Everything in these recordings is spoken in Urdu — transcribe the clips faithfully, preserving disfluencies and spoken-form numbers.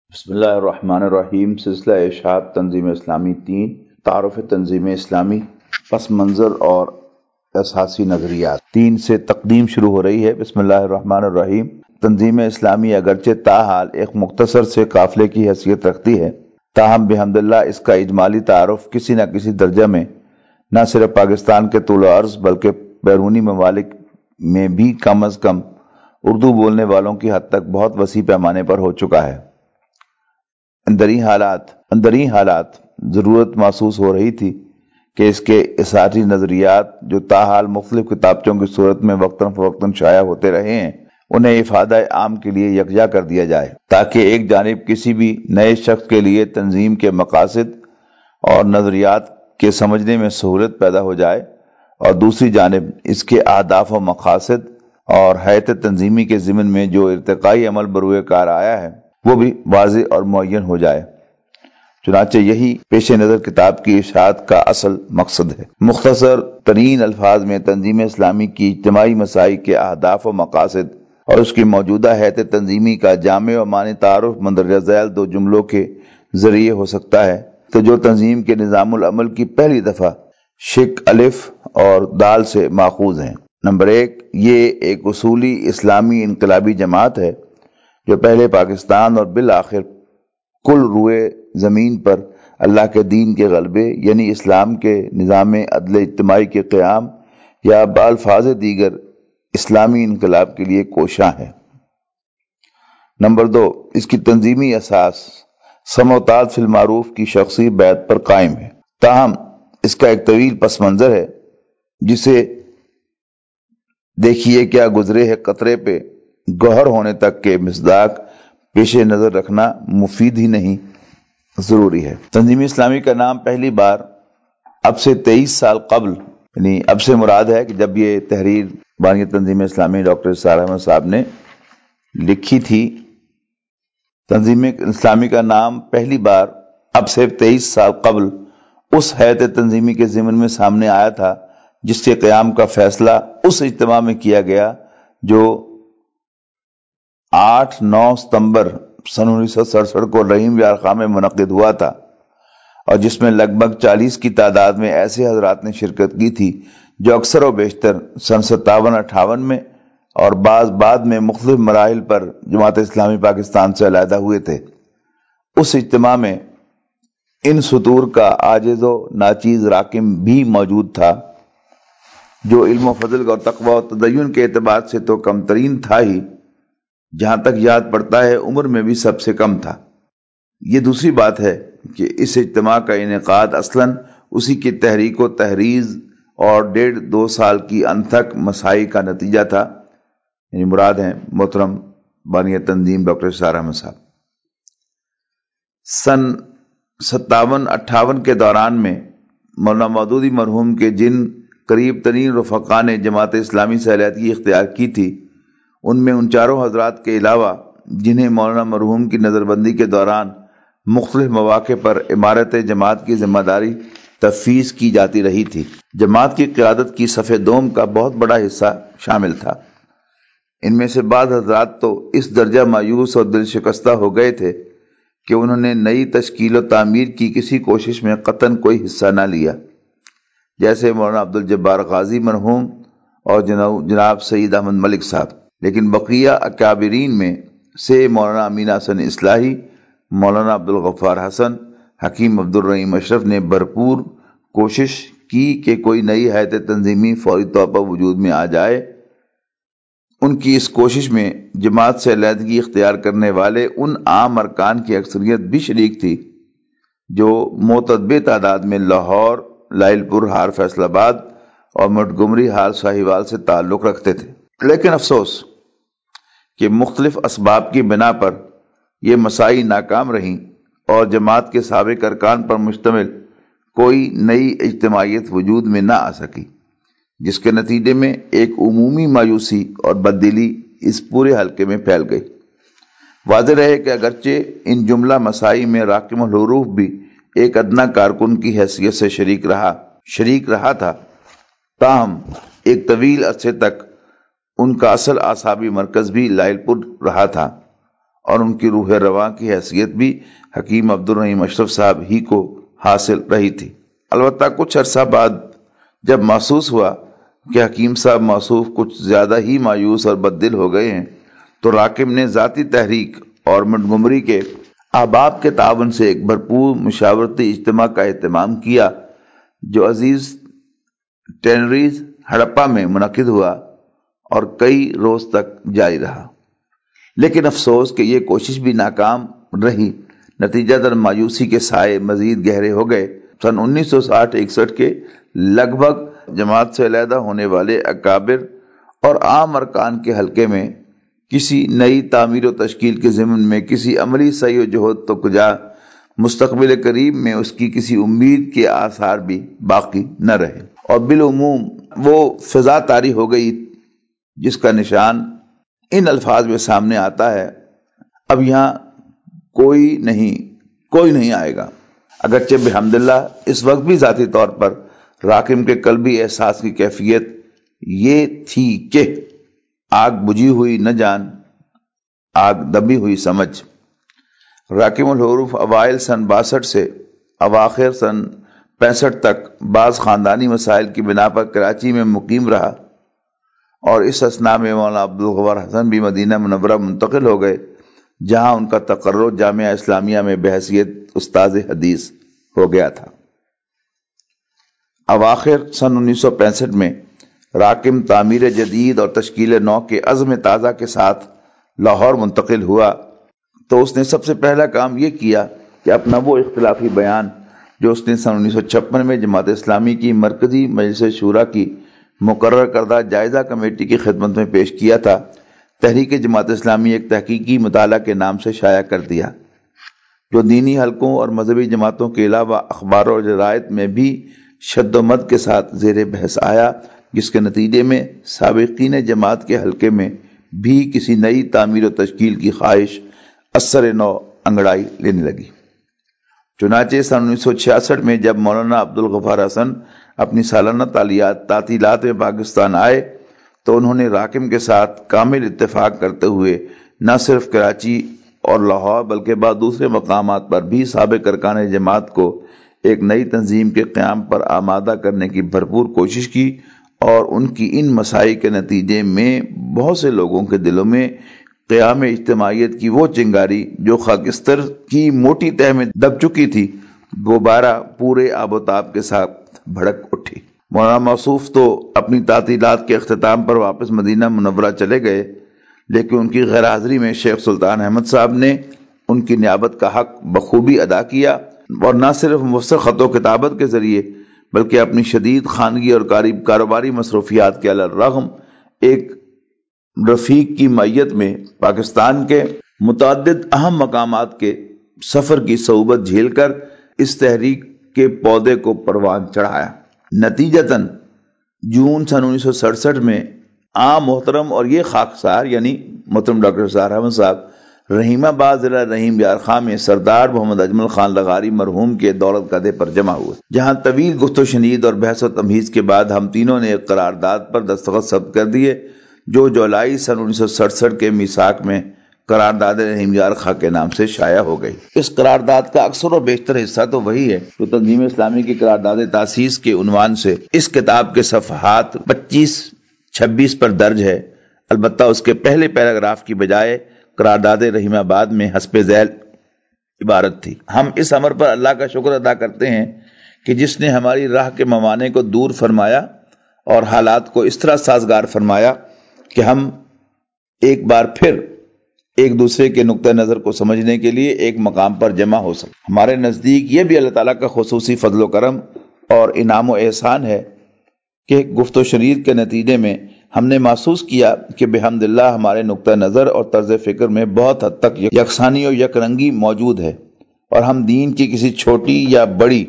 بسم اللہ الرحمن الرحیم۔ سلسلہ ارشاد تنظیم اسلامی تین، تعارف تنظیم اسلامی، پس منظر اور اساسی نظریات تین سے تقدیم شروع ہو رہی ہے۔ بسم اللہ الرحمن الرحیم۔ تنظیم اسلامی اگرچہ تاحال ایک مختصر سے قافلے کی حیثیت رکھتی ہے، تاہم بحمداللہ اس کا اجمالی تعارف کسی نہ کسی درجہ میں نہ صرف پاکستان کے طول و عرض بلکہ بیرونی ممالک میں بھی کم از کم اردو بولنے والوں کی حد تک بہت وسیع پیمانے پر ہو چکا ہے۔ اندرین حالات اندرین حالات ضرورت محسوس ہو رہی تھی کہ اس کے اساسی نظریات جو تاحال مختلف کتابچوں کی صورت میں وقتاً فوقتاً شائع ہوتے رہے ہیں، انہیں افادہ عام کے لیے یکجا کر دیا جائے، تاکہ ایک جانب کسی بھی نئے شخص کے لیے تنظیم کے مقاصد اور نظریات کے سمجھنے میں سہولت پیدا ہو جائے، اور دوسری جانب اس کے اہداف و مقاصد اور حیثیت تنظیمی کے ضمن میں جو ارتقائی عمل بروئے کار آیا ہے وہ بھی واضح اور معین ہو جائے۔ چنانچہ یہی پیش نظر کتاب کی اشاعت کا اصل مقصد ہے۔ مختصر ترین الفاظ میں تنظیم اسلامی کی اجتماعی مساعی کے اہداف و مقاصد اور اس کی موجودہ حیثیت تنظیمی کا جامع و معنی تعارف مندرجہ ذیل دو جملوں کے ذریعے ہو سکتا ہے، تو جو تنظیم کے نظام العمل کی پہلی دفعہ شق الف اور دال سے ماخوذ ہیں۔ نمبر ایک، یہ ایک اصولی اسلامی انقلابی جماعت ہے جو پہلے پاکستان اور بالآخر کل روئے زمین پر اللہ کے دین کے غلبے یعنی اسلام کے نظام عدل اجتماعی کے قیام یا بالفاظ دیگر اسلامی انقلاب کے لیے کوشاں ہے۔ نمبر دو، اس کی تنظیمی اساس سموتاد فی المعروف کی شخصی بیعت پر قائم ہے، تاہم اس کا ایک طویل پس منظر ہے جسے دیکھیے کیا گزرے ہے قطرے پہ گوہر ہونے تک کے مصداق پیش نظر رکھنا مفید ہی نہیں ضروری ہے۔ تنظیم اسلامی کا نام پہلی بار اب سے تیئیس سال قبل، یعنی اب سے مراد ہے کہ جب یہ تحریر بانی تنظیم اسلامی ڈاکٹر اسرار احمد صاحب نے لکھی تھی، تنظیم اسلامی کا نام پہلی بار اب سے تیئیس سال قبل اس حیثیت تنظیمی کے ضمن میں سامنے آیا تھا جس کے قیام کا فیصلہ اس اجتماع میں کیا گیا جو آٹھ نو ستمبر سن انیس سو سڑسٹھ کو رحیم یار خان میں منعقد ہوا تھا، اور جس میں لگ بھگ چالیس کی تعداد میں ایسے حضرات نے شرکت کی تھی جو اکثر و بیشتر سن ستاون اٹھاون میں اور بعض بعد میں مختلف مراحل پر جماعت اسلامی پاکستان سے علیحدہ ہوئے تھے۔ اس اجتماع میں ان سطور کا عاجز و ناچیز راکم بھی موجود تھا جو علم و فضل اور تقوی و تدین کے اعتبار سے تو کم ترین تھا ہی، جہاں تک یاد پڑتا ہے عمر میں بھی سب سے کم تھا۔ یہ دوسری بات ہے کہ اس اجتماع کا انعقاد اصلاً اسی کی تحریک و تحریض اور ڈیڑھ دو سال کی انتھک مساعی کا نتیجہ تھا، یعنی مراد ہیں محترم بانی تنظیم ڈاکٹر اسرار احمد صاحب۔ سن ستاون اٹھاون کے دوران میں مولانا مودودی مرحوم کے جن قریب ترین رفقا نے جماعت اسلامی سے علیحدگی اختیار کی تھی، ان میں ان چاروں حضرات کے علاوہ جنہیں مولانا مرحوم کی نظر بندی کے دوران مختلف مواقع پر امارت جماعت کی ذمہ داری تفویض کی جاتی رہی تھی، جماعت کی قیادت کی صف دوم کا بہت بڑا حصہ شامل تھا۔ ان میں سے بعض حضرات تو اس درجہ مایوس اور دل شکستہ ہو گئے تھے کہ انہوں نے نئی تشکیل و تعمیر کی کسی کوشش میں قطعاً کوئی حصہ نہ لیا، جیسے مولانا عبد الجبار غازی مرحوم اور جناب سید احمد ملک صاحب، لیکن بقیہ اکابرین میں سے مولانا امین حسن اصلاحی، مولانا عبد الغفار حسن، حکیم عبد الرحیم اشرف نے بھرپور کوشش کی کہ کوئی نئی حیثیت تنظیمی فوری طور پر وجود میں آ جائے۔ ان کی اس کوشش میں جماعت سے علیحدگی اختیار کرنے والے ان عام ارکان کی اکثریت بھی شریک تھی جو معتدبہ تعداد میں لاہور، لائل پور ہار فیصل آباد اور مٹگمری ہار ساہیوال سے تعلق رکھتے تھے، لیکن افسوس کہ مختلف اسباب کی بنا پر یہ مساعی ناکام رہیں اور جماعت کے سابق ارکان پر مشتمل کوئی نئی اجتماعیت وجود میں نہ آ سکی، جس کے نتیجے میں ایک عمومی مایوسی اور بددلی اس پورے حلقے میں پھیل گئی۔ واضح رہے کہ اگرچہ ان جملہ مساعی میں راکم الحروف بھی ایک ادنا کارکن کی حیثیت سے شریک رہا شریک رہا تھا، تاہم ایک طویل عرصے تک ان کا اصل اعصابی مرکز بھی لائل پور رہا تھا، اور ان کی روح رواں کی حیثیت بھی حکیم عبد الرحیم اشرف صاحب ہی کو حاصل رہی تھی۔ البتہ کچھ عرصہ بعد جب محسوس ہوا کہ حکیم صاحب موصوف کچھ زیادہ ہی مایوس اور بددل ہو گئے ہیں، تو راکم نے ذاتی تحریک اور منٹگمری کے احباب کے تعاون سے ایک بھرپور مشاورتی اجتماع کا اہتمام کیا جو عزیز ٹینریز ہڑپا میں منعقد ہوا اور کئی روز تک جاری رہا، لیکن افسوس کہ یہ کوشش بھی ناکام رہی۔ نتیجتاً مایوسی کے سائے مزید گہرے ہو گئے۔ سن انیس سو ساٹھ اکسٹھ کے لگ بھگ جماعت سے علیحدہ ہونے والے اکابر اور عام ارکان کے حلقے میں کسی نئی تعمیر و تشکیل کے ضمن میں کسی عملی سعی و جہد تو کجا مستقبل قریب میں اس کی کسی امید کے آثار بھی باقی نہ رہے، اور بالعموم وہ فضا طاری ہو گئی جس کا نشان ان الفاظ میں سامنے آتا ہے: اب یہاں کوئی نہیں کوئی نہیں آئے گا۔ اگرچہ بحمداللہ اس وقت بھی ذاتی طور پر راکم کے قلبی احساس کی کیفیت یہ تھی کہ آگ بجھی ہوئی نہ جان، آگ دبی ہوئی سمجھ۔ راکم الحروف اوائل سن باسٹھ سے اواخر سن پینسٹھ تک بعض خاندانی مسائل کی بنا پر کراچی میں مقیم رہا، اور اس اثناء میں مولانا عبدالغفار حسن بھی مدینہ منورہ منتقل ہو گئے، جہاں ان کا تقرر جامعہ اسلامیہ میں بحیثیت استاذ حدیث ہو گیا تھا۔ اواخر سن انیس سو پینسٹھ میں راکم تعمیر جدید اور تشکیل نو کے عزم تازہ کے ساتھ لاہور منتقل ہوا تو اس نے سب سے پہلا کام یہ کیا کہ اپنا وہ اختلافی بیان جو اس نے سن انیس سو چھپن میں جماعت اسلامی کی مرکزی مجلس شورا کی مقرر کردہ جائزہ کمیٹی کی خدمت میں پیش کیا تھا، تحریک جماعت اسلامی ایک تحقیقی مطالعہ کے نام سے شائع کر دیا، جو دینی حلقوں اور مذہبی جماعتوں کے علاوہ اخبار اور جرائد میں بھی شد و مد کے ساتھ زیر بحث آیا، جس کے نتیجے میں سابقین جماعت کے حلقے میں بھی کسی نئی تعمیر و تشکیل کی خواہش اثر نو انگڑائی لینے لگی۔ چنانچہ سن انیس سو چھیاسٹھ میں جب مولانا عبدالغفار حسن اپنی سالانہ تعطیلات میں پاکستان آئے تو انہوں نے راکم کے ساتھ کامل اتفاق کرتے ہوئے نہ صرف کراچی اور لاہور بلکہ بعض دوسرے مقامات پر بھی سابق ارکان جماعت کو ایک نئی تنظیم کے قیام پر آمادہ کرنے کی بھرپور کوشش کی، اور ان کی ان مساعی کے نتیجے میں بہت سے لوگوں کے دلوں میں قیام اجتماعیت کی وہ چنگاری جو خاکستر کی موٹی تہ میں دب چکی تھی، دوبارہ پورے آب و تاب کے ساتھ بھڑک اٹھی۔ مولانا موصوف تو اپنی تعطیلات کے اختتام پر واپس مدینہ منورہ چلے گئے، لیکن ان کی غیر حاضری میں شیخ سلطان احمد صاحب نے ان کی نیابت کا حق بخوبی ادا کیا، اور نہ صرف مفصل خط و کتابت کے ذریعے بلکہ اپنی شدید خانگی اور کاروباری مصروفیات کے علی الرغم ایک رفیق کی معیت میں پاکستان کے متعدد اہم مقامات کے سفر کی صعوبت جھیل کر اس تحریک کے پودے کو پروان چڑھایا۔ نتیجتاً جون سن انیس سو سڑسٹھ میں عام محترم اور یہ خاکسار یعنی محترم ڈاکٹر سار احمد صاحب رحیم آباد ضلع رحیم یار خاں میں سردار محمد اجمل خان لغاری مرحوم کے دولت گدھے پر جمع ہوئے، جہاں طویل گفت و شنید اور بحث و تمہیز کے بعد ہم تینوں نے ایک قرارداد پر دستخط ثبت کر دیے جو جولائی سن انیس سو سڑسٹھ کے میثاق میں قرارداد رحیم یار خاں کے نام سے شائع ہو گئی۔ اس قرارداد کا اکثر و بیشتر حصہ تو وہی ہے جو تنظیم اسلامی کی قرارداد تاسیس کے عنوان سے اس کتاب کے صفحات پچیس چھبیس پر درج ہے، البتہ اس کے پہلے پیراگراف کی بجائے قرارداد رحیم آباد میں حسب ذیل عبارت تھی: ہم اس امر پر اللہ کا شکر ادا کرتے ہیں کہ جس نے ہماری راہ کے موانع کو دور فرمایا اور حالات کو اس طرح سازگار فرمایا کہ ہم ایک بار پھر ایک دوسرے کے نقطہ نظر کو سمجھنے کے لیے ایک مقام پر جمع ہو سکے۔ ہمارے نزدیک یہ بھی اللہ تعالیٰ کا خصوصی فضل و کرم اور انعام و احسان ہے کہ گفت و شنید کے نتیجے میں ہم نے محسوس کیا کہ بحمداللہ ہمارے نقطہ نظر اور طرز فکر میں بہت حد تک یکسانی و یک رنگی موجود ہے، اور ہم دین کی کسی چھوٹی یا بڑی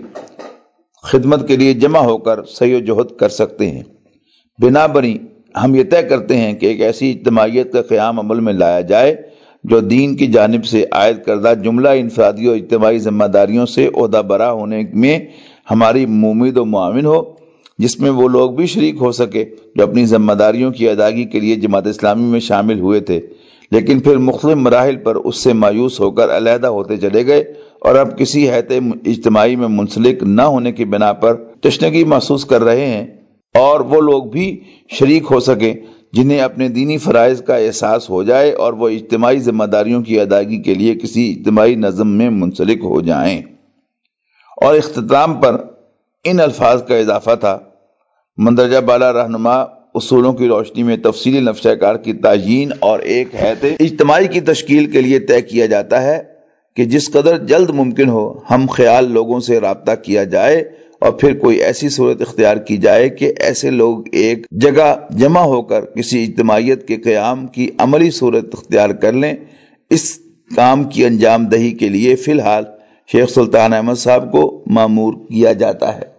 خدمت کے لیے جمع ہو کر سعی و جہد کر سکتے ہیں۔ بنا بری ہم یہ طے کرتے ہیں کہ ایک ایسی اجتماعیت کا قیام عمل میں لایا جائے جو دین کی جانب سے عائد کردہ جملہ انفرادی اور اجتماعی ذمہ داریوں سے عہدہ برا ہونے میں ہماری ممید و معاون ہو، جس میں وہ لوگ بھی شریک ہو سکے جو اپنی ذمہ داریوں کی ادائیگی کے لیے جماعت اسلامی میں شامل ہوئے تھے لیکن پھر مختلف مراحل پر اس سے مایوس ہو کر علیحدہ ہوتے چلے گئے اور اب کسی حیث اجتماعی میں منسلک نہ ہونے کی بنا پر تشنگی محسوس کر رہے ہیں، اور وہ لوگ بھی شریک ہو سکیں جنہیں اپنے دینی فرائض کا احساس ہو جائے اور وہ اجتماعی ذمہ داریوں کی ادائیگی کے لیے کسی اجتماعی نظم میں منسلک ہو جائیں۔ اور اختتام پر ان الفاظ کا اضافہ تھا: مندرجہ بالا رہنما اصولوں کی روشنی میں تفصیلی نقشہ کار کی تعیین اور ایک ہیئت اجتماعی کی تشکیل کے لیے طے کیا جاتا ہے کہ جس قدر جلد ممکن ہو ہم خیال لوگوں سے رابطہ کیا جائے اور پھر کوئی ایسی صورت اختیار کی جائے کہ ایسے لوگ ایک جگہ جمع ہو کر کسی اجتماعیت کے قیام کی عملی صورت اختیار کر لیں۔ اس کام کی انجام دہی کے لیے فی الحال شیخ سلطان احمد صاحب کو مامور کیا جاتا ہے۔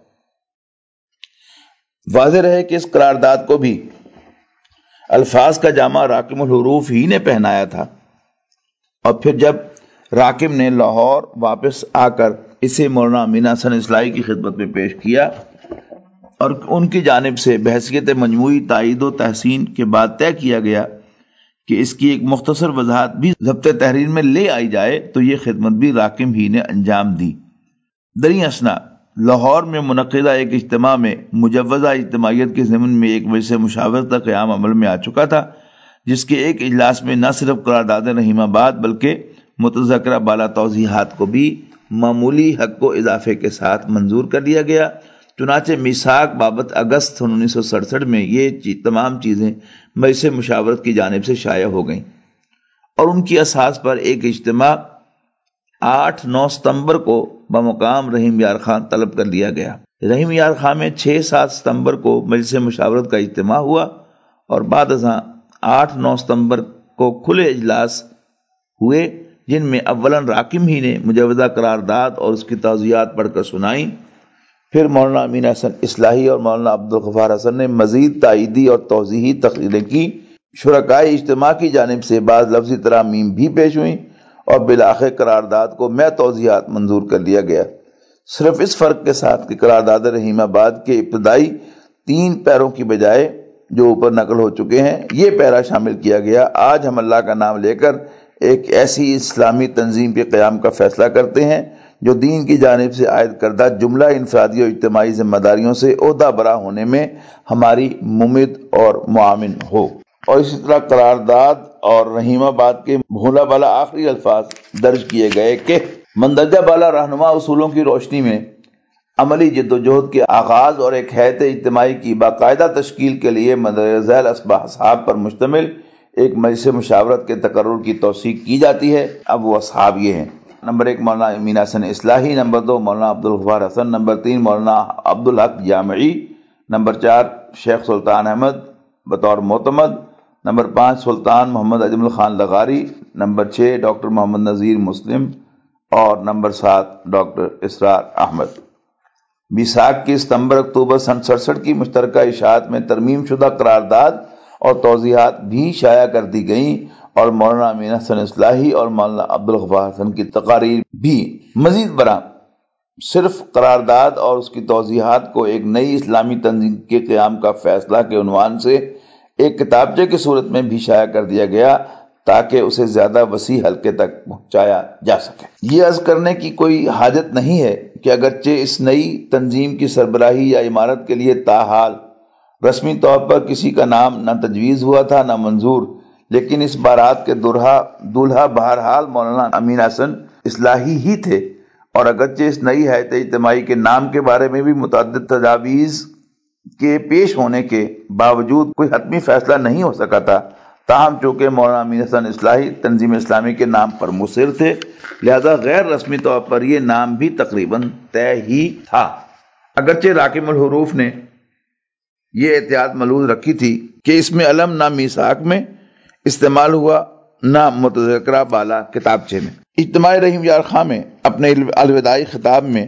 واضح رہے کہ اس قرارداد کو بھی الفاظ کا جامع راکم الحروف ہی نے پہنایا تھا، اور پھر جب راکم نے لاہور واپس آ کر اسے مولانا امین احسن اصلاحی کی خدمت میں پیش کیا اور ان کی جانب سے بحیثیت مجموعی تائید و تحسین کے بعد طے کیا گیا کہ اس کی ایک مختصر وضاحت بھی ضبط تحریر میں لے آئی جائے، تو یہ خدمت بھی راکم ہی نے انجام دی۔ دریں اثنا لاہور میں منعقدہ ایک اجتماع میں مجوزہ اجتماعیت کے ضمن میں ایک مجلس مشاورت کا قیام عمل میں آ چکا تھا، جس کے ایک اجلاس میں نہ صرف قرارداد رحیم آباد بلکہ متذکرہ بالا توضیحات کو بھی معمولی حق و اضافے کے ساتھ منظور کر لیا گیا۔ چنانچہ میثاق بابت اگست انیس سو سڑسٹھ میں یہ تمام چیزیں مجلس مشاورت کی جانب سے شائع ہو گئیں، اور ان کی اساس پر ایک اجتماع آٹھ نو ستمبر کو بمقام رحیم یار خان طلب کر لیا گیا۔ رحیم یار خان میں چھ سات ستمبر کو مجلس مشاورت کا اجتماع ہوا، اور بعد ازاں آٹھ نو ستمبر کو کھلے اجلاس ہوئے، جن میں اولاً راکم ہی نے مجوزہ قرارداد اور اس کی توضیحات پڑھ کر سنائیں، پھر مولانا امین احسن اصلاحی اور مولانا عبدالغفار حسن نے مزید تائیدی اور توضیحی تقریریں کی۔ شرکائے اجتماع کی جانب سے بعض لفظی ترامیم بھی پیش ہوئیں، اور بالآخر قرارداد کو میں توضیحات منظور کر لیا گیا، صرف اس فرق کے ساتھ کہ قرارداد رحیم آباد کے ابتدائی تین پیروں کی بجائے جو اوپر نقل ہو چکے ہیں یہ پیرا شامل کیا گیا: آج ہم اللہ کا نام لے کر ایک ایسی اسلامی تنظیم کے قیام کا فیصلہ کرتے ہیں جو دین کی جانب سے عائد کردہ جملہ انفرادی اور اجتماعی ذمہ داریوں سے عہدہ برا ہونے میں ہماری ممد اور معاون ہو۔ اور اسی طرح قرارداد اور رحیم آباد کے بھولا بالا آخری الفاظ درج کیے گئے کہ مندرجہ بالا رہنما اصولوں کی روشنی میں عملی جد و جہد کے آغاز اور ایک ہیئت اجتماعی کی باقاعدہ تشکیل کے لیے مندرجہ ذیل اصحاب پر مشتمل ایک مجلس مشاورت کے تقرر کی توثیق کی جاتی ہے۔ اب وہ اصحاب یہ ہیں: نمبر ایک مولانا امین احسن اصلاحی، نمبر دو مولانا عبدالغفار حسن، نمبر تین مولانا عبدالحق جامعی، نمبر چار شیخ سلطان احمد بطور معتمد، نمبر پانچ سلطان محمد اجمل خان لغاری، نمبر چھ ڈاکٹر محمد نذیر مسلم، اور نمبر سات ڈاکٹر اسرار احمد۔ میثاق کی ستمبر اکتوبر سن سڑسٹھ کی مشترکہ اشاعت میں ترمیم شدہ قرارداد اور توضیحات بھی شائع کر دی گئیں، اور مولانا امین احسن اصلاحی اور مولانا عبدالغفار حسن کی تقاریر بھی مزید برآں صرف قرارداد اور اس کی توضیحات کو ایک نئی اسلامی تنظیم کے قیام کا فیصلہ کے عنوان سے ایک کتابچے کی صورت میں بھی شائع کر دیا گیا تاکہ اسے زیادہ وسیع حلقے تک پہنچایا جا سکے۔ یہ عرض کرنے کی کوئی حاجت نہیں ہے کہ اگرچہ اس نئی تنظیم کی سربراہی یا عمارت کے لیے تاحال رسمی طور پر کسی کا نام نہ تجویز ہوا تھا نہ منظور، لیکن اس بارات کے دولہا دولہا بہرحال مولانا امین احسن اصلاحی ہی تھے، اور اگرچہ اس نئی ہیئت اجتماعی کے نام کے بارے میں بھی متعدد تجاویز کے پیش ہونے کے باوجود کوئی حتمی فیصلہ نہیں ہو سکا تھا، تاہم چونکہ مولانا امین احسن اصلاحی تنظیم اسلامی کے نام پر مصر تھے، لہذا غیر رسمی طور پر یہ نام بھی تقریباً طے ہی تھا۔ اگرچہ راکم الحروف نے یہ احتیاط ملحوظ رکھی تھی کہ اس میں علم نہ میثاق میں استعمال ہوا نہ متذکرہ بالا کتابچے میں۔ اجتماع رحیم یار خان میں اپنے الوداعی خطاب میں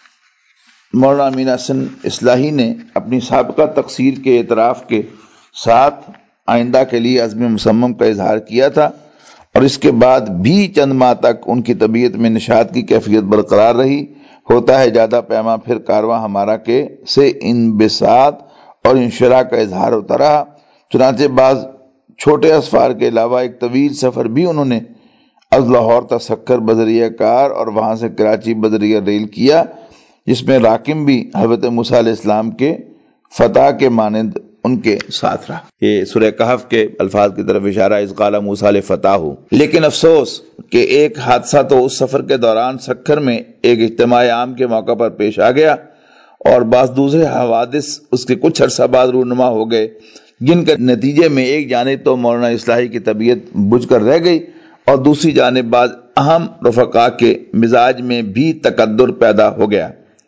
مولانا امین احسن اصلاحی نے اپنی سابقہ تقصیر کے اعتراف کے ساتھ آئندہ کے لیے عزم مصمم کا اظہار کیا تھا، اور اس کے بعد بھی چند ماہ تک ان کی طبیعت میں نشاط کی کیفیت برقرار رہی۔ ہوتا ہے جادہ پیما پھر کارواں ہمارا کے سے انبساط اور انشراح کا اظہار ہوتا رہا، چنانچہ بعض چھوٹے اسفار کے علاوہ ایک طویل سفر بھی انہوں نے از لاہور تا سکر بذریعہ کار اور وہاں سے کراچی بذریعہ ریل کیا، جس میں راکم بھی حضرت موسیٰ علیہ السلام کے فتح کے مانند ان کے ساتھ رہا۔ یہ سورہ کہف کے الفاظ کی طرف اشارہ اذ قال موسیٰ لفتاہ۔ لیکن افسوس کہ ایک حادثہ تو اس سفر کے دوران سکر میں ایک اجتماع عام کے موقع پر پیش آ گیا، اور بعض دوسرے حوادث اس کے کچھ عرصہ بعد رونما ہو گئے، جن کے نتیجے میں ایک جانب تو مولانا اصلاحی کی طبیعت بجھ کر رہ گئی، اور دوسری جانب بعض اہم رفقا کے مزاج میں بھی تقدر پیدا ہو گیا۔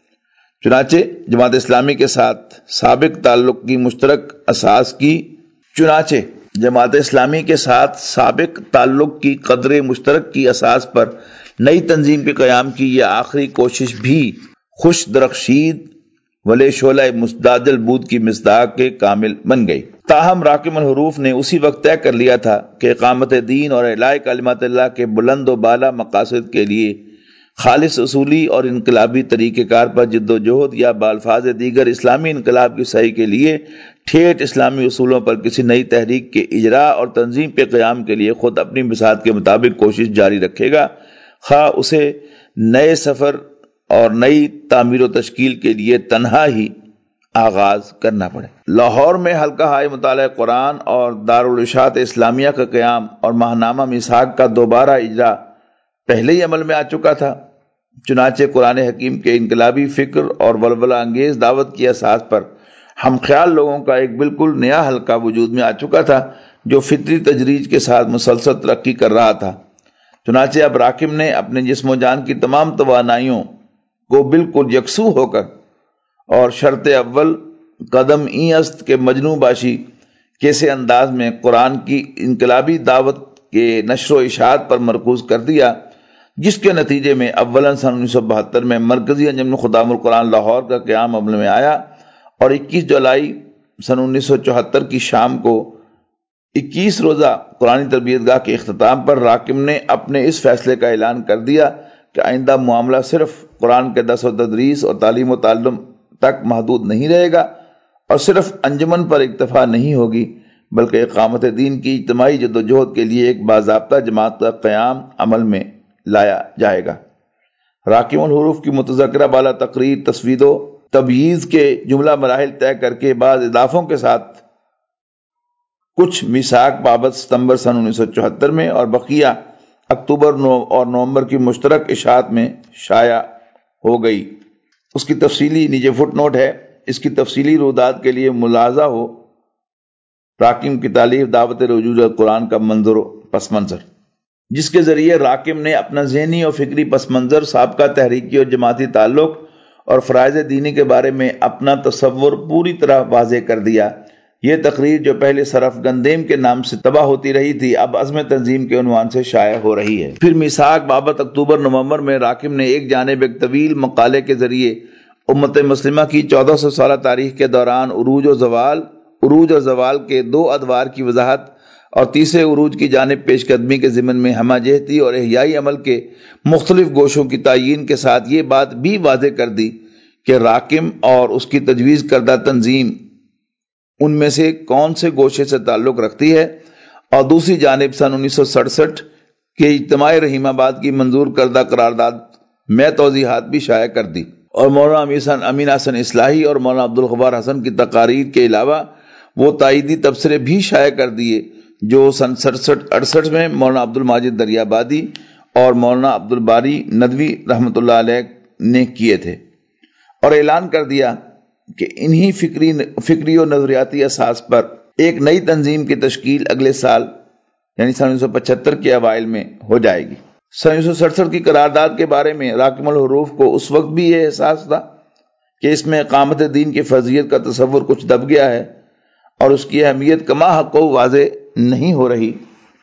چنانچہ جماعت اسلامی کے ساتھ سابق تعلق کی مشترک اساس کی چنانچہ جماعت اسلامی کے ساتھ سابق تعلق کی قدر مشترک کی اساس پر نئی تنظیم کے قیام کی یہ آخری کوشش بھی خوش درخشید ولی شعلہ مصداج البود کی مصداق کے کامل بن گئی۔ تاہم راکم الحروف نے اسی وقت طے کر لیا تھا کہ اقامت دین اور اعلاء کلمات اللہ کے بلند و بالا مقاصد کے لیے خالص اصولی اور انقلابی طریقہ کار پر جد و جہد یا بالفاظ دیگر اسلامی انقلاب کی صحیح کے لیے ٹھیٹ اسلامی اصولوں پر کسی نئی تحریک کے اجراء اور تنظیم پہ قیام کے لیے خود اپنی بساط کے مطابق کوشش جاری رکھے گا، خواہ اسے نئے سفر اور نئی تعمیر و تشکیل کے لیے تنہا ہی آغاز کرنا پڑے۔ لاہور میں حلقہ ہائے مطالعہ قرآن اور دارالارشاد اسلامیہ کا قیام اور ماہنامہ میثاق کا دوبارہ اجرا پہلے ہی عمل میں آ چکا تھا، چنانچہ قرآن حکیم کے انقلابی فکر اور ولولہ انگیز دعوت کی اساس پر ہم خیال لوگوں کا ایک بالکل نیا حلقہ وجود میں آ چکا تھا، جو فطری تجریج کے ساتھ مسلسل ترقی کر رہا تھا۔ چنانچہ اب راکم نے اپنے جسم و جان کی تمام توانائیوں کو بالکل یکسو ہو کر اور شرط اول قدم این است کے مجنوں باشی کیسے انداز میں قرآن کی انقلابی دعوت کے نشر و اشاعت پر مرکوز کر دیا، جس کے نتیجے میں اولاً سن انیس سو بہتر میں مرکزی انجمن خدام القرآن لاہور کا قیام عمل میں آیا، اور اکیس جولائی سن انیس سو چوہتر کی شام کو اکیس روزہ قرآنی تربیت گاہ کے اختتام پر راکم نے اپنے اس فیصلے کا اعلان کر دیا کہ آئندہ معاملہ صرف قرآن کے درس و تدریس اور تعلیم و تعلم تک محدود نہیں رہے گا، اور صرف انجمن پر اکتفا نہیں ہوگی، بلکہ اقامت دین کی اجتماعی جد و جہد کے لیے ایک باضابطہ جماعت کا قیام عمل میں لایا جائے گا۔ راکم الحروف کی متذکرہ بالا تقریر تسوید و تبییض کے جملہ مراحل طے کر کے بعض اضافوں کے ساتھ کچھ میثاق بابت ستمبر سن انیس سو چوہتر میں اور بقیہ اکتوبر اور نومبر کی مشترک اشاعت میں شائع ہو گئی۔ اس کی تفصیلی نیچے فٹ نوٹ ہے، اس کی تفصیلی رودات کے لیے ملاحظہ ہو راکم کی تالیف دعوت رجوع قرآن کا منظر و پس منظر، جس کے ذریعے راکم نے اپنا ذہنی اور فکری پس منظر، سابقہ تحریکی اور جماعتی تعلق اور فرائض دینی کے بارے میں اپنا تصور پوری طرح واضح کر دیا۔ یہ تقریر جو پہلے صرف گندیم کے نام سے تباہ ہوتی رہی تھی، اب عزم تنظیم کے عنوان سے شائع ہو رہی ہے۔ پھر میثاق بابت اکتوبر نومبر میں راکم نے ایک جانب ایک طویل مقالے کے ذریعے امت مسلمہ کی چودہ سو سالہ تاریخ کے دوران عروج و زوال عروج اور زوال کے دو ادوار کی وضاحت، اور تیسرے عروج کی جانب پیش قدمی کے ضمن میں ہمہ جہتی اور احیائی عمل کے مختلف گوشوں کی تعیین کے ساتھ یہ بات بھی واضح کر دی کہ راکم اور اس کی تجویز کردہ تنظیم ان میں سے کون سے گوشے سے تعلق رکھتی ہے، اور دوسری جانب سن انیس سو سڑسٹھ کے اجتماع رحیم آباد کی منظور کردہ قرارداد میں توضیحات بھی شائع کر دی، اور مولانا امین حسن اصلاحی اور مولانا عبدالغفار حسن کی تقاریر کے علاوہ وہ تائیدی تبصرے بھی شائع کر دیے جو سن سڑسٹھ اڑسٹھ میں مولانا عبد الماجد دریابادی اور مولانا عبد الباری ندوی رحمۃ اللہ علیہ نے کیے تھے، اور اعلان کر دیا کہ انہی فکری فکری اور نظریاتی اساس پر ایک نئی تنظیم کی تشکیل اگلے سال یعنی سن انیس سو پچہتر کے اوائل میں ہو جائے گی۔ سن انیس سو سڑسٹھ کی قرارداد کے بارے میں راکم الحروف کو اس وقت بھی یہ احساس تھا کہ اس میں اقامت دین کی فرضیت کا تصور کچھ دب گیا ہے اور اس کی اہمیت کما حق واضح نہیں ہو رہی،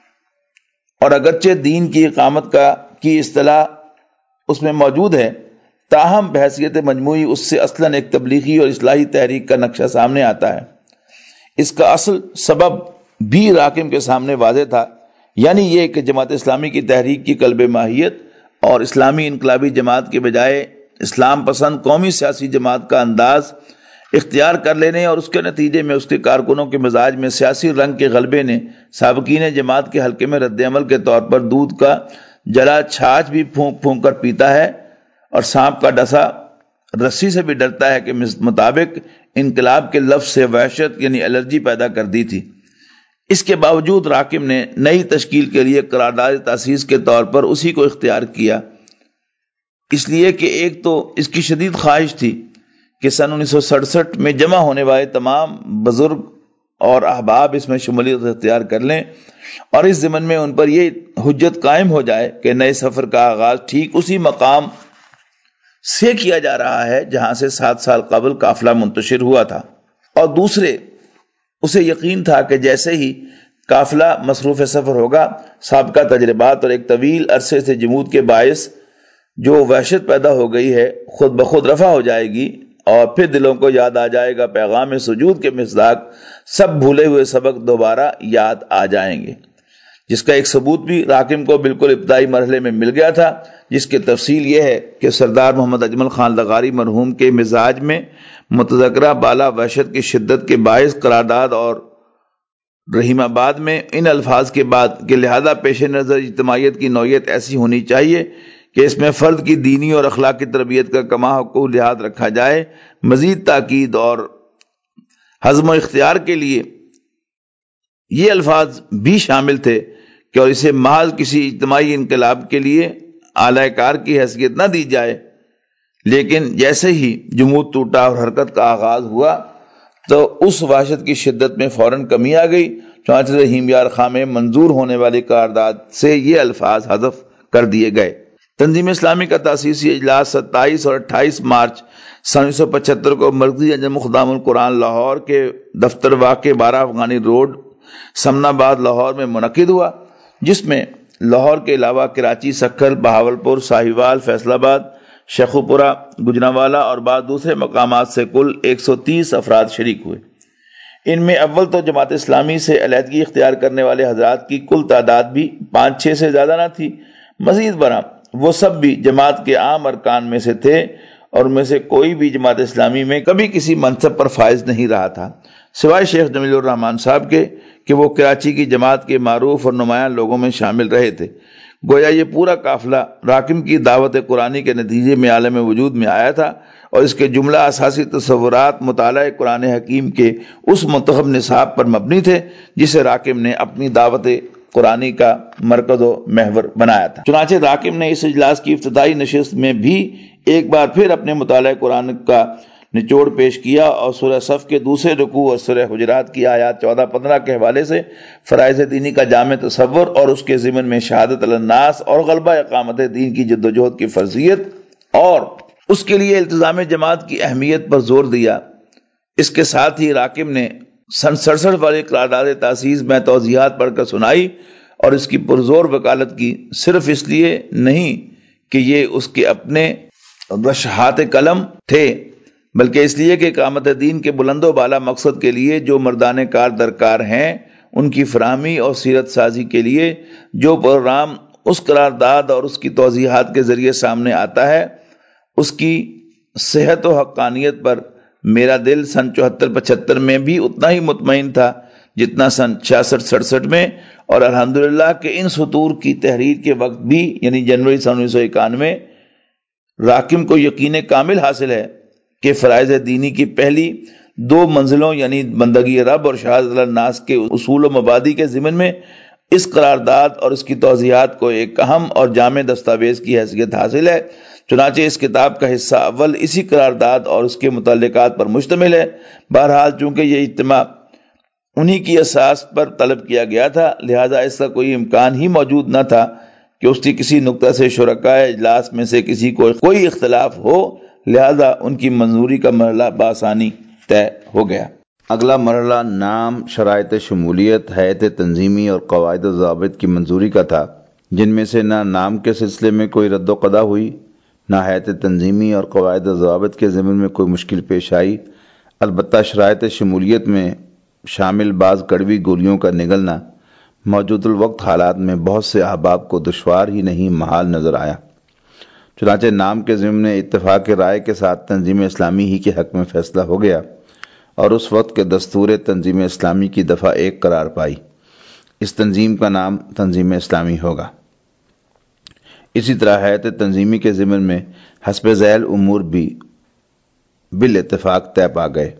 اور اگرچہ دین کی اقامت کا کی اصطلاح اس میں موجود ہے، تاہم بحیثیت مجموعی اس سے اصلاً ایک تبلیغی اور اصلاحی تحریک کا نقشہ سامنے آتا ہے۔ اس کا اصل سبب بھی راکم کے سامنے واضح تھا، یعنی یہ کہ جماعت اسلامی کی تحریک کی قلب ماہیت اور اسلامی انقلابی جماعت کے بجائے اسلام پسند قومی سیاسی جماعت کا انداز اختیار کر لینے اور اس کے نتیجے میں اس کے کارکنوں کے مزاج میں سیاسی رنگ کے غلبے نے سابقین جماعت کے حلقے میں رد عمل کے طور پر دودھ کا جلا چھاچھ بھی پھونک پھونک کر پیتا ہے اور سانپ کا ڈسا رسی سے بھی ڈرتا ہے کہ مطابق انقلاب کے لفظ سے وحشت یعنی الرجی پیدا کر دی تھی۔ اس کے باوجود راکم نے نئی تشکیل کے لیے قرارداد تاسیس کے طور پر اسی کو اختیار کیا، اس لیے کہ ایک تو اس کی شدید خواہش تھی کہ سن انیس سو سڑسٹھ میں جمع ہونے والے تمام بزرگ اور احباب اس میں شمولیت اختیار کر لیں اور اس ضمن میں ان پر یہ حجت قائم ہو جائے کہ نئے سفر کا آغاز ٹھیک اسی مقام سے کیا جا رہا ہے جہاں سے سات سال قبل قافلہ منتشر ہوا تھا، اور دوسرے اسے یقین تھا کہ جیسے ہی قافلہ مصروف سفر ہوگا سابقہ تجربات اور ایک طویل عرصے سے جمود کے باعث جو وحشت پیدا ہو گئی ہے خود بخود رفع ہو جائے گی اور پھر دلوں کو یاد آ جائے گا پیغام سجود کے مصداق، سب بھولے ہوئے سبق دوبارہ یاد آ جائیں گے، جس کا ایک ثبوت بھی راکم کو بالکل ابتدائی مرحلے میں مل گیا تھا، جس کی تفصیل یہ ہے کہ سردار محمد اجمل خان لغاری مرحوم کے مزاج میں متذکرہ بالا وحشت کی شدت کے باعث قرارداد اور رحیم آباد میں ان الفاظ کے بعد کہ لہذا پیش نظر اجتماعیت کی نوعیت ایسی ہونی چاہیے کہ اس میں فرد کی دینی اور اخلاقی تربیت کا کما حقوق لحاظ رکھا جائے، مزید تاکید اور حزم و اختیار کے لیے یہ الفاظ بھی شامل تھے کہ اور اسے محض کسی اجتماعی انقلاب کے لیے اعلی کار کی حیثیت نہ دی جائے، لیکن جیسے ہی جمود ٹوٹا اور حرکت کا آغاز ہوا تو اس وحشت کی شدت میں فوراً کمی آ گئی، چنانچہ رحیم یار خان میں منظور ہونے والی قرارداد سے یہ الفاظ حذف کر دیے گئے۔ تنظیم اسلامی کا تاسیسی اجلاس ستائیس اور اٹھائیس مارچ سن انیس سو پچہتر کو مرکزی انجمن خدام القرآن لاہور کے دفتر واقع بارہ افغانی روڈ سمن آباد لاہور میں منعقد ہوا، جس میں لاہور کے علاوہ کراچی، سکھر، بہاولپور، ساہیوال، فیصل آباد، شیخوپورہ، گجرانوالہ اور بعض دوسرے مقامات سے کل ایک سو تیس افراد شریک ہوئے۔ ان میں اول تو جماعت اسلامی سے علیحدگی اختیار کرنے والے حضرات کی کل تعداد بھی پانچ چھ سے زیادہ نہ تھی، مزید برآں وہ سب بھی جماعت کے عام ارکان میں سے تھے اور ان میں سے کوئی بھی جماعت اسلامی میں کبھی کسی منصب پر فائز نہیں رہا تھا، سوائے شیخ جمیل الرحمان صاحب کے کہ وہ کراچی کی جماعت کے معروف اور نمایاں لوگوں میں شامل رہے تھے۔ گویا یہ پورا قافلہ راکم کی دعوت قرآنی کے نتیجے میں عالم وجود میں آیا تھا اور اس کے جملہ اساسی تصورات مطالعہ قرآن حکیم کے اس منتخب نصاب پر مبنی تھے جسے راکم نے اپنی دعوت قرآنی کا مرکز و محور بنایا تھا۔ چنانچہ راکم نے اس اجلاس کی افتتاحی نشست میں بھی ایک بار پھر اپنے مطالعہ قرآن کا نچوڑ پیش کیا اور سورہ صف کے دوسرے رکوع اور سورہ حجرات کی آیات چودہ پندرہ کے حوالے سے فرائض دینی کا جامع تصور اور اس کے ضمن میں شہادت علی الناس اور غلبہ اقامت دین کی جد و جہد کی فرضیت اور اس کے لیے التزام جماعت کی اہمیت پر زور دیا۔ اس کے ساتھ ہی راکم نے سن سڑسٹھ والی قرارداد تاسیس میں توضیحات پڑھ کر سنائی اور اس کی پرزور وکالت کی، صرف اس لیے نہیں کہ یہ اس کے اپنے رشحات قلم تھے بلکہ اس لیے کہ اقامت دین کے بلند و بالا مقصد کے لیے جو مردان کار درکار ہیں ان کی فراہمی اور سیرت سازی کے لیے جو پروگرام اس قرارداد اور اس کی توضیحات کے ذریعے سامنے آتا ہے اس کی صحت و حقانیت پر میرا دل سن چوہتر پچہتر میں بھی اتنا ہی مطمئن تھا جتنا سن چھیاسٹھ سڑسٹھ میں، اور الحمدللہ کہ ان سطور کی تحریر کے وقت بھی یعنی جنوری سن انیس سو اکانوے راکم کو یقین کامل حاصل ہے کہ فرائض دینی کی پہلی دو منزلوں یعنی بندگی رب اور شہادت الناس کے اصول و مبادی کے ضمن میں اس قرارداد اور اس کی توضیحات کو ایک اہم اور جامع دستاویز کی حیثیت حاصل ہے۔ چنانچہ اس کتاب کا حصہ اول اسی قرارداد اور اس کے متعلقات پر مشتمل ہے۔ بہرحال چونکہ یہ اجتماع انہی کی اساس پر طلب کیا گیا تھا لہذا اس کا کوئی امکان ہی موجود نہ تھا کہ اس کی کسی نقطہ سے شرکائے اجلاس میں سے کسی کو کوئی اختلاف ہو، لہذا ان کی منظوری کا مرحلہ بآسانی طے ہو گیا۔ اگلا مرحلہ نام، شرائط شمولیت، ہیئت تنظیمی اور قواعد و ضوابط کی منظوری کا تھا، جن میں سے نہ نام کے سلسلے میں کوئی رد و قضا ہوئی، نہ ہیئت تنظیمی اور قواعد و ضوابط کے ضمن میں کوئی مشکل پیش آئی۔ البتہ شرائط شمولیت میں شامل بعض کڑوی گولیوں کا نگلنا موجود الوقت حالات میں بہت سے احباب کو دشوار ہی نہیں محال نظر آیا۔ چنانچہ نام کے ضمن میں اتفاق رائے کے ساتھ تنظیم اسلامی ہی کے حق میں فیصلہ ہو گیا اور اس وقت کے دستور تنظیم اسلامی کی دفعہ ایک قرار پائی۔ اس تنظیم کا نام تنظیم اسلامی ہوگا۔ اسی طرح حیات تنظیمی کے ضمن میں حسب ذیل امور بھی بالاتفاق طے پا گئے۔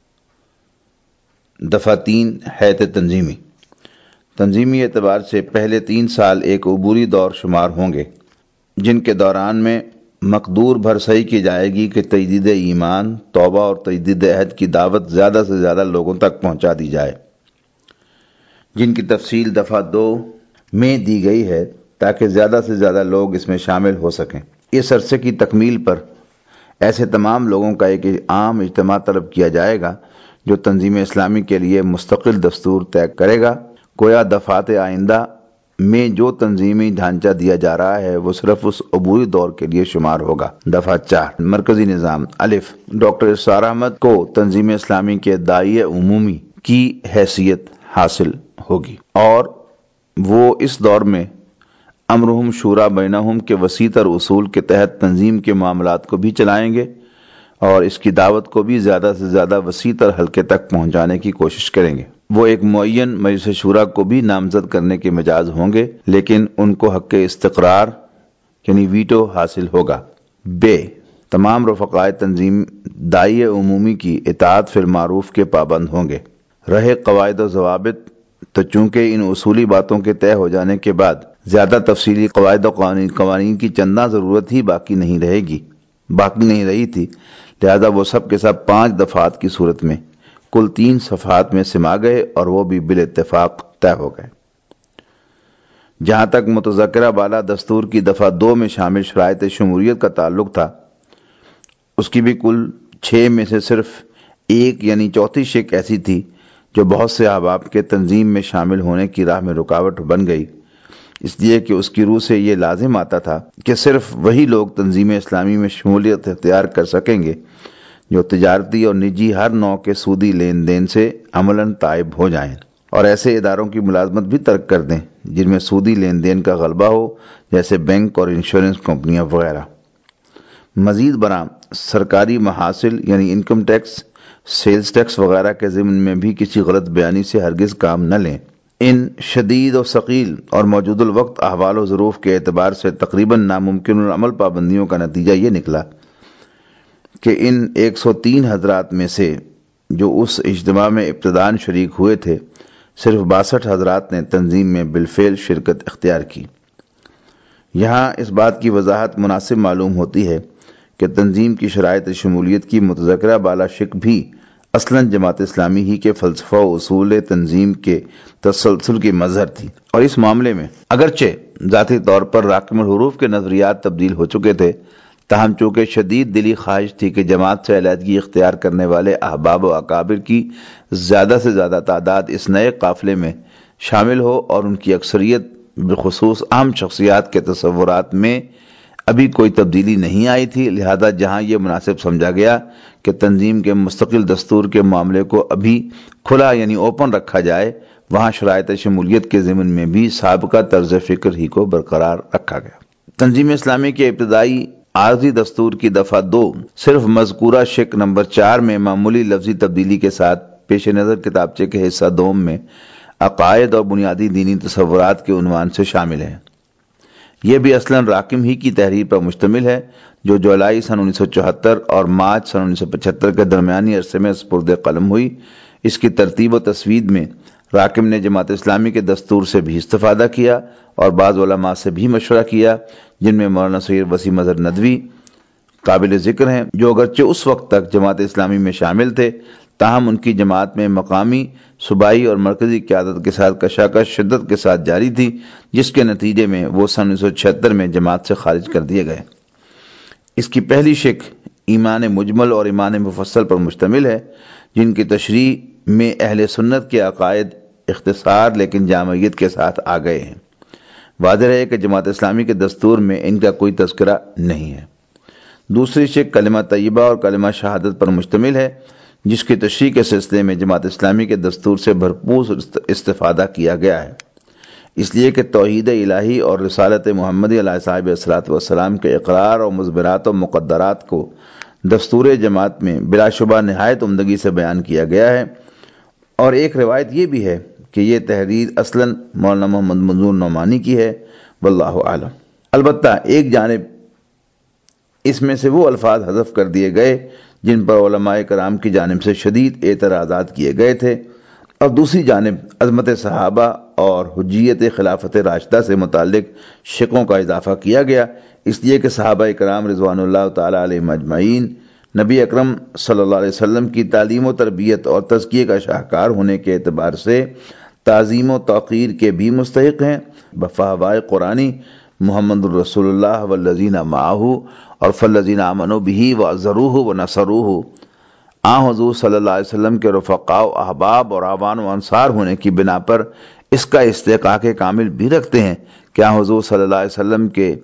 دفعہ تین حیات تنظیمی تنظیمی اعتبار سے پہلے تین سال ایک عبوری دور شمار ہوں گے، جن کے دوران میں مقدور بھرسئی کی جائے گی کہ تجدید ایمان، توبہ اور تجدید عہد کی دعوت زیادہ سے زیادہ لوگوں تک پہنچا دی جائے، جن کی تفصیل دفعہ دو میں دی گئی ہے تاکہ زیادہ سے زیادہ لوگ اس میں شامل ہو سکیں۔ اس عرصے کی تکمیل پر ایسے تمام لوگوں کا ایک عام اجتماع طلب کیا جائے گا جو تنظیم اسلامی کے لیے مستقل دستور طے کرے گا۔ گویا دفعات آئندہ میں جو تنظیمی ڈھانچہ دیا جا رہا ہے وہ صرف اس عبوری دور کے لیے شمار ہوگا۔ دفعہ چار مرکزی نظام الف ڈاکٹر اسرار احمد کو تنظیم اسلامی کے داعیہ عمومی کی حیثیت حاصل ہوگی اور وہ اس دور میں امرہم شورا بینہم کے وسیع تر اصول کے تحت تنظیم کے معاملات کو بھی چلائیں گے اور اس کی دعوت کو بھی زیادہ سے زیادہ وسیع تر حلقے تک پہنچانے کی کوشش کریں گے۔ وہ ایک معین مجلس شورا کو بھی نامزد کرنے کے مجاز ہوں گے، لیکن ان کو حق استقرار یعنی ویٹو حاصل ہوگا۔ بے تمام رفقائے تنظیم داعیہ عمومی کی اطاعت فی المعروف کے پابند ہوں گے۔ رہے قواعد و ضوابط تو چونکہ ان اصولی باتوں کے طے ہو جانے کے بعد زیادہ تفصیلی قواعد و قوانین قوانین کی چندہ ضرورت ہی باقی نہیں رہے گی باقی نہیں رہی تھی، لہذا وہ سب کے سب پانچ دفعات کی صورت میں کل تین صفحات میں سما گئے اور وہ بھی بالاتفاق طے ہو گئے۔ جہاں تک متذکرہ بالا دستور کی دفعہ دو میں شامل شرائط شمولیت کا تعلق تھا، اس کی بھی کل چھ میں سے صرف ایک یعنی چوتھی شق ایسی تھی جو بہت سے احباب کے تنظیم میں شامل ہونے کی راہ میں رکاوٹ بن گئی، اس لیے کہ اس کی روح سے یہ لازم آتا تھا کہ صرف وہی لوگ تنظیم اسلامی میں شمولیت اختیار کر سکیں گے جو تجارتی اور نجی ہر نوع کے سودی لین دین سے عملاً تائب ہو جائیں اور ایسے اداروں کی ملازمت بھی ترک کر دیں جن میں سودی لین دین کا غلبہ ہو، جیسے بینک اور انشورنس کمپنیاں وغیرہ۔ مزید برآں سرکاری محاصل یعنی انکم ٹیکس، سیلز ٹیکس وغیرہ کے ضمن میں بھی کسی غلط بیانی سے ہرگز کام نہ لیں۔ ان شدید و ثقیل اور موجود الوقت احوال و ظروف کے اعتبار سے تقریباً ناممکن العمل پابندیوں کا نتیجہ یہ نکلا کہ ان ایک سو تین حضرات میں سے جو اس اجتماع میں ابتداً شریک ہوئے تھے، صرف باسٹھ حضرات نے تنظیم میں بالفعل شرکت اختیار کی۔ یہاں اس بات کی وضاحت مناسب معلوم ہوتی ہے کہ تنظیم کی شرائط شمولیت کی متذکرہ بالا شق بھی اصلاً جماعت اسلامی ہی کے فلسفہ و اصول تنظیم کے تسلسل کی مظہر تھی، اور اس معاملے میں اگرچہ ذاتی طور پر راکم الحروف کے نظریات تبدیل ہو چکے تھے، تاہم چونکہ شدید دلی خواہش تھی کہ جماعت سے علیحدگی اختیار کرنے والے احباب و اکابر کی زیادہ سے زیادہ تعداد اس نئے قافلے میں شامل ہو اور ان کی اکثریت بخصوص اہم شخصیات کے تصورات میں ابھی کوئی تبدیلی نہیں آئی تھی، لہذا جہاں یہ مناسب سمجھا گیا کہ تنظیم کے مستقل دستور کے معاملے کو ابھی کھلا یعنی اوپن رکھا جائے، وہاں شرائط شمولیت کے ضمن میں بھی سابقہ طرز فکر ہی کو برقرار رکھا گیا۔ تنظیم اسلامی کے ابتدائی عارضی دستور کی دفعہ دو صرف مذکورہ شق نمبر چار میں معمولی لفظی تبدیلی کے ساتھ پیش نظر کتابچے کے حصہ دوم میں عقائد اور بنیادی دینی تصورات کے عنوان سے شامل ہے۔ یہ بھی اصلاً راکم ہی کی تحریر پر مشتمل ہے جو جولائی سن انیس سو چوہتر اور مارچ سن انیس سو پچہتر کے درمیانی عرصے میں سپرد قلم ہوئی۔ اس کی ترتیب و تسوید میں راکم نے جماعت اسلامی کے دستور سے بھی استفادہ کیا اور بعض علماء سے بھی مشورہ کیا، جن میں مولانا سید وسیع مظہر ندوی قابل ذکر ہیں، جو اگرچہ اس وقت تک جماعت اسلامی میں شامل تھے، تاہم ان کی جماعت میں مقامی، صوبائی اور مرکزی قیادت کے ساتھ کشاکش شدت کے ساتھ جاری تھی، جس کے نتیجے میں وہ سن انیس سو چھہتر میں جماعت سے خارج کر دیے گئے۔ اس کی پہلی شق ایمان مجمل اور ایمان مفصل پر مشتمل ہے، جن کی تشریح میں اہل سنت کے عقائد اختصار لیکن جامعیت کے ساتھ آ گئے ہیں۔ واضح ہے کہ جماعت اسلامی کے دستور میں ان کا کوئی تذکرہ نہیں ہے۔ دوسری شق کلمہ طیبہ اور کلمہ شہادت پر مشتمل ہے، جس کی تشریح کے سلسلے میں جماعت اسلامی کے دستور سے بھرپور استفادہ کیا گیا ہے، اس لیے کہ توحید الہی اور رسالت محمدی علیہ صاحب الصلاۃ والسلام کے اقرار اور مزبرات و مقدرات کو دستور جماعت میں بلا شبہ نہایت عمدگی سے بیان کیا گیا ہے، اور ایک روایت یہ بھی ہے کہ یہ تحریر اصلاً مولانا محمد منظور نعمانی کی ہے، واللہ اعلم۔ البتہ ایک جانب اس میں سے وہ الفاظ حذف کر دیے گئے جن پر علماء کرام کی جانب سے شدید اعتراضات کیے گئے تھے، اور دوسری جانب عظمت صحابہ اور حجیت خلافت راشدہ سے متعلق شقوں کا اضافہ کیا گیا، اس لیے کہ صحابہ کرام رضوان اللہ تعالی علیہم اجمعین نبی اکرم صلی اللہ علیہ وسلم کی تعلیم و تربیت اور تزکیے کا شاہکار ہونے کے اعتبار سے تعظیم و توقیر کے بھی مستحق ہیں، بفہوائے قرآنی محمد الرسول اللہ والذین معہ اور فالذین آمنوا بہ وعزروہ ونصروہ، آن حضور صلی اللہ علیہ وسلم کے رفقاء و احباب اور اعوان و انصار ہونے کی بنا پر اس کا استحقاق کامل بھی رکھتے ہیں کہ آن حضور صلی اللہ علیہ وسلم کے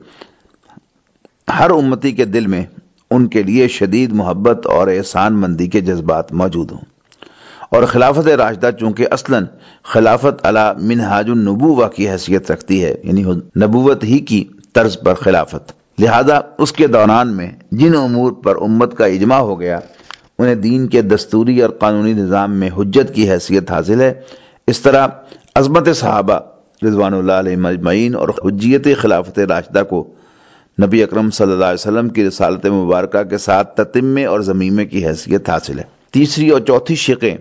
ہر امتی کے دل میں ان کے لیے شدید محبت اور احسان مندی کے جذبات موجود ہوں، اور خلافت راشدہ چونکہ اصلاً خلافت علی منہاج النبوہ کی حیثیت رکھتی ہے، یعنی نبوت ہی کی طرز پر خلافت، لہذا اس کے دوران میں جن امور پر امت کا اجماع ہو گیا انہیں دین کے دستوری اور قانونی نظام میں حجت کی حیثیت حاصل ہے۔ اس طرح عظمت صحابہ رضوان اللہ علیہم اجمعین اور حجیت خلافت راشدہ کو نبی اکرم صلی اللہ علیہ وسلم کی رسالت مبارکہ کے ساتھ تتمے اور ضمیمے کی حیثیت حاصل ہے۔ تیسری اور چوتھی شقیں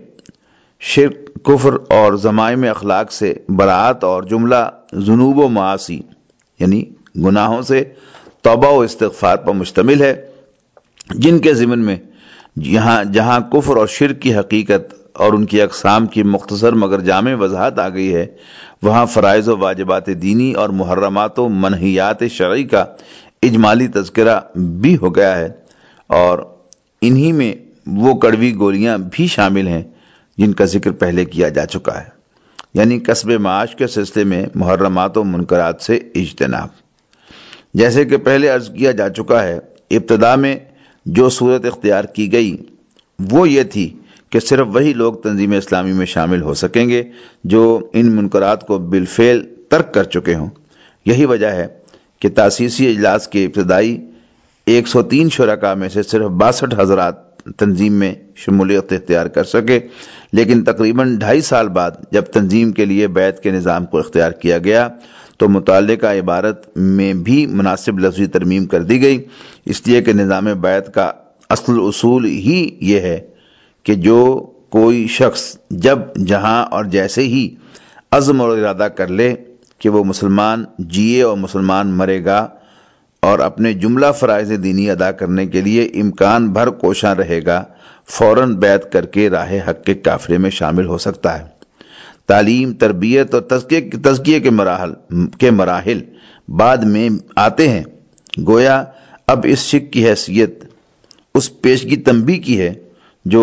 شرک، کفر اور ضمائم اخلاق سے برات اور جملہ ذنوب و معاصی یعنی گناہوں سے توبہ و استغفار پر مشتمل ہے، جن کے ضمن میں جہاں جہاں کفر اور شرک کی حقیقت اور ان کی اقسام کی مختصر مگر جامع وضاحت آ گئی ہے، وہاں فرائض و واجبات دینی اور محرمات و منہیات شرعی کا اجمالی تذکرہ بھی ہو گیا ہے، اور انہی میں وہ کڑوی گولیاں بھی شامل ہیں جن کا ذکر پہلے کیا جا چکا ہے، یعنی کسب معاش کے سلسلے میں محرمات و منکرات سے اجتناب۔ جیسے کہ پہلے عرض کیا جا چکا ہے، ابتدا میں جو صورت اختیار کی گئی وہ یہ تھی کہ صرف وہی لوگ تنظیم اسلامی میں شامل ہو سکیں گے جو ان منکرات کو بالفعل ترک کر چکے ہوں۔ یہی وجہ ہے کہ تاسیسی اجلاس کے ابتدائی ایک سو تین شرکاء میں سے صرف باسٹھ حضرات تنظیم میں شمولیت اختیار کر سکے، لیکن تقریباً ڈھائی سال بعد جب تنظیم کے لیے بیعت کے نظام کو اختیار کیا گیا تو متعلقہ عبارت میں بھی مناسب لفظی ترمیم کر دی گئی، اس لیے کہ نظام بیعت کا اصل اصول ہی یہ ہے کہ جو کوئی شخص جب جہاں اور جیسے ہی عزم اور ارادہ کر لے کہ وہ مسلمان جیے اور مسلمان مرے گا اور اپنے جملہ فرائض دینی ادا کرنے کے لیے امکان بھر کوشاں رہے گا، فوراً بیعت کر کے راہ حق کے کافلے میں شامل ہو سکتا ہے۔ تعلیم، تربیت اور تزکیے تزکیے کے مراحل کے مراحل بعد میں آتے ہیں، گویا اب اس شک کی حیثیت اس پیشگی تنبیہ کی ہے جو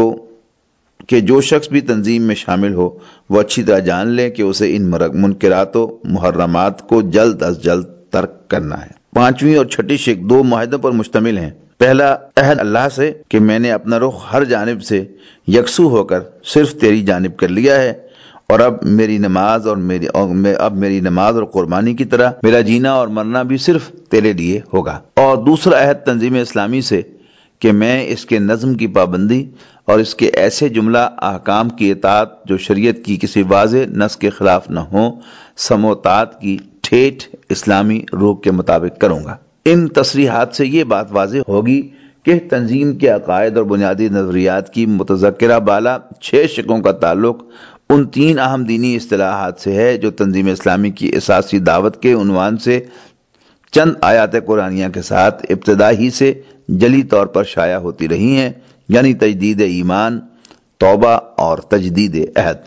کہ جو شخص بھی تنظیم میں شامل ہو وہ اچھی طرح جان لے کہ اسے ان منکرات و محرمات کو جلد از جلد ترک کرنا ہے۔ پانچویں اور چھٹی شق دو معاہدوں پر مشتمل ہیں۔ پہلا عہد اللہ سے کہ میں نے اپنا رخ ہر جانب سے یکسو ہو کر صرف تیری جانب کر لیا ہے، اور اب میری نماز اور میری اور اب میری نماز اور قربانی کی طرح میرا جینا اور مرنا بھی صرف تیرے لیے ہوگا۔ اور دوسرا عہد تنظیم اسلامی سے کہ میں اس کے نظم کی پابندی اور اس کے ایسے جملہ احکام کی اطاعت جو شریعت کی کسی واضح نص کے خلاف نہ ہوں، سموتات کی ٹھیٹھ اسلامی روح کے مطابق کروں گا۔ ان تصریحات سے یہ بات واضح ہوگی کہ تنظیم کے عقائد اور بنیادی نظریات کی متذکرہ بالا چھ شقوں کا تعلق ان تین اہم دینی اصطلاحات سے ہے جو تنظیم اسلامی کی اساسی دعوت کے عنوان سے چند آیات قرآنیہ کے ساتھ ابتدا ہی سے جلی طور پر شائع ہوتی رہی ہیں، یعنی تجدید ایمان، توبہ اور تجدید عہد۔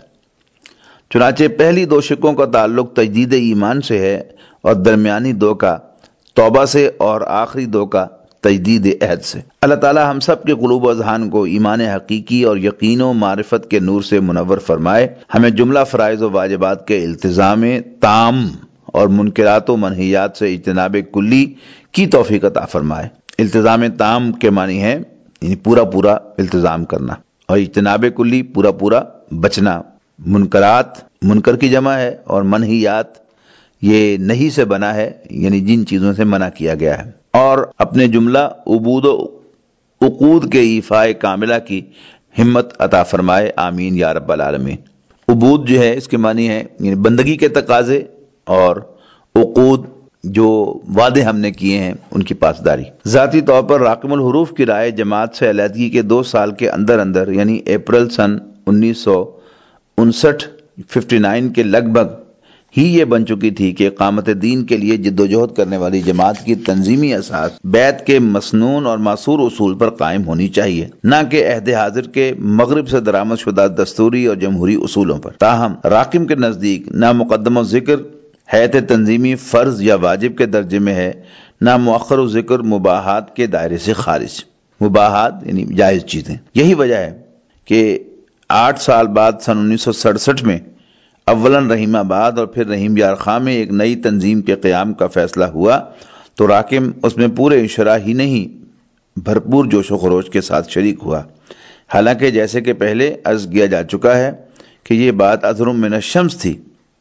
چنانچہ پہلی دو شقوں کا تعلق تجدید ایمان سے ہے اور درمیانی دو کا توبہ سے اور آخری دو کا تجدید عہد سے۔ اللہ تعالی ہم سب کے قلوب و اذہان کو ایمان حقیقی اور یقین و معرفت کے نور سے منور فرمائے، ہمیں جملہ فرائض و واجبات کے التزام تام اور منکرات و منہیات سے اجتناب کلی کی توفیق عطا فرمائے۔ التزام تام کے معنی ہے یعنی پورا پورا التزام کرنا، اور اجتناب کلی پورا پورا بچنا۔ منکرات منکر کی جمع ہے، اور منہیات یہ نہیں سے بنا ہے، یعنی جن چیزوں سے منع کیا گیا ہے۔ اور اپنے جملہ عبود و عقود کے ایفائے کاملہ کی ہمت عطا فرمائے، آمین یا رب العالمین۔ عبود جو ہے اس کے معنی ہے یعنی بندگی کے تقاضے، اور عقود جو وعدے ہم نے کیے ہیں ان کی پاسداری۔ ذاتی طور پر راقم الحروف کی رائے جماعت سے علیحدگی کے دو سال کے اندر اندر یعنی اپریل سن انیس سو انسٹھ ففٹی نائن کے لگ بھگ ہی یہ بن چکی تھی کہ اقامت دین کے لیے جد و جہد کرنے والی جماعت کی تنظیمی اساس بیت کے مسنون اور معصور اصول پر قائم ہونی چاہیے، نہ کہ عہد حاضر کے مغرب سے درآمد شدہ دستوری اور جمہوری اصولوں پر۔ تاہم راقم کے نزدیک نہ مقدم و ذکر حیث تنظیمی فرض یا واجب کے درجے میں ہے، نہ مؤخر و ذکر مباحات کے دائرے سے خارج۔ مباحات یعنی جائز چیزیں۔ یہی وجہ ہے کہ آٹھ سال بعد سن انیس سو سڑسٹھ میں اولاً رحیم آباد اور پھر رحیم یار خاں میں ایک نئی تنظیم کے قیام کا فیصلہ ہوا تو راقم اس میں پورے انشراح ہی نہیں بھرپور جوش و خروش کے ساتھ شریک ہوا، حالانکہ جیسے کہ پہلے عرض کیا جا چکا ہے کہ یہ بات اظہر من الشمس تھی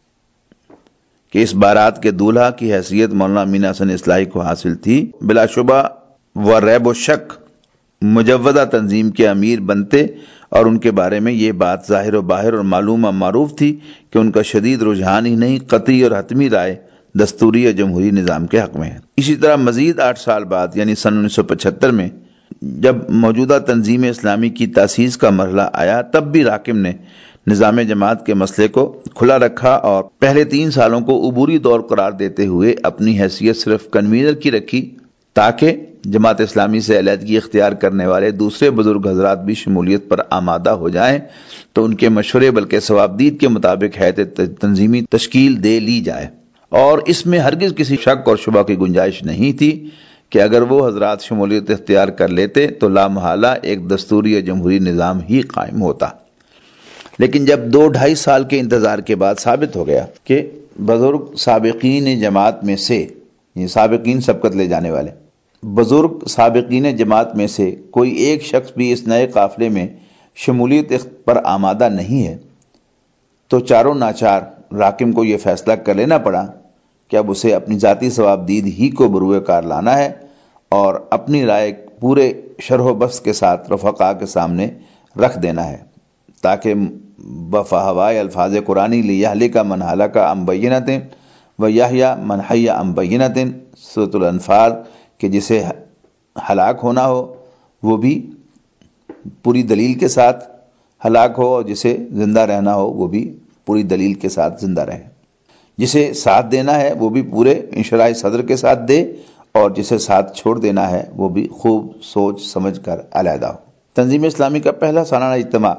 کہ اس بارات کے دولہا کی حیثیت مولانا امین حسن اصلاحی کو حاصل تھی۔ بلا شبہ و ریب و شک مجودہ تنظیم کے امیر بنتے اور ان کے بارے میں یہ بات ظاہر و باہر اور معلوم و معروف تھی کہ ان کا شدید رجحان ہی نہیں قطعی اور حتمی رائے دستوری اور جمہوری نظام کے حق میں ہے۔ اسی طرح مزید آٹھ سال بعد یعنی سن انیس سو پچہتر میں جب موجودہ تنظیم اسلامی کی تاسیس کا مرحلہ آیا تب بھی راقم نے نظام جماعت کے مسئلے کو کھلا رکھا اور پہلے تین سالوں کو عبوری دور قرار دیتے ہوئے اپنی حیثیت صرف کنوینر کی رکھی تاکہ جماعت اسلامی سے علیحدگی اختیار کرنے والے دوسرے بزرگ حضرات بھی شمولیت پر آمادہ ہو جائیں تو ان کے مشورے بلکہ ثوابدید کے مطابق حیث تنظیمی تشکیل دے لی جائے، اور اس میں ہرگز کسی شک اور شبہ کی گنجائش نہیں تھی کہ اگر وہ حضرات شمولیت اختیار کر لیتے تو لامحالہ ایک دستوری اور جمہوری نظام ہی قائم ہوتا۔ لیکن جب دو ڈھائی سال کے انتظار کے بعد ثابت ہو گیا کہ بزرگ سابقین جماعت میں سے یہ سابقین سبقت لے جانے والے بزرگ سابقین جماعت میں سے کوئی ایک شخص بھی اس نئے قافلے میں شمولیت پر آمادہ نہیں ہے تو چاروں ناچار راقم کو یہ فیصلہ کر لینا پڑا کہ اب اسے اپنی ذاتی ثوابدید ہی کو بروئے کار لانا ہے اور اپنی رائے پورے شرح و بسط کے ساتھ رفقا کے سامنے رکھ دینا ہے تاکہ بفہوائے الفاظ قرآنی لیہلک من ہلک عن بینۃ ویحییٰ من حی عن بینۃ سورۃ الانفال کہ جسے ہلاک ہونا ہو وہ بھی پوری دلیل کے ساتھ ہلاک ہو اور جسے زندہ رہنا ہو وہ بھی پوری دلیل کے ساتھ زندہ رہے، جسے ساتھ دینا ہے وہ بھی پورے انشراح صدر کے ساتھ دے اور جسے ساتھ چھوڑ دینا ہے وہ بھی خوب سوچ سمجھ کر علیحدہ ہو۔ تنظیم اسلامی کا پہلا سالانہ اجتماع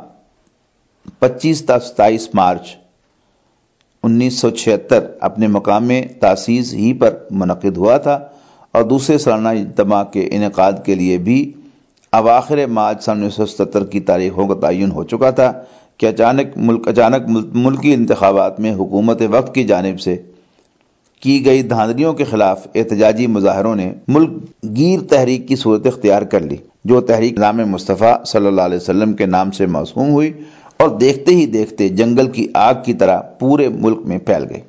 پچیس تا ستائیس مارچ انیس سو چھہتر اپنے مقام میں تاسیس ہی پر منعقد ہوا تھا اور دوسرے سالانہ اجتماع کے انعقاد کے لیے بھی اواخر مارچ سن انیس سو ستر کی تاریخوں کا تعین ہو چکا تھا کہ اچانک ملک اچانک ملکی انتخابات میں حکومت وقت کی جانب سے کی گئی دھاندلیوں کے خلاف احتجاجی مظاہروں نے ملک گیر تحریک کی صورت اختیار کر لی، جو تحریک نام مصطفیٰ صلی اللہ علیہ وسلم کے نام سے موسوم ہوئی اور دیکھتے ہی دیکھتے جنگل کی آگ کی طرح پورے ملک میں پھیل گئی۔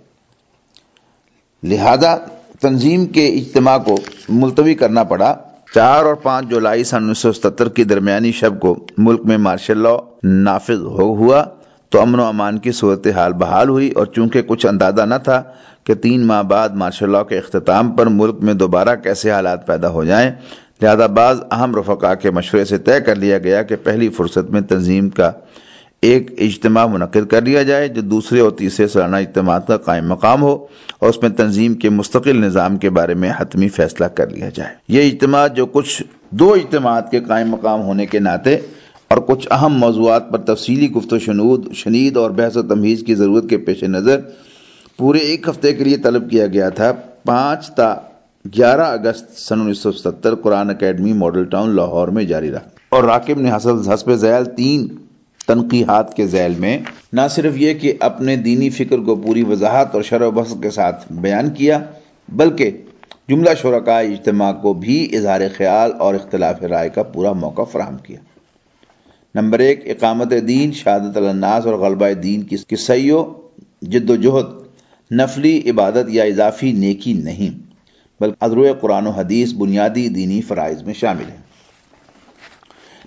لہذا تنظیم کے اجتماع کو ملتوی کرنا پڑا۔ چار اور پانچ جولائی سن انیس سو ستر کی درمیانی شب کو ملک میں مارشل لاء نافذ ہو ہوا تو امن و امان کی صورتحال بحال ہوئی، اور چونکہ کچھ اندازہ نہ تھا کہ تین ماہ بعد مارشل لاء کے اختتام پر ملک میں دوبارہ کیسے حالات پیدا ہو جائیں، لہذا بعض اہم رفقا کے مشورے سے طے کر لیا گیا کہ پہلی فرصت میں تنظیم کا ایک اجتماع منعقد کر لیا جائے جو دوسرے اور تیسرے سالانہ اجتماعات کا قائم مقام ہو اور اس میں تنظیم کے مستقل نظام کے بارے میں حتمی فیصلہ کر لیا جائے۔ یہ اجتماع جو کچھ دو اجتماعات کے قائم مقام ہونے کے ناطے اور کچھ اہم موضوعات پر تفصیلی گفت و شنود شنید اور بحث و تمہیز کی ضرورت کے پیش نظر پورے ایک ہفتے کے لیے طلب کیا گیا تھا، پانچ تا گیارہ اگست سن انیس سو ستر قرآن اکیڈمی ماڈل ٹاؤن لاہور میں جاری رہا، اور راقم نے حسب حسب ذیل تین تنقیحات کے ذیل میں نہ صرف یہ کہ اپنے دینی فکر کو پوری وضاحت اور شرح و بسط کے ساتھ بیان کیا بلکہ جملہ شرکائے اجتماع کو بھی اظہار خیال اور اختلاف رائے کا پورا موقع فراہم کیا۔ نمبر ایک، اقامت دین، شہادت الناس اور غلبہ دین کی سعی و جد و جہد نفلی عبادت یا اضافی نیکی نہیں بلکہ اذروئے قرآن و حدیث بنیادی دینی فرائض میں شامل ہے۔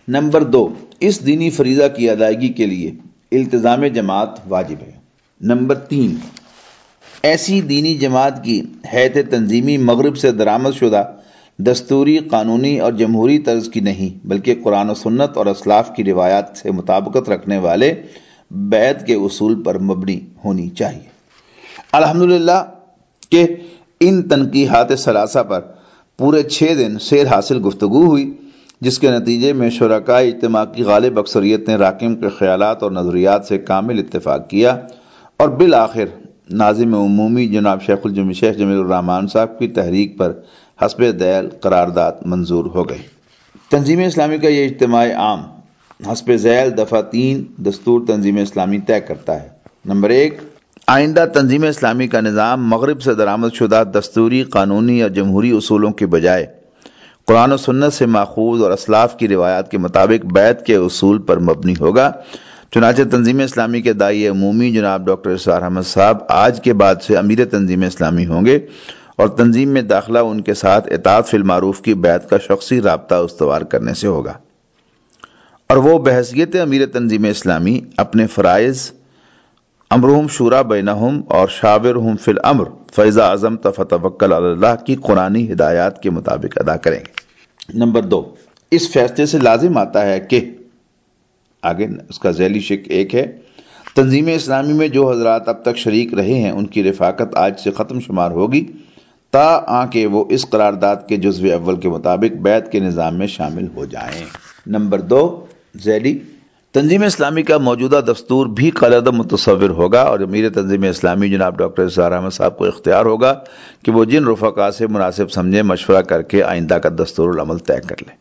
نمبر دو، اس دینی فریضہ کی ادائیگی کے لیے التزام جماعت واجب ہے۔ نمبر تین، ایسی دینی جماعت کی حیث تنظیمی مغرب سے درآمد شدہ دستوری، قانونی اور جمہوری طرز کی نہیں، بلکہ قرآن و سنت اور اسلاف کی روایات سے مطابقت رکھنے والے بیعت کے اصول پر مبنی ہونی چاہیے۔ الحمدللہ کہ ان تنقیحات ثلاثہ پر پورے چھ دن سیر حاصل گفتگو ہوئی، جس کے نتیجے میں شرکائے اجتماع کی غالب اکثریت نے راکم کے خیالات اور نظریات سے کامل اتفاق کیا اور بالآخر ناظم عمومی جناب شیخ الجم شیخ جمیل الرحمان صاحب کی تحریک پر حسب ذیل قرارداد منظور ہو گئی۔ تنظیم اسلامی کا یہ اجتماع عام حسب ذیل دفعہ تین دستور تنظیم اسلامی طے کرتا ہے۔ نمبر ایک، آئندہ تنظیم اسلامی کا نظام مغرب سے درآمد شدہ دستوری، قانونی اور جمہوری اصولوں کے بجائے قرآن و سنت سے ماخوذ اور اسلاف کی روایات کے مطابق بیعت کے اصول پر مبنی ہوگا۔ چنانچہ تنظیم اسلامی کے داعی عمومی جناب ڈاکٹر اسرار احمد صاحب آج کے بعد سے امیر تنظیم اسلامی ہوں گے اور تنظیم میں داخلہ ان کے ساتھ اطاعت فی المعروف کی بیعت کا شخصی رابطہ استوار کرنے سے ہوگا، اور وہ بحیثیت امیر تنظیم اسلامی اپنے فرائض امرہم شورا بینہم اور شاورہم فی الامر فاذا عزمت فتوکل علی اللہ کی قرآنی ہدایات کے مطابق ادا کریں گے۔ نمبر دو، اس فیصلے سے لازم آتا ہے کہ آگے اس کا ذیلی شق ایک ہے، تنظیم اسلامی میں جو حضرات اب تک شریک رہے ہیں ان کی رفاقت آج سے ختم شمار ہوگی تا آنکہ وہ اس قرارداد کے جزو اول کے مطابق بیعت کے نظام میں شامل ہو جائیں۔ نمبر دو، ذیلی، تنظیم اسلامی کا موجودہ دستور بھی قلعہ متصور ہوگا اور امیر تنظیم اسلامی جناب ڈاکٹر اسرار احمد صاحب کو اختیار ہوگا کہ وہ جن رفقا سے مناسب سمجھے مشورہ کر کے آئندہ کا دستور العمل طے کر لیں۔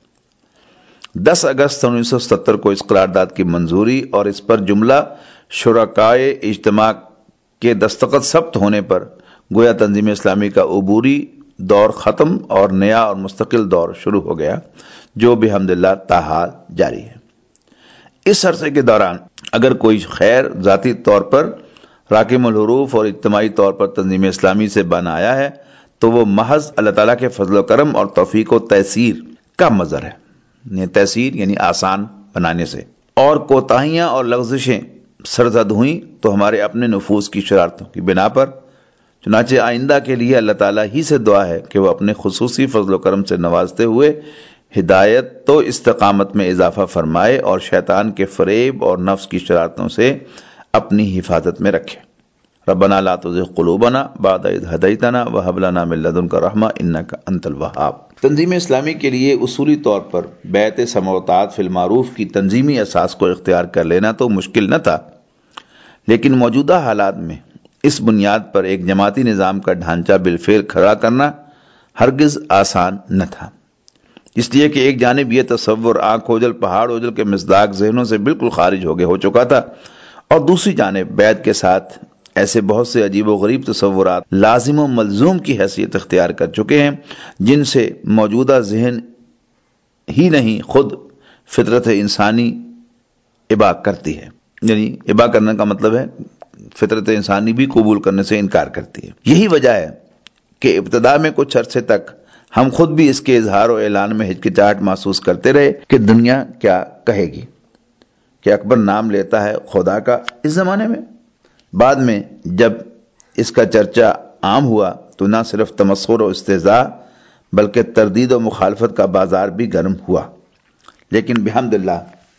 دس اگست انیس سو ستر کو اس قرارداد کی منظوری اور اس پر جملہ شرکائے اجتماع کے دستخط ثبت ہونے پر گویا تنظیم اسلامی کا عبوری دور ختم اور نیا اور مستقل دور شروع ہو گیا، جو بحمدللہ تاحال جاری ہے۔ اس عرصے کے دوران اگر کوئی خیر ذاتی طور پر راکم الحروف اور اجتماعی طور پر تنظیم اسلامی سے بن آیا ہے تو وہ محض اللہ تعالیٰ کے فضل و کرم اور توفیق و تیسیر کا مظہر ہے، یعنی تیسیر یعنی آسان بنانے سے، اور کوتاہیاں اور لغزشیں سرزد ہوئیں تو ہمارے اپنے نفوذ کی شرارتوں کی بنا پر۔ چنانچہ آئندہ کے لیے اللہ تعالیٰ ہی سے دعا ہے کہ وہ اپنے خصوصی فضل و کرم سے نوازتے ہوئے ہدایت تو استقامت میں اضافہ فرمائے اور شیطان کے فریب اور نفس کی شرارتوں سے اپنی حفاظت میں رکھے۔ ربنا لا تزغ قلوبنا بعد اذ ہدیتنا وہب لنا من لدنک رحمہ انک انت الوہاب۔ تنظیم اسلامی کے لیے اصولی طور پر بیعت سمع و اطاعت فی المعروف کی تنظیمی اساس کو اختیار کر لینا تو مشکل نہ تھا، لیکن موجودہ حالات میں اس بنیاد پر ایک جماعتی نظام کا ڈھانچہ بالفعل کھڑا کرنا ہرگز آسان نہ تھا، اس لیے کہ ایک جانب یہ تصور آنکھ اوجل پہاڑ اوجل کے مصداق ذہنوں سے بالکل خارج ہو گئے ہو چکا تھا، اور دوسری جانب بیعت کے ساتھ ایسے بہت سے عجیب و غریب تصورات لازم و ملزوم کی حیثیت اختیار کر چکے ہیں جن سے موجودہ ذہن ہی نہیں خود فطرت انسانی ابا کرتی ہے، یعنی ابا کرنے کا مطلب ہے فطرت انسانی بھی قبول کرنے سے انکار کرتی ہے۔ یہی وجہ ہے کہ ابتدا میں کچھ عرصے تک ہم خود بھی اس کے اظہار و اعلان میں ہچکچاہٹ محسوس کرتے رہے کہ دنیا کیا کہے گی کہ اکبر نام لیتا ہے خدا کا اس زمانے میں۔ بعد میں جب اس کا چرچا عام ہوا تو نہ صرف تمسخر و استہزاء بلکہ تردید و مخالفت کا بازار بھی گرم ہوا، لیکن بحمدللہ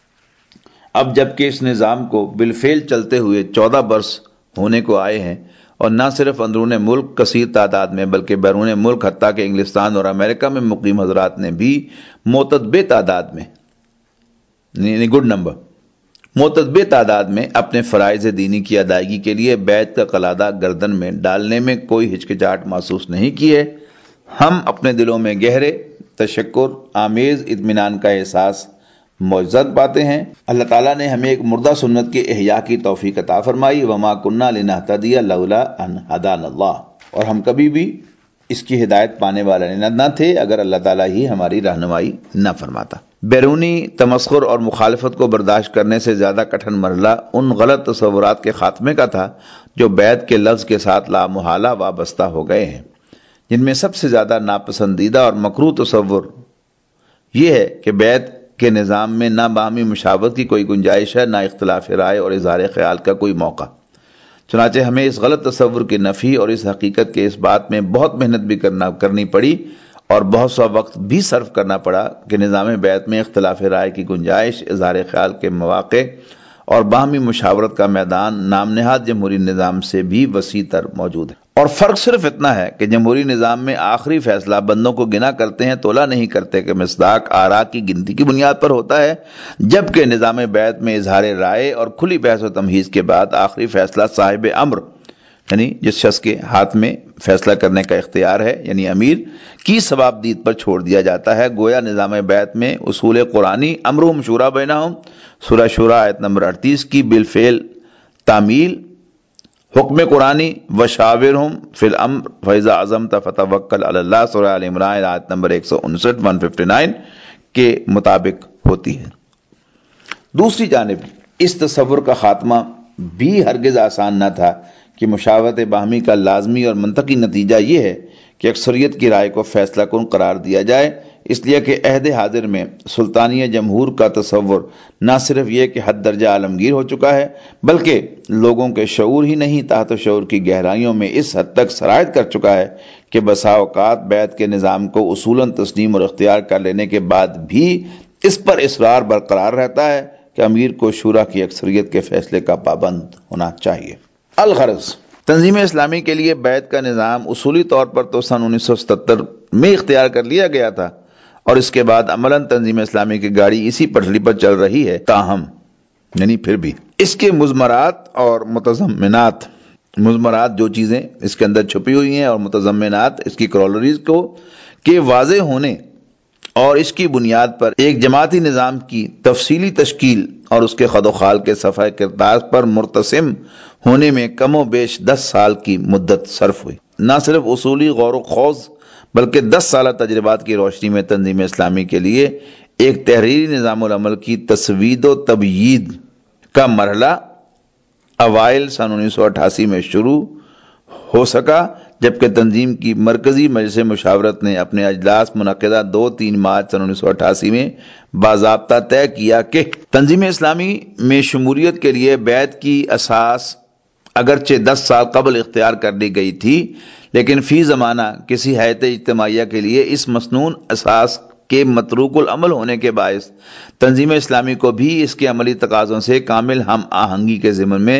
اب جب کہ اس نظام کو بالفعل چلتے ہوئے چودہ برس ہونے کو آئے ہیں اور نہ صرف اندرون ملک کثیر تعداد میں بلکہ بیرون ملک حتیٰ کہ انگلستان اور امریکہ میں مقیم حضرات نے بھی معتدبے تعداد میں یعنی گڈ نمبر معتدبے تعداد میں اپنے فرائض دینی کی ادائیگی کے لیے بیعت کا قلادہ گردن میں ڈالنے میں کوئی ہچکچاہٹ محسوس نہیں کی ہے، ہم اپنے دلوں میں گہرے تشکر آمیز اطمینان کا احساس معزز پاتے ہیں۔ اللہ تعالیٰ نے ہمیں ایک مردہ سنت کے احیاء کی توفیق عطا فرمائی، وما کننا لنہتدی لولا ان ہدانا اللہ، اور ہم کبھی بھی اس کی ہدایت پانے والے نہ تھے اگر اللہ تعالیٰ ہی ہماری رہنمائی نہ فرماتا۔ بیرونی تمسخر اور مخالفت کو برداشت کرنے سے زیادہ کٹھن مرحلہ ان غلط تصورات کے خاتمے کا تھا جو بیعت کے لفظ کے ساتھ لامحالہ وابستہ ہو گئے ہیں، جن میں سب سے زیادہ ناپسندیدہ اور مکروہ تصور یہ ہے کہ بیعت کے نظام میں نہ باہمی مشاورت کی کوئی گنجائش ہے، نہ اختلاف رائے اور اظہار خیال کا کوئی موقع۔ چنانچہ ہمیں اس غلط تصور کی نفی اور اس حقیقت کے اس بات میں بہت محنت بھی کرنا کرنی پڑی اور بہت سا وقت بھی صرف کرنا پڑا کہ نظام بیعت میں اختلاف رائے کی گنجائش، اظہار خیال کے مواقع اور باہمی مشاورت کا میدان نام نہاد جمہوری نظام سے بھی وسیع تر موجود ہے۔ اور فرق صرف اتنا ہے کہ جمہوری نظام میں آخری فیصلہ بندوں کو گنا کرتے ہیں، تولا نہیں کرتے کہ مصداق آراء کی گنتی کی بنیاد پر ہوتا ہے، جبکہ نظام بیعت میں اظہار رائے اور کھلی بحث و تمہیز کے بعد آخری فیصلہ صاحب امر، یعنی جس شخص کے ہاتھ میں فیصلہ کرنے کا اختیار ہے، یعنی امیر کی ثوابدید پر چھوڑ دیا جاتا ہے۔ گویا نظام بیعت میں اصول قرآنی امرہم شورا بینہم، سورہ شورا آیت نمبر اڑتیس کی بالفعل تعمیل، حکم قرآنی وشاورہم فی الامر فاذا عزمت فتوکل علی اللہ، سورہ آل عمران آیت نمبر ایک سو انسٹھ ایک سو اناسی کے مطابق ہوتی ہے۔ دوسری جانب اس تصور کا خاتمہ بھی ہرگز آسان نہ تھا کہ مشاورت باہمی کا لازمی اور منطقی نتیجہ یہ ہے کہ اکثریت کی رائے کو فیصلہ کن قرار دیا جائے، اس لیے کہ عہد حاضر میں سلطانیہ جمہور کا تصور نہ صرف یہ کہ حد درجہ عالمگیر ہو چکا ہے، بلکہ لوگوں کے شعور ہی نہیں تحت شعور کی گہرائیوں میں اس حد تک سرایت کر چکا ہے کہ بسا اوقات بیعت کے نظام کو اصولاً تسلیم اور اختیار کر لینے کے بعد بھی اس پر اصرار برقرار رہتا ہے کہ امیر کو شورا کی اکثریت کے فیصلے کا پابند ہونا چاہیے۔ الغرض تنظیم اسلامی کے لیے بیعت کا نظام اصولی طور پر تو سن انیس سو ستر میں اختیار کر لیا گیا تھا اور اس کے بعد عملاً تنظیم اسلامی کی گاڑی اسی پٹری پر چل رہی ہے، تاہم یعنی پھر بھی اس کے مضمرات اور متضمنات، مضمرات جو چیزیں اس کے اندر چھپی ہوئی ہیں اور متضمنات اس کی کرولریز کو کے واضح ہونے اور اس کی بنیاد پر ایک جماعتی نظام کی تفصیلی تشکیل اور اس کے خد و خال کے صفحہ کردار پر مرتسم ہونے میں کم و بیش دس سال کی مدت صرف ہوئی۔ نہ صرف اصولی غور و خوض بلکہ دس سالہ تجربات کی روشنی میں تنظیم اسلامی کے لیے ایک تحریری نظام العمل کی تسوید و تبیید کا مرحلہ اوائل سن انیس سو اٹھاسی میں شروع ہو سکا، جبکہ تنظیم کی مرکزی مجلس مشاورت نے اپنے اجلاس منعقدہ دو تین مارچ سن انیس سو اٹھاسی میں باضابطہ طے کیا کہ تنظیم اسلامی میں شمولیت کے لیے بیعت کی اساس اگرچہ دس سال قبل اختیار کر لی گئی تھی، لیکن فی زمانہ کسی ہیئت اجتماعیہ کے لیے اس مسنون اساس کے متروک العمل ہونے کے باعث تنظیم اسلامی کو بھی اس کے عملی تقاضوں سے کامل ہم آہنگی کے ضمن میں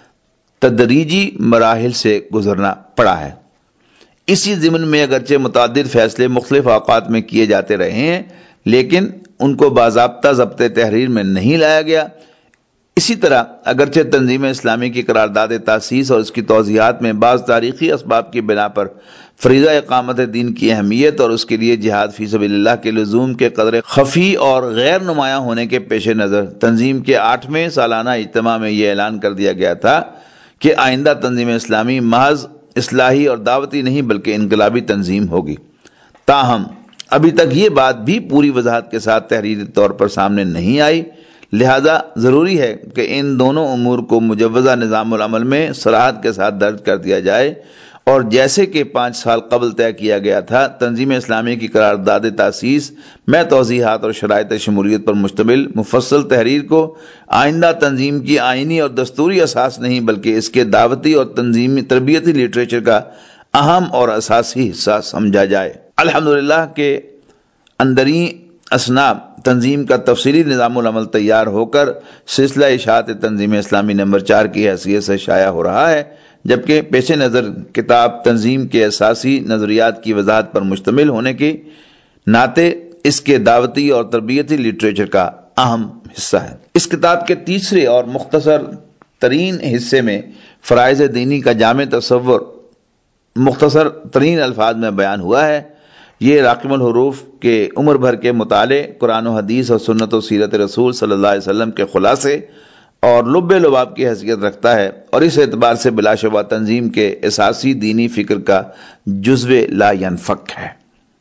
تدریجی مراحل سے گزرنا پڑا ہے۔ اسی ضمن میں اگرچہ متعدد فیصلے مختلف اوقات میں کیے جاتے رہے ہیں، لیکن ان کو باضابطہ ضبط تحریر میں نہیں لایا گیا۔ اسی طرح اگرچہ تنظیم اسلامی کی قرارداد تاسیس اور اس کی توضیحات میں بعض تاریخی اسباب کی بنا پر فریضہ اقامت دین کی اہمیت اور اس کے لیے جہاد فی سبیل اللہ کے لزوم کے قدر خفی اور غیر نمایاں ہونے کے پیش نظر تنظیم کے آٹھویں سالانہ اجتماع میں یہ اعلان کر دیا گیا تھا کہ آئندہ تنظیم اسلامی محض اصلاحی اور دعوتی نہیں بلکہ انقلابی تنظیم ہوگی، تاہم ابھی تک یہ بات بھی پوری وضاحت کے ساتھ تحریری طور پر سامنے نہیں آئی، لہذا ضروری ہے کہ ان دونوں امور کو مجوزہ نظام العمل میں صراحت کے ساتھ درج کر دیا جائے، اور جیسے کہ پانچ سال قبل طے کیا گیا تھا، تنظیم اسلامی کی قرارداد تاسیس میں توضیحات اور شرائط شمولیت پر مشتمل مفصل تحریر کو آئندہ تنظیم کی آئینی اور دستوری اساس نہیں بلکہ اس کے دعوتی اور تنظیمی تربیتی لٹریچر کا اہم اور اساسی حصہ سمجھا جائے۔ الحمدللہ کہ اندرین اسنا تنظیم کا تفصیلی نظام العمل تیار ہو کر سلسلہ اشاعت تنظیم اسلامی نمبر چار کی حیثیت سے شائع ہو رہا ہے، جبکہ پیش نظر کتاب تنظیم کے اساسی نظریات کی وضاحت پر مشتمل ہونے کے ناطے اس کے دعوتی اور تربیتی لٹریچر کا اہم حصہ ہے۔ اس کتاب کے تیسرے اور مختصر ترین حصے میں فرائض دینی کا جامع تصور مختصر ترین الفاظ میں بیان ہوا ہے۔ یہ راقم الحروف کے عمر بھر کے مطالعے، قرآن و حدیث اور سنت و سیرت رسول صلی اللہ علیہ وسلم کے خلاصے اور لب لباب کی حیثیت رکھتا ہے، اور اس اعتبار سے بلا شبہ تنظیم کے اساسی دینی فکر کا جزو لا ینفک ہے۔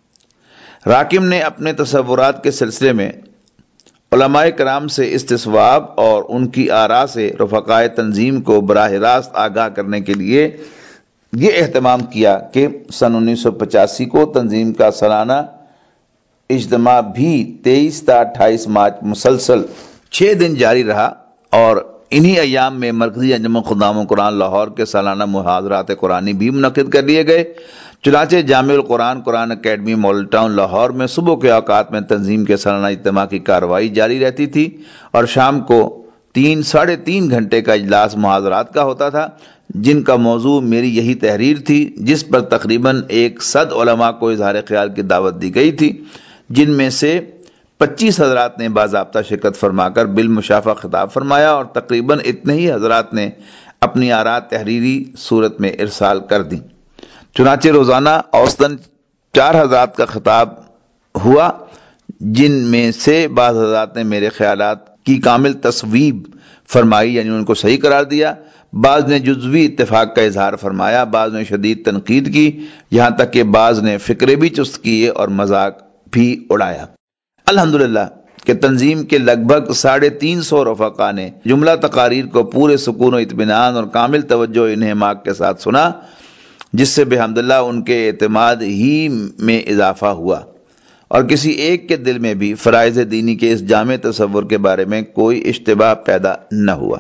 راقم نے اپنے تصورات کے سلسلے میں علماء کرام سے استصواب اور ان کی آراء سے رفقائے تنظیم کو براہ راست آگاہ کرنے کے لیے یہ اہتمام کیا کہ سن انیس سو پچاسی کو تنظیم کا سالانہ اجتماع بھی تیئیس تا اٹھائیس مارچ مسلسل چھ دن جاری رہا، اور انہی ایام میں مرکزی انجمن خدام قرآن لاہور کے سالانہ محاضرات قرآنی بھی منعقد کر لیے گئے۔ چنانچہ جامع القرآن قرآن اکیڈمی ماڈل ٹاؤن لاہور میں صبح کے اوقات میں تنظیم کے سالانہ اجتماع کی کارروائی جاری رہتی تھی، اور شام کو تین ساڑھے تین گھنٹے کا اجلاس محاضرات کا ہوتا تھا، جن کا موضوع میری یہی تحریر تھی، جس پر تقریباً ایک صد علماء کو اظہار خیال کی دعوت دی گئی تھی، جن میں سے پچیس حضرات نے باضابطہ شرکت فرما کر بالمشافہ خطاب فرمایا، اور تقریباً اتنے ہی حضرات نے اپنی آراء تحریری صورت میں ارسال کر دی۔ چنانچہ روزانہ اوسطاً چار حضرات کا خطاب ہوا، جن میں سے بعض حضرات نے میرے خیالات کی کامل تصویب فرمائی، یعنی ان کو صحیح قرار دیا، بعض نے جزوی اتفاق کا اظہار فرمایا، بعض نے شدید تنقید کی، یہاں تک کہ بعض نے فقرے بھی چست کیے اور مذاق بھی اڑایا۔ الحمدللہ کہ تنظیم کے لگ بھگ ساڑھے تین سو رفقا نے جملہ تقاریر کو پورے سکون و اطمینان اور کامل توجہ و انہماک کے ساتھ سنا، جس سے بحمدللہ ان کے اعتماد ہی میں اضافہ ہوا، اور کسی ایک کے دل میں بھی فرائض دینی کے اس جامع تصور کے بارے میں کوئی اشتباہ پیدا نہ ہوا۔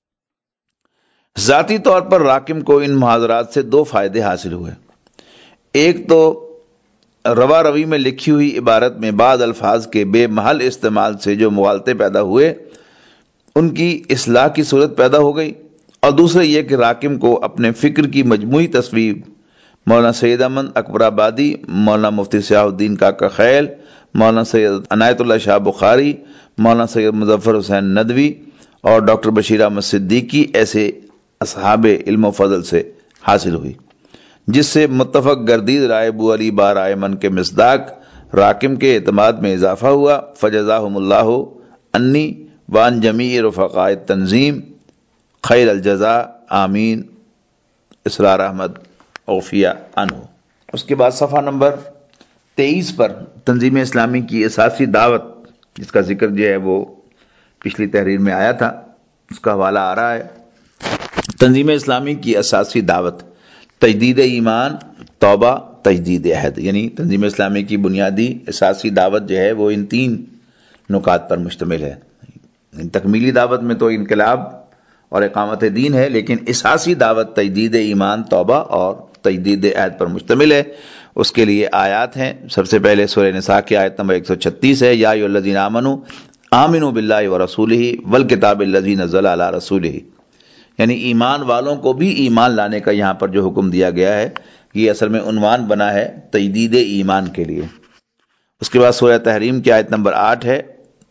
ذاتی طور پر راکم کو ان محاضرات سے دو فائدے حاصل ہوئے۔ ایک تو روا روی میں لکھی ہوئی عبارت میں بعض الفاظ کے بے محل استعمال سے جو مغالطے پیدا ہوئے، ان کی اصلاح کی صورت پیدا ہو گئی، اور دوسرا یہ کہ راکم کو اپنے فکر کی مجموعی تصویر مولانا سید احمد اکبر آبادی، مولانا مفتی سیاح الدین کاکا خیل، مولانا سید عنایت اللہ شاہ بخاری، مولانا سید مظفر حسین ندوی اور ڈاکٹر بشیر احمد صدیقی ایسے اصحاب علم و فضل سے حاصل ہوئی، جس سے متفق گردید رائے ابو علی بار آئے من کے مصداق راکم کے اعتماد میں اضافہ ہوا۔ فجزاہم اللہ انی وان جمیع رفقاء تنظیم خیر الجزاء، آمین۔ اسرار احمد اوفیہ عنہ۔ اس کے بعد صفحہ نمبر تیئیس پر تنظیم اسلامی کی اساسی دعوت، جس کا ذکر جو ہے وہ پچھلی تحریر میں آیا تھا، اس کا حوالہ آ رہا ہے۔ تنظیم اسلامی کی اساسی دعوت، تجدید ایمان، توبہ، تجدید عہد، یعنی تنظیم اسلامی کی بنیادی اساسی دعوت جو ہے وہ ان تین نکات پر مشتمل ہے۔ تکمیلی دعوت میں تو انقلاب اور اقامت دین ہے، لیکن اساسی دعوت تجدید ایمان، توبہ اور تجدید عہد پر مشتمل ہے۔ اس کے لیے آیات ہیں۔ سب سے پہلے سورہ نساء کی آیت نمبر ایک سو چھتیس ہے، یا ایھا الذین آمنوا آمنوا باللہ ورسولہ والکتاب الذی نزل علی رسولہ، یعنی ایمان والوں کو بھی ایمان لانے کا یہاں پر جو حکم دیا گیا ہے، یہ اصل میں عنوان بنا ہے تجدید ایمان کے لیے۔ اس کے بعد سورہ تحریم کی آیت نمبر آٹھ ہے،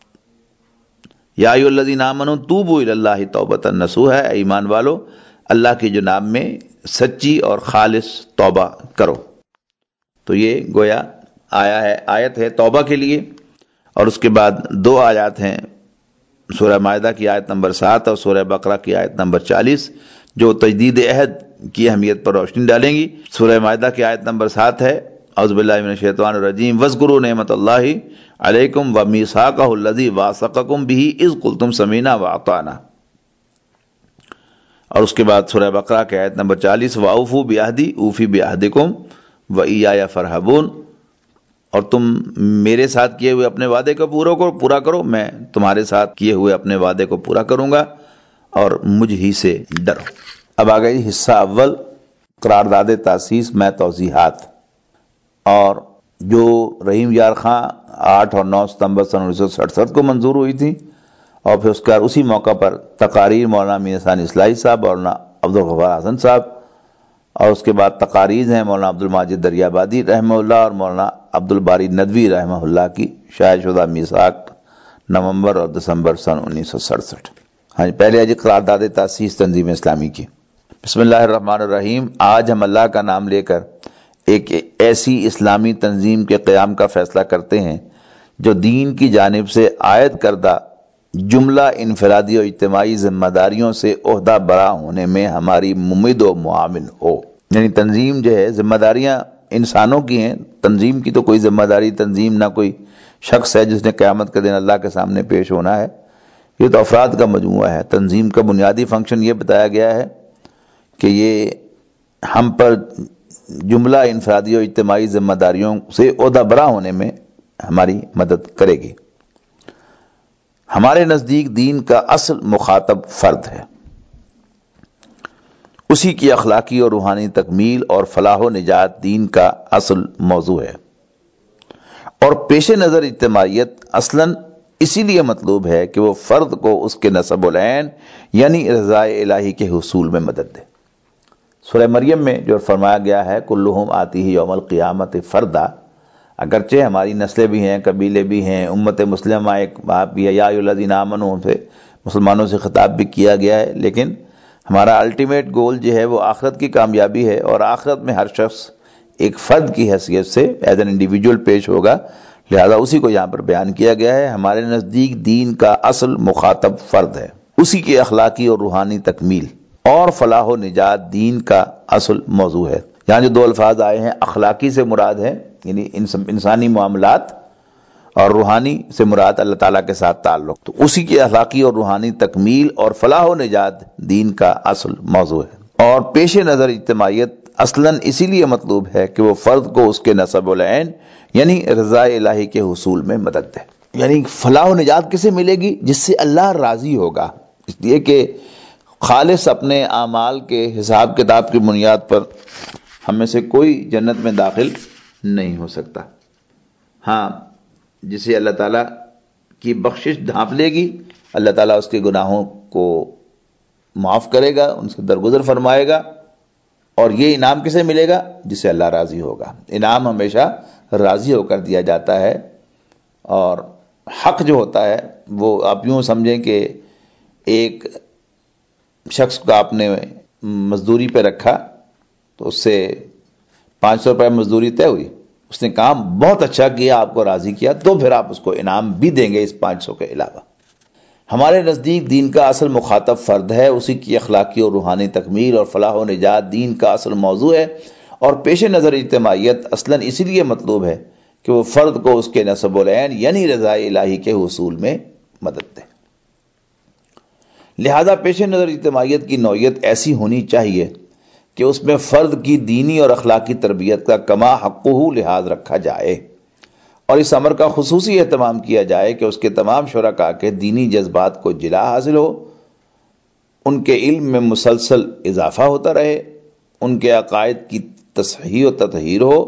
یا ایھا الذین آمنوا توبوا الی اللہ توبۃ نصوحا، ایمان والو اللہ کی جناب میں سچی اور خالص توبہ کرو۔ تو یہ گویا آیا ہے آیت ہے توبہ کے لیے، اور اس کے بعد دو آیات ہیں، سورہ مائدہ کی آیت نمبر سات اور سورہ بقرہ کی آیت نمبر چالیس، جو تجدید عہد کی اہمیت پر روشنی ڈالیں گی۔ سورہ مائدہ کی آیت نمبر سات ہے، اعوذ باللہ من الشیطان الرجیم واذکروا نعمت اللہ علیکم ومیثاقہ الذی واثقکم بہ اذ قلتم سمعنا واطعنا، اور اس کے بعد سورہ بقرہ کی آیت نمبر چالیس، واوفوا بعہدی اوفی بعہدکم وایای فارہبون، اور تم میرے ساتھ کیے ہوئے اپنے وعدے کو پورا کرو پورا کرو میں تمہارے ساتھ کیے ہوئے اپنے وعدے کو پورا کروں گا، اور مجھ ہی سے ڈرو۔ اب آ گئی حصہ اول، قرارداد تاسیس میں توضیحات، اور جو رحیم یار خاں آٹھ اور نو ستمبر سن انیس سو سڑسٹھ کو منظور ہوئی تھی، اور پھر اس کے بعد اسی موقع پر تقاریر مولانا میر ثانی اصلاحی صاحب، مولانا عبدالغفار حسن صاحب، اور اس کے بعد تقاریر ہیں مولانا عبد الماجد دریابادی رحمہ اللہ اور مولانا عبد الباری ندوی رحمہ اللہ کی، شائع شدہ میثاق نومبر اور دسمبر سن انیس سو سڑسٹھ۔ ہاں جی، پہلے ہے جی قرارداد تاسیس تنظیم اسلامی کی۔ بسم اللہ الرحمن الرحیم۔ آج ہم اللہ کا نام لے کر ایک ایسی اسلامی تنظیم کے قیام کا فیصلہ کرتے ہیں جو دین کی جانب سے عائد کردہ جملہ انفرادی اور اجتماعی ذمہ داریوں سے عہدہ برا ہونے میں ہماری ممد و معاون ہو۔ یعنی تنظیم جو ہے ذمہ داریاں انسانوں کی ہیں، تنظیم کی تو کوئی ذمہ داری تنظیم نہ کوئی شخص ہے جس نے قیامت کے دن اللہ کے سامنے پیش ہونا ہے، یہ تو افراد کا مجموعہ ہے۔ تنظیم کا بنیادی فنکشن یہ بتایا گیا ہے کہ یہ ہم پر جملہ انفرادی اور اجتماعی ذمہ داریوں سے عہدہ برا ہونے میں ہماری مدد کرے گی۔ ہمارے نزدیک دین کا اصل مخاطب فرد ہے، اسی کی اخلاقی اور روحانی تکمیل اور فلاح و نجات دین کا اصل موضوع ہے، اور پیش نظر اجتماعیت اصلاً اسی لیے مطلوب ہے کہ وہ فرد کو اس کے نسب العین یعنی رضائے الہی کے حصول میں مدد دے۔ سورہ مریم میں جو فرمایا گیا ہے کلہم آتیہ یوم القیامت فردا، اگرچہ ہماری نسلیں بھی ہیں، قبیلے بھی ہیں، امت مسلمہ ایک باپ بھی ہے، یا ایھا الذین آمنوا سے مسلمانوں سے خطاب بھی کیا گیا ہے، لیکن ہمارا الٹیمیٹ گول جو ہے وہ آخرت کی کامیابی ہے، اور آخرت میں ہر شخص ایک فرد کی حیثیت سے ایز این انڈیویجول پیش ہوگا، لہذا اسی کو یہاں پر بیان کیا گیا ہے۔ ہمارے نزدیک دین کا اصل مخاطب فرد ہے، اسی کی اخلاقی اور روحانی تکمیل اور فلاح و نجات دین کا اصل موضوع ہے۔ یہاں جو دو الفاظ آئے ہیں، اخلاقی سے مراد ہے یعنی انسانی معاملات، اور روحانی سے مراد اللہ تعالیٰ کے ساتھ تعلق، تو اسی کی اخلاقی اور روحانی تکمیل اور فلاح و نجات دین کا اصل موضوع ہے، اور پیش نظر اجتماعیت اصلاً اسی لیے مطلوب ہے کہ وہ فرد کو اس کے نسب العین یعنی رضا الہی کے حصول میں مدد دے۔ یعنی فلاح و نجات کسے ملے گی؟ جس سے اللہ راضی ہوگا، اس لیے کہ خالص اپنے اعمال کے حساب کتاب کی بنیاد پر ہم میں سے کوئی جنت میں داخل نہیں ہو سکتا۔ ہاں، جسے اللہ تعالیٰ کی بخشش ڈھانپ لے گی، اللہ تعالیٰ اس کے گناہوں کو معاف کرے گا، ان سے درگزر فرمائے گا، اور یہ انعام کسے ملے گا؟ جسے اللہ راضی ہوگا۔ انعام ہمیشہ راضی ہو کر دیا جاتا ہے، اور حق جو ہوتا ہے وہ آپ یوں سمجھیں کہ ایک شخص کو آپ نے مزدوری پہ رکھا تو اس سے پانچ سو روپے مزدوری طے ہوئی، اس نے کام بہت اچھا کیا، آپ کو راضی کیا، تو پھر آپ اس کو انعام بھی دیں گے اس پانچ سو کے علاوہ۔ ہمارے نزدیک دین کا اصل مخاطب فرد ہے، اسی کی اخلاقی اور روحانی تکمیل اور فلاح و نجات دین کا اصل موضوع ہے، اور پیش نظر اجتماعیت اصلاً اسی لیے مطلوب ہے کہ وہ فرد کو اس کے نسب العین یعنی رضا الہی کے حصول میں مدد دے۔ لہذا پیش نظر اجتماعیت کی نوعیت ایسی ہونی چاہیے کہ اس میں فرد کی دینی اور اخلاقی تربیت کا کما حقہ لحاظ رکھا جائے، اور اس امر کا خصوصی اہتمام کیا جائے کہ اس کے تمام شرکاء کے دینی جذبات کو جلا حاصل ہو، ان کے علم میں مسلسل اضافہ ہوتا رہے، ان کے عقائد کی تصحیح و تطہیر ہو،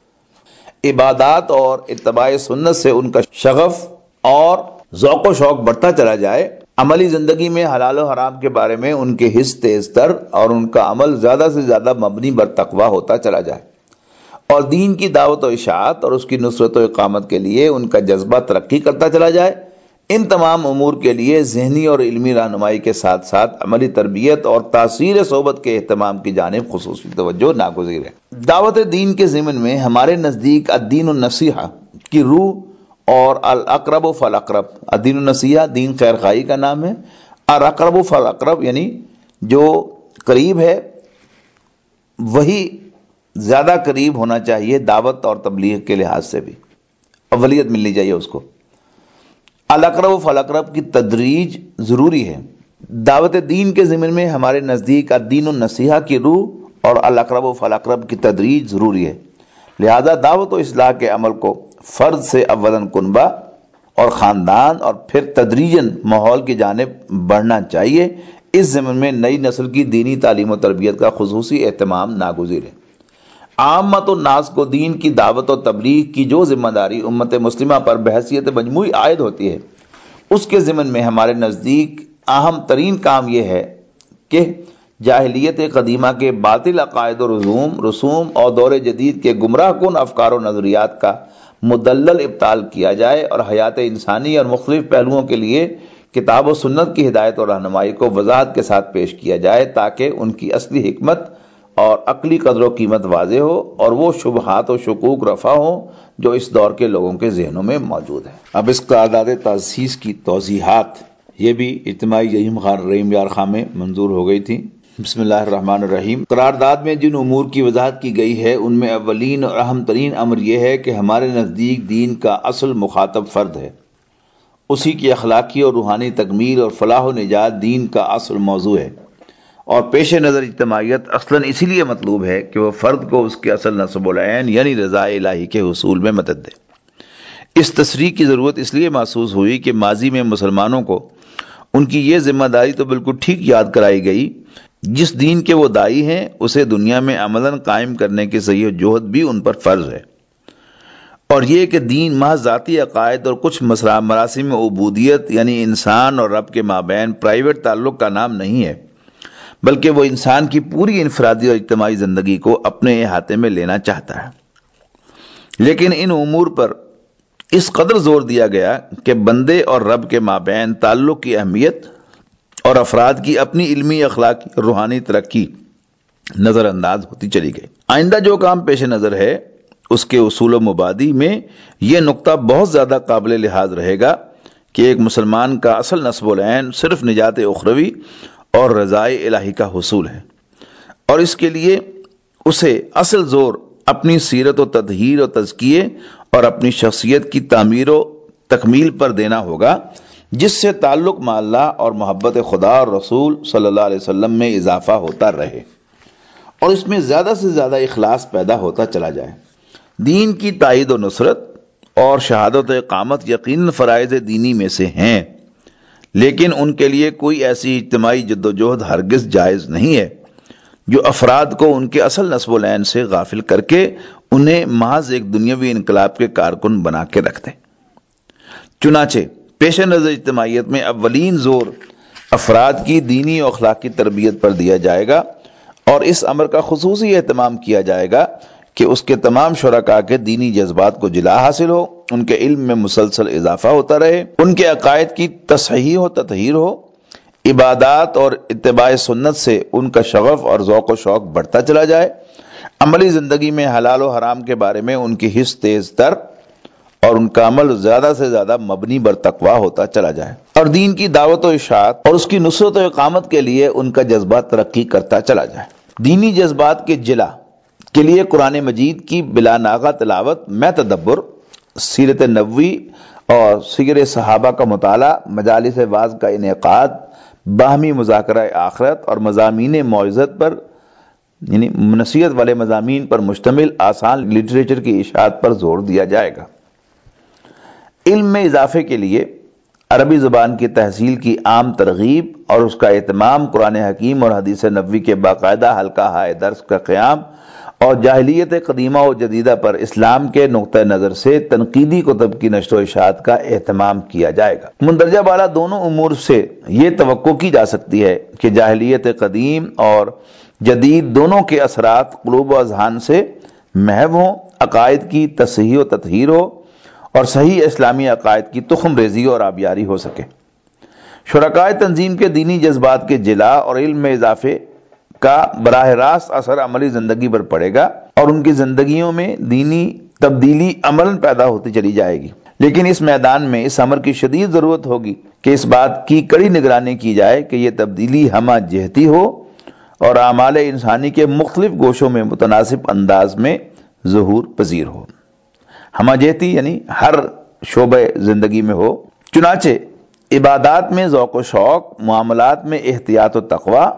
عبادات اور اتباع سنت سے ان کا شغف اور ذوق و شوق بڑھتا چلا جائے، عملی زندگی میں حلال و حرام کے بارے میں ان کے حس تیز تر اور ان کا عمل زیادہ سے زیادہ مبنی بر تقویٰ ہوتا چلا جائے، اور دین کی دعوت و اشاعت اور اس کی نصرت و اقامت کے لیے ان کا جذبہ ترقی کرتا چلا جائے۔ ان تمام امور کے لیے ذہنی اور علمی رہنمائی کے ساتھ ساتھ عملی تربیت اور تاثیر صحبت کے اہتمام کی جانب خصوصی توجہ ناگزیر ہے۔ دعوت دین کے ضمن میں ہمارے نزدیک الدین النصیحہ کی روح اور الاقرب فالاقرب، الدین النصیحہ دین خیر خواہی کا نام ہے، الاقرب فالاقرب یعنی جو قریب ہے وہی زیادہ قریب ہونا چاہیے، دعوت اور تبلیغ کے لحاظ سے بھی اولیت ملنی چاہیے اس کو۔ الاقرب و فالاقرب کی تدریج ضروری ہے۔ دعوت دین کے ضمن میں ہمارے نزدیک الدین النصیحہ کی روح اور الاقرب و فالاقرب کی تدریج ضروری ہے، لہذا دعوت و اصلاح کے عمل کو فرد سے اولاً کنبہ اور خاندان اور پھر تدریجاً ماحول کی جانب بڑھنا چاہیے۔ اس ضمن میں نئی نسل کی دینی تعلیم و تربیت کا خصوصی اہتمام ناگزیر ہے۔ عامت الناس کو دین کی دعوت و تبلیغ کی جو ذمہ داری امت مسلمہ پر بحیثیت مجموعی عائد ہوتی ہے، اس کے ضمن میں ہمارے نزدیک اہم ترین کام یہ ہے کہ جاہلیت قدیمہ کے باطل عقائد و رسوم رسوم اور دور جدید کے گمراہ کن افکار و نظریات کا مدلل ابطال کیا جائے، اور حیات انسانی اور مختلف پہلوؤں کے لیے کتاب و سنت کی ہدایت اور رہنمائی کو وضاحت کے ساتھ پیش کیا جائے، تاکہ ان کی اصلی حکمت اور عقلی قدر و قیمت واضح ہو، اور وہ شبہات و شکوک رفع ہوں جو اس دور کے لوگوں کے ذہنوں میں موجود ہیں۔ اب اس قرارداد تاسیس کی توضیحات یہ بھی اجتماعی رحیم خان رحیم یار خان میں منظور ہو گئی تھی۔ بسم اللہ الرحمن الرحیم۔ قرارداد میں جن امور کی وضاحت کی گئی ہے ان میں اولین اور اہم ترین امر یہ ہے کہ ہمارے نزدیک دین کا اصل مخاطب فرد ہے، اسی کی اخلاقی اور روحانی تکمیل اور فلاح و نجات دین کا اصل موضوع ہے، اور پیش نظر اجتماعیت اصلاً اسی لیے مطلوب ہے کہ وہ فرد کو اس کے اصل نسب العین یعنی رضا الہی کے حصول میں مدد دے۔ اس تصریح کی ضرورت اس لیے محسوس ہوئی کہ ماضی میں مسلمانوں کو ان کی یہ ذمہ داری تو بالکل ٹھیک یاد کرائی گئی، جس دین کے وہ دائی ہیں اسے دنیا میں عملاً قائم کرنے کی صحیح جہد بھی ان پر فرض ہے، اور یہ کہ دین محض ذاتی عقائد اور کچھ مراسم عبودیت یعنی انسان اور رب کے مابین پرائیویٹ تعلق کا نام نہیں ہے، بلکہ وہ انسان کی پوری انفرادی اور اجتماعی زندگی کو اپنے احاطے میں لینا چاہتا ہے۔ لیکن ان امور پر اس قدر زور دیا گیا کہ بندے اور رب کے مابین تعلق کی اہمیت اور افراد کی اپنی علمی، اخلاقی اور روحانی ترقی نظر انداز ہوتی چلی گئی۔ آئندہ جو کام پیش نظر ہے اس کے اصول و مبادی میں یہ نقطہ بہت زیادہ قابل لحاظ رہے گا کہ ایک مسلمان کا اصل نصب العین صرف نجات اخروی اور رضائے الہی کا حصول ہے، اور اس کے لیے اسے اصل زور اپنی سیرت و تطہیر و تزکیے اور اپنی شخصیت کی تعمیر و تکمیل پر دینا ہوگا، جس سے تعلق مع اللہ اور محبت خدا اور رسول صلی اللہ علیہ وسلم میں اضافہ ہوتا رہے اور اس میں زیادہ سے زیادہ اخلاص پیدا ہوتا چلا جائے۔ دین کی تائید و نصرت اور شہادت و اقامت یقیناً فرائض دینی میں سے ہیں، لیکن ان کے لیے کوئی ایسی اجتماعی جد و جہد ہرگز جائز نہیں ہے جو افراد کو ان کے اصل نصب العین سے غافل کر کے انہیں محض ایک دنیاوی انقلاب کے کارکن بنا کے رکھ دیں۔ چنانچہ پیش نظر اجتماعیت میں اولین زور افراد کی دینی و اخلاقی تربیت پر دیا جائے گا، اور اس امر کا خصوصی اہتمام کیا جائے گا کہ اس کے تمام شرکاء کے دینی جذبات کو جلا حاصل ہو، ان کے علم میں مسلسل اضافہ ہوتا رہے، ان کے عقائد کی تصحیح و تطہیر ہو، عبادات اور اتباع سنت سے ان کا شغف اور ذوق و شوق بڑھتا چلا جائے، عملی زندگی میں حلال و حرام کے بارے میں ان کی حس تیز تر اور ان کا عمل زیادہ سے زیادہ مبنی بر تقوی ہوتا چلا جائے، اور دین کی دعوت و اشاعت اور اس کی نصرت و اقامت کے لیے ان کا جذبہ ترقی کرتا چلا جائے۔ دینی جذبات کے جلا کے لیے قرآن مجید کی بلا ناغہ تلاوت میں تدبر، سیرت نبوی اور سیر صحابہ کا مطالعہ، مجالس وعظ کا انعقاد، باہمی مذاکرہ آخرت اور مضامین موعظت پر یعنی نصیحت والے مضامین پر مشتمل آسان لٹریچر کی اشاعت پر زور دیا جائے گا۔ علم میں اضافے کے لیے عربی زبان کی تحصیل کی عام ترغیب اور اس کا اہتمام، قرآن حکیم اور حدیث نبوی کے باقاعدہ حلقہ ہائے درس کا قیام، اور جاہلیت قدیمہ و جدیدہ پر اسلام کے نقطہ نظر سے تنقیدی کتب کی نشر و اشاعت کا اہتمام کیا جائے گا۔ مندرجہ بالا دونوں امور سے یہ توقع کی جا سکتی ہے کہ جاہلیت قدیم اور جدید دونوں کے اثرات قلوب و اذہان سے محو ہوں، عقائد کی تصحیح و تطہیر ہو اور صحیح اسلامی عقائد کی تخم ریزی اور آبیاری ہو سکے۔ شرکائے تنظیم کے دینی جذبات کے جلا اور علم میں اضافے کا براہ راست اثر عملی زندگی پر پڑے گا، اور ان کی زندگیوں میں دینی تبدیلی عملاً پیدا ہوتی چلی جائے گی، لیکن اس میدان میں اس امر کی شدید ضرورت ہوگی کہ اس بات کی کڑی نگرانی کی جائے کہ یہ تبدیلی ہمہ جہتی ہو اور اعمال انسانی کے مختلف گوشوں میں متناسب انداز میں ظہور پذیر ہو۔ ہمہ جہتی یعنی ہر شعبہ زندگی میں ہو۔ چنانچہ عبادات میں ذوق و شوق، معاملات میں احتیاط و تقوی،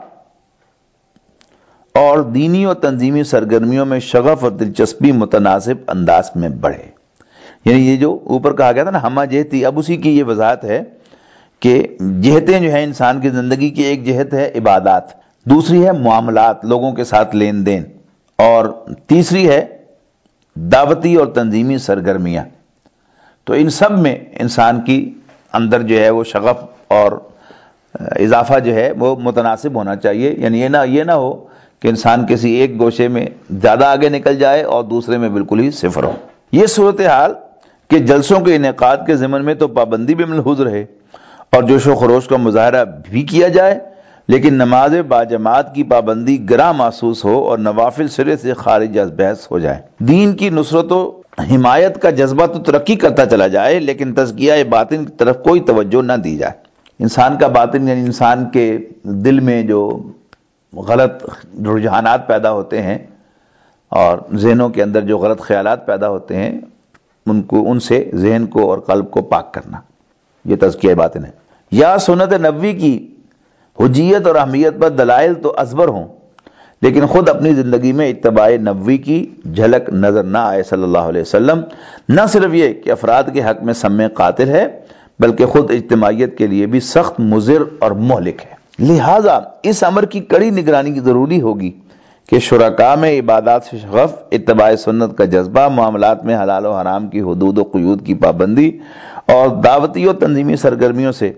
اور دینی و تنظیمی سرگرمیوں میں شغف اور دلچسپی متناسب انداز میں بڑھے۔ یعنی یہ جو اوپر کہا گیا تھا نا ہمہ جہتی، اب اسی کی یہ وضاحت ہے کہ جہتیں جو ہیں انسان کی زندگی کی، ایک جہت ہے عبادات، دوسری ہے معاملات، لوگوں کے ساتھ لین دین، اور تیسری ہے دعوتی اور تنظیمی سرگرمیاں۔ تو ان سب میں انسان کی اندر جو ہے وہ شغف اور اضافہ جو ہے وہ متناسب ہونا چاہیے، یعنی یہ نہ یہ نہ ہو کہ انسان کسی ایک گوشے میں زیادہ آگے نکل جائے اور دوسرے میں بالکل ہی صفر ہو۔ یہ صورتحال کہ جلسوں کے انعقاد کے ضمن میں تو پابندی بھی ملحوظ رہے اور جوش و خروش کا مظاہرہ بھی کیا جائے، لیکن نماز باجماعت کی پابندی گراں محسوس ہو اور نوافل سرے سے خارج از بحث ہو جائے۔ دین کی نصرت و حمایت کا جذبہ تو ترقی کرتا چلا جائے، لیکن تزکیہ باطن کی طرف کوئی توجہ نہ دی جائے۔ انسان کا باطن یعنی انسان کے دل میں جو غلط رجحانات پیدا ہوتے ہیں اور ذہنوں کے اندر جو غلط خیالات پیدا ہوتے ہیں، ان کو ان سے ذہن کو اور قلب کو پاک کرنا، یہ تزکیہ باطن ہے۔ یا سنت نبوی کی حجیت اور اہمیت پر دلائل تو ازبر ہوں، لیکن خود اپنی زندگی میں اتباع نبوی کی جھلک نظر نہ آئے صلی اللہ علیہ وسلم۔ نہ صرف یہ کہ افراد کے حق میں سم قاتل ہے بلکہ خود اجتماعیت کے لیے بھی سخت مضر اور مہلک ہے۔ لہٰذا اس امر کی کڑی نگرانی کی ضروری ہوگی کہ شرکاء میں عبادات سے شغف، اتباع سنت کا جذبہ، معاملات میں حلال و حرام کی حدود و قیود کی پابندی اور دعوتی و تنظیمی سرگرمیوں سے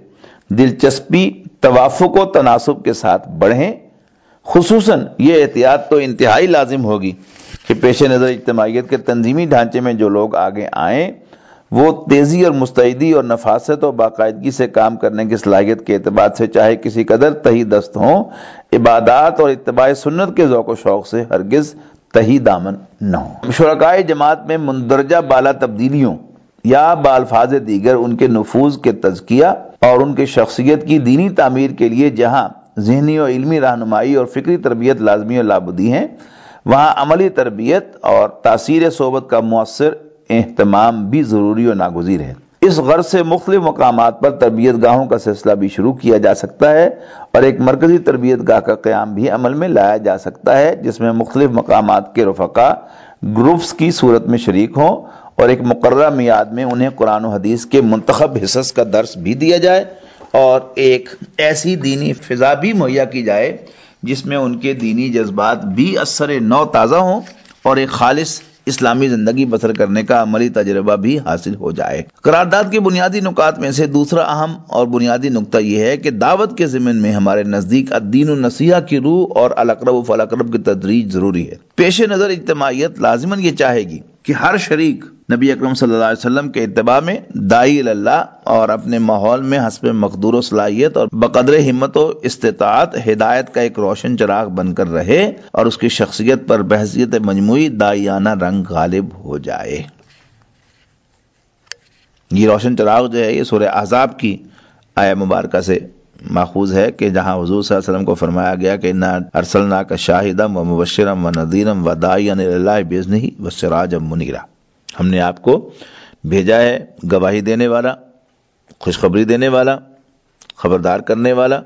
دلچسپی توافق و تناسب کے ساتھ بڑھیں۔ خصوصاً یہ احتیاط تو انتہائی لازم ہوگی کہ پیش نظر اجتماعیت کے تنظیمی ڈھانچے میں جو لوگ آگے آئیں وہ تیزی اور مستعدی اور نفاست اور باقاعدگی سے کام کرنے کی صلاحیت کے اعتبار سے چاہے کسی قدر تہی دست ہوں، عبادات اور اتباع سنت کے ذوق و شوق سے ہرگز تہی دامن نہ ہوں۔ شرکائے جماعت میں مندرجہ بالا تبدیلیوں یا بالفاظ دیگر ان کے نفوذ کے تزکیہ اور ان کے شخصیت کی دینی تعمیر کے لیے جہاں ذہنی و علمی رہنمائی اور فکری تربیت لازمی اور لابدی ہیں، وہاں عملی تربیت اور تاثیر صحبت کا مؤثر اہتمام بھی ضروری و ناگزیر ہے۔ اس غرض سے مختلف مقامات پر تربیت گاہوں کا سلسلہ بھی شروع کیا جا سکتا ہے اور ایک مرکزی تربیت گاہ کا قیام بھی عمل میں لایا جا سکتا ہے جس میں مختلف مقامات کے رفقا گروپس کی صورت میں شریک ہوں اور ایک مقررہ میعاد میں انہیں قرآن و حدیث کے منتخب حصص کا درس بھی دیا جائے اور ایک ایسی دینی فضا بھی مہیا کی جائے جس میں ان کے دینی جذبات بھی اثر نو تازہ ہوں اور ایک خالص اسلامی زندگی بسر کرنے کا عملی تجربہ بھی حاصل ہو جائے۔ قرارداد کے بنیادی نکات میں سے دوسرا اہم اور بنیادی نقطہ یہ ہے کہ دعوت کے ضمن میں ہمارے نزدیک الدین النصیحہ کی روح اور الاقرب فالاقرب کی تدریج ضروری ہے۔ پیش نظر اجتماعیت لازماً یہ چاہے گی کہ ہر شریک نبی اکرم صلی اللہ علیہ وسلم کے اتباع میں داعی اللہ اور اپنے ماحول میں حسب مقدور و صلاحیت اور بقدر ہمت و استطاعت ہدایت کا ایک روشن چراغ بن کر رہے اور اس کی شخصیت پر بحیثیت مجموعی داعیانہ رنگ غالب ہو جائے۔ یہ روشن چراغ جو ہے یہ سورہ احزاب کی آیہ مبارکہ سے ماخوذ ہے کہ جہاں حضور صلی اللہ علیہ وسلم کو فرمایا گیا کہ انا ارسلناک شاہدا و مبشرا و نذیرا و داعیا الی اللہ باذنہ و سراجا منیرا، ہم نے آپ کو بھیجا ہے گواہی دینے والا، خوشخبری دینے والا، خبردار کرنے والا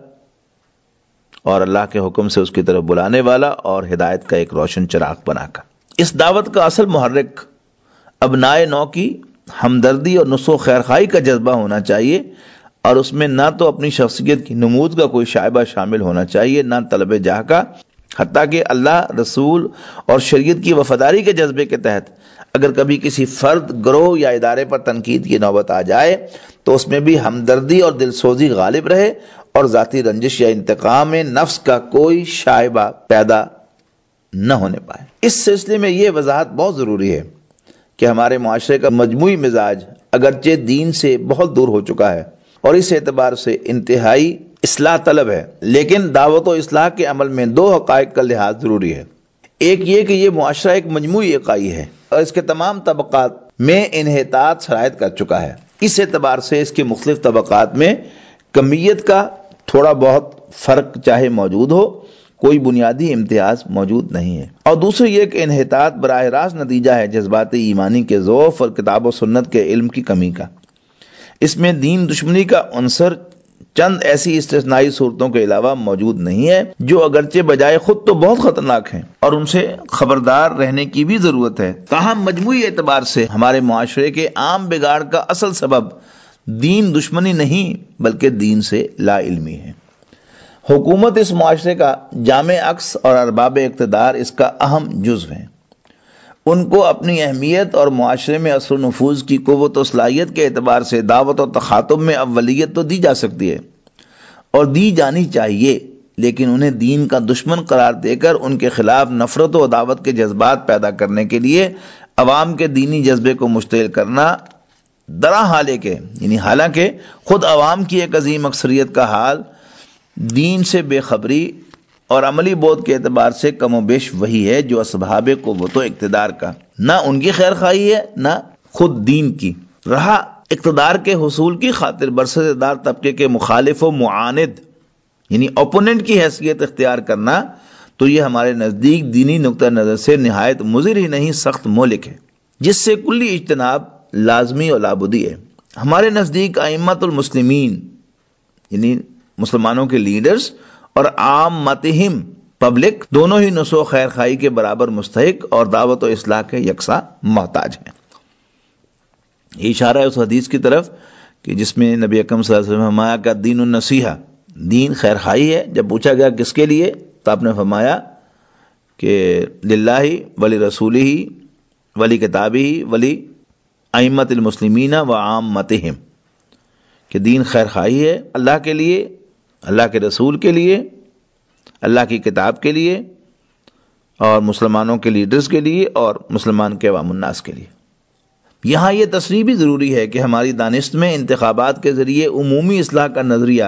اور اللہ کے حکم سے اس کی طرف بلانے والا اور ہدایت کا ایک روشن چراغ بنا کر۔ اس دعوت کا اصل محرک ابنائے نو کی ہمدردی اور نصح و خیرخواہی کا جذبہ ہونا چاہیے اور اس میں نہ تو اپنی شخصیت کی نمود کا کوئی شائبہ شامل ہونا چاہیے، نہ طلب جاہ کا، حتیٰ کہ اللہ، رسول اور شریعت کی وفاداری کے جذبے کے تحت اگر کبھی کسی فرد، گروہ یا ادارے پر تنقید کی نوبت آ جائے تو اس میں بھی ہمدردی اور دلسوزی غالب رہے اور ذاتی رنجش یا انتقام نفس کا کوئی شائبہ پیدا نہ ہونے پائے۔ اس سلسلے میں یہ وضاحت بہت ضروری ہے کہ ہمارے معاشرے کا مجموعی مزاج اگرچہ دین سے بہت دور ہو چکا ہے اور اس اعتبار سے انتہائی اصلاح طلب ہے، لیکن دعوت و اصلاح کے عمل میں دو حقائق کا لحاظ ضروری ہے۔ ایک یہ کہ یہ معاشرہ ایک مجموعی اکائی ہے اور اس کے تمام طبقات میں انحطاط سرایت کر چکا ہے۔ اس اعتبار سے اس کے مختلف طبقات میں کمیت کا تھوڑا بہت فرق چاہے موجود ہو، کوئی بنیادی امتیاز موجود نہیں ہے۔ اور دوسرے یہ کہ انحطاط براہ راست نتیجہ ہے جذبات ایمانی کے ضعف اور کتاب و سنت کے علم کی کمی کا۔ اس میں دین دشمنی کا عنصر چند ایسی استثنائی صورتوں کے علاوہ موجود نہیں ہے جو اگرچہ بجائے خود تو بہت خطرناک ہیں اور ان سے خبردار رہنے کی بھی ضرورت ہے، تاہم مجموعی اعتبار سے ہمارے معاشرے کے عام بگاڑ کا اصل سبب دین دشمنی نہیں بلکہ دین سے لا علمی ہے۔ حکومت اس معاشرے کا جامع عکس اور ارباب اقتدار اس کا اہم جزو ہیں۔ ان کو اپنی اہمیت اور معاشرے میں اثر و نفوذ کی قوت و صلاحیت کے اعتبار سے دعوت و تخاطب میں اولیت تو دی جا سکتی ہے اور دی جانی چاہیے، لیکن انہیں دین کا دشمن قرار دے کر ان کے خلاف نفرت و عداوت کے جذبات پیدا کرنے کے لیے عوام کے دینی جذبے کو مشتعل کرنا درا حالے کے یعنی حالانکہ خود عوام کی ایک عظیم اکثریت کا حال دین سے بے خبری اور عملی بود کے اعتبار سے کم و بیش وہی ہے جو اصحاب قوت و اقتدار کا، نہ ان کی خیر خواہی ہے نہ خود دین کی۔ رہا اقتدار کے حصول کی خاطر برسر دار طبقے کے مخالف و معاند یعنی اوپوننٹ کی حیثیت اختیار کرنا تو یہ ہمارے نزدیک دینی نقطہ نظر سے نہایت مضر ہی نہیں سخت مہلک ہے، جس سے کلی اجتناب لازمی اور لابدی ہے۔ ہمارے نزدیک ائمۃ المسلمین یعنی مسلمانوں کے لیڈرز اور عامتہم پبلک دونوں ہی نسو خیر خائی کے برابر مستحق اور دعوت و اصلاح کے یکساں محتاج ہیں۔ یہ اشارہ ہے اس حدیث کی طرف کہ جس میں نبی اکرم صلی اللہ علیہ وسلم فرمایا کہ دین النصیحہ، دین خیر خائی ہے۔ جب پوچھا گیا کس کے لیے تو آپ نے فرمایا کہ للہ ولی رسولہ ولی کتابہ ولی ائمۃ المسلمین و عامتہم، کہ دین خیر خائی ہے اللہ کے لیے، اللہ کے رسول کے لیے، اللہ کی کتاب کے لیے، اور مسلمانوں کے لیڈرز کے لیے، اور مسلمان کے عوام الناس کے لیے۔ یہاں یہ تصریح بھی ضروری ہے کہ ہماری دانست میں انتخابات کے ذریعے عمومی اصلاح کا نظریہ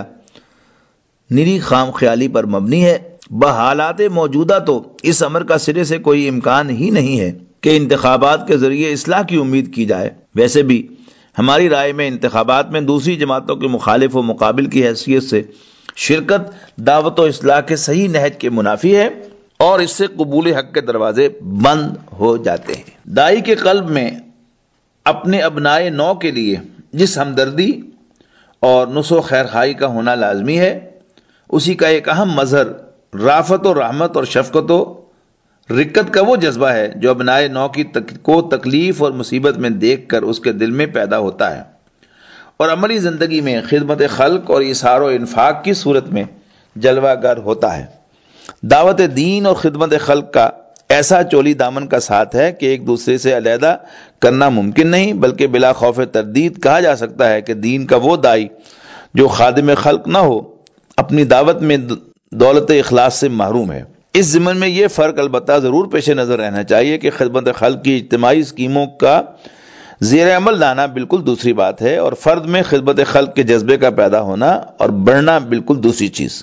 نری خام خیالی پر مبنی ہے۔ بحالات موجودہ تو اس امر کا سرے سے کوئی امکان ہی نہیں ہے کہ انتخابات کے ذریعے اصلاح کی امید کی جائے۔ ویسے بھی ہماری رائے میں انتخابات میں دوسری جماعتوں کے مخالف و مقابل کی حیثیت سے شرکت دعوت و اصلاح کے صحیح نہج کے منافی ہے، اور اس سے قبول حق کے دروازے بند ہو جاتے ہیں۔ دائی کے قلب میں اپنے ابنائے نو کے لیے جس ہمدردی اور نصح و خیر خائی کا ہونا لازمی ہے، اسی کا ایک اہم مظہر رافت و رحمت اور شفقت و رقت کا وہ جذبہ ہے جو ابنائے نو کی تک کو تکلیف اور مصیبت میں دیکھ کر اس کے دل میں پیدا ہوتا ہے، اور عملی زندگی میں خدمت خلق اور اظہار و انفاق کی صورت میں جلوہ گر ہوتا ہے۔ دعوت دین اور خدمت خلق کا ایسا چولی دامن کا ساتھ ہے کہ ایک دوسرے سے علیحدہ کرنا ممکن نہیں، بلکہ بلا خوف تردید کہا جا سکتا ہے کہ دین کا وہ دائی جو خادم خلق نہ ہو اپنی دعوت میں دولت اخلاص سے محروم ہے۔ اس ضمن میں یہ فرق البتہ ضرور پیش نظر رہنا چاہیے کہ خدمت خلق کی اجتماعی اسکیموں کا زیر عمل لانا بالکل دوسری بات ہے، اور فرد میں خدمت خلق کے جذبے کا پیدا ہونا اور بڑھنا بالکل دوسری چیز۔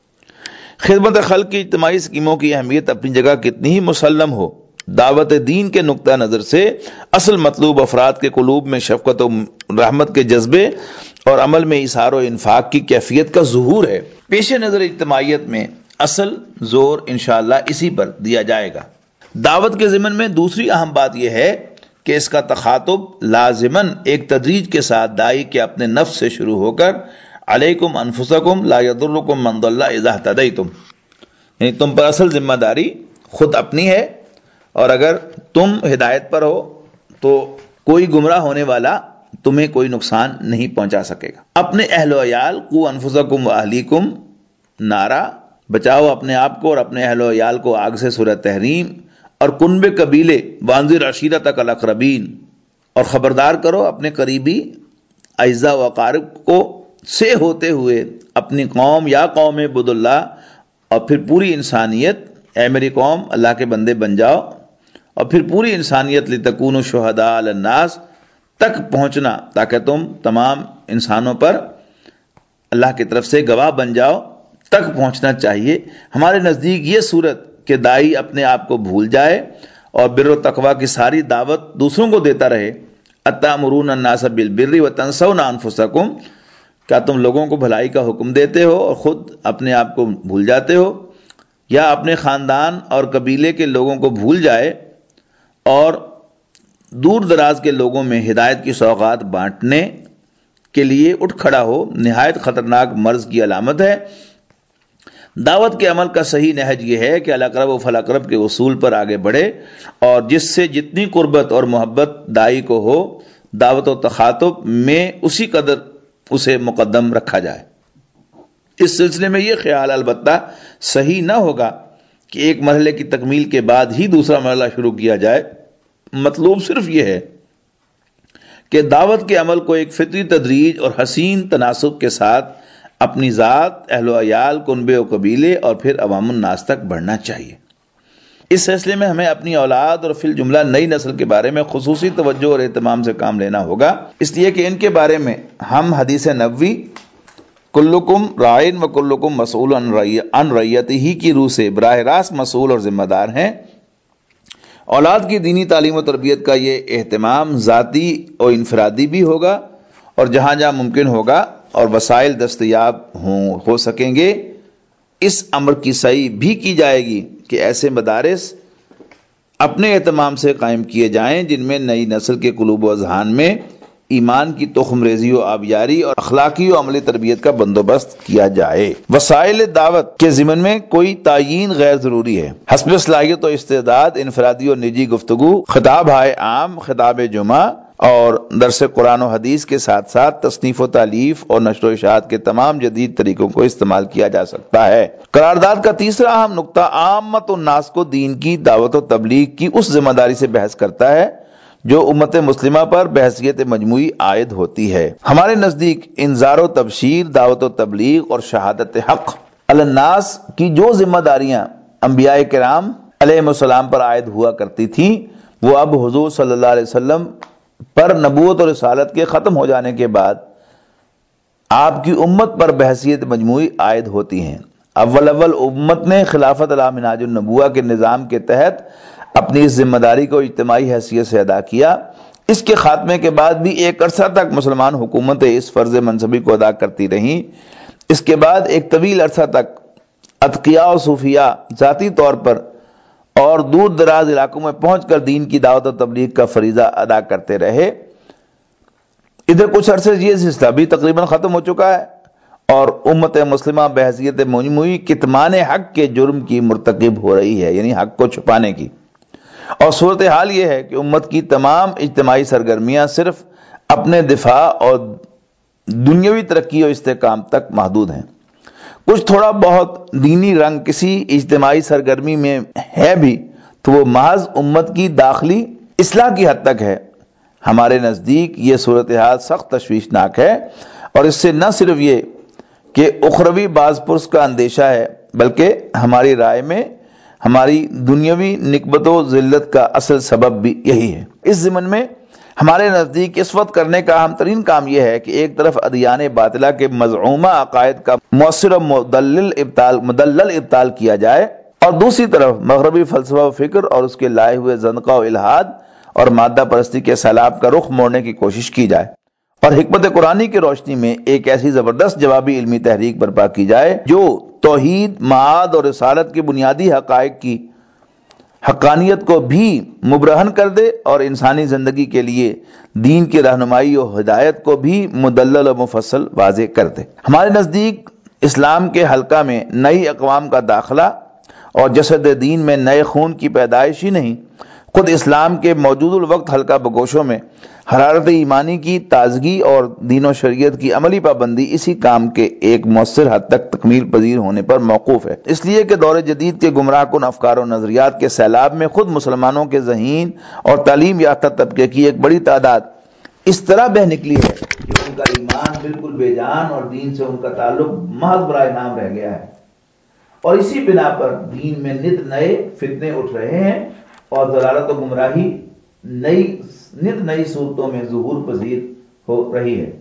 خدمت خلق کی اجتماعی اسکیموں کی اہمیت اپنی جگہ کتنی ہی مسلم ہو، دعوت دین کے نقطہ نظر سے اصل مطلوب افراد کے قلوب میں شفقت و رحمت کے جذبے اور عمل میں اظہار و انفاق کی کیفیت کا ظہور ہے۔ پیش نظر اجتماعیت میں اصل زور انشاءاللہ اسی پر دیا جائے گا۔ دعوت کے ضمن میں دوسری اہم بات یہ ہے کہ اس کا تخاطب لازماً ایک تدریج کے ساتھ دائی کے اپنے نفس سے شروع ہو کر علیکم انفسکم لا یضرکم من ضل اذا اہتدیتم، یعنی تم پر اصل ذمہ داری خود اپنی ہے، اور اگر تم ہدایت پر ہو تو کوئی گمراہ ہونے والا تمہیں کوئی نقصان نہیں پہنچا سکے گا۔ اپنے اہل و عیال قو انفسکم و اہلیکم نارا، بچاؤ اپنے آپ کو اور اپنے اہل و عیال کو آگ سے، سورہ تحریم، اور کنب قبیلے وانذر عشیرتک الاقربین، اور خبردار کرو اپنے قریبی اعزاء و اقارب کو سے ہوتے ہوئے اپنی قوم یا قوم عبد اللہ، اور پھر پوری انسانیت، اے میری قوم اللہ کے بندے بن جاؤ، اور پھر پوری انسانیت لتکونوا شہداء علی الناس تک پہنچنا تاکہ تم تمام انسانوں پر اللہ کی طرف سے گواہ بن جاؤ تک پہنچنا چاہیے۔ ہمارے نزدیک یہ صورت کہ دائی اپنے آپ کو بھول جائے اور بر و تقوی کی ساری دعوت دوسروں کو دیتا رہے، اتامرون الناس بالبر وتنسون انفسکم، کیا تم لوگوں کو بھلائی کا حکم دیتے ہو اور خود اپنے آپ کو بھول جاتے ہو، یا اپنے خاندان اور قبیلے کے لوگوں کو بھول جائے اور دور دراز کے لوگوں میں ہدایت کی سوغات بانٹنے کے لیے اٹھ کھڑا ہو، نہایت خطرناک مرض کی علامت ہے۔ دعوت کے عمل کا صحیح نہج یہ ہے کہ الاقرب و فالاقرب کے اصول پر آگے بڑھے، اور جس سے جتنی قربت اور محبت دائی کو ہو، دعوت و تخاطب میں اسی قدر اسے مقدم رکھا جائے۔ اس سلسلے میں یہ خیال البتہ صحیح نہ ہوگا کہ ایک مرحلے کی تکمیل کے بعد ہی دوسرا مرحلہ شروع کیا جائے۔ مطلوب صرف یہ ہے کہ دعوت کے عمل کو ایک فطری تدریج اور حسین تناسب کے ساتھ اپنی ذات، اہل و عیال، کنبے و قبیلے اور پھر عوام الناس تک بڑھنا چاہیے۔ اس سلسلے میں ہمیں اپنی اولاد اور فی الجملہ نئی نسل کے بارے میں خصوصی توجہ اور اہتمام سے کام لینا ہوگا، اس لیے کہ ان کے بارے میں ہم حدیث نبوی کلکم رائن و کلکم مسئول عن رعیتہ کی روح سے براہ راست مسئول اور ذمہ دار ہیں۔ اولاد کی دینی تعلیم و تربیت کا یہ اہتمام ذاتی اور انفرادی بھی ہوگا، اور جہاں جہاں ممکن ہوگا اور وسائل دستیاب ہوں ہو سکیں گے، اس امر کی سعی بھی کی جائے گی کہ ایسے مدارس اپنے اہتمام سے قائم کیے جائیں جن میں نئی نسل کے قلوب و اذہان میں ایمان کی تخم ریزی و آبیاری اور اخلاقی و عملی تربیت کا بندوبست کیا جائے۔ وسائل دعوت کے ضمن میں کوئی تعیین غیر ضروری ہے۔ حسب صلاحیت و استعداد انفرادی اور نجی گفتگو، خطاب ہائے عام، خطاب جمعہ اور درس قرآن و حدیث کے ساتھ ساتھ تصنیف و تالیف اور نشر و اشاعت کے تمام جدید طریقوں کو استعمال کیا جا سکتا ہے۔ قرارداد کا تیسرا اہم نقطہ عامت الناس کو دین کی دعوت و تبلیغ کی اس ذمہ داری سے بحث کرتا ہے جو امت مسلمہ پر بحیثیت مجموعی عائد ہوتی ہے۔ ہمارے نزدیک انذار و تبشیر، دعوت و تبلیغ اور شہادت حق علی الناس کی جو ذمہ داریاں انبیاء کرام علیہ السلام پر عائد ہوا کرتی تھیں، وہ اب حضور صلی اللہ علیہ وسلم پر نبوت اور رسالت کے ختم ہو جانے کے بعد آپ کی امت پر بحیثیت مجموعی عائد ہوتی ہیں۔ اول اول امت نے خلافت علی منہاج النبوہ کے نظام کے تحت اپنی اس ذمہ داری کو اجتماعی حیثیت سے ادا کیا۔ اس کے خاتمے کے بعد بھی ایک عرصہ تک مسلمان حکومتیں اس فرض منصبی کو ادا کرتی رہیں۔ اس کے بعد ایک طویل عرصہ تک اتقیاء و صوفیاء ذاتی طور پر اور دور دراز علاقوں میں پہنچ کر دین کی دعوت و تبلیغ کا فریضہ ادا کرتے رہے۔ ادھر کچھ عرصے یہ سلسلہ بھی تقریباً ختم ہو چکا ہے اور امت مسلمہ بحیثیت مجموعی کتمان حق کے جرم کی مرتکب ہو رہی ہے، یعنی حق کو چھپانے کی۔ اور صورتحال یہ ہے کہ امت کی تمام اجتماعی سرگرمیاں صرف اپنے دفاع اور دنیاوی ترقی و استحکام تک محدود ہیں۔ کچھ تھوڑا بہت دینی رنگ کسی اجتماعی سرگرمی میں ہے بھی تو وہ محض امت کی داخلی اصلاح کی حد تک ہے۔ ہمارے نزدیک یہ صورتحال سخت تشویشناک ہے اور اس سے نہ صرف یہ کہ اخروی باز پرس کا اندیشہ ہے، بلکہ ہماری رائے میں ہماری دنیاوی نکبت و ذلت کا اصل سبب بھی یہی ہے۔ اس ضمن میں ہمارے نزدیک اس وقت کرنے کا اہم ترین کام یہ ہے کہ ایک طرف ادیان باطلہ کے مزعومہ عقائد کا مؤثر و مدلل ابطال مدلل ابطال کیا جائے، اور دوسری طرف مغربی فلسفہ و فکر اور اس کے لائے ہوئے زندقہ و الحاد اور مادہ پرستی کے سیلاب کا رخ موڑنے کی کوشش کی جائے، اور حکمت قرآنی کی روشنی میں ایک ایسی زبردست جوابی علمی تحریک برپا کی جائے جو توحید، معاد اور رسالت کے بنیادی حقائق کی حقانیت کو بھی مبرہن کر دے اور انسانی زندگی کے لیے دین کی رہنمائی و ہدایت کو بھی مدلل و مفصل واضح کر دے۔ ہمارے نزدیک اسلام کے حلقہ میں نئی اقوام کا داخلہ اور جسد دین میں نئے خون کی پیدائش ہی نہیں، خود اسلام کے موجود الوقت حلقہ بگوشوں میں حرارت ایمانی کی تازگی اور دین و شریعت کی عملی پابندی اسی کام کے ایک مؤثر حد تک تکمیل پذیر ہونے پر موقوف ہے، اس لیے کہ دور جدید کے گمراہ کن افکار و نظریات کے سیلاب میں خود مسلمانوں کے ذہین اور تعلیم یافتہ طبقے کی ایک بڑی تعداد اس طرح بہ نکلی ہے کہ ان کا ایمان بالکل بے جان اور دین سے ان کا تعلق محض برائے نام رہ گیا ہے، اور اسی بنا پر دین میں نت نئے فتنے اٹھ رہے ہیں اور ضلالت و گمراہی نئی نت نئی صورتوں میں ظہور پذیر ہو رہی ہے۔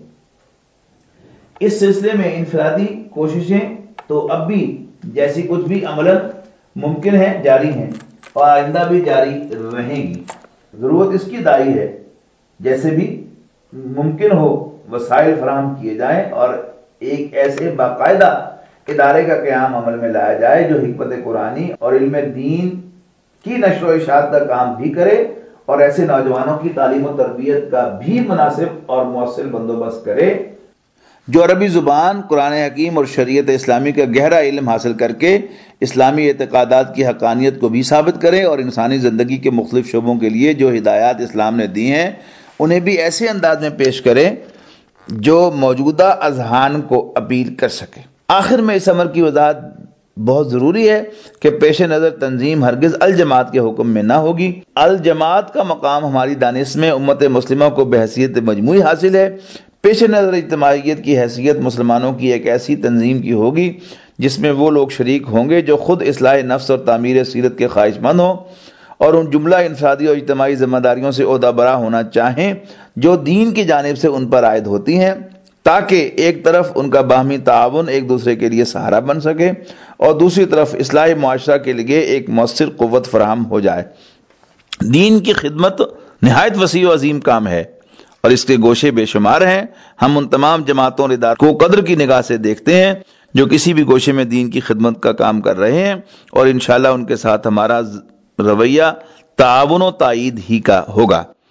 اس سلسلے میں انفرادی کوششیں تو اب بھی جیسی کچھ بھی عملاً ممکن ہے جاری ہیں اور آئندہ بھی جاری رہیں گی۔ ضرورت اس کی دائی ہے جیسے بھی ممکن ہو وسائل فراہم کیے جائیں اور ایک ایسے باقاعدہ ادارے کا قیام عمل میں لایا جائے جو حکمت قرآنی اور علم دین کی نشر و اشاعت کا کام بھی کرے اور ایسے نوجوانوں کی تعلیم و تربیت کا بھی مناسب اور مؤثر بندوبست کرے جو عربی زبان، قرآن حکیم اور شریعت اسلامی کا گہرا علم حاصل کر کے اسلامی اعتقادات کی حقانیت کو بھی ثابت کرے اور انسانی زندگی کے مختلف شعبوں کے لیے جو ہدایات اسلام نے دی ہیں انہیں بھی ایسے انداز میں پیش کرے جو موجودہ اذہان کو اپیل کر سکے۔ آخر میں اس امر کی وضاحت بہت ضروری ہے کہ پیش نظر تنظیم ہرگز الجماعت کے حکم میں نہ ہوگی۔ الجماعت کا مقام ہماری دانش میں امت مسلمہ کو بحیثیت مجموعی حاصل ہے۔ پیش نظر اجتماعیت کی حیثیت مسلمانوں کی ایک ایسی تنظیم کی ہوگی جس میں وہ لوگ شریک ہوں گے جو خود اصلاح نفس اور تعمیر سیرت کے خواہش مند ہوں اور ان جملہ انفرادی اور اجتماعی ذمہ داریوں سے عہدہ برا ہونا چاہیں جو دین کی جانب سے ان پر عائد ہوتی ہیں، تاکہ ایک طرف ان کا باہمی تعاون ایک دوسرے کے لیے سہارا بن سکے اور دوسری طرف اصلاح معاشرہ کے لیے ایک مؤثر قوت فراہم ہو جائے۔ دین کی خدمت نہایت وسیع و عظیم کام ہے اور اس کے گوشے بے شمار ہیں۔ ہم ان تمام جماعتوں اور اداروں کو قدر کی نگاہ سے دیکھتے ہیں جو کسی بھی گوشے میں دین کی خدمت کا کام کر رہے ہیں، اور انشاءاللہ ان کے ساتھ ہمارا رویہ تعاون و تائید ہی کا ہوگا۔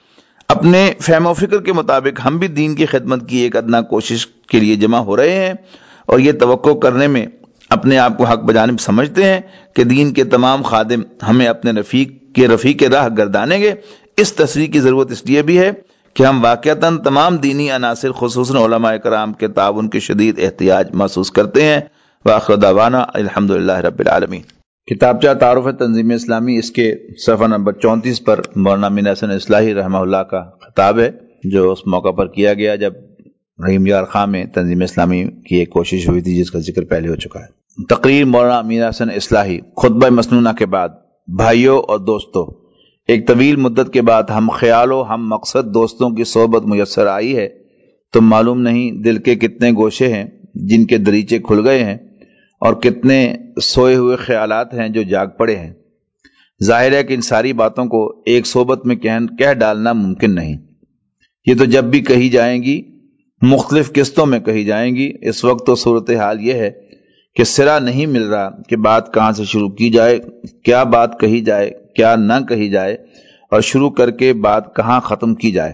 اپنے فہم و فکر کے مطابق ہم بھی دین کی خدمت کی ایک ادنا کوشش کے لیے جمع ہو رہے ہیں اور یہ توقع کرنے میں اپنے آپ کو حق بجانب سمجھتے ہیں کہ دین کے تمام خادم ہمیں اپنے رفیق کے رفیق راہ گردانیں گے۔ اس تصریح کی ضرورت اس لیے بھی ہے کہ ہم واقعتاً تمام دینی عناصر خصوصاً علماء کرام کے تعاون کی شدید احتیاج محسوس کرتے ہیں۔ وآخر دعوانا الحمدللہ رب العالمین۔ کتابچہ تعارف تنظیم اسلامی، اس کے صفحہ نمبر چونتیس پر مولانا امین احسن اصلاحی رحمہ اللہ کا خطاب ہے جو اس موقع پر کیا گیا جب رحیم یار خاں میں تنظیم اسلامی کی ایک کوشش ہوئی تھی جس کا ذکر پہلے ہو چکا ہے۔ تقریر مولانا امین احسن اصلاحی۔ خطبہ مسنونہ کے بعد بھائیوں اور دوستوں، ایک طویل مدت کے بعد ہم خیال و ہم مقصد دوستوں کی صحبت میسر آئی ہے تو معلوم نہیں دل کے کتنے گوشے ہیں جن کے دریچے کھل گئے ہیں اور کتنے سوئے ہوئے خیالات ہیں جو جاگ پڑے ہیں۔ ظاہر ہے کہ ان ساری باتوں کو ایک صحبت میں کہہ ڈالنا ممکن نہیں۔ یہ تو جب بھی کہی جائیں گی مختلف قسطوں میں کہی جائیں گی۔ اس وقت تو صورتحال یہ ہے کہ سرا نہیں مل رہا کہ بات کہاں سے شروع کی جائے، کیا بات کہی جائے، کیا نہ کہی جائے، اور شروع کر کے بات کہاں ختم کی جائے۔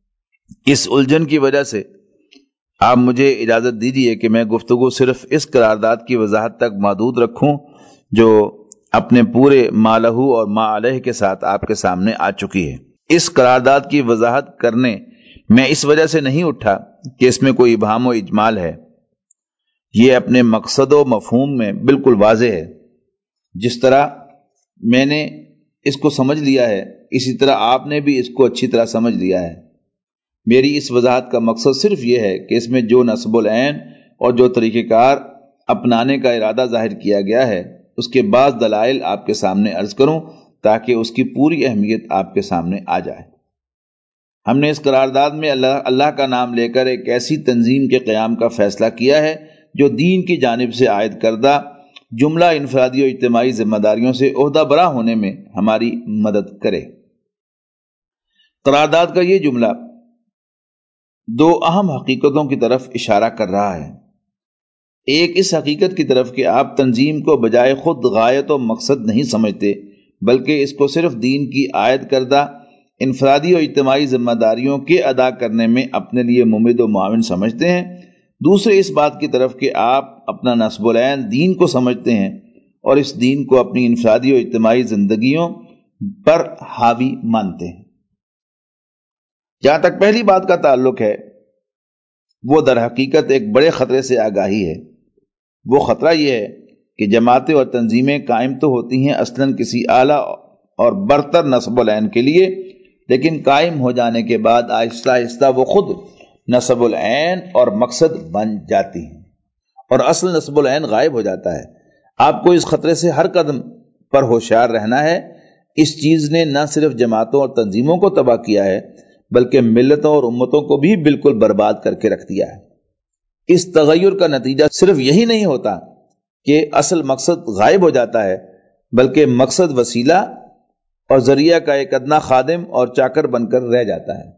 اس الجھن کی وجہ سے آپ مجھے اجازت دیجیے کہ میں گفتگو صرف اس قرارداد کی وضاحت تک محدود رکھوں جو اپنے پورے ما لہو اور ما علیہ کے ساتھ آپ کے سامنے آ چکی ہے۔ اس قرارداد کی وضاحت کرنے میں اس وجہ سے نہیں اٹھا کہ اس میں کوئی ابہام و اجمال ہے، یہ اپنے مقصد و مفہوم میں بالکل واضح ہے۔ جس طرح میں نے اس کو سمجھ لیا ہے اسی طرح آپ نے بھی اس کو اچھی طرح سمجھ لیا ہے۔ میری اس وضاحت کا مقصد صرف یہ ہے کہ اس میں جو نصب العین اور جو طریقہ کار اپنانے کا ارادہ ظاہر کیا گیا ہے اس کے بعض دلائل آپ کے سامنے عرض کروں تاکہ اس کی پوری اہمیت آپ کے سامنے آ جائے۔ ہم نے اس قرارداد میں اللہ اللہ کا نام لے کر ایک ایسی تنظیم کے قیام کا فیصلہ کیا ہے جو دین کی جانب سے عائد کردہ جملہ انفرادی و اجتماعی ذمہ داریوں سے عہدہ برا ہونے میں ہماری مدد کرے۔ قرارداد کا یہ جملہ دو اہم حقیقتوں کی طرف اشارہ کر رہا ہے۔ ایک اس حقیقت کی طرف کہ آپ تنظیم کو بجائے خود غایت و مقصد نہیں سمجھتے بلکہ اس کو صرف دین کی عائد کردہ انفرادی و اجتماعی ذمہ داریوں کے ادا کرنے میں اپنے لیے ممد و معاون سمجھتے ہیں۔ دوسرے اس بات کی طرف کہ آپ اپنا نصب العین دین کو سمجھتے ہیں اور اس دین کو اپنی انفرادی و اجتماعی زندگیوں پر حاوی مانتے ہیں۔ جہاں تک پہلی بات کا تعلق ہے وہ در حقیقت ایک بڑے خطرے سے آگاہی ہے۔ وہ خطرہ یہ ہے کہ جماعتیں اور تنظیمیں قائم تو ہوتی ہیں اصلاً کسی اعلیٰ اور برتر نصب العین کے لیے، لیکن قائم ہو جانے کے بعد آہستہ آہستہ وہ خود نصب العین اور مقصد بن جاتی ہیں اور اصل نصب العین غائب ہو جاتا ہے۔ آپ کو اس خطرے سے ہر قدم پر ہوشیار رہنا ہے۔ اس چیز نے نہ صرف جماعتوں اور تنظیموں کو تباہ کیا ہے بلکہ ملتوں اور امتوں کو بھی بالکل برباد کر کے رکھ دیا ہے۔ اس تغیر کا نتیجہ صرف یہی نہیں ہوتا کہ اصل مقصد غائب ہو جاتا ہے بلکہ مقصد وسیلہ اور ذریعہ کا ایک ادنا خادم اور چاکر بن کر رہ جاتا ہے۔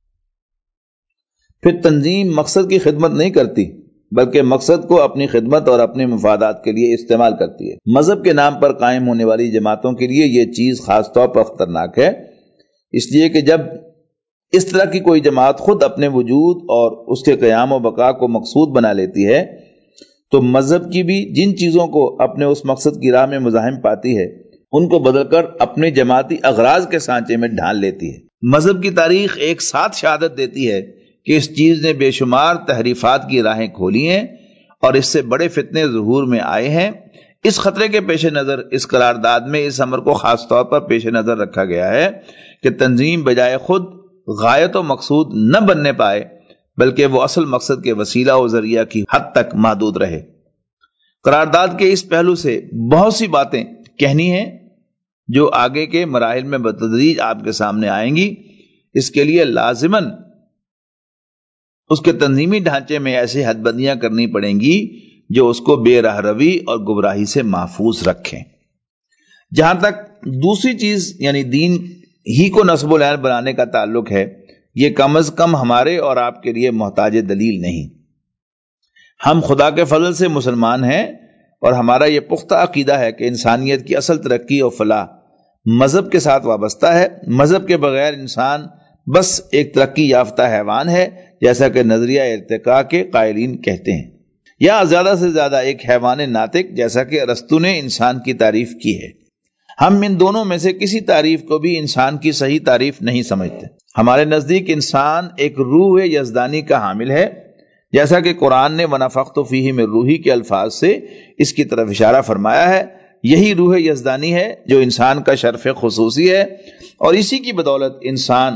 پھر تنظیم مقصد کی خدمت نہیں کرتی بلکہ مقصد کو اپنی خدمت اور اپنے مفادات کے لیے استعمال کرتی ہے۔ مذہب کے نام پر قائم ہونے والی جماعتوں کے لیے یہ چیز خاص طور پر خطرناک ہے، اس لیے کہ جب اس طرح کی کوئی جماعت خود اپنے وجود اور اس کے قیام و بقا کو مقصود بنا لیتی ہے تو مذہب کی بھی جن چیزوں کو اپنے اس مقصد کی راہ میں مزاحم پاتی ہے ان کو بدل کر اپنے جماعتی اغراض کے سانچے میں ڈھال لیتی ہے۔ مذہب کی تاریخ ایک ساتھ شہادت دیتی ہے کہ اس چیز نے بے شمار تحریفات کی راہیں کھولی ہیں اور اس سے بڑے فتنے ظہور میں آئے ہیں۔ اس خطرے کے پیش نظر اس قرارداد میں اس امر کو خاص طور پر پیش نظر رکھا گیا ہے کہ تنظیم بجائے خود غایت و مقصود نہ بننے پائے بلکہ وہ اصل مقصد کے وسیلہ و ذریعہ کی حد تک محدود رہے۔ قرارداد کے اس پہلو سے بہت سی باتیں کہنی ہیں جو آگے کے مراحل میں بتدریج آپ کے سامنے آئیں گی۔ اس کے لیے لازماً اس کے تنظیمی ڈھانچے میں ایسی حد بندیاں کرنی پڑیں گی جو اس کو بے راہ روی اور گمراہی سے محفوظ رکھیں۔ جہاں تک دوسری چیز یعنی دین ہی کو نصب العین بنانے کا تعلق ہے، یہ کم از کم ہمارے اور آپ کے لیے محتاج دلیل نہیں۔ ہم خدا کے فضل سے مسلمان ہیں اور ہمارا یہ پختہ عقیدہ ہے کہ انسانیت کی اصل ترقی اور فلاح مذہب کے ساتھ وابستہ ہے۔ مذہب کے بغیر انسان بس ایک ترقی یافتہ حیوان ہے، جیسا کہ نظریہ ارتقاء کے قائلین کہتے ہیں، یا زیادہ سے زیادہ ایک حیوان ناطق، جیسا کہ ارسطو نے انسان کی تعریف کی ہے۔ ہم ان دونوں میں سے کسی تعریف کو بھی انسان کی صحیح تعریف نہیں سمجھتے۔ ہمارے نزدیک انسان ایک روح یزدانی کا حامل ہے، جیسا کہ قرآن نے وَنَفَخْتُ فِيهِ مِن روحی کے الفاظ سے اس کی طرف اشارہ فرمایا ہے۔ یہی روح یزدانی ہے جو انسان کا شرف خصوصی ہے، اور اسی کی بدولت انسان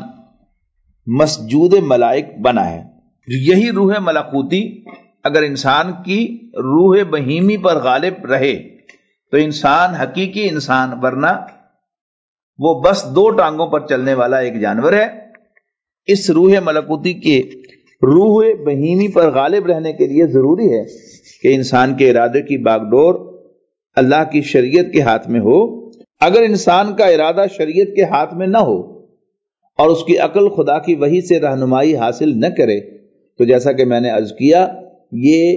مسجود ملائک بنا ہے۔ یہی روح ملکوتی اگر انسان کی روح بہیمی پر غالب رہے تو انسان حقیقی انسان، ورنہ وہ بس دو ٹانگوں پر چلنے والا ایک جانور ہے۔ اس روح ملکوتی کے روح بہیمی پر غالب رہنے کے لیے ضروری ہے کہ انسان کے ارادے کی باغ ڈور اللہ کی شریعت کے ہاتھ میں ہو۔ اگر انسان کا ارادہ شریعت کے ہاتھ میں نہ ہو اور اس کی عقل خدا کی وحی سے رہنمائی حاصل نہ کرے تو جیسا کہ میں نے عرض کیا، یہ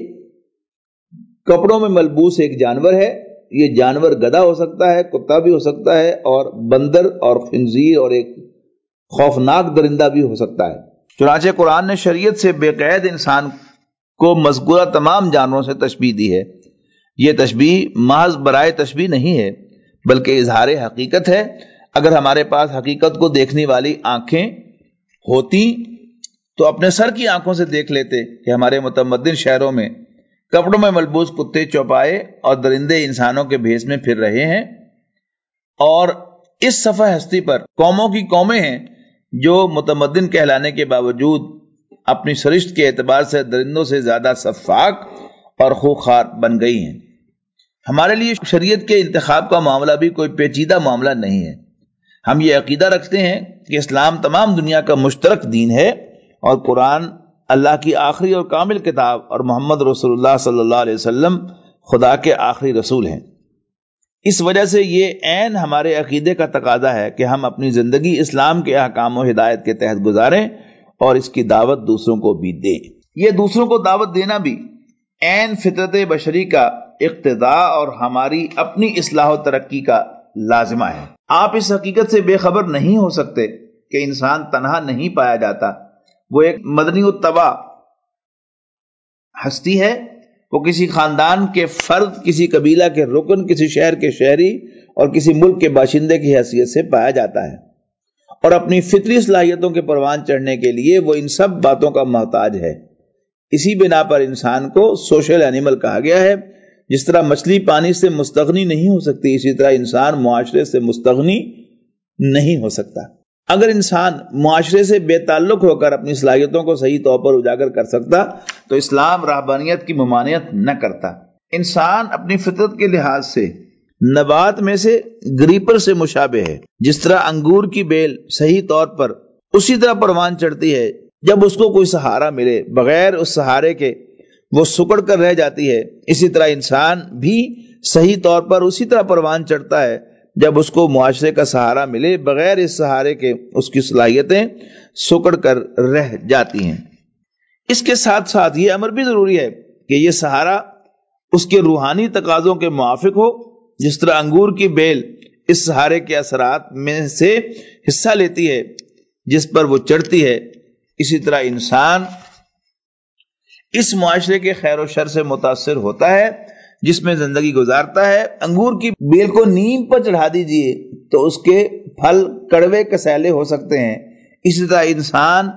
کپڑوں میں ملبوس ایک جانور ہے۔ یہ جانور گدھا ہو سکتا ہے، کتا بھی ہو سکتا ہے، اور بندر اور خنزیر اور ایک خوفناک درندہ بھی ہو سکتا ہے۔ چنانچہ قرآن نے شریعت سے بے قید انسان کو مذکورہ تمام جانوروں سے تشبیہ دی ہے۔ یہ تشبیہ محض برائے تشبیہ نہیں ہے بلکہ اظہار حقیقت ہے۔ اگر ہمارے پاس حقیقت کو دیکھنے والی آنکھیں ہوتی تو اپنے سر کی آنکھوں سے دیکھ لیتے کہ ہمارے متمدن شہروں میں کپڑوں میں ملبوس کتے چوپائے اور درندے انسانوں کے بھیس میں پھر رہے ہیں، اور اس صفحہ ہستی پر قوموں کی قومیں ہیں جو متمدن کہلانے کے باوجود اپنی سرشت کے اعتبار سے درندوں سے زیادہ سفاک اور خوخار بن گئی ہیں۔ ہمارے لیے شریعت کے انتخاب کا معاملہ بھی کوئی پیچیدہ معاملہ نہیں ہے۔ ہم یہ عقیدہ رکھتے ہیں کہ اسلام تمام دنیا کا مشترک دین ہے، اور قرآن اللہ کی آخری اور کامل کتاب، اور محمد رسول اللہ صلی اللہ علیہ وسلم خدا کے آخری رسول ہیں۔ اس وجہ سے یہ عین ہمارے عقیدے کا تقاضا ہے کہ ہم اپنی زندگی اسلام کے احکام و ہدایت کے تحت گزاریں اور اس کی دعوت دوسروں کو بھی دیں۔ یہ دوسروں کو دعوت دینا بھی عین فطرت بشری کا اقتضاء اور ہماری اپنی اصلاح و ترقی کا لازمہ ہے۔ آپ اس حقیقت سے بے خبر نہیں ہو سکتے کہ انسان تنہا نہیں پایا جاتا، وہ ایک مدنی الطبع ہستی ہے۔ وہ کسی خاندان کے فرد، کسی قبیلہ کے رکن، کسی شہر کے شہری اور کسی ملک کے باشندے کی حیثیت سے پایا جاتا ہے، اور اپنی فطری صلاحیتوں کے پروان چڑھنے کے لیے وہ ان سب باتوں کا محتاج ہے۔ اسی بنا پر انسان کو سوشل اینیمل کہا گیا ہے۔ جس طرح مچھلی پانی سے مستغنی نہیں ہو سکتی، اسی طرح انسان معاشرے سے مستغنی نہیں ہو سکتا۔ اگر انسان معاشرے سے بے تعلق ہو کر اپنی صلاحیتوں کو صحیح طور پر اجاگر کر سکتا تو اسلام رہبانیت کی ممانعت نہ کرتا۔ انسان اپنی فطرت کے لحاظ سے نبات میں سے گریپر سے مشابہ ہے۔ جس طرح انگور کی بیل صحیح طور پر اسی طرح پروان چڑھتی ہے جب اس کو کوئی سہارا ملے، بغیر اس سہارے کے وہ سکڑ کر رہ جاتی ہے، اسی طرح انسان بھی صحیح طور پر اسی طرح پروان چڑھتا ہے جب اس کو معاشرے کا سہارا ملے، بغیر اس سہارے کے اس کی صلاحیتیں سکڑ کر رہ جاتی ہیں۔ اس کے ساتھ ساتھ یہ امر بھی ضروری ہے کہ یہ سہارا اس کے روحانی تقاضوں کے موافق ہو۔ جس طرح انگور کی بیل اس سہارے کے اثرات میں سے حصہ لیتی ہے جس پر وہ چڑھتی ہے، اسی طرح انسان اس معاشرے کے خیر و شر سے متاثر ہوتا ہے جس میں زندگی گزارتا ہے۔ انگور کی بیل کو نیم پر چڑھا دیجئے تو اس کے پھل کڑوے کسیلے ہو سکتے ہیں۔ اسی طرح انسان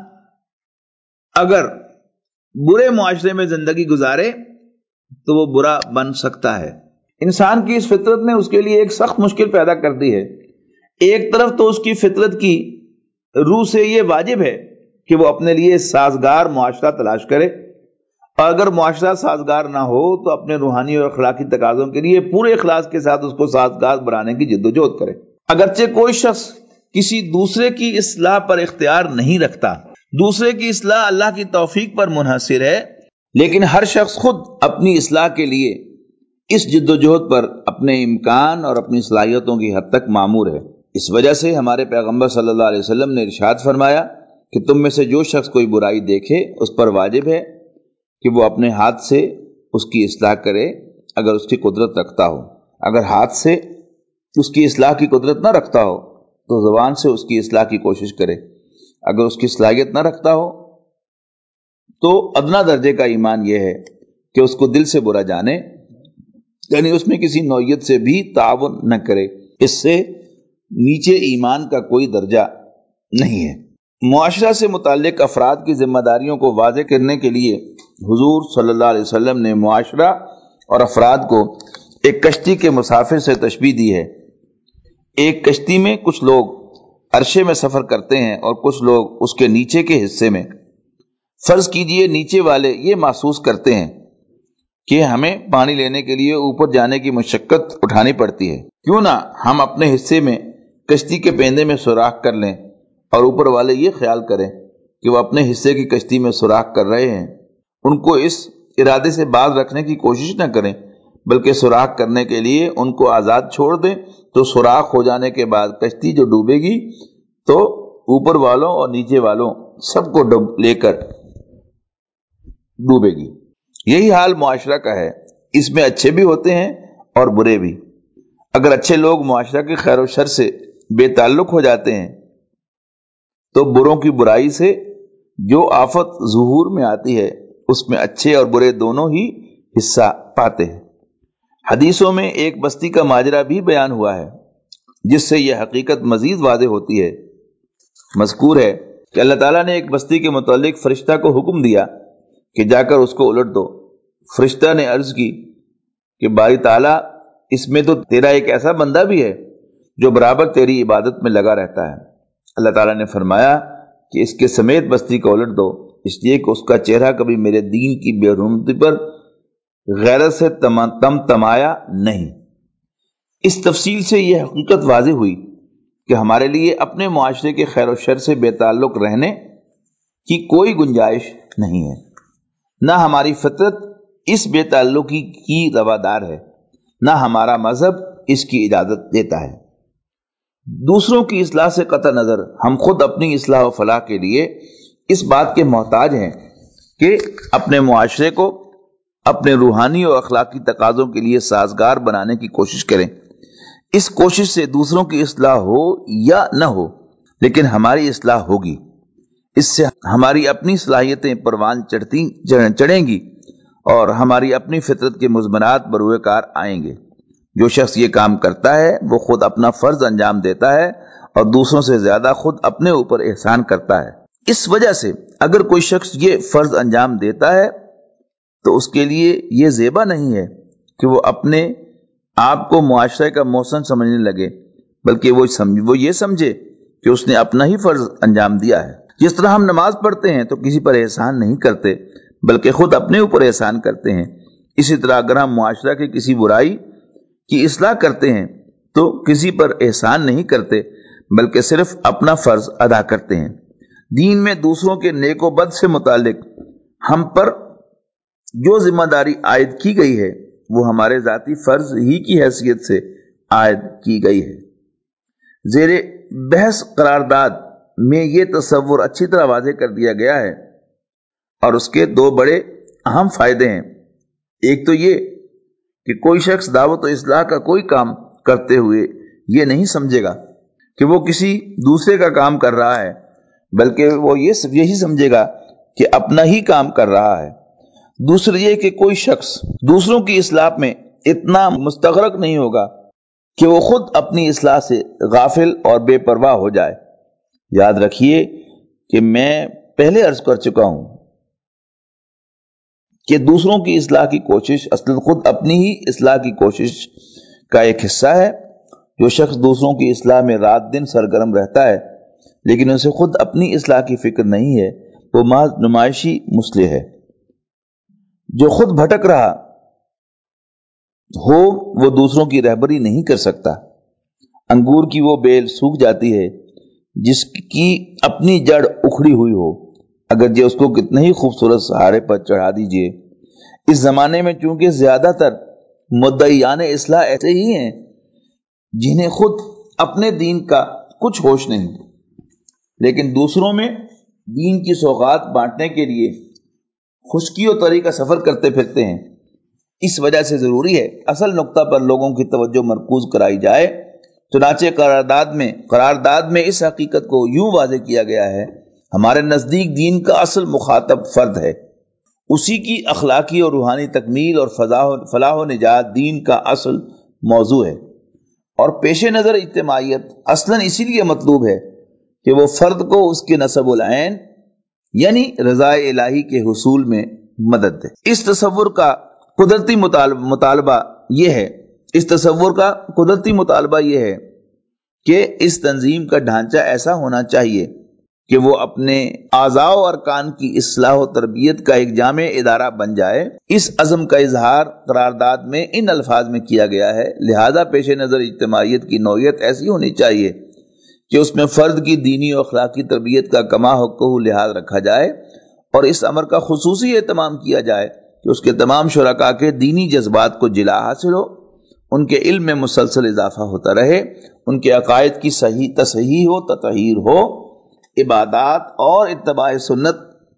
اگر برے معاشرے میں زندگی گزارے تو وہ برا بن سکتا ہے۔ انسان کی اس فطرت نے اس کے لیے ایک سخت مشکل پیدا کر دی ہے۔ ایک طرف تو اس کی فطرت کی روح سے یہ واجب ہے کہ وہ اپنے لیے سازگار معاشرہ تلاش کرے، اور اگر معاشرہ سازگار نہ ہو تو اپنے روحانی اور اخلاقی تقاضوں کے لیے پورے اخلاص کے ساتھ اس کو سازگار بنانے کی جد و جہد کرے۔ اگرچہ کوئی شخص کسی دوسرے کی اصلاح پر اختیار نہیں رکھتا، دوسرے کی اصلاح اللہ کی توفیق پر منحصر ہے، لیکن ہر شخص خود اپنی اصلاح کے لیے اس جد و جہد پر اپنے امکان اور اپنی صلاحیتوں کی حد تک مامور ہے۔ اس وجہ سے ہمارے پیغمبر صلی اللہ علیہ وسلم نے ارشاد فرمایا کہ تم میں سے جو شخص کوئی برائی دیکھے اس پر واجب ہے کہ وہ اپنے ہاتھ سے اس کی اصلاح کرے اگر اس کی قدرت رکھتا ہو۔ اگر ہاتھ سے اس کی اصلاح کی قدرت نہ رکھتا ہو تو زبان سے اس کی اصلاح کی کوشش کرے، اگر اس کی صلاحیت نہ رکھتا ہو تو ادنا درجے کا ایمان یہ ہے کہ اس کو دل سے برا جانے، یعنی اس میں کسی نوعیت سے بھی تعاون نہ کرے۔ اس سے نیچے ایمان کا کوئی درجہ نہیں ہے۔ معاشرہ سے متعلق افراد کی ذمہ داریوں کو واضح کرنے کے لیے حضور صلی اللہ علیہ وسلم نے معاشرہ اور افراد کو ایک کشتی کے مسافر سے تشبیہ دی ہے۔ ایک کشتی میں کچھ لوگ عرشے میں سفر کرتے ہیں اور کچھ لوگ اس کے نیچے کے حصے میں۔ فرض کیجئے نیچے والے یہ محسوس کرتے ہیں کہ ہمیں پانی لینے کے لیے اوپر جانے کی مشقت اٹھانی پڑتی ہے، کیوں نہ ہم اپنے حصے میں کشتی کے پیندے میں سوراخ کر لیں، اور اوپر والے یہ خیال کریں کہ وہ اپنے حصے کی کشتی میں سوراخ کر رہے ہیں۔ ان کو اس ارادے سے باز رکھنے کی کوشش نہ کریں، بلکہ سوراخ کرنے کے لیے ان کو آزاد چھوڑ دیں، تو سوراخ ہو جانے کے بعد کشتی جو ڈوبے گی تو اوپر والوں اور نیچے والوں سب کو ڈوب لے کر ڈوبے گی۔ یہی حال معاشرہ کا ہے، اس میں اچھے بھی ہوتے ہیں اور برے بھی۔ اگر اچھے لوگ معاشرہ کے خیر و شر سے بے تعلق ہو جاتے ہیں تو بروں کی برائی سے جو آفت ظہور میں آتی ہے اس میں اچھے اور برے دونوں ہی حصہ پاتے ہیں۔ حدیثوں میں ایک بستی کا ماجرا بھی بیان ہوا ہے جس سے یہ حقیقت مزید واضح ہوتی ہے۔ مذکور ہے کہ اللہ تعالیٰ نے ایک بستی کے متعلق فرشتہ کو حکم دیا کہ جا کر اس کو الٹ دو۔ فرشتہ نے عرض کی کہ باری تعالیٰ، اس میں تو تیرا ایک ایسا بندہ بھی ہے جو برابر تیری عبادت میں لگا رہتا ہے۔ اللہ تعالیٰ نے فرمایا کہ اس کے سمیت بستی کو الٹ دو، اس لیے کہ اس کا چہرہ کبھی میرے دین کی بے حرمتی پر غیرت سے تم تم تمایا نہیں۔ اس تفصیل سے یہ حقیقت واضح ہوئی کہ ہمارے لیے اپنے معاشرے کے خیر و شر سے بے تعلق رہنے کی کوئی گنجائش نہیں ہے۔ نہ ہماری فطرت اس بے تعلقی کی روادار ہے، نہ ہمارا مذہب اس کی اجازت دیتا ہے۔ دوسروں کی اصلاح سے قطع نظر ہم خود اپنی اصلاح و فلاح کے لیے اس بات کے محتاج ہیں کہ اپنے معاشرے کو اپنے روحانی اور اخلاقی تقاضوں کے لیے سازگار بنانے کی کوشش کریں۔ اس کوشش سے دوسروں کی اصلاح ہو یا نہ ہو، لیکن ہماری اصلاح ہوگی۔ اس سے ہماری اپنی صلاحیتیں پروان چڑھتی چڑھیں گی اور ہماری اپنی فطرت کے مضمرات بروئے کار آئیں گے۔ جو شخص یہ کام کرتا ہے وہ خود اپنا فرض انجام دیتا ہے اور دوسروں سے زیادہ خود اپنے اوپر احسان کرتا ہے۔ اس وجہ سے اگر کوئی شخص یہ فرض انجام دیتا ہے تو اس کے لیے یہ زیبا نہیں ہے کہ وہ اپنے آپ کو معاشرے کا محسن سمجھنے لگے، بلکہ وہ سمجھ وہ یہ سمجھے کہ اس نے اپنا ہی فرض انجام دیا ہے۔ جس طرح ہم نماز پڑھتے ہیں تو کسی پر احسان نہیں کرتے بلکہ خود اپنے اوپر احسان کرتے ہیں، اسی طرح اگر ہم معاشرہ کی کسی برائی کی اصلاح کرتے ہیں تو کسی پر احسان نہیں کرتے بلکہ صرف اپنا فرض ادا کرتے ہیں۔ دین میں دوسروں کے نیک و بد سے متعلق ہم پر جو ذمہ داری عائد کی گئی ہے وہ ہمارے ذاتی فرض ہی کی حیثیت سے عائد کی گئی ہے۔ زیر بحث قرارداد میں یہ تصور اچھی طرح واضح کر دیا گیا ہے اور اس کے دو بڑے اہم فائدے ہیں۔ ایک تو یہ کہ کوئی شخص دعوت و اصلاح کا کوئی کام کرتے ہوئے یہ نہیں سمجھے گا کہ وہ کسی دوسرے کا کام کر رہا ہے، بلکہ وہ یہ یہی سمجھے گا کہ اپنا ہی کام کر رہا ہے۔ دوسرا یہ کہ کوئی شخص دوسروں کی اصلاح میں اتنا مستغرق نہیں ہوگا کہ وہ خود اپنی اصلاح سے غافل اور بے پرواہ ہو جائے۔ یاد رکھیے کہ میں پہلے عرض کر چکا ہوں کہ دوسروں کی اصلاح کی کوشش اصل خود اپنی ہی اصلاح کی کوشش کا ایک حصہ ہے۔ جو شخص دوسروں کی اصلاح میں رات دن سرگرم رہتا ہے لیکن اسے خود اپنی اصلاح کی فکر نہیں ہے وہ محض نمائشی مصلح ہے۔ جو خود بھٹک رہا ہو وہ دوسروں کی رہبری نہیں کر سکتا۔ انگور کی وہ بیل سوکھ جاتی ہے جس کی اپنی جڑ اکھڑی ہوئی ہو، اگرچہ اس کو کتنے ہی خوبصورت سہارے پر چڑھا دیجیے۔ اس زمانے میں چونکہ زیادہ تر مدعیان اصلاح ایسے ہی ہیں جنہیں خود اپنے دین کا کچھ ہوش نہیں، لیکن دوسروں میں دین کی سوغات بانٹنے کے لیے خشکی و تری کا سفر کرتے پھرتے ہیں۔ اس وجہ سے ضروری ہے اصل نقطہ پر لوگوں کی توجہ مرکوز کرائی جائے۔ چنانچہ قرارداد میں قرارداد میں اس حقیقت کو یوں واضح کیا گیا ہے ہمارے نزدیک دین کا اصل مخاطب فرد ہے، اسی کی اخلاقی اور روحانی تکمیل اور فلاح و نجات دین کا اصل موضوع ہے، اور پیش نظر اجتماعیت اصلاً اسی لیے مطلوب ہے کہ وہ فرد کو اس کے نصب العین یعنی رضا الہی کے حصول میں مدد دے۔ اس تصور کا قدرتی مطالبہ یہ ہے اس تصور کا قدرتی مطالبہ یہ ہے کہ اس تنظیم کا ڈھانچہ ایسا ہونا چاہیے کہ وہ اپنے اعضاء و ارکان کی اصلاح و تربیت کا ایک جامع ادارہ بن جائے۔ اس عزم کا اظہار قرارداد میں ان الفاظ میں کیا گیا ہے، لہذا پیش نظر اجتماعیت کی نوعیت ایسی ہونی چاہیے کہ اس میں فرد کی دینی و اخلاقی تربیت کا کما حقہ لحاظ رکھا جائے، اور اس امر کا خصوصی اہتمام کیا جائے کہ اس کے تمام شرکاء کے دینی جذبات کو جلا حاصل ہو، ان کے علم میں مسلسل اضافہ ہوتا رہے، ان کے عقائد کی صحیح تصحیح ہو، تطہیر ہو، عبادات اور اتباع سنت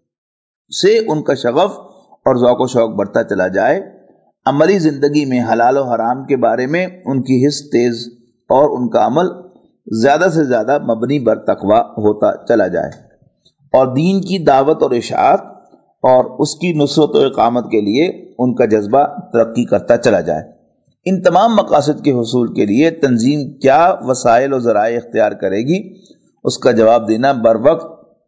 سے ان کا شغف اور ذوق و شوق بڑھتا چلا جائے، عملی زندگی میں حلال و حرام کے بارے میں ان کی حس تیز اور ان کا عمل زیادہ سے زیادہ مبنی بر تقوی ہوتا چلا جائے، اور دین کی دعوت اور اشاعت اور اس کی نصرت و اقامت کے لیے ان کا جذبہ ترقی کرتا چلا جائے۔ ان تمام مقاصد کے حصول کے لیے تنظیم کیا وسائل و ذرائع اختیار کرے گی، اس کا جواب دینا بر وقت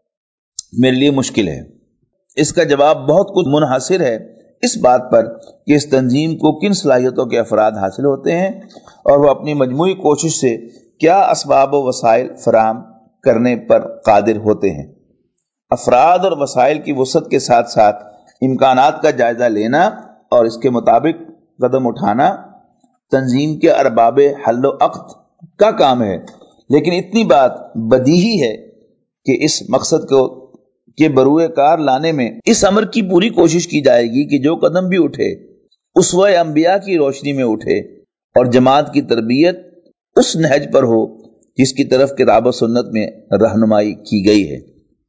میرے لیے مشکل ہے۔ اس کا جواب بہت کچھ منحصر ہے اس بات پر کہ اس تنظیم کو کن صلاحیتوں کے افراد حاصل ہوتے ہیں اور وہ اپنی مجموعی کوشش سے کیا اسباب و وسائل فراہم کرنے پر قادر ہوتے ہیں۔ افراد اور وسائل کی وسعت کے ساتھ ساتھ امکانات کا جائزہ لینا اور اس کے مطابق قدم اٹھانا تنظیم کے ارباب حل و عقد کا کام ہے، لیکن اتنی بات بدیہی ہے کہ اس مقصد کو کے بروئے کار لانے میں اس امر کی پوری کوشش کی جائے گی کہ جو قدم بھی اٹھے اسوہ انبیاء کی روشنی میں اٹھے اور جماعت کی تربیت اس نہج پر ہو جس کی طرف کتاب و سنت میں رہنمائی کی گئی ہے۔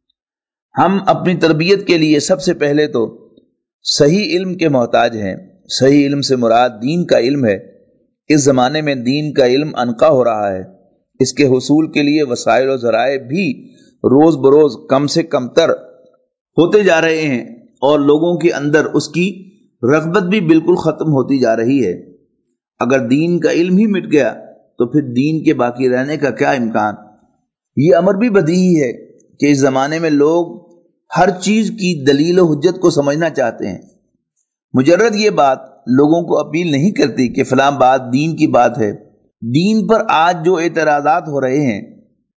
ہم اپنی تربیت کے لیے سب سے پہلے تو صحیح علم کے محتاج ہیں۔ صحیح علم سے مراد دین کا علم ہے۔ اس زمانے میں دین کا علم انقا ہو رہا ہے، اس کے حصول کے لیے وسائل و ذرائع بھی روز بروز کم سے کم تر ہوتے جا رہے ہیں، اور لوگوں کے اندر اس کی رغبت بھی بالکل ختم ہوتی جا رہی ہے۔ اگر دین کا علم ہی مٹ گیا تو پھر دین کے باقی رہنے کا کیا امکان؟ یہ امر بھی بدیہی ہے کہ اس زمانے میں لوگ ہر چیز کی دلیل و حجت کو سمجھنا چاہتے ہیں۔ مجرد یہ بات لوگوں کو اپیل نہیں کرتی کہ فلاں بات دین کی بات ہے۔ دین پر آج جو اعتراضات ہو رہے ہیں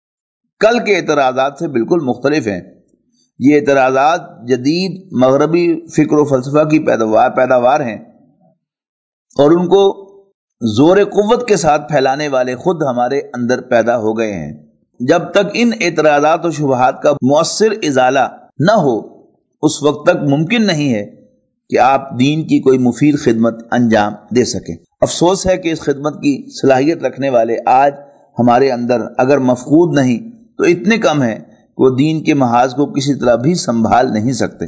کل کے اعتراضات سے بالکل مختلف ہیں۔ یہ اعتراضات جدید مغربی فکر و فلسفہ کی پیداوار پیداوار ہیں، اور ان کو زور قوت کے ساتھ پھیلانے والے خود ہمارے اندر پیدا ہو گئے ہیں۔ جب تک ان اعتراضات و شبہات کا مؤثر ازالہ نہ ہو اس وقت تک ممکن نہیں ہے کہ آپ دین کی کوئی مفید خدمت انجام دے سکیں۔ افسوس ہے کہ اس خدمت کی صلاحیت رکھنے والے آج ہمارے اندر اگر مفقود نہیں تو اتنے کم ہیں کہ وہ دین کے محاذ کو کسی طرح بھی سنبھال نہیں سکتے۔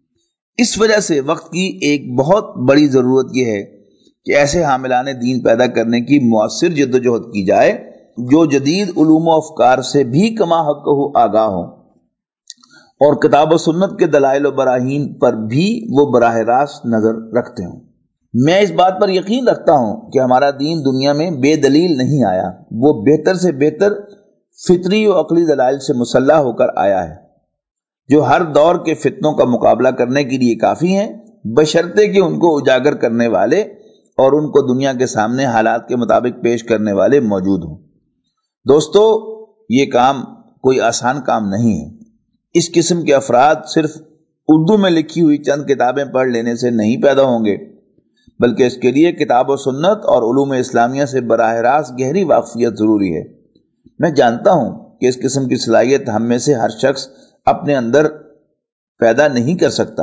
اس وجہ سے وقت کی ایک بہت بڑی ضرورت یہ ہے کہ ایسے حاملان دین پیدا کرنے کی مؤثر جدوجہد کی جائے جو جدید علوم و افکار سے بھی کما حقہ آگاہ ہوں، اور کتاب و سنت کے دلائل و براہین پر بھی وہ براہ راست نظر رکھتے ہوں۔ میں اس بات پر یقین رکھتا ہوں کہ ہمارا دین دنیا میں بے دلیل نہیں آیا، وہ بہتر سے بہتر فطری و عقلی دلائل سے مسلح ہو کر آیا ہے، جو ہر دور کے فتنوں کا مقابلہ کرنے کے لیے کافی ہیں، بشرطے کہ ان کو اجاگر کرنے والے اور ان کو دنیا کے سامنے حالات کے مطابق پیش کرنے والے موجود ہوں۔ دوستو، یہ کام کوئی آسان کام نہیں ہے۔ اس قسم کے افراد صرف اردو میں لکھی ہوئی چند کتابیں پڑھ لینے سے نہیں پیدا ہوں گے، بلکہ اس کے لیے کتاب و سنت اور علوم اسلامیہ سے براہ راست گہری واقفیت ضروری ہے۔ میں جانتا ہوں کہ اس قسم کی صلاحیت ہم میں سے ہر شخص اپنے اندر پیدا نہیں کر سکتا،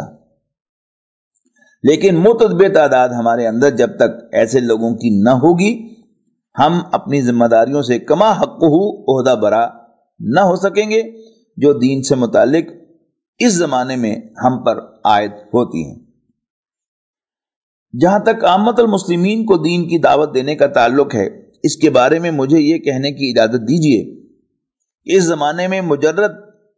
لیکن متعدد تعداد ہمارے اندر جب تک ایسے لوگوں کی نہ ہوگی ہم اپنی ذمہ داریوں سے کما حقہ عہدہ برا نہ ہو سکیں گے جو دین سے متعلق اس زمانے میں ہم پر عائد ہوتی ہیں۔ جہاں تک عامت المسلمین کو دین کی دعوت دینے کا تعلق ہے، اس کے بارے میں مجھے یہ کہنے کی اجازت دیجیے کہ اس زمانے میں مجرد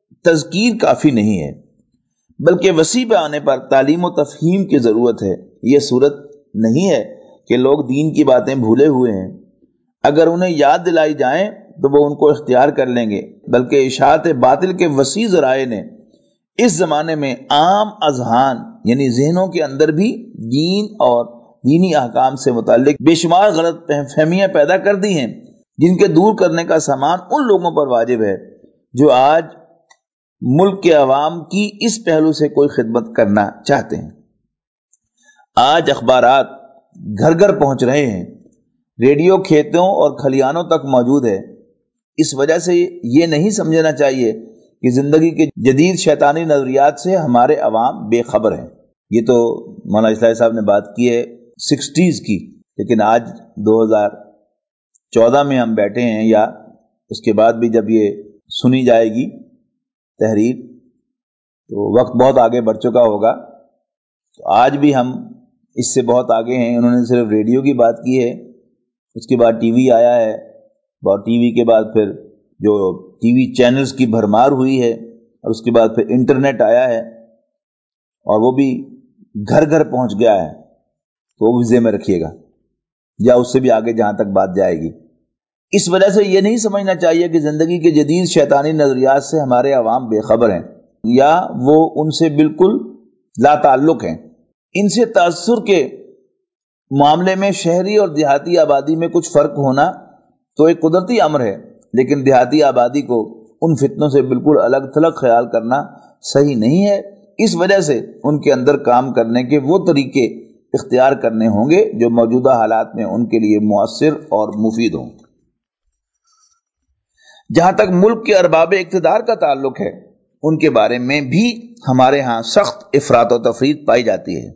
تذکیر کافی نہیں ہے، بلکہ وسیع پیمانے پر تعلیم و تفہیم کی ضرورت ہے۔ یہ صورت نہیں ہے کہ لوگ دین کی باتیں بھولے ہوئے ہیں، اگر انہیں یاد دلائی جائیں تو وہ ان کو اختیار کر لیں گے، بلکہ اشاعت باطل کے وسیع ذرائع نے اس زمانے میں عام اذہان یعنی ذہنوں کے اندر بھی دین اور دینی احکام سے متعلق بے شمار غلط فہمیاں پیدا کر دی ہیں، جن کے دور کرنے کا سامان ان لوگوں پر واجب ہے جو آج ملک کے عوام کی اس پہلو سے کوئی خدمت کرنا چاہتے ہیں۔ آج اخبارات گھر گھر پہنچ رہے ہیں، ریڈیو کھیتوں اور کھلیانوں تک موجود ہے۔ اس وجہ سے یہ نہیں سمجھنا چاہیے کہ زندگی کے جدید شیطانی نظریات سے ہمارے عوام بے خبر ہیں۔ یہ تو مولانا اصلاحی صاحب نے بات کی ہے سکسٹیز کی، لیکن آج دو ہزار چودہ میں ہم بیٹھے ہیں، یا اس کے بعد بھی جب یہ سنی جائے گی تحریر تو وقت بہت آگے بڑھ چکا ہوگا۔ تو آج بھی ہم اس سے بہت آگے ہیں۔ انہوں نے صرف ریڈیو کی بات کی ہے، اس کے بعد ٹی وی آیا ہے، اور ٹی وی کے بعد پھر جو ٹی وی چینلز کی بھرمار ہوئی ہے، اور اس کے بعد پھر انٹرنیٹ آیا ہے اور وہ بھی گھر گھر پہنچ گیا ہے، تو وہ بھی ذہن میں رکھیے گا، یا اس سے بھی آگے جہاں تک بات جائے گی۔ اس وجہ سے یہ نہیں سمجھنا چاہیے کہ زندگی کے جدید شیطانی نظریات سے ہمارے عوام بے خبر ہیں یا وہ ان سے بالکل لا تعلق ہیں۔ ان سے تاثر کے معاملے میں شہری اور دیہاتی آبادی میں کچھ فرق ہونا تو ایک قدرتی امر ہے، لیکن دیہاتی آبادی کو ان فتنوں سے بالکل الگ تھلگ خیال کرنا صحیح نہیں ہے۔ اس وجہ سے ان کے اندر کام کرنے کے وہ طریقے اختیار کرنے ہوں گے جو موجودہ حالات میں ان کے لیے مؤثر اور مفید ہوں۔ جہاں تک ملک کے ارباب اقتدار کا تعلق ہے، ان کے بارے میں بھی ہمارے ہاں سخت افراط و تفریط پائی جاتی ہے۔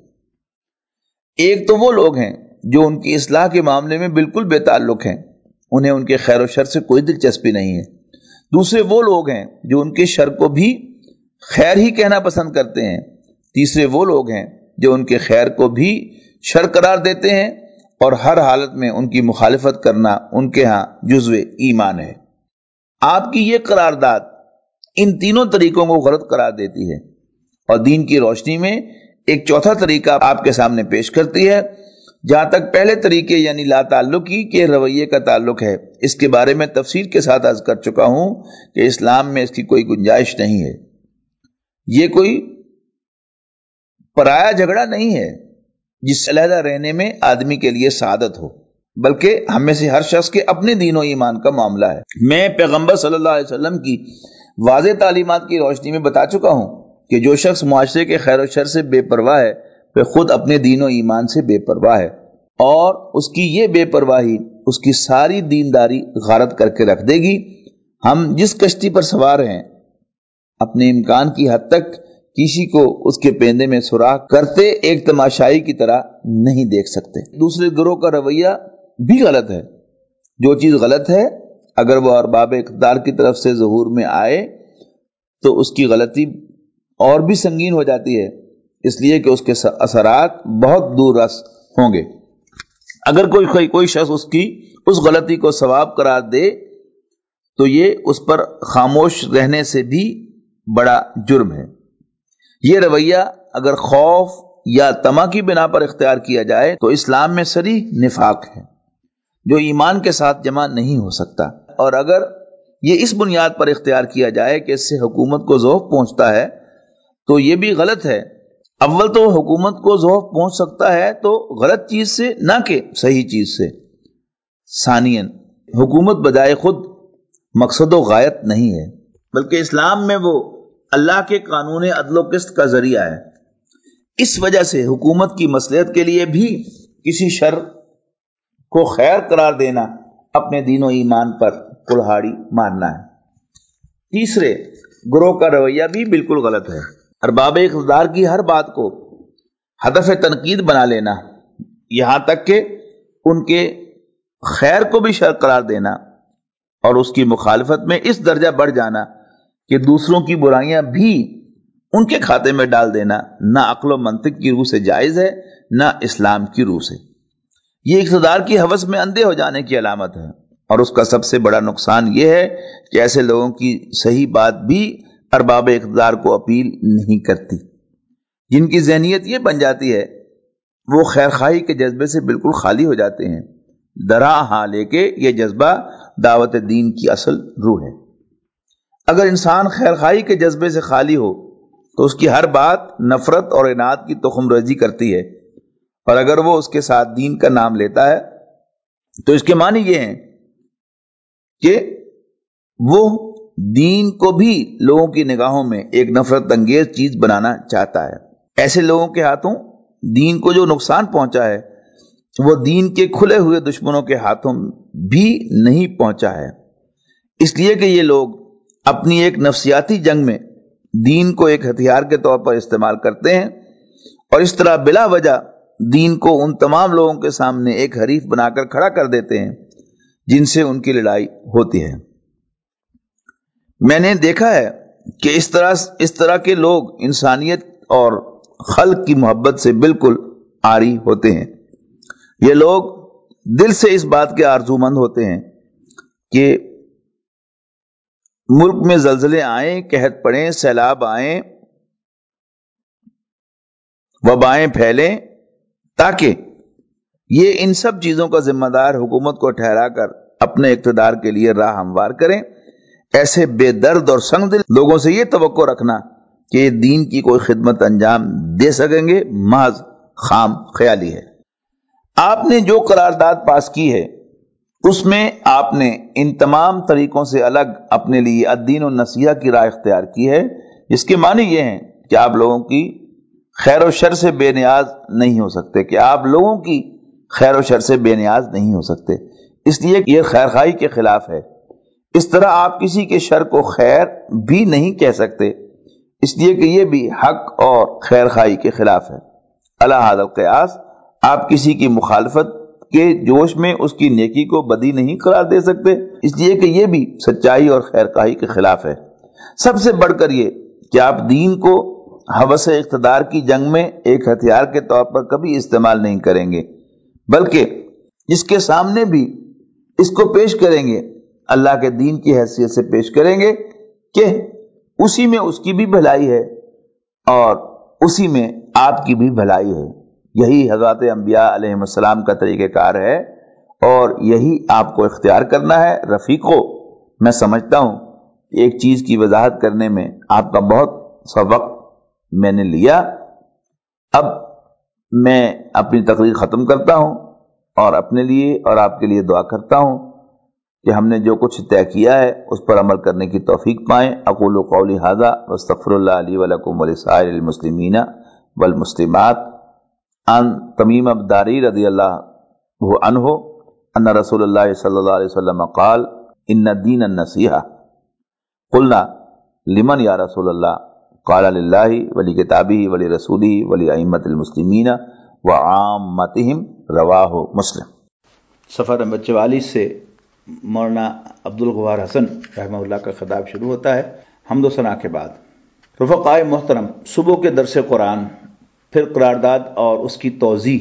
ایک تو وہ لوگ ہیں جو ان کی اصلاح کے معاملے میں بالکل بے تعلق ہیں، انہیں ان کے خیر و شر سے کوئی دلچسپی نہیں ہے۔ دوسرے وہ لوگ ہیں جو ان کے شر کو بھی خیر ہی کہنا پسند کرتے ہیں۔ تیسرے وہ لوگ ہیں جو ان کے خیر کو بھی شر قرار دیتے ہیں، اور ہر حالت میں ان کی مخالفت کرنا ان کے ہاں جزو ایمان ہے۔ آپ کی یہ قرارداد ان تینوں طریقوں کو غلط قرار دیتی ہے، اور دین کی روشنی میں ایک چوتھا طریقہ آپ کے سامنے پیش کرتی ہے۔ جہاں تک پہلے طریقے یعنی لا تعلقی کے رویے کا تعلق ہے، اس کے بارے میں تفصیل کے ساتھ عرض کر چکا ہوں کہ اسلام میں اس کی کوئی گنجائش نہیں ہے۔ یہ کوئی پرایا جھگڑا نہیں ہے جس سے علیحدہ رہنے میں آدمی کے لیے سعادت ہو، بلکہ ہم میں سے ہر شخص کے اپنے دین و ایمان کا معاملہ ہے۔ میں پیغمبر صلی اللہ علیہ وسلم کی واضح تعلیمات کی روشنی میں بتا چکا ہوں کہ جو شخص معاشرے کے خیر و شر سے بے پرواہ ہے وہ خود اپنے دین و ایمان سے بے پرواہ ہے، اور اس کی یہ بے پرواہی اس کی ساری دینداری غارت کر کے رکھ دے گی۔ ہم جس کشتی پر سوار ہیں اپنے امکان کی حد تک کسی کو اس کے پیندے میں سوراخ کرتے ایک تماشائی کی طرح نہیں دیکھ سکتے۔ دوسرے گروہ کا رویہ بھی غلط ہے۔ جو چیز غلط ہے اگر وہ ارباب اقتدار کی طرف سے ظہور میں آئے تو اس کی غلطی اور بھی سنگین ہو جاتی ہے، اس لیے کہ اس کے اثرات بہت دور رس ہوں گے۔ اگر کوئی کوئی شخص اس کی اس غلطی کو ثواب قرار دے تو یہ اس پر خاموش رہنے سے بھی بڑا جرم ہے۔ یہ رویہ اگر خوف یا طمع کی بنا پر اختیار کیا جائے تو اسلام میں صریح نفاق ہے جو ایمان کے ساتھ جمع نہیں ہو سکتا، اور اگر یہ اس بنیاد پر اختیار کیا جائے کہ اس سے حکومت کو ذوق پہنچتا ہے تو یہ بھی غلط ہے۔ اول تو حکومت کو ذوق پہنچ سکتا ہے تو غلط چیز سے نہ کہ صحیح چیز سے۔ ثانیاً حکومت بجائے خود مقصد و غایت نہیں ہے، بلکہ اسلام میں وہ اللہ کے قانون عدل و قسط کا ذریعہ ہے۔ اس وجہ سے حکومت کی مصلحت کے لیے بھی کسی شر کو خیر قرار دینا اپنے دین و ایمان پر کلہاڑی مارنا ہے۔ تیسرے گروہ کا رویہ بھی بالکل غلط ہے۔ ارباب اقتدار کی ہر بات کو ہدف تنقید بنا لینا، یہاں تک کہ ان کے خیر کو بھی شر قرار دینا اور اس کی مخالفت میں اس درجہ بڑھ جانا کہ دوسروں کی برائیاں بھی ان کے کھاتے میں ڈال دینا، نہ عقل و منطق کی روح سے جائز ہے نہ اسلام کی روح سے۔ یہ اقتدار کی ہوس میں اندھے ہو جانے کی علامت ہے، اور اس کا سب سے بڑا نقصان یہ ہے کہ ایسے لوگوں کی صحیح بات بھی ارباب اقتدار کو اپیل نہیں کرتی۔ جن کی ذہنیت یہ بن جاتی ہے وہ خیر خواہی کے جذبے سے بالکل خالی ہو جاتے ہیں۔ درا ہاں لے کے یہ جذبہ دعوت دین کی اصل روح ہے۔ اگر انسان خیر خواہی کے جذبے سے خالی ہو تو اس کی ہر بات نفرت اور اناد کی تخم ریزی کرتی ہے، اور اگر وہ اس کے ساتھ دین کا نام لیتا ہے تو اس کے معنی یہ ہیں کہ وہ دین کو بھی لوگوں کی نگاہوں میں ایک نفرت انگیز چیز بنانا چاہتا ہے۔ ایسے لوگوں کے ہاتھوں دین کو جو نقصان پہنچا ہے وہ دین کے کھلے ہوئے دشمنوں کے ہاتھوں بھی نہیں پہنچا ہے، اس لیے کہ یہ لوگ اپنی ایک نفسیاتی جنگ میں دین کو ایک ہتھیار کے طور پر استعمال کرتے ہیں، اور اس طرح بلا وجہ دین کو ان تمام لوگوں کے سامنے ایک حریف بنا کر کھڑا کر دیتے ہیں جن سے ان کی لڑائی ہوتی ہے۔ میں نے دیکھا ہے کہ اس طرح اس طرح کے لوگ انسانیت اور خلق کی محبت سے بالکل عاری ہوتے ہیں۔ یہ لوگ دل سے اس بات کے آرزومند ہوتے ہیں کہ ملک میں زلزلے آئیں، قحط پڑیں، سیلاب آئیں، وبائیں پھیلیں، تاکہ یہ ان سب چیزوں کا ذمہ دار حکومت کو ٹھہرا کر اپنے اقتدار کے لیے راہ ہموار کریں۔ ایسے بے درد اور سنگ دل لوگوں سے یہ توقع رکھنا کہ یہ دین کی کوئی خدمت انجام دے سکیں گے محض خام خیالی ہے۔ آپ نے جو قرارداد پاس کی ہے اس میں آپ نے ان تمام طریقوں سے الگ اپنے لیے الدین النصیحہ کی راہ اختیار کی ہے، جس کے معنی یہ ہیں کہ آپ لوگوں کی خیر و شر سے بے نیاز نہیں ہو سکتے کہ آپ لوگوں کی خیر و شر سے بے نیاز نہیں ہو سکتے، اس لیے کہ یہ خیر خواہی کے خلاف ہے۔ اس طرح آپ کسی کے شر کو خیر بھی نہیں کہہ سکتے، اس لیے کہ یہ بھی حق اور خیر خواہی کے خلاف ہے۔ علی ھذا القیاس آپ کسی کی مخالفت کے جوش میں اس کی نیکی کو بدی نہیں قرار دے سکتے، اس لیے کہ یہ بھی سچائی اور خیر خواہی کے خلاف ہے۔ سب سے بڑھ کر یہ کہ آپ دین کو ہوس اقتدار کی جنگ میں ایک ہتھیار کے طور پر کبھی استعمال نہیں کریں گے، بلکہ اس کے سامنے بھی اس کو پیش کریں گے، اللہ کے دین کی حیثیت سے پیش کریں گے کہ اسی میں اس کی بھی بھلائی ہے اور اسی میں آپ کی بھی بھلائی ہے۔ یہی حضرات انبیاء علیہ السلام کا طریقہ کار ہے اور یہی آپ کو اختیار کرنا ہے۔ رفیقو، میں سمجھتا ہوں کہ ایک چیز کی وضاحت کرنے میں آپ کا بہت سا وقت میں نے لیا، اب میں اپنی تقریر ختم کرتا ہوں اور اپنے لیے اور آپ کے لیے دعا کرتا ہوں کہ ہم نے جو کچھ طے کیا ہے اس پر عمل کرنے کی توفیق پائیں۔ اقول قولی ھذا واستغفر اللہ لی ولکم ولسائر المسلمین والمسلمات۔ عن تمیم الداری رضی اللہ عنہ ان رسول اللہ صلی اللہ علیہ وسلم قال ان الدین النصیحہ۔ قلنا لمن یا رسول اللہ؟ قال للہ ولکتابہ ولرسولہ ولائمۃ المسلمین وعامتہم، رواہ مسلم۔ صفحہ نمبر چوالیس سے مولانا عبدالغفار حسن رحمہ اللہ کا خطاب شروع ہوتا ہے حمد و ثنا کے بعد۔ رفقائے محترم، صبح کے درس قرآن، پھر قرارداد اور اس کی توضیح،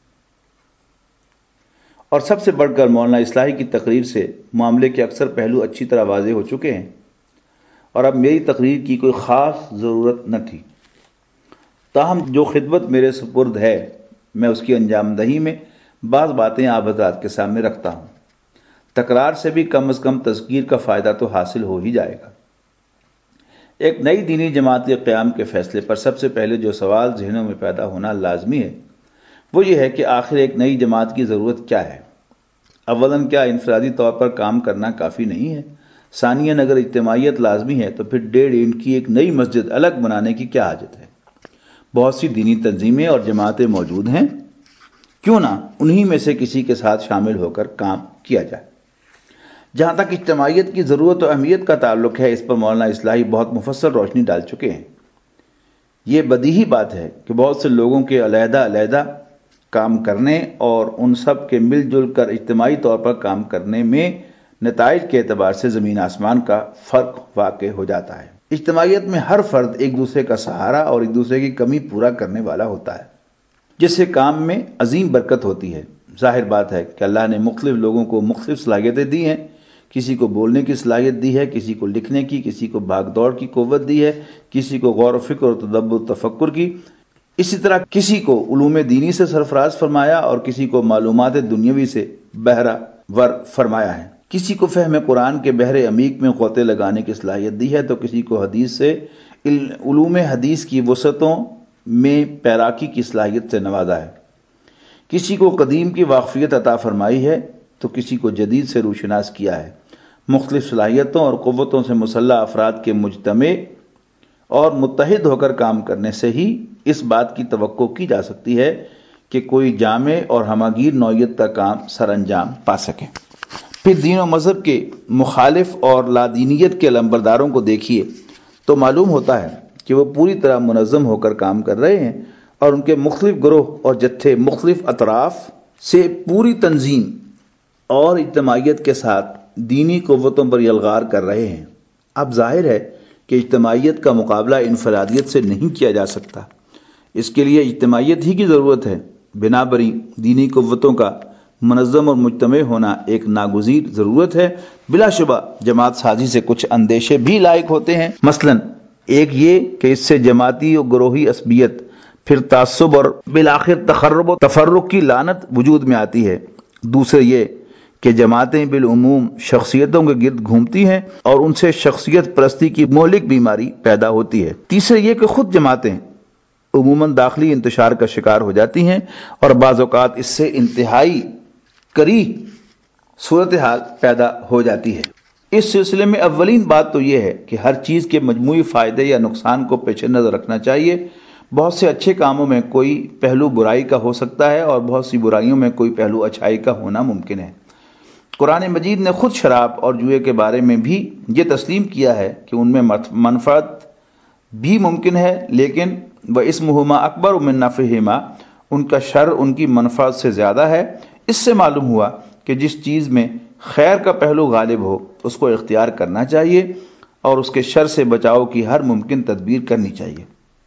اور سب سے بڑھ کر مولانا اصلاحی کی تقریر سے معاملے کے اکثر پہلو اچھی طرح واضح ہو چکے ہیں، اور اب میری تقریر کی کوئی خاص ضرورت نہ تھی۔ تاہم جو خدمت میرے سپرد ہے میں اس کی انجام دہی میں بعض باتیں آپ حضرات کے سامنے رکھتا ہوں۔ تکرار سے بھی کم از کم تذکیر کا فائدہ تو حاصل ہو ہی جائے گا۔ ایک نئی دینی جماعت کے قیام کے فیصلے پر سب سے پہلے جو سوال ذہنوں میں پیدا ہونا لازمی ہے وہ یہ ہے کہ آخر ایک نئی جماعت کی ضرورت کیا ہے؟ اولاً کیا انفرادی طور پر کام کرنا کافی نہیں ہے؟ ثانیاً اگر اجتماعیت لازمی ہے تو پھر ڈیڑھ اینٹ کی ایک نئی مسجد الگ بنانے کی کیا حاجت ہے؟ بہت سی دینی تنظیمیں اور جماعتیں موجود ہیں، کیوں نہ انہی میں سے کسی کے ساتھ شامل ہو کر کام کیا جائے۔ جہاں تک اجتماعیت کی ضرورت و اہمیت کا تعلق ہے اس پر مولانا اصلاحی بہت مفصل روشنی ڈال چکے ہیں۔ یہ بدیہی بات ہے کہ بہت سے لوگوں کے علیحدہ علیحدہ کام کرنے اور ان سب کے مل جل کر اجتماعی طور پر کام کرنے میں نتائج کے اعتبار سے زمین آسمان کا فرق واقع ہو جاتا ہے۔ اجتماعیت میں ہر فرد ایک دوسرے کا سہارا اور ایک دوسرے کی کمی پورا کرنے والا ہوتا ہے، جس سے کام میں عظیم برکت ہوتی ہے۔ ظاہر بات ہے کہ اللہ نے مختلف لوگوں کو مختلف صلاحیتیں دی ہیں، کسی کو بولنے کی صلاحیت دی ہے، کسی کو لکھنے کی، کسی کو بھاگ دوڑ کی قوت دی ہے، کسی کو غور و فکر اور تدبر تفکر کی. اسی طرح کسی کو علوم دینی سے سرفراز فرمایا اور کسی کو معلومات دنیاوی سے بہرہ ور فرمایا ہے. کسی کو فہم قرآن کے بحر عمیق میں غوطے لگانے کی صلاحیت دی ہے تو کسی کو حدیث سے علوم حدیث کی وسعتوں میں پیراکی کی صلاحیت سے نوازا ہے. کسی کو قدیم کی واقفیت عطا فرمائی ہے تو کسی کو جدید سے روشناس کیا ہے. مختلف صلاحیتوں اور قوتوں سے مسلح افراد کے مجتمع اور متحد ہو کر کام کرنے سے ہی اس بات کی توقع کی جا سکتی ہے کہ کوئی جامع اور ہماگیر نوعیت کا کام سر انجام پا سکے. پھر دین و مذہب کے مخالف اور لادینیت کے علمبرداروں کو دیکھیے تو معلوم ہوتا ہے کہ وہ پوری طرح منظم ہو کر کام کر رہے ہیں اور ان کے مختلف گروہ اور جتھے مختلف اطراف سے پوری تنظیم اور اجتماعیت کے ساتھ دینی قوتوں پر یلغار کر رہے ہیں. اب ظاہر ہے کہ اجتماعیت کا مقابلہ انفرادیت سے نہیں کیا جا سکتا. اس کے لیے اجتماعیت ہی کی ضرورت ہے. بنا بری دینی قوتوں کا منظم اور مجتمع ہونا ایک ناگزیر ضرورت ہے. بلا شبہ جماعت سازی سے کچھ اندیشے بھی لائق ہوتے ہیں. مثلا ایک یہ کہ اس سے جماعتی اور گروہی عصبیت، پھر تعصب اور بالآخر تخرب و تفرق کی لعنت وجود میں آتی ہے. دوسرے یہ کہ جماعتیں بالعموم شخصیتوں کے گرد گھومتی ہیں اور ان سے شخصیت پرستی کی مہلک بیماری پیدا ہوتی ہے. تیسرے یہ کہ خود جماعتیں عموماً داخلی انتشار کا شکار ہو جاتی ہیں اور بعض اوقات اس سے انتہائی کری صورتحال پیدا ہو جاتی ہے. اس سلسلے میں اولین بات تو یہ ہے کہ ہر چیز کے مجموعی فائدے یا نقصان کو پیش نظر رکھنا چاہیے. بہت سے اچھے کاموں میں کوئی پہلو برائی کا ہو سکتا ہے اور بہت سی برائیوں میں کوئی پہلو اچھائی کا ہونا ممکن ہے. قرآن مجید نے خود شراب اور جوئے کے بارے میں بھی یہ تسلیم کیا ہے کہ ان میں منفعت بھی ممکن ہے، لیکن وَإِسْمُهُمَا أَكْبَرُ مِن نَفْعِهِمَا، ان کا شر ان کی منفعت سے زیادہ ہے. اس سے معلوم ہوا کہ جس چیز میں خیر کا پہلو غالب ہو اس کو اختیار کرنا چاہیے اور اس کے شر سے بچاؤ کی ہر ممکن تدبیر کرنی چاہیے.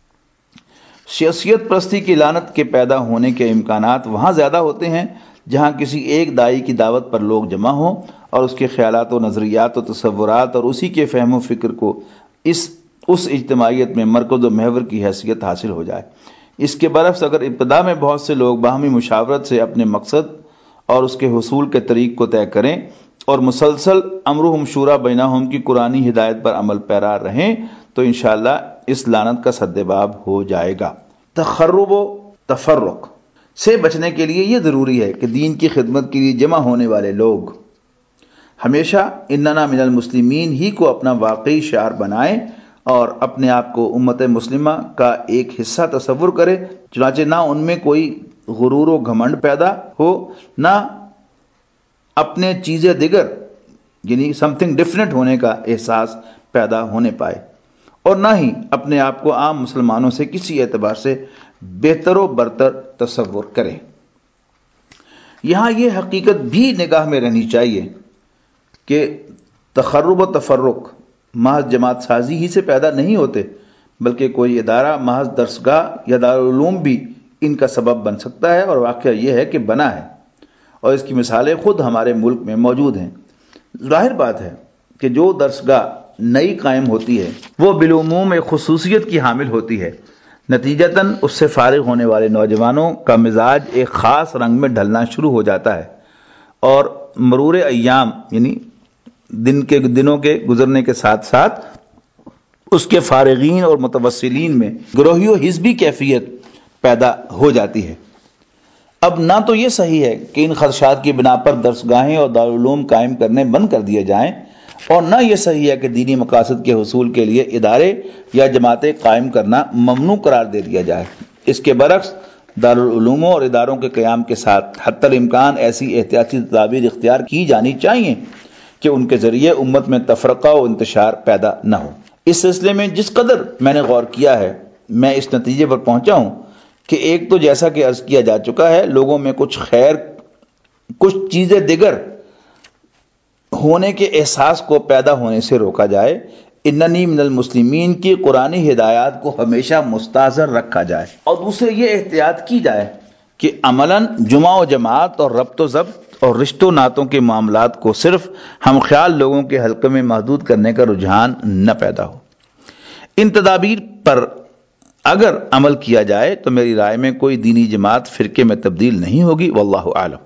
شخصیت پرستی کی لعنت کے پیدا ہونے کے امکانات وہاں زیادہ ہوتے ہیں جہاں کسی ایک داعی کی دعوت پر لوگ جمع ہوں اور اس کے خیالات و نظریات و تصورات اور اسی کے فہم و فکر کو اس اس اجتماعیت میں مرکز و محور کی حیثیت حاصل ہو جائے. اس کے برعکس اگر ابتدا میں بہت سے لوگ باہمی مشاورت سے اپنے مقصد اور اس کے حصول کے طریق کو طے کریں اور مسلسل امرہم شورا بینہم کی قرآنی ہدایت پر عمل پیرا رہیں تو انشاءاللہ اس لعنت کا سدباب ہو جائے گا. تخرب و تفرق سے بچنے کے لیے یہ ضروری ہے کہ دین کی خدمت کے لیے جمع ہونے والے لوگ ہمیشہ اننا من المسلمین ہی کو اپنا واقعی شعار بنائیں اور اپنے آپ کو امت مسلمہ کا ایک حصہ تصور کرے. چنانچہ نہ ان میں کوئی غرور و گھمنڈ پیدا ہو، نہ اپنے چیزیں دیگر یعنی سم تھنگ ڈفرینٹ ہونے کا احساس پیدا ہونے پائے، اور نہ ہی اپنے آپ کو عام مسلمانوں سے کسی اعتبار سے بہتر و برتر تصور کرے. یہاں یہ حقیقت بھی نگاہ میں رہنی چاہیے کہ تخرب و تفرق محض جماعت سازی ہی سے پیدا نہیں ہوتے، بلکہ کوئی ادارہ محض درسگاہ یا دارالعلوم بھی ان کا سبب بن سکتا ہے، اور واقعہ یہ ہے کہ بنا ہے اور اس کی مثالیں خود ہمارے ملک میں موجود ہیں. ظاہر بات ہے کہ جو درسگاہ نئی قائم ہوتی ہے وہ بالعموم ایک خصوصیت کی حامل ہوتی ہے. نتیجتاً اس سے فارغ ہونے والے نوجوانوں کا مزاج ایک خاص رنگ میں ڈھلنا شروع ہو جاتا ہے، اور مرور ایام یعنی دن کے دنوں کے گزرنے کے ساتھ ساتھ اس کے فارغین اور متوسلین میں گروہی و حزبی کیفیت پیدا ہو جاتی ہے. اب نہ تو یہ صحیح ہے کہ ان خدشات کی بنا پر درسگاہیں اور دارالعلوم قائم کرنے بند کر دیے جائیں، اور نہ یہ صحیح ہے کہ دینی مقاصد کے حصول کے لیے ادارے یا جماعتیں قائم کرنا ممنوع قرار دے دیا جائے. اس کے برعکس دارالعلوموں اور اداروں کے قیام کے ساتھ حتی الامکان ایسی احتیاطی تدابیر اختیار کی جانی چاہیے کہ ان کے ذریعے امت میں تفرقہ و انتشار پیدا نہ ہو. اس سلسلے میں جس قدر میں نے غور کیا ہے میں اس نتیجے پر پہنچا ہوں کہ ایک تو جیسا کہ عرض کیا جا چکا ہے لوگوں میں کچھ خیر کچھ چیزیں دیگر ہونے کے احساس کو پیدا ہونے سے روکا جائے، اننی من المسلمین کی قرآنی ہدایات کو ہمیشہ مستحضر رکھا جائے، اور دوسرے یہ احتیاط کی جائے کہ عملاً جمعہ و جماعت اور ربط و ضبط اور رشتوں ناتوں کے معاملات کو صرف ہم خیال لوگوں کے حلقے میں محدود کرنے کا رجحان نہ پیدا ہو۔ ان تدابیر پر اگر عمل کیا جائے تو میری رائے میں کوئی دینی جماعت فرقے میں تبدیل نہیں ہوگی، واللہ اعلم۔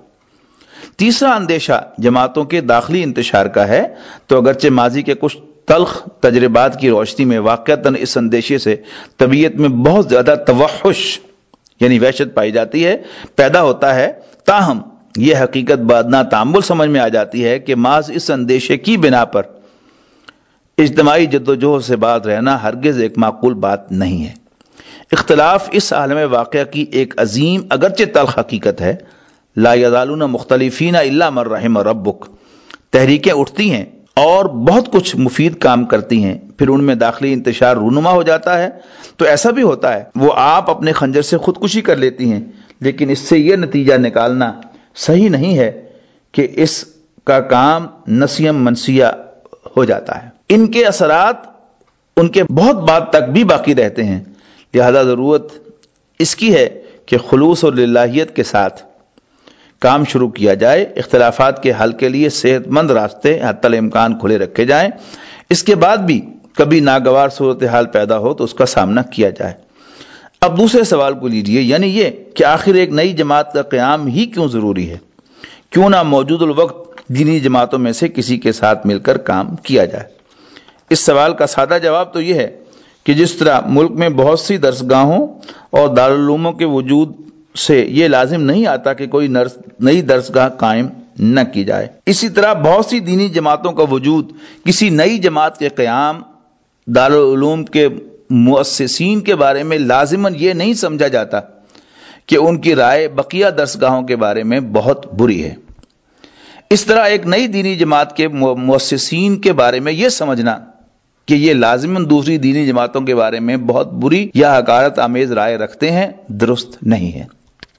تیسرا اندیشہ جماعتوں کے داخلی انتشار کا ہے، تو اگرچہ ماضی کے کچھ تلخ تجربات کی روشنی میں واقعتاً اس اندیشے سے طبیعت میں بہت زیادہ توحش یعنی وحشت پائی جاتی ہے، پیدا ہوتا ہے، تاہم یہ حقیقت بعد نہ تأمل سمجھ میں آ جاتی ہے کہ محض اس اندیشے کی بنا پر اجتماعی جدوجہد سے باز رہنا ہرگز ایک معقول بات نہیں ہے۔ اختلاف اس عالم واقعہ کی ایک عظیم اگرچہ تلخ حقیقت ہے۔ لا یزالون مختلفین الا من رحم ربک، تحریکیں اٹھتی ہیں اور بہت کچھ مفید کام کرتی ہیں، پھر ان میں داخلی انتشار رونما ہو جاتا ہے، تو ایسا بھی ہوتا ہے وہ آپ اپنے خنجر سے خودکشی کر لیتی ہیں، لیکن اس سے یہ نتیجہ نکالنا صحیح نہیں ہے کہ اس کا کام نسیم منسیہ ہو جاتا ہے۔ ان کے اثرات ان کے بہت بعد تک بھی باقی رہتے ہیں، لہذا ضرورت اس کی ہے کہ خلوص اور للہیت کے ساتھ کام شروع کیا جائے، اختلافات کے حل کے لیے صحت مند راستے حتی الامکان کھلے رکھے جائیں، اس کے بعد بھی کبھی ناگوار صورتحال پیدا ہو تو اس کا سامنا کیا جائے۔ اب دوسرے سوال کو لیجئے، یعنی یہ کہ آخر ایک نئی جماعت کا قیام ہی کیوں ضروری ہے؟ کیوں نہ موجود الوقت دینی جماعتوں میں سے کسی کے ساتھ مل کر کام کیا جائے؟ اس سوال کا سادہ جواب تو یہ ہے کہ جس طرح ملک میں بہت سی درسگاہوں اور دارالعلوموں کے وجود سے یہ لازم نہیں آتا کہ کوئی نئی درسگاہ قائم نہ کی جائے، اسی طرح بہت سی دینی جماعتوں کا وجود کسی نئی جماعت کے قیام، دارالعلوم کے مؤسسین کے بارے میں لازماً یہ نہیں سمجھا جاتا کہ ان کی رائے بقیہ درسگاہوں کے بارے میں بہت بری ہے۔ اس طرح ایک نئی دینی جماعت کے مؤسسین کے بارے میں یہ سمجھنا کہ یہ لازماً دوسری دینی جماعتوں کے بارے میں بہت بری یا حقارت آمیز رائے رکھتے ہیں، درست نہیں ہے۔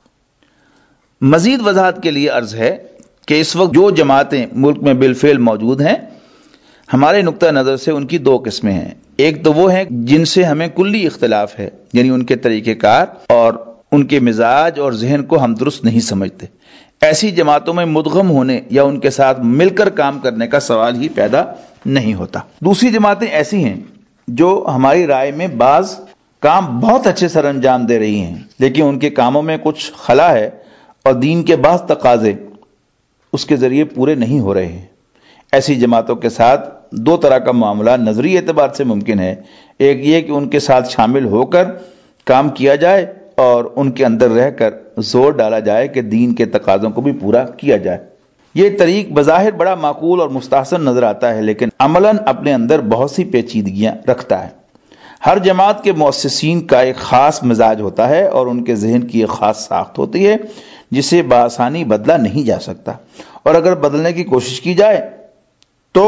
مزید وضاحت کے لیے عرض ہے کہ اس وقت جو جماعتیں ملک میں بالفعل موجود ہیں، ہمارے نقطہ نظر سے ان کی دو قسمیں ہیں۔ ایک تو وہ ہیں جن سے ہمیں کلی اختلاف ہے، یعنی ان کے طریقہ کار اور ان کے مزاج اور ذہن کو ہم درست نہیں سمجھتے۔ ایسی جماعتوں میں مدغم ہونے یا ان کے ساتھ مل کر کام کرنے کا سوال ہی پیدا نہیں ہوتا۔ دوسری جماعتیں ایسی ہیں جو ہماری رائے میں بعض کام بہت اچھے سر انجام دے رہی ہیں، لیکن ان کے کاموں میں کچھ خلا ہے اور دین کے بعض تقاضے اس کے ذریعے پورے نہیں ہو رہے ہیں۔ ایسی جماعتوں کے ساتھ دو طرح کا معاملہ نظری اعتبار سے ممکن ہے۔ ایک یہ کہ ان کے ساتھ شامل ہو کر کام کیا جائے اور ان کے اندر رہ کر زور ڈالا جائے کہ دین کے تقاضوں کو بھی پورا کیا جائے۔ یہ طریق بظاہر بڑا معقول اور مستحسن نظر آتا ہے، لیکن عملاً اپنے اندر بہت سی پیچیدگیاں رکھتا ہے۔ ہر جماعت کے مؤسسین کا ایک خاص مزاج ہوتا ہے اور ان کے ذہن کی ایک خاص ساخت ہوتی ہے جسے بآسانی بدلا نہیں جا سکتا، اور اگر بدلنے کی کوشش کی جائے تو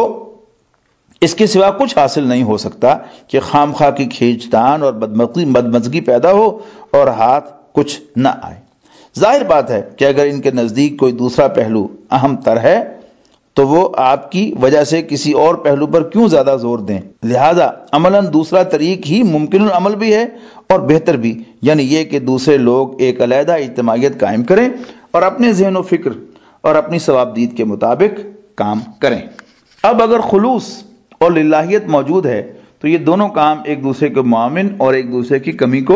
اس کے سوا کچھ حاصل نہیں ہو سکتا کہ خام خواہ کی کھینچتان اور بدمزگی پیدا ہو اور ہاتھ کچھ نہ آئے۔ ظاہر بات ہے کہ اگر ان کے نزدیک کوئی دوسرا پہلو اہم تر ہے تو وہ آپ کی وجہ سے کسی اور پہلو پر کیوں زیادہ زور دیں؟ لہذا عملاً دوسرا طریق ہی ممکن العمل بھی ہے اور بہتر بھی، یعنی یہ کہ دوسرے لوگ ایک علیحدہ اجتماعیت قائم کریں اور اپنے ذہن و فکر اور اپنی ثوابدید کے مطابق کام کریں۔ اب اگر خلوص اور للہیت موجود ہے تو یہ دونوں کام ایک دوسرے کے معاون اور ایک دوسرے کی کمی کو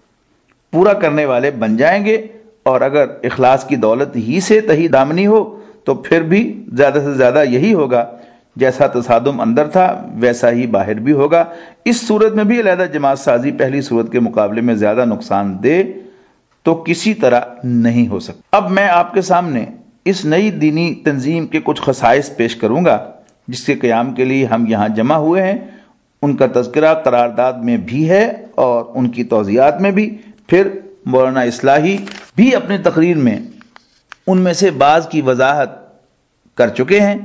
پورا کرنے والے بن جائیں گے، اور اگر اخلاص کی دولت ہی سے تہی دامنی ہو تو پھر بھی زیادہ سے زیادہ یہی ہوگا، جیسا تصادم اندر تھا ویسا ہی باہر بھی ہوگا۔ اس صورت میں بھی علیحدہ جماعت سازی پہلی صورت کے مقابلے میں زیادہ نقصان دہ تو کسی طرح نہیں ہو سکتا۔ اب میں آپ کے سامنے اس نئی دینی تنظیم کے کچھ خصائص پیش کروں گا جس کے قیام کے لیے ہم یہاں جمع ہوئے ہیں۔ ان کا تذکرہ قرارداد میں بھی ہے اور ان کی توضیحات میں بھی۔ پھر مولانا اصلاحی بھی اپنی تقریر میں ان میں سے بعض کی وضاحت کر چکے ہیں۔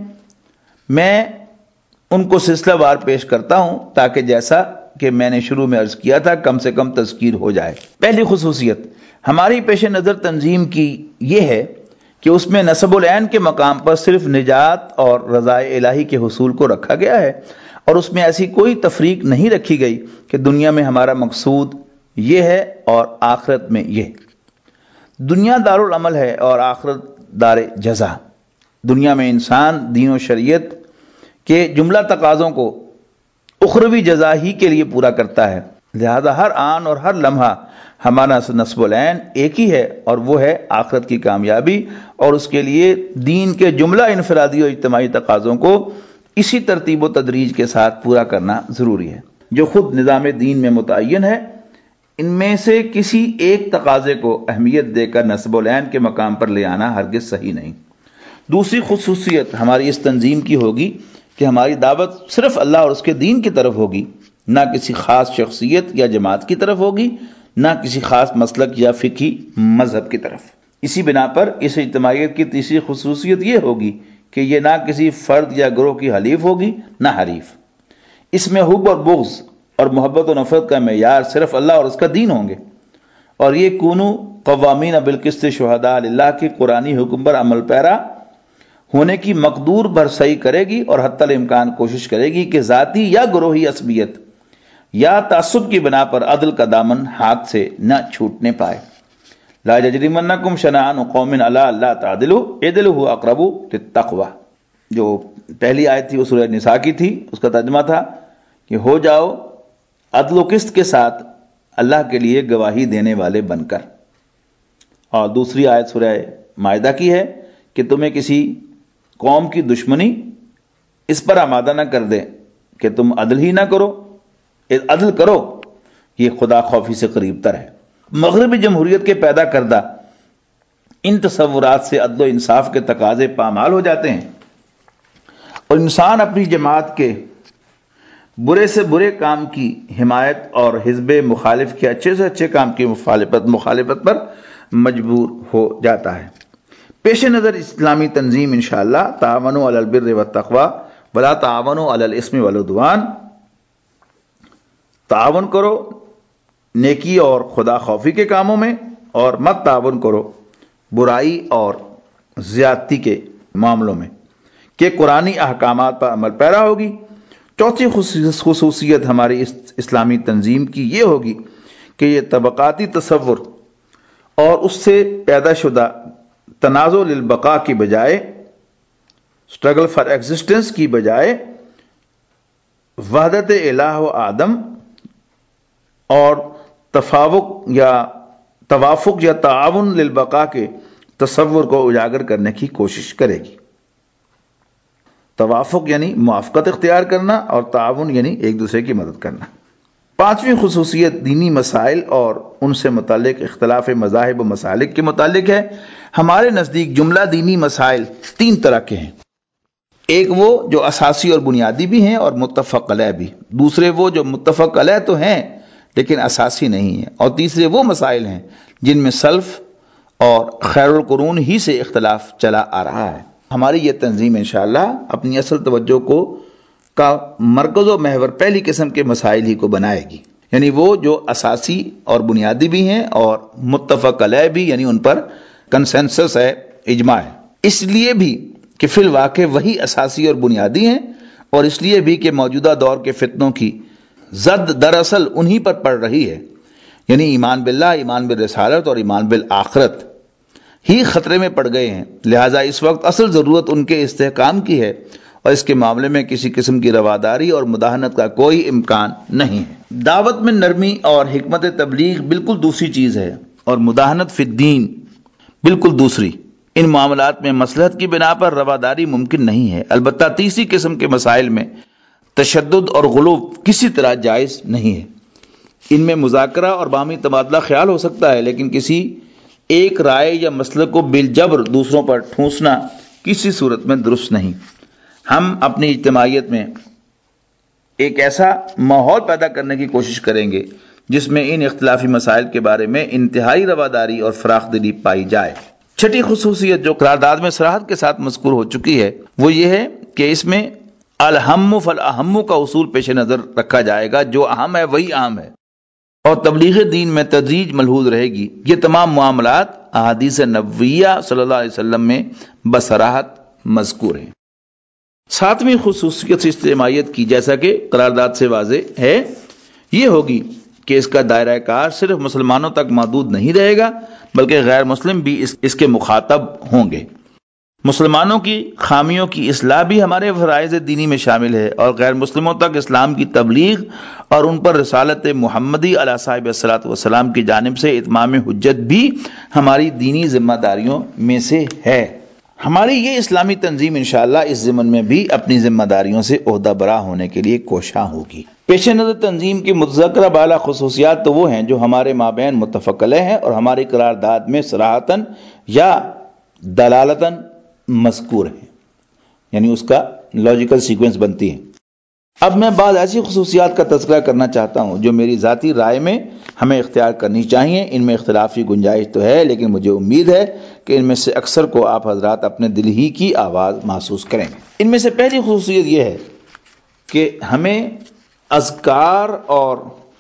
میں ان کو سلسلہ وار پیش کرتا ہوں تاکہ جیسا کہ میں نے شروع میں عرض کیا تھا کم سے کم تذکیر ہو جائے۔ پہلی خصوصیت ہماری پیش نظر تنظیم کی یہ ہے کہ اس میں نسب العین کے مقام پر صرف نجات اور رضا الہی کے حصول کو رکھا گیا ہے، اور اس میں ایسی کوئی تفریق نہیں رکھی گئی کہ دنیا میں ہمارا مقصود یہ ہے اور آخرت میں یہ۔ دنیا دارالعمل ہے اور آخرت دار جزا۔ دنیا میں انسان دین و شریعت کے جملہ تقاضوں کو اخروی جزا ہی کے لیے پورا کرتا ہے، لہذا ہر آن اور ہر لمحہ ہمارا نصب العین ایک ہی ہے، اور وہ ہے آخرت کی کامیابی، اور اس کے لیے دین کے جملہ انفرادی اور اجتماعی تقاضوں کو اسی ترتیب و تدریج کے ساتھ پورا کرنا ضروری ہے جو خود نظام دین میں متعین ہے۔ ان میں سے کسی ایک تقاضے کو اہمیت دے کر نصب العین کے مقام پر لے آنا ہرگز صحیح نہیں۔ دوسری خصوصیت ہماری اس تنظیم کی ہوگی کہ ہماری دعوت صرف اللہ اور اس کے دین کی طرف ہوگی، نہ کسی خاص شخصیت یا جماعت کی طرف ہوگی، نہ کسی خاص مسلک یا فقہی مذہب کی طرف۔ اسی بنا پر اس اجتماعیت کی تیسری خصوصیت یہ ہوگی کہ یہ نہ کسی فرد یا گروہ کی حلیف ہوگی نہ حریف۔ اس میں حب اور بغض اور محبت و نفرت کا معیار صرف اللہ اور اس کا دین ہوں گے، اور یہ کونو قوامین بالقسط شہداء للہ کے قرآنی حکم پر عمل پیرا ہونے کی مقدور برسائی کرے گی، اور حتی الامکان کوشش کرے گی کہ ذاتی یا گروہی عصبیت یا تعصب کی بنا پر عدل کا دامن ہاتھ سے نہ چھوٹنے پائے۔ لا یجرمنکم شنآن قوم علی الا تعدلوا اعدلوا هو اقرب للتقوی، جو پہلی آیت تھی وہ سورہ نساء کی تھی، اس کا ترجمہ تھا کہ ہو جاؤ عدل و قسط کے ساتھ اللہ کے لیے گواہی دینے والے بن کر، اور دوسری آیت سورہ مائدہ کی ہے کہ تمہیں کسی قوم کی دشمنی اس پر آمادہ نہ کر دے کہ تم عدل ہی نہ کرو، عدل کرو، یہ خدا خوفی سے قریب تر ہے۔ مغربی جمہوریت کے پیدا کردہ ان تصورات سے عدل و انصاف کے تقاضے پامال ہو جاتے ہیں، اور انسان اپنی جماعت کے برے سے برے کام کی حمایت اور حزب مخالف کے اچھے سے اچھے کام کی مخالفت مخالفت پر مجبور ہو جاتا ہے۔ پیش نظر اسلامی تنظیم انشاءاللہ تعاونوا علی البر والتقوی ولا تعاونوا علی الاثم والعدوان، تعاون کرو نیکی اور خدا خوفی کے کاموں میں، اور مت تعاون کرو برائی اور زیادتی کے معاملوں میں، کہ قرآنی احکامات پر عمل پیرا ہوگی۔ چوتھی خصوصیت ہماری اس اسلامی تنظیم کی یہ ہوگی کہ یہ طبقاتی تصور اور اس سے پیدا شدہ تنازع للبقاء کی بجائے، اسٹرگل فار ایگزسٹنس کی بجائے، وحدت الہ و آدم اور تفاوق یا توافق یا تعاون للبقاء کے تصور کو اجاگر کرنے کی کوشش کرے گی۔ توافق یعنی موافقت اختیار کرنا، اور تعاون یعنی ایک دوسرے کی مدد کرنا۔ پانچویں خصوصیت دینی مسائل اور ان سے متعلق اختلاف مذاہب و مسالک کے متعلق ہے۔ ہمارے نزدیک جملہ دینی مسائل تین طرح کے ہیں، ایک وہ جو اساسی اور بنیادی بھی ہیں اور متفق علیہ بھی، دوسرے وہ جو متفق علیہ تو ہیں لیکن اساسی نہیں ہیں، اور تیسرے وہ مسائل ہیں جن میں سلف اور خیر القرون ہی سے اختلاف چلا آ رہا ہے۔ ہماری یہ تنظیم انشاءاللہ اپنی اصل توجہ کو کا مرکز و محور پہلی قسم کے مسائل ہی کو بنائے گی، یعنی وہ جو اساسی اور بنیادی بھی ہیں اور متفق علیہ بھی، یعنی ان پر کنسنسس ہے، اجماع ہے، اس لیے بھی کہ فی الواقع وہی اساسی اور بنیادی ہیں، اور اس لیے بھی کہ موجودہ دور کے فتنوں کی زد دراصل انہی پر پڑ رہی ہے، یعنی ایمان باللہ، ایمان بالرسالت اور ایمان بالآخرت ہی خطرے میں پڑ گئے ہیں، لہٰذا اس وقت اصل ضرورت ان کے استحکام کی ہے، اور اس کے معاملے میں کسی قسم کی رواداری اور مداہنت کا کوئی امکان نہیں ہے۔ دعوت میں نرمی اور حکمت تبلیغ بالکل دوسری چیز ہے، اور مداہنت فی الدین بالکل دوسری۔ ان معاملات میں مصلحت کی بنا پر رواداری ممکن نہیں ہے، البتہ تیسری قسم کے مسائل میں تشدد اور غلو کسی طرح جائز نہیں ہے۔ ان میں مذاکرہ اور باہمی تبادلہ خیال ہو سکتا ہے، لیکن کسی ایک رائے یا مسئلے کو بالجبر دوسروں پر ٹھونسنا کسی صورت میں درست نہیں۔ ہم اپنی اجتماعیت میں ایک ایسا ماحول پیدا کرنے کی کوشش کریں گے جس میں ان اختلافی مسائل کے بارے میں انتہائی رواداری اور فراخ دلی پائی جائے۔ چھٹی خصوصیت جو قرارداد میں صراحت کے ساتھ مذکور ہو چکی ہے وہ یہ ہے کہ اس میں الہم فالاہم کا اصول پیش نظر رکھا جائے گا، جو اہم ہے وہی اہم ہے، اور تبلیغ دین میں تدریج ملحوظ رہے گی۔ یہ تمام معاملات احادیث نبویہ صلی اللہ علیہ وسلم میں بصراحت مذکور ہیں۔ ساتویں خصوصیت اجتماعیت کی، جیسا کہ قرارداد سے واضح ہے، یہ ہوگی کہ اس کا دائرہ کار صرف مسلمانوں تک محدود نہیں رہے گا بلکہ غیر مسلم بھی اس, اس کے مخاطب ہوں گے۔ مسلمانوں کی خامیوں کی اصلاح بھی ہمارے فرائض دینی میں شامل ہے، اور غیر مسلموں تک اسلام کی تبلیغ اور ان پر رسالت محمدی علیہ صاحب الصلاۃ والسلام کی جانب سے اتمام حجت بھی ہماری دینی ذمہ داریوں میں سے ہے۔ ہماری یہ اسلامی تنظیم انشاءاللہ اس ضمن میں بھی اپنی ذمہ داریوں سے عہدہ برا ہونے کے لیے کوشاں ہوگی۔ پیش نظر تنظیم کی متذکرہ بالا خصوصیات تو وہ ہیں جو ہمارے مابین متفق علیہ ہیں اور ہماری قرارداد میں صراحتاً یا دلالتاً مذکور ہیں، یعنی اس کا لاجیکل سیکوینس بنتی ہے۔ اب میں بعض ایسی خصوصیات کا تذکرہ کرنا چاہتا ہوں جو میری ذاتی رائے میں ہمیں اختیار کرنی چاہیے۔ ان میں اختلافی گنجائش تو ہے، لیکن مجھے امید ہے کہ ان میں سے اکثر کو آپ حضرات اپنے دل ہی کی آواز محسوس کریں گے۔ ان میں سے پہلی خصوصیت یہ ہے کہ ہمیں اذکار اور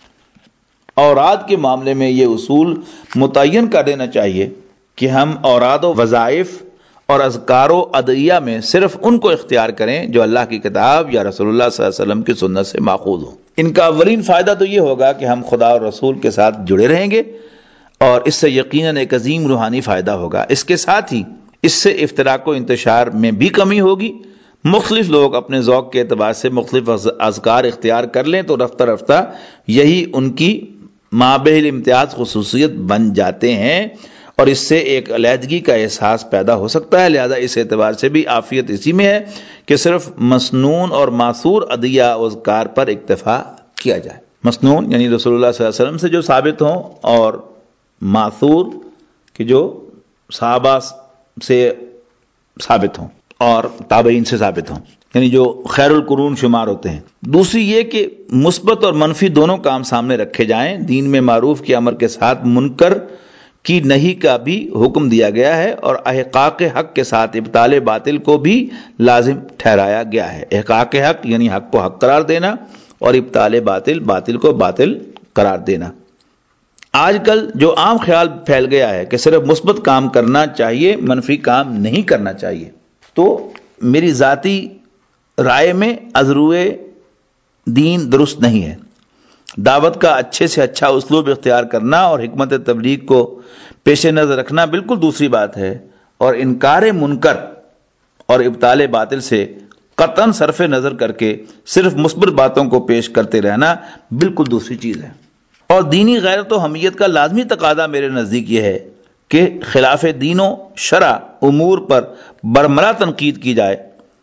اوراد کے معاملے میں یہ اصول متعین کر دینا چاہیے کہ ہم اوراد و وظائف اور اذکار و ادعیہ میں صرف ان کو اختیار کریں جو اللہ کی کتاب یا رسول اللہ صلی اللہ علیہ وسلم کی سنت سے ماخوذ ہوں۔ ان کا اولین فائدہ تو یہ ہوگا کہ ہم خدا اور رسول کے ساتھ جڑے رہیں گے، اور اس سے یقیناً ایک عظیم روحانی فائدہ ہوگا۔ اس کے ساتھ ہی اس سے افتراق و انتشار میں بھی کمی ہوگی۔ مختلف لوگ اپنے ذوق کے اعتبار سے مختلف اذکار اختیار کر لیں تو رفتہ رفتہ یہی ان کی مابہ الامتیاز خصوصیت بن جاتے ہیں، اور اس سے ایک علیحدگی کا احساس پیدا ہو سکتا ہے۔ لہذا اس اعتبار سے بھی عافیت اسی میں ہے کہ صرف مسنون اور معصور ادعیہ و اذکار پر اکتفا کیا جائے۔ مسنون یعنی رسول اللہ صلی اللہ علیہ وسلم سے جو ثابت ہوں، اور معصور کہ جو صحابہ سے ثابت ہوں اور تابعین سے ثابت ہوں، یعنی جو خیر القرون شمار ہوتے ہیں۔ دوسری یہ کہ مثبت اور منفی دونوں کام سامنے رکھے جائیں۔ دین میں معروف کے امر کے ساتھ منکر کی نہیں کا بھی حکم دیا گیا ہے، اور احقاق حق کے ساتھ ابطال باطل کو بھی لازم ٹھہرایا گیا ہے۔ احقاق حق یعنی حق کو حق قرار دینا، اور ابطال باطل باطل کو باطل قرار دینا۔ آج کل جو عام خیال پھیل گیا ہے کہ صرف مثبت کام کرنا چاہیے، منفی کام نہیں کرنا چاہیے، تو میری ذاتی رائے میں ازروئے دین درست نہیں ہے۔ دعوت کا اچھے سے اچھا اسلوب اختیار کرنا اور حکمت تبلیغ کو پیش نظر رکھنا بالکل دوسری بات ہے، اور انکار منکر اور ابطال باطل سے قطعاً صرف نظر کر کے صرف مثبت باتوں کو پیش کرتے رہنا بالکل دوسری چیز ہے۔ اور دینی غیرت و حمیت کا لازمی تقاضا میرے نزدیک یہ ہے کہ خلاف دین و شرع امور پر برملا تنقید کی جائے،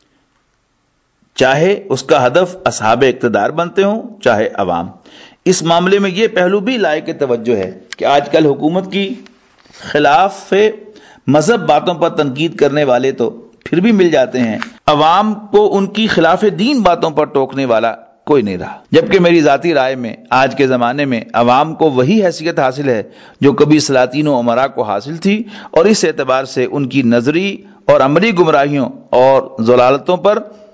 چاہے اس کا ہدف اصحاب اقتدار بنتے ہوں چاہے عوام۔ اس معاملے میں یہ پہلو بھی لائق توجہ ہے کہ آج کل حکومت کی خلاف مذہب باتوں پر تنقید کرنے والے تو پھر بھی مل جاتے ہیں، عوام کو ان کی خلاف دین باتوں پر ٹوکنے والا کوئی نہیں رہا۔ جبکہ میری ذاتی رائے میں آج کے زمانے میں عوام کو وہی حیثیت حاصل ہے جو کبھی سلاطین و امراء کو حاصل تھی، اور اس اعتبار سے ان کی نظری اور عملی گمراہیوں اور ضلالتوں پر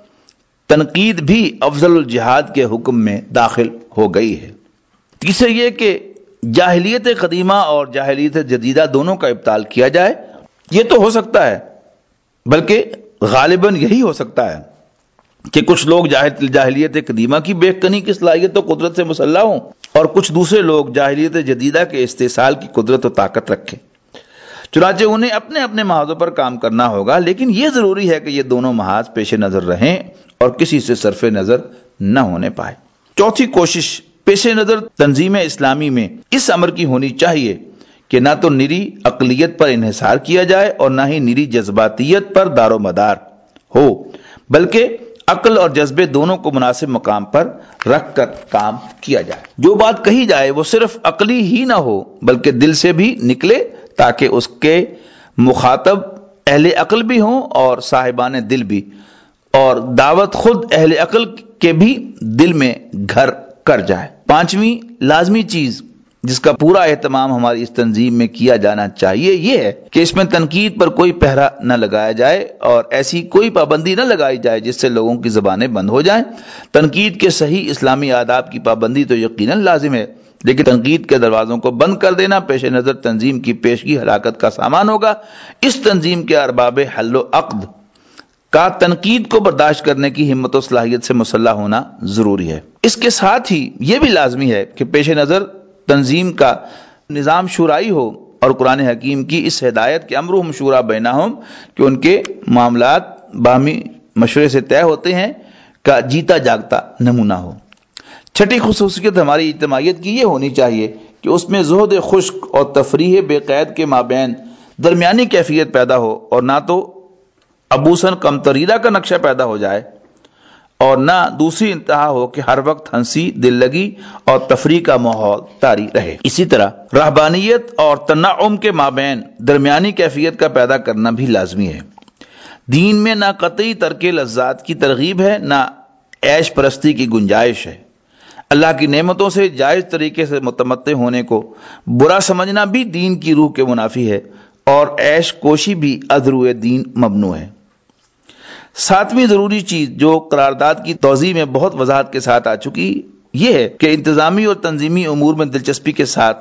تنقید بھی افضل الجہاد کے حکم میں داخل ہو گئی ہے۔ تیسرے یہ کہ جاہلیت قدیمہ اور جاہلیت جدیدہ دونوں کا ابطال کیا جائے۔ یہ تو ہو سکتا ہے، بلکہ غالباً یہی ہو سکتا ہے کہ کچھ لوگ جاہلیت قدیمہ کی بے کنی کی صلاحیت و قدرت سے مسلح ہوں، اور کچھ دوسرے لوگ جاہلیت جدیدہ کے استحصال کی قدرت و طاقت رکھیں۔ چنانچہ انہیں اپنے اپنے محاذوں پر کام کرنا ہوگا، لیکن یہ ضروری ہے کہ یہ دونوں محاذ پیش نظر رہیں اور کسی سے صرف نظر نہ ہونے پائے۔ چوتھی کوشش پیش نظر تنظیم اسلامی میں اس امر کی ہونی چاہیے کہ نہ تو نری عقلیت پر انحصار کیا جائے اور نہ ہی نری جذباتیت پر دار و مدار ہو، بلکہ عقل اور جذبے دونوں کو مناسب مقام پر رکھ کر کام کیا جائے۔ جو بات کہی جائے وہ صرف عقلی ہی نہ ہو بلکہ دل سے بھی نکلے، تاکہ اس کے مخاطب اہل عقل بھی ہوں اور صاحبان دل بھی، اور دعوت خود اہل عقل کے بھی دل میں گھر کر جائے۔ پانچویں لازمی چیز جس کا پورا اہتمام ہماری اس تنظیم میں کیا جانا چاہیے یہ ہے کہ اس میں تنقید پر کوئی پہرا نہ لگایا جائے اور ایسی کوئی پابندی نہ لگائی جائے جس سے لوگوں کی زبانیں بند ہو جائیں۔ تنقید کے صحیح اسلامی آداب کی پابندی تو یقیناً لازم ہے، لیکن تنقید کے دروازوں کو بند کر دینا پیش نظر تنظیم کی پیشگی ہلاکت کا سامان ہوگا۔ اس تنظیم کے ارباب حل و عقد کا تنقید کو برداشت کرنے کی ہمت و صلاحیت سے مسلح ہونا ضروری ہے۔ اس کے ساتھ ہی یہ بھی لازمی ہے کہ پیش نظر تنظیم کا نظام شورائی ہو اور قرآن حکیم کی اس ہدایت کے امرہم شورا بینہم کہ ان کے معاملات باہمی مشورے سے طے ہوتے ہیں کا جیتا جاگتا نمونہ ہو۔ چھٹی خصوصیت ہماری اجتماعیت کی یہ ہونی چاہیے کہ اس میں زہد خشک اور تفریح بے قید کے مابین درمیانی کیفیت پیدا ہو، اور نہ تو ابوسن کمتریرہ کا نقشہ پیدا ہو جائے اور نہ دوسری انتہا ہو کہ ہر وقت ہنسی، دل لگی اور تفریح کا ماحول طاری رہے۔ اسی طرح رہبانیت اور تنعم کے مابین درمیانی کیفیت کا پیدا کرنا بھی لازمی ہے۔ دین میں نہ قطعی ترک لذات کی ترغیب ہے، نہ عیش پرستی کی گنجائش ہے۔ اللہ کی نعمتوں سے جائز طریقے سے متمتع ہونے کو برا سمجھنا بھی دین کی روح کے منافی ہے، اور عیش کوشی بھی از روئے دین ممنوع ہے۔ ساتویں ضروری چیز جو قرارداد کی توضیح میں بہت وضاحت کے ساتھ آ چکی یہ ہے کہ انتظامی اور تنظیمی امور میں دلچسپی کے ساتھ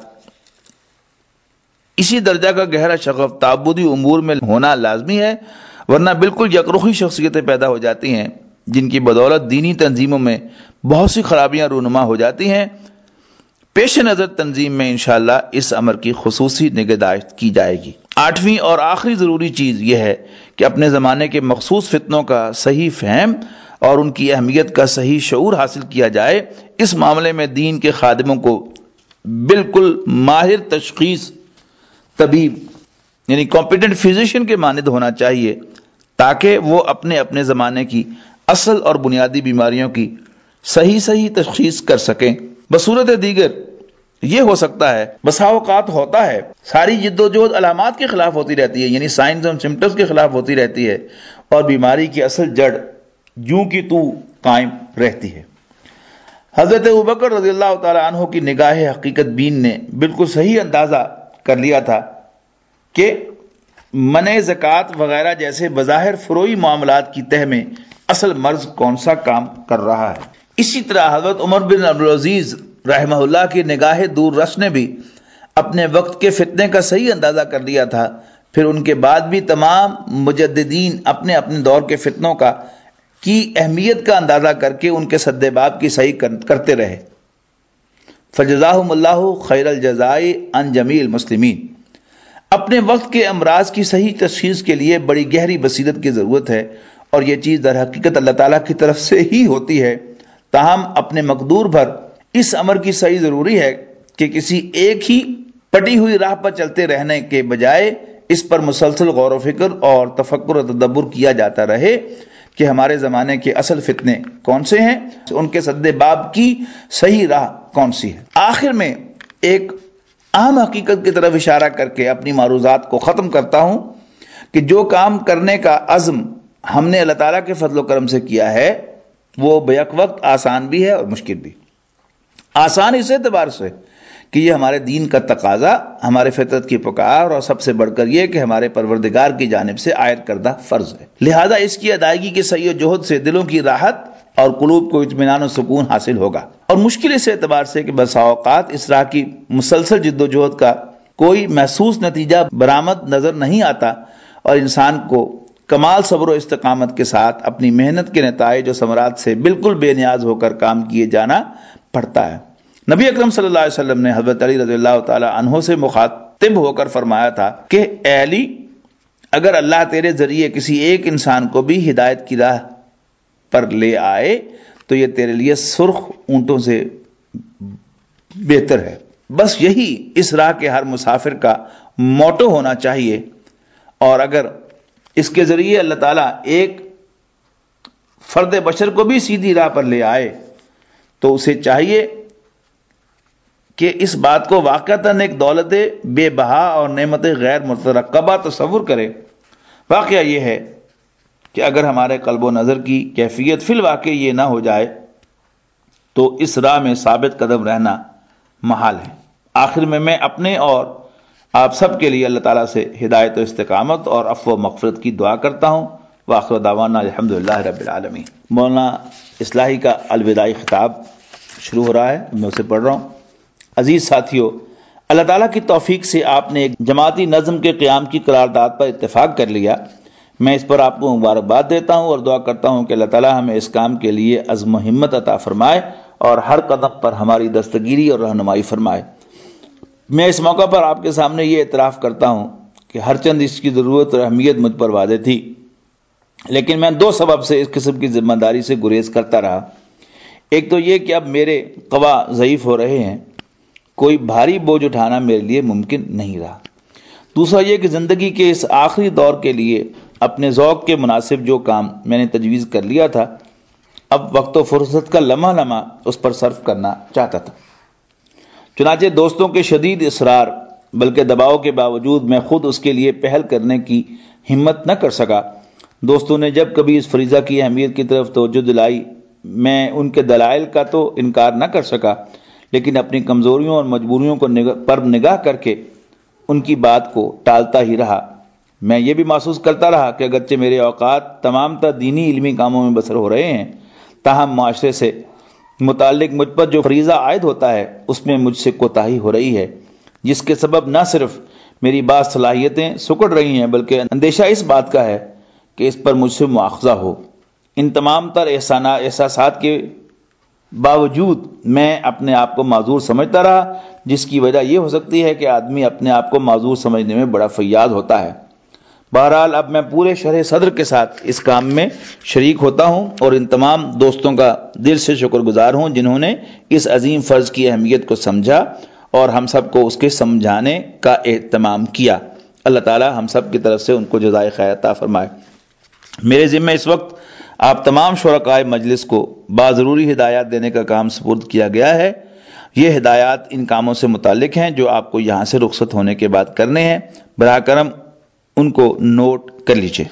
اسی درجہ کا گہرا شغف تعبدی امور میں ہونا لازمی ہے، ورنہ بالکل یکرخی شخصیتیں پیدا ہو جاتی ہیں جن کی بدولت دینی تنظیموں میں بہت سی خرابیاں رونما ہو جاتی ہیں۔ پیش نظر تنظیم میں انشاءاللہ اس امر کی خصوصی نگہداشت کی جائے گی۔ آٹھویں اور آخری ضروری چیز یہ ہے کہ اپنے زمانے کے مخصوص فتنوں کا صحیح فہم اور ان کی اہمیت کا صحیح شعور حاصل کیا جائے۔ اس معاملے میں دین کے خادموں کو بالکل ماہر تشخیص طبیب یعنی کمپیٹنٹ فزیشین کے مانند ہونا چاہیے، تاکہ وہ اپنے اپنے زمانے کی اصل اور بنیادی بیماریوں کی صحیح صحیح تشخیص کر سکیں۔ بصورت دیگر یہ ہو سکتا ہے، بسا اوقات ہوتا ہے، ساری جد و جہد علامات کے خلاف ہوتی رہتی ہے، یعنی سائنز اور سمپٹمز کے خلاف ہوتی رہتی ہے، اور بیماری کی اصل جڑ یوں کی تو قائم رہتی ہے۔ حضرت ابوبکر رضی اللہ تعالی عنہ کی نگاہ حقیقت بین نے بالکل صحیح اندازہ کر لیا تھا کہ منع زکوٰۃ وغیرہ جیسے بظاہر فروئی معاملات کی تہ میں اصل مرض کون سا کام کر رہا ہے۔ اسی طرح حضرت عمر بن عبدالعزیز رحمہ اللہ کی نگاہ دور رس نے بھی اپنے وقت کے فتنے کا صحیح اندازہ کر لیا تھا، پھر ان کے بعد بھی تمام مجددین اپنے اپنے دور کے فتنوں کا کی اہمیت کا اندازہ کر کے ان کے سد باب کی صحیح کرتے رہے۔ فجزاہم اللہ خیر الجزاء عن جمیع المسلمین۔ اپنے وقت کے امراض کی صحیح تشخیص کے لیے بڑی گہری بصیرت کی ضرورت ہے، اور یہ چیز در حقیقت اللہ تعالیٰ کی طرف سے ہی ہوتی ہے۔ تاہم اپنے مقدور بھر اس امر کی صحیح ضروری ہے کہ کسی ایک ہی پٹی ہوئی راہ پر چلتے رہنے کے بجائے اس پر مسلسل غور و فکر اور تفکر و تدبر کیا جاتا رہے کہ ہمارے زمانے کے اصل فتنے کون سے ہیں، ان کے سد باب کی صحیح راہ کون سی ہے۔ آخر میں ایک اہم حقیقت کی طرف اشارہ کر کے اپنی معروضات کو ختم کرتا ہوں کہ جو کام کرنے کا عزم ہم نے اللہ تعالیٰ کے فضل و کرم سے کیا ہے وہ بیک وقت آسان بھی ہے اور مشکل بھی۔ آسان اس اعتبار سے کہ یہ ہمارے دین کا تقاضا، ہمارے فطرت کی پکار، اور سب سے بڑھ کر یہ کہ ہمارے پروردگار کی جانب سے عائد کردہ فرض ہے، لہذا اس کی ادائیگی کے سعی و جہد سے دلوں کی راحت اور قلوب کو اطمینان و سکون حاصل ہوگا۔ اور مشکل اس اعتبار سے کہ بسا اوقات اس راہ کی مسلسل جد و جہد کا کوئی محسوس نتیجہ برآمد نظر نہیں آتا، اور انسان کو کمال صبر و استقامت کے ساتھ اپنی محنت کے نتائج و ثمرات سے بالکل بے نیاز ہو کر کام کیے جانا پڑتا ہے۔ نبی اکرم صلی اللہ علیہ وسلم نے حضرت علی رضی اللہ تعالی عنہ سے مخاطب ہو کر فرمایا تھا کہ اے علی، اگر اللہ تیرے ذریعے کسی ایک انسان کو بھی ہدایت کی راہ پر لے آئے تو یہ تیرے لیے سرخ اونٹوں سے بہتر ہے۔ بس یہی اس راہ کے ہر مسافر کا موٹو ہونا چاہیے، اور اگر اس کے ذریعے اللہ تعالیٰ ایک فرد بشر کو بھی سیدھی راہ پر لے آئے تو اسے چاہیے کہ اس بات کو واقعتاً ایک دولت بے بہا اور نعمت غیر مترقبہ تصور کرے۔ واقعہ یہ ہے کہ اگر ہمارے قلب و نظر کی کیفیت فی الواقع یہ نہ ہو جائے تو اس راہ میں ثابت قدم رہنا محال ہے۔ آخر میں میں اپنے اور آپ سب کے لیے اللہ تعالیٰ سے ہدایت و استقامت اور عفو و مغفرت کی دعا کرتا ہوں۔ وآخر دعوانا الحمدللہ رب العالمین۔ مولانا اصلاحی کا الوداعی خطاب شروع ہو رہا ہے، میں اسے پڑھ رہا ہوں۔ عزیز ساتھیو، اللہ تعالیٰ کی توفیق سے آپ نے ایک جماعتی نظم کے قیام کی قرارداد پر اتفاق کر لیا۔ میں اس پر آپ کو مبارکباد دیتا ہوں اور دعا کرتا ہوں کہ اللہ تعالیٰ ہمیں اس کام کے لیے عزم و ہمت عطا فرمائے اور ہر قدم پر ہماری دستگیری اور رہنمائی فرمائے۔ میں اس موقع پر آپ کے سامنے یہ اعتراف کرتا ہوں کہ ہر چند اس کی ضرورت اور اہمیت مجھ پر واضح تھی، لیکن میں دو سبب سے اس قسم کی ذمہ داری سے گریز کرتا رہا۔ ایک تو یہ کہ اب میرے قوا ضعیف ہو رہے ہیں، کوئی بھاری بوجھ اٹھانا میرے لیے ممکن نہیں رہا۔ دوسرا یہ کہ زندگی کے اس آخری دور کے لیے اپنے ذوق کے مناسب جو کام میں نے تجویز کر لیا تھا، اب وقت و فرصت کا لمحہ لمحہ اس پر صرف کرنا چاہتا تھا۔ چنانچہ دوستوں کے شدید اصرار بلکہ دباؤ کے باوجود میں خود اس کے لیے پہل کرنے کی ہمت نہ کر سکا۔ دوستوں نے جب کبھی اس فریضہ کی اہمیت کی طرف توجہ دلائی، میں ان کے دلائل کا تو انکار نہ کر سکا، لیکن اپنی کمزوریوں اور مجبوریوں کو نگاہ پر نگاہ کر کے ان کی بات کو ٹالتا ہی رہا۔ میں یہ بھی محسوس کرتا رہا کہ اگرچہ میرے اوقات تمام تر دینی علمی کاموں میں بسر ہو رہے ہیں، تاہم معاشرے سے متعلق مجھ پر جو فریضہ عائد ہوتا ہے اس میں مجھ سے کوتاہی ہو رہی ہے، جس کے سبب نہ صرف میری بعض صلاحیتیں سکڑ رہی ہیں بلکہ اندیشہ اس بات کا ہے کہ اس پر مجھ سے مواخذہ ہو۔ ان تمام تر احساسات کے باوجود میں اپنے آپ کو معذور سمجھتا رہا، جس کی وجہ یہ ہو سکتی ہے کہ آدمی اپنے آپ کو معذور سمجھنے میں بڑا فیاض ہوتا ہے۔ بہرحال اب میں پورے شرح صدر کے ساتھ اس کام میں شریک ہوتا ہوں اور ان تمام دوستوں کا دل سے شکر گزار ہوں جنہوں نے اس عظیم فرض کی اہمیت کو سمجھا اور ہم سب کو اس کے سمجھانے کا اہتمام کیا۔ اللہ تعالی ہم سب کی طرف سے ان کو جزائے خیر عطا فرمائے۔ میرے ذمہ اس وقت آپ تمام شرکائے مجلس کو باضروری ہدایات دینے کا کام سپرد کیا گیا ہے۔ یہ ہدایات ان کاموں سے متعلق ہیں جو آپ کو یہاں سے رخصت ہونے کے بعد کرنے ہیں، براہ کرم ان کو نوٹ کر لیجئے۔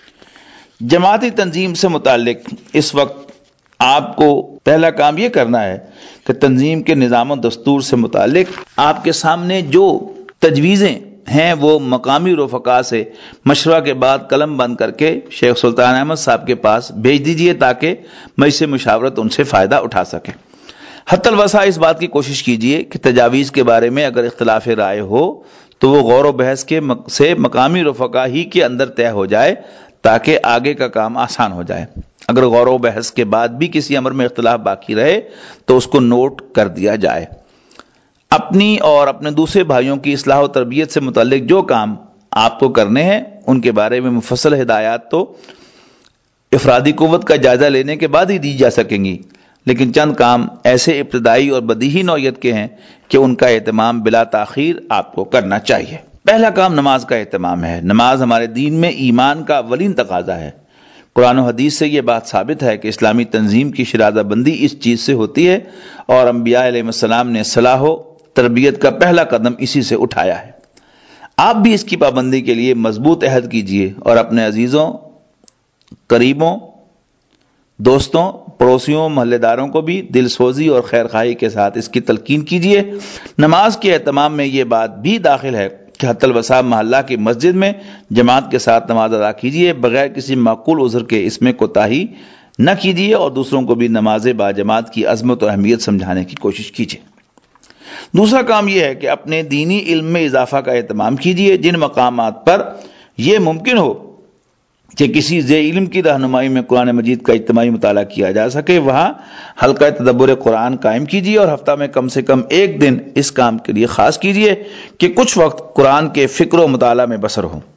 جماعتی تنظیم سے متعلق اس وقت آپ کو پہلا کام یہ کرنا ہے کہ تنظیم کے نظام و دستور سے متعلق آپ کے سامنے جو تجویزیں ہیں وہ مقامی رفقا سے مشورہ کے بعد قلم بند کر کے شیخ سلطان احمد صاحب کے پاس بھیج دیجئے تاکہ مجلس مشاورت ان سے فائدہ اٹھا سکے۔ حتی الوسع اس بات کی کوشش کیجئے کہ تجاویز کے بارے میں اگر اختلاف رائے ہو تو وہ غور و بحث کے مق... سے مقامی رفقا ہی کے اندر طے ہو جائے تاکہ آگے کا کام آسان ہو جائے۔ اگر غور و بحث کے بعد بھی کسی امر میں اختلاف باقی رہے تو اس کو نوٹ کر دیا جائے۔ اپنی اور اپنے دوسرے بھائیوں کی اصلاح و تربیت سے متعلق جو کام آپ کو کرنے ہیں ان کے بارے میں مفصل ہدایات تو افرادی قوت کا جائزہ لینے کے بعد ہی دی جا سکیں گی، لیکن چند کام ایسے ابتدائی اور بدیہی نوعیت کے ہیں کہ ان کا اہتمام بلا تاخیر آپ کو کرنا چاہیے۔ پہلا کام نماز کا اہتمام ہے۔ نماز ہمارے دین میں ایمان کا اولین تقاضا ہے۔ قرآن و حدیث سے یہ بات ثابت ہے کہ اسلامی تنظیم کی شرادہ بندی اس چیز سے ہوتی ہے اور انبیاء علیہ السلام نے صلاح و تربیت کا پہلا قدم اسی سے اٹھایا ہے۔ آپ بھی اس کی پابندی کے لیے مضبوط عہد کیجیے اور اپنے عزیزوں، قریبوں، دوستوں، پڑوسیوں، محلے داروں کو بھی دل سوزی اور خیر خواہی کے ساتھ اس کی تلقین کیجیے۔ نماز کے اہتمام میں یہ بات بھی داخل ہے کہ حتی الوسع محلہ کی مسجد میں جماعت کے ساتھ نماز ادا کیجیے، بغیر کسی معقول عذر کے اس میں کوتاہی نہ کیجیے اور دوسروں کو بھی نماز با جماعت کی عظمت و اہمیت سمجھانے کی کوشش کیجیے۔ دوسرا کام یہ ہے کہ اپنے دینی علم میں اضافہ کا اہتمام کیجیے۔ جن مقامات پر یہ ممکن ہو کہ کسی ذی علم کی رہنمائی میں قرآن مجید کا اجتماعی مطالعہ کیا جا سکے وہاں حلقہ تدبر قرآن قائم کیجیے اور ہفتہ میں کم سے کم ایک دن اس کام کے لیے خاص کیجیے کہ کچھ وقت قرآن کے فکر و مطالعہ میں بسر ہو۔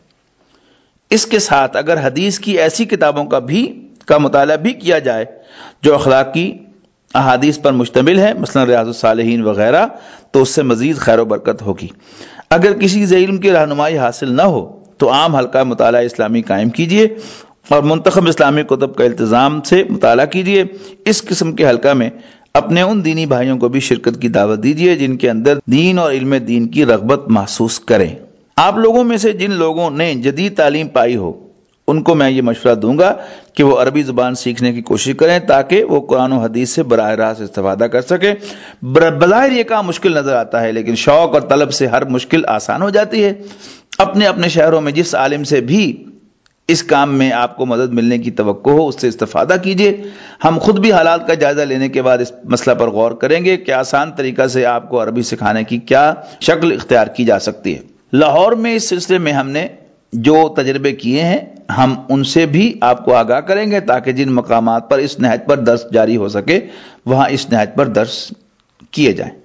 اس کے ساتھ اگر حدیث کی ایسی کتابوں کا بھی کا مطالعہ بھی کیا جائے جو اخلاقی احادیث پر مشتمل ہے، مثلا ریاض الصالحین وغیرہ، تو اس سے مزید خیر و برکت ہوگی۔ اگر کسی ذی علم کی رہنمائی حاصل نہ ہو تو عام حلقہ مطالعہ اسلامی قائم کیجیے اور منتخب اسلامی کتب کا التزام سے مطالعہ کیجیے۔ اس قسم کے حلقہ میں اپنے ان دینی بھائیوں کو بھی شرکت کی دعوت دیجیے جن کے اندر دین اور علم دین کی رغبت محسوس کریں۔ آپ لوگوں میں سے جن لوگوں نے جدید تعلیم پائی ہو ان کو میں یہ مشورہ دوں گا کہ وہ عربی زبان سیکھنے کی کوشش کریں تاکہ وہ قرآن و حدیث سے براہ راست استفادہ کر سکے۔ بظاہر یہ کام مشکل نظر آتا ہے لیکن شوق اور طلب سے ہر مشکل آسان ہو جاتی ہے۔ اپنے اپنے شہروں میں جس عالم سے بھی اس کام میں آپ کو مدد ملنے کی توقع ہو اس سے استفادہ کیجیے۔ ہم خود بھی حالات کا جائزہ لینے کے بعد اس مسئلہ پر غور کریں گے کہ آسان طریقہ سے آپ کو عربی سکھانے کی کیا شکل اختیار کی جا سکتی ہے۔ لاہور میں اس سلسلے میں ہم نے جو تجربے کیے ہیں ہم ان سے بھی آپ کو آگاہ کریں گے تاکہ جن مقامات پر اس نہج پر درس جاری ہو سکے وہاں اس نہج پر درس کیے جائیں۔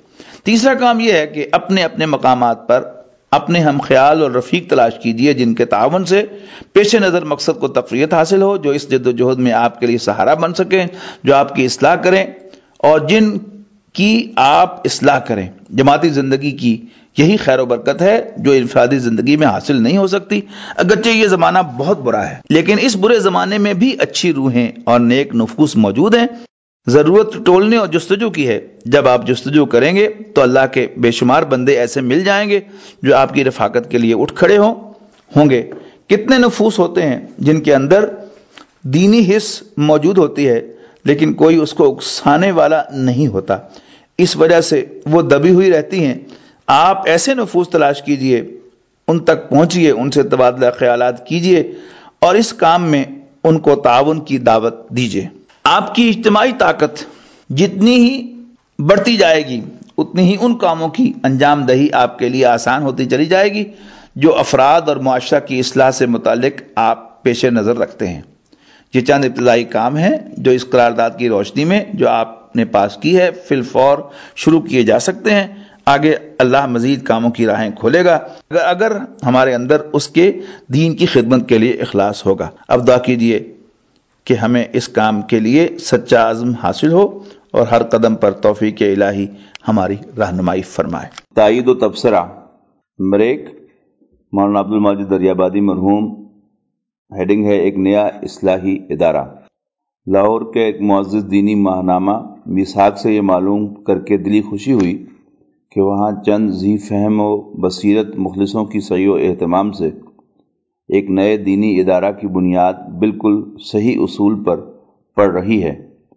تیسرا کام یہ ہے کہ اپنے اپنے مقامات پر اپنے ہم خیال اور رفیق تلاش کیجئے جن کے تعاون سے پیش نظر مقصد کو تقویت حاصل ہو، جو اس جد و جہد میں آپ کے لیے سہارا بن سکیں، جو آپ کی اصلاح کریں اور جن کی آپ اصلاح کریں۔ جماعتی زندگی کی یہی خیر و برکت ہے جو انفرادی زندگی میں حاصل نہیں ہو سکتی۔ اگرچہ یہ زمانہ بہت برا ہے، لیکن اس برے زمانے میں بھی اچھی روحیں اور نیک نفوس موجود ہیں۔ ضرورت ٹولنے اور جستجو کی ہے۔ جب آپ جستجو کریں گے تو اللہ کے بے شمار بندے ایسے مل جائیں گے جو آپ کی رفاقت کے لیے اٹھ کھڑے ہوں ہوں گے۔ کتنے نفوس ہوتے ہیں جن کے اندر دینی حس موجود ہوتی ہے لیکن کوئی اس کو اکسانے والا نہیں ہوتا، اس وجہ سے وہ دبی ہوئی رہتی ہیں۔ آپ ایسے نفوس تلاش کیجئے، ان تک پہنچیے، ان سے تبادلہ خیالات کیجئے اور اس کام میں ان کو تعاون کی دعوت دیجئے۔ آپ کی اجتماعی طاقت جتنی ہی بڑھتی جائے گی اتنی ہی ان کاموں کی انجام دہی آپ کے لیے آسان ہوتی چلی جائے گی جو افراد اور معاشرہ کی اصلاح سے متعلق آپ پیش نظر رکھتے ہیں۔ یہ چند ابتدائی کام ہیں جو اس قرارداد کی روشنی میں جو آپ نے پاس کی ہے فی الفور شروع کیے جا سکتے ہیں۔ آگے اللہ مزید کاموں کی راہیں کھولے گا اگر اگر ہمارے اندر اس کے دین کی خدمت کے لیے اخلاص ہوگا۔ اب دعا کیجئے کہ ہمیں اس کام کے لیے سچا عزم حاصل ہو اور ہر قدم پر توفیق الہی ہماری رہنمائی فرمائے۔ تائید و تبصرہ نمبر ایک، مولانا عبد الماجد دریابادی مرحوم، ہیڈنگ ہے ایک نیا اصلاحی ادارہ۔ لاہور کے ایک معزز دینی ماہنامہ میثاق سے یہ معلوم کر کے دلی خوشی ہوئی کہ وہاں چند ذی فہم و بصیرت مخلصوں کی سعی و اہتمام سے ایک نئے دینی ادارہ کی بنیاد بالکل صحیح اصول پر پڑ رہی ہے۔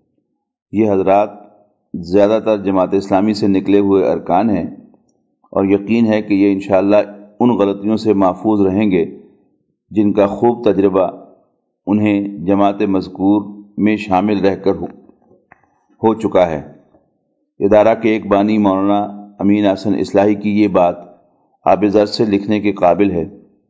یہ حضرات زیادہ تر جماعت اسلامی سے نکلے ہوئے ارکان ہیں اور یقین ہے کہ یہ انشاءاللہ ان غلطیوں سے محفوظ رہیں گے جن کا خوب تجربہ انہیں جماعت مذکور میں شامل رہ کر ہو, ہو چکا ہے۔ ادارہ کے ایک بانی مولانا امین احسن اصلاحی کی یہ بات آبزر سے لکھنے کے قابل ہے۔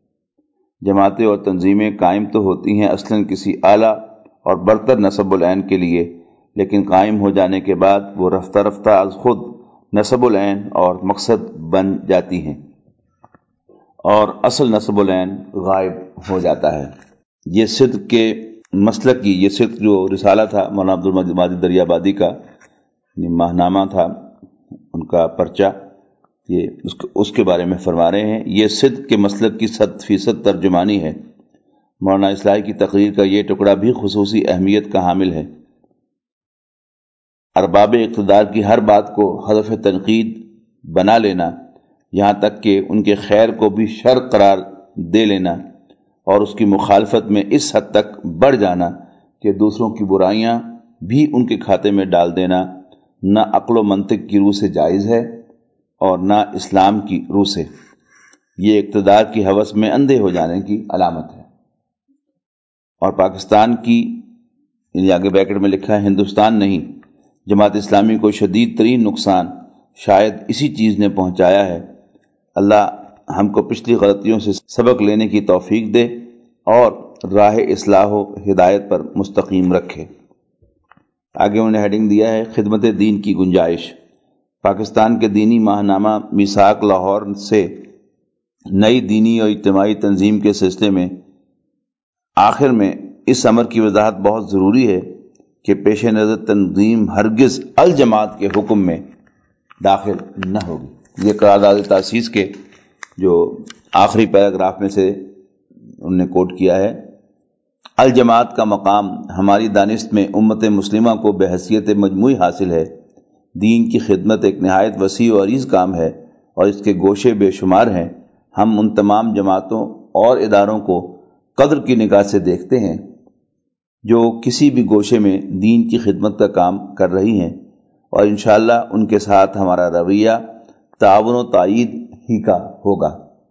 جماعتیں اور تنظیمیں قائم تو ہوتی ہیں اصلاً کسی اعلیٰ اور برتر نسب العین کے لیے، لیکن قائم ہو جانے کے بعد وہ رفتہ رفتہ از خود نسب العین اور مقصد بن جاتی ہیں اور اصل نسب العین غائب ہو جاتا ہے۔ یہ صدق کے مسلک کی یہ صدق جو رسالہ تھا مولانا عبد الماجد دریابادی کا ماہنامہ تھا، ان کا پرچہ، یہ اس کے, اس کے بارے میں فرما رہے ہیں۔ یہ صدق کے مسلک کی صد فیصد ترجمانی ہے۔ مولانا اصلاحی کی تقریر کا یہ ٹکڑا بھی خصوصی اہمیت کا حامل ہے۔ ارباب اقتدار کی ہر بات کو ہدف تنقید بنا لینا، یہاں تک کہ ان کے خیر کو بھی شر قرار دے لینا اور اس کی مخالفت میں اس حد تک بڑھ جانا کہ دوسروں کی برائیاں بھی ان کے کھاتے میں ڈال دینا، نہ عقل و منطق کی روح سے جائز ہے اور نہ اسلام کی روح سے۔ یہ اقتدار کی ہوس میں اندھے ہو جانے کی علامت ہے۔ اور پاکستان کی، یعنی آگے بیکٹ میں لکھا ہے ہندوستان نہیں، جماعت اسلامی کو شدید ترین نقصان شاید اسی چیز نے پہنچایا ہے۔ اللہ ہم کو پچھلی غلطیوں سے سبق لینے کی توفیق دے اور راہ اصلاح و ہدایت پر مستقیم رکھے۔ آگے انہوں نے ہیڈنگ دیا ہے خدمت دین کی گنجائش۔ پاکستان کے دینی ماہنامہ میثاق لاہور سے نئی دینی اور اجتماعی تنظیم کے سلسلے میں آخر میں اس امر کی وضاحت بہت ضروری ہے کہ پیش نظر تنظیم ہرگز الجماعت کے حکم میں داخل نہ ہوگی۔ یہ قرارداد تاسیس کے جو آخری پیراگراف میں سے انہوں نے کوٹ کیا ہے، الجماعت کا مقام ہماری دانست میں امت مسلمہ کو بحیثیت مجموعی حاصل ہے۔ دین کی خدمت ایک نہایت وسیع و عریض کام ہے اور اس کے گوشے بے شمار ہیں۔ ہم ان تمام جماعتوں اور اداروں کو قدر کی نگاہ سے دیکھتے ہیں جو کسی بھی گوشے میں دین کی خدمت کا کام کر رہی ہیں، اور انشاءاللہ ان کے ساتھ ہمارا رویہ تعاون و تائید ہی کا ہوگا۔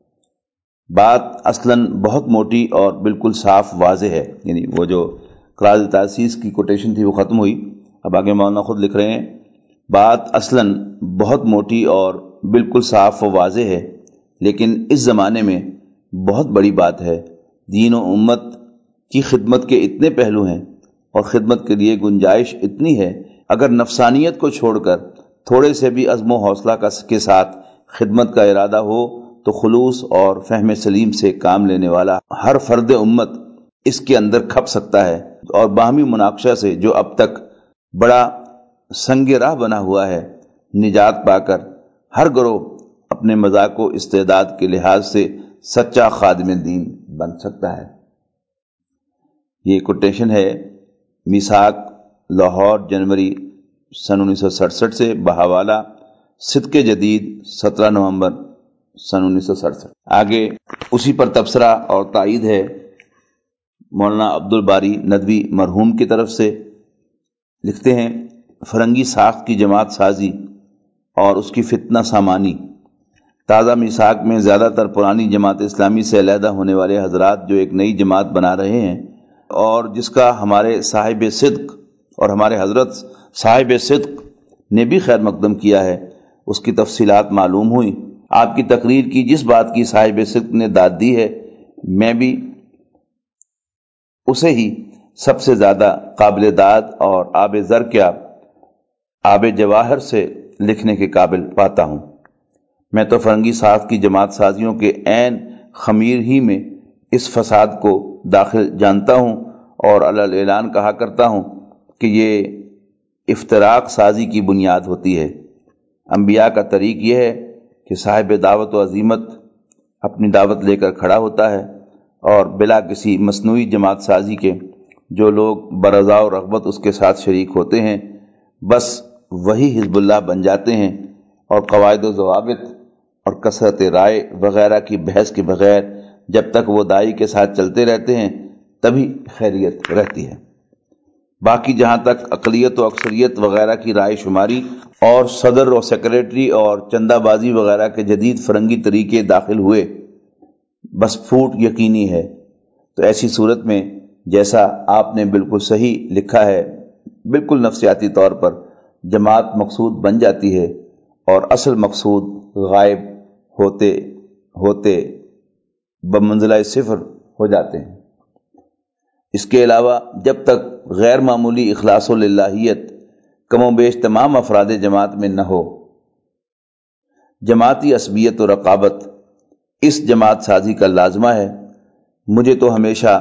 بات اصلاً بہت موٹی اور بالکل صاف واضح ہے، یعنی وہ جو قرارداد تاسیس کی کوٹیشن تھی وہ ختم ہوئی، اب آگے مولانا خود لکھ رہے ہیں بات اصلاً بہت موٹی اور بالکل صاف و واضح ہے، لیکن اس زمانے میں بہت بڑی بات ہے۔ دین و امت کی خدمت کے اتنے پہلو ہیں اور خدمت کے لیے گنجائش اتنی ہے، اگر نفسانیت کو چھوڑ کر تھوڑے سے بھی عزم و حوصلہ کے ساتھ خدمت کا ارادہ ہو تو خلوص اور فہم سلیم سے کام لینے والا ہر فرد امت اس کے اندر کھپ سکتا ہے، اور باہمی مناقشہ سے جو اب تک بڑا سنگ راہ بنا ہوا ہے، نجات پا کر ہر گروہ اپنے مذاق و استعداد کے لحاظ سے سچا خادم دین بن سکتا ہے۔ یہ کوٹیشن ہے میثاق، لاہور، جنوری سن انیس سو سڑسٹھ سے، بحوالہ صدق جدید سترہ نومبر سن انیس سو سڑسٹھ۔ آگے اسی پر تبصرہ اور تائید ہے مولانا عبد الباری ندوی مرحوم کی طرف سے۔ لکھتے ہیں، فرنگی ساخت کی جماعت سازی اور اس کی فتنہ سامانی۔ تازہ میثاق میں زیادہ تر پرانی جماعت اسلامی سے علیحدہ ہونے والے حضرات جو ایک نئی جماعت بنا رہے ہیں، اور جس کا ہمارے صاحب صدق اور ہمارے حضرت صاحب صدق نے بھی خیر مقدم کیا ہے، اس کی تفصیلات معلوم ہوئی۔ آپ کی تقریر کی جس بات کی صاحب صدق نے داد دی ہے، میں بھی اسے ہی سب سے زیادہ قابل داد اور آب زر کیا آب جواہر سے لکھنے کے قابل پاتا ہوں۔ میں تو فرنگی ساخت کی جماعت سازیوں کے عین خمیر ہی میں اس فساد کو داخل جانتا ہوں، اور علی اعلان کہا کرتا ہوں کہ یہ افتراق سازی کی بنیاد ہوتی ہے۔ انبیاء کا طریق یہ ہے کہ صاحب دعوت و عزیمت اپنی دعوت لے کر کھڑا ہوتا ہے، اور بلا کسی مصنوعی جماعت سازی کے جو لوگ برضا و رغبت اس کے ساتھ شریک ہوتے ہیں، بس وہی حزب اللہ بن جاتے ہیں، اور قواعد و ضوابط اور کثرت رائے وغیرہ کی بحث کے بغیر جب تک وہ دائی کے ساتھ چلتے رہتے ہیں تبھی خیریت رہتی ہے۔ باقی جہاں تک اقلیت و اکثریت وغیرہ کی رائے شماری اور صدر و سیکریٹری اور چندہ بازی وغیرہ کے جدید فرنگی طریقے داخل ہوئے، بس پھوٹ یقینی ہے۔ تو ایسی صورت میں جیسا آپ نے بالکل صحیح لکھا ہے، بالکل نفسیاتی طور پر جماعت مقصود بن جاتی ہے، اور اصل مقصود غائب ہوتے ہوتے بمنزلہ صفر ہو جاتے ہیں۔ اس کے علاوہ جب تک غیر معمولی اخلاص و للہیت کم و بیش تمام افراد جماعت میں نہ ہو، جماعتی عصبیت و رقابت اس جماعت سازی کا لازمہ ہے۔ مجھے تو ہمیشہ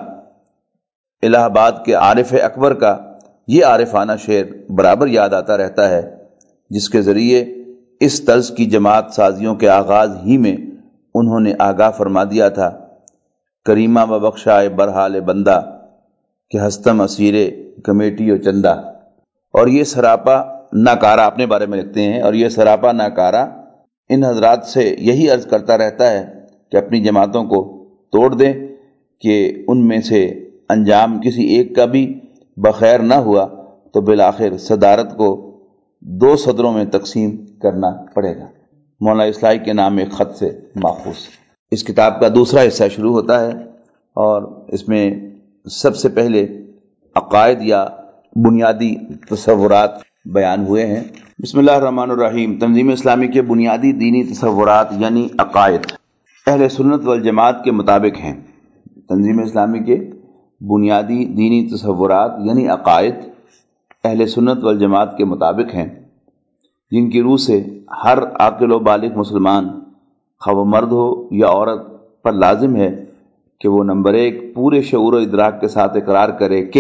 الہ آباد کے عارف اکبر کا یہ عارفانہ شعر برابر یاد آتا رہتا ہے، جس کے ذریعے اس طرز کی جماعت سازیوں کے آغاز ہی میں انہوں نے آگاہ فرما دیا تھا، کریمہ ببخشائے برحال بندہ کہ ہستم اسیر کمیٹی و چندہ۔ اور یہ سراپا ناکارہ اپنے بارے میں لکھتے ہیں، اور یہ سراپا ناکارہ ان حضرات سے یہی عرض کرتا رہتا ہے کہ اپنی جماعتوں کو توڑ دیں، کہ ان میں سے انجام کسی ایک کا بھی بخیر نہ ہوا تو بالآخر صدارت کو دو صدروں میں تقسیم کرنا پڑے گا۔ مولانا اصلاحی کے نام ایک خط سے ماخوذ۔ اس کتاب کا دوسرا حصہ شروع ہوتا ہے، اور اس میں سب سے پہلے عقائد یا بنیادی تصورات بیان ہوئے ہیں۔ بسم اللہ الرحمن الرحیم۔ تنظیم اسلامی کے بنیادی دینی تصورات یعنی عقائد اہل سنت والجماعت کے مطابق ہیں۔ تنظیم اسلامی کے بنیادی دینی تصورات یعنی عقائد اہل سنت والجماعت کے مطابق ہیں، جن کی روح سے ہر عاقل و بالغ مسلمان، خواہ وہ مرد ہو یا عورت، پر لازم ہے کہ وہ نمبر ایک پورے شعور و ادراک کے ساتھ اقرار کرے کہ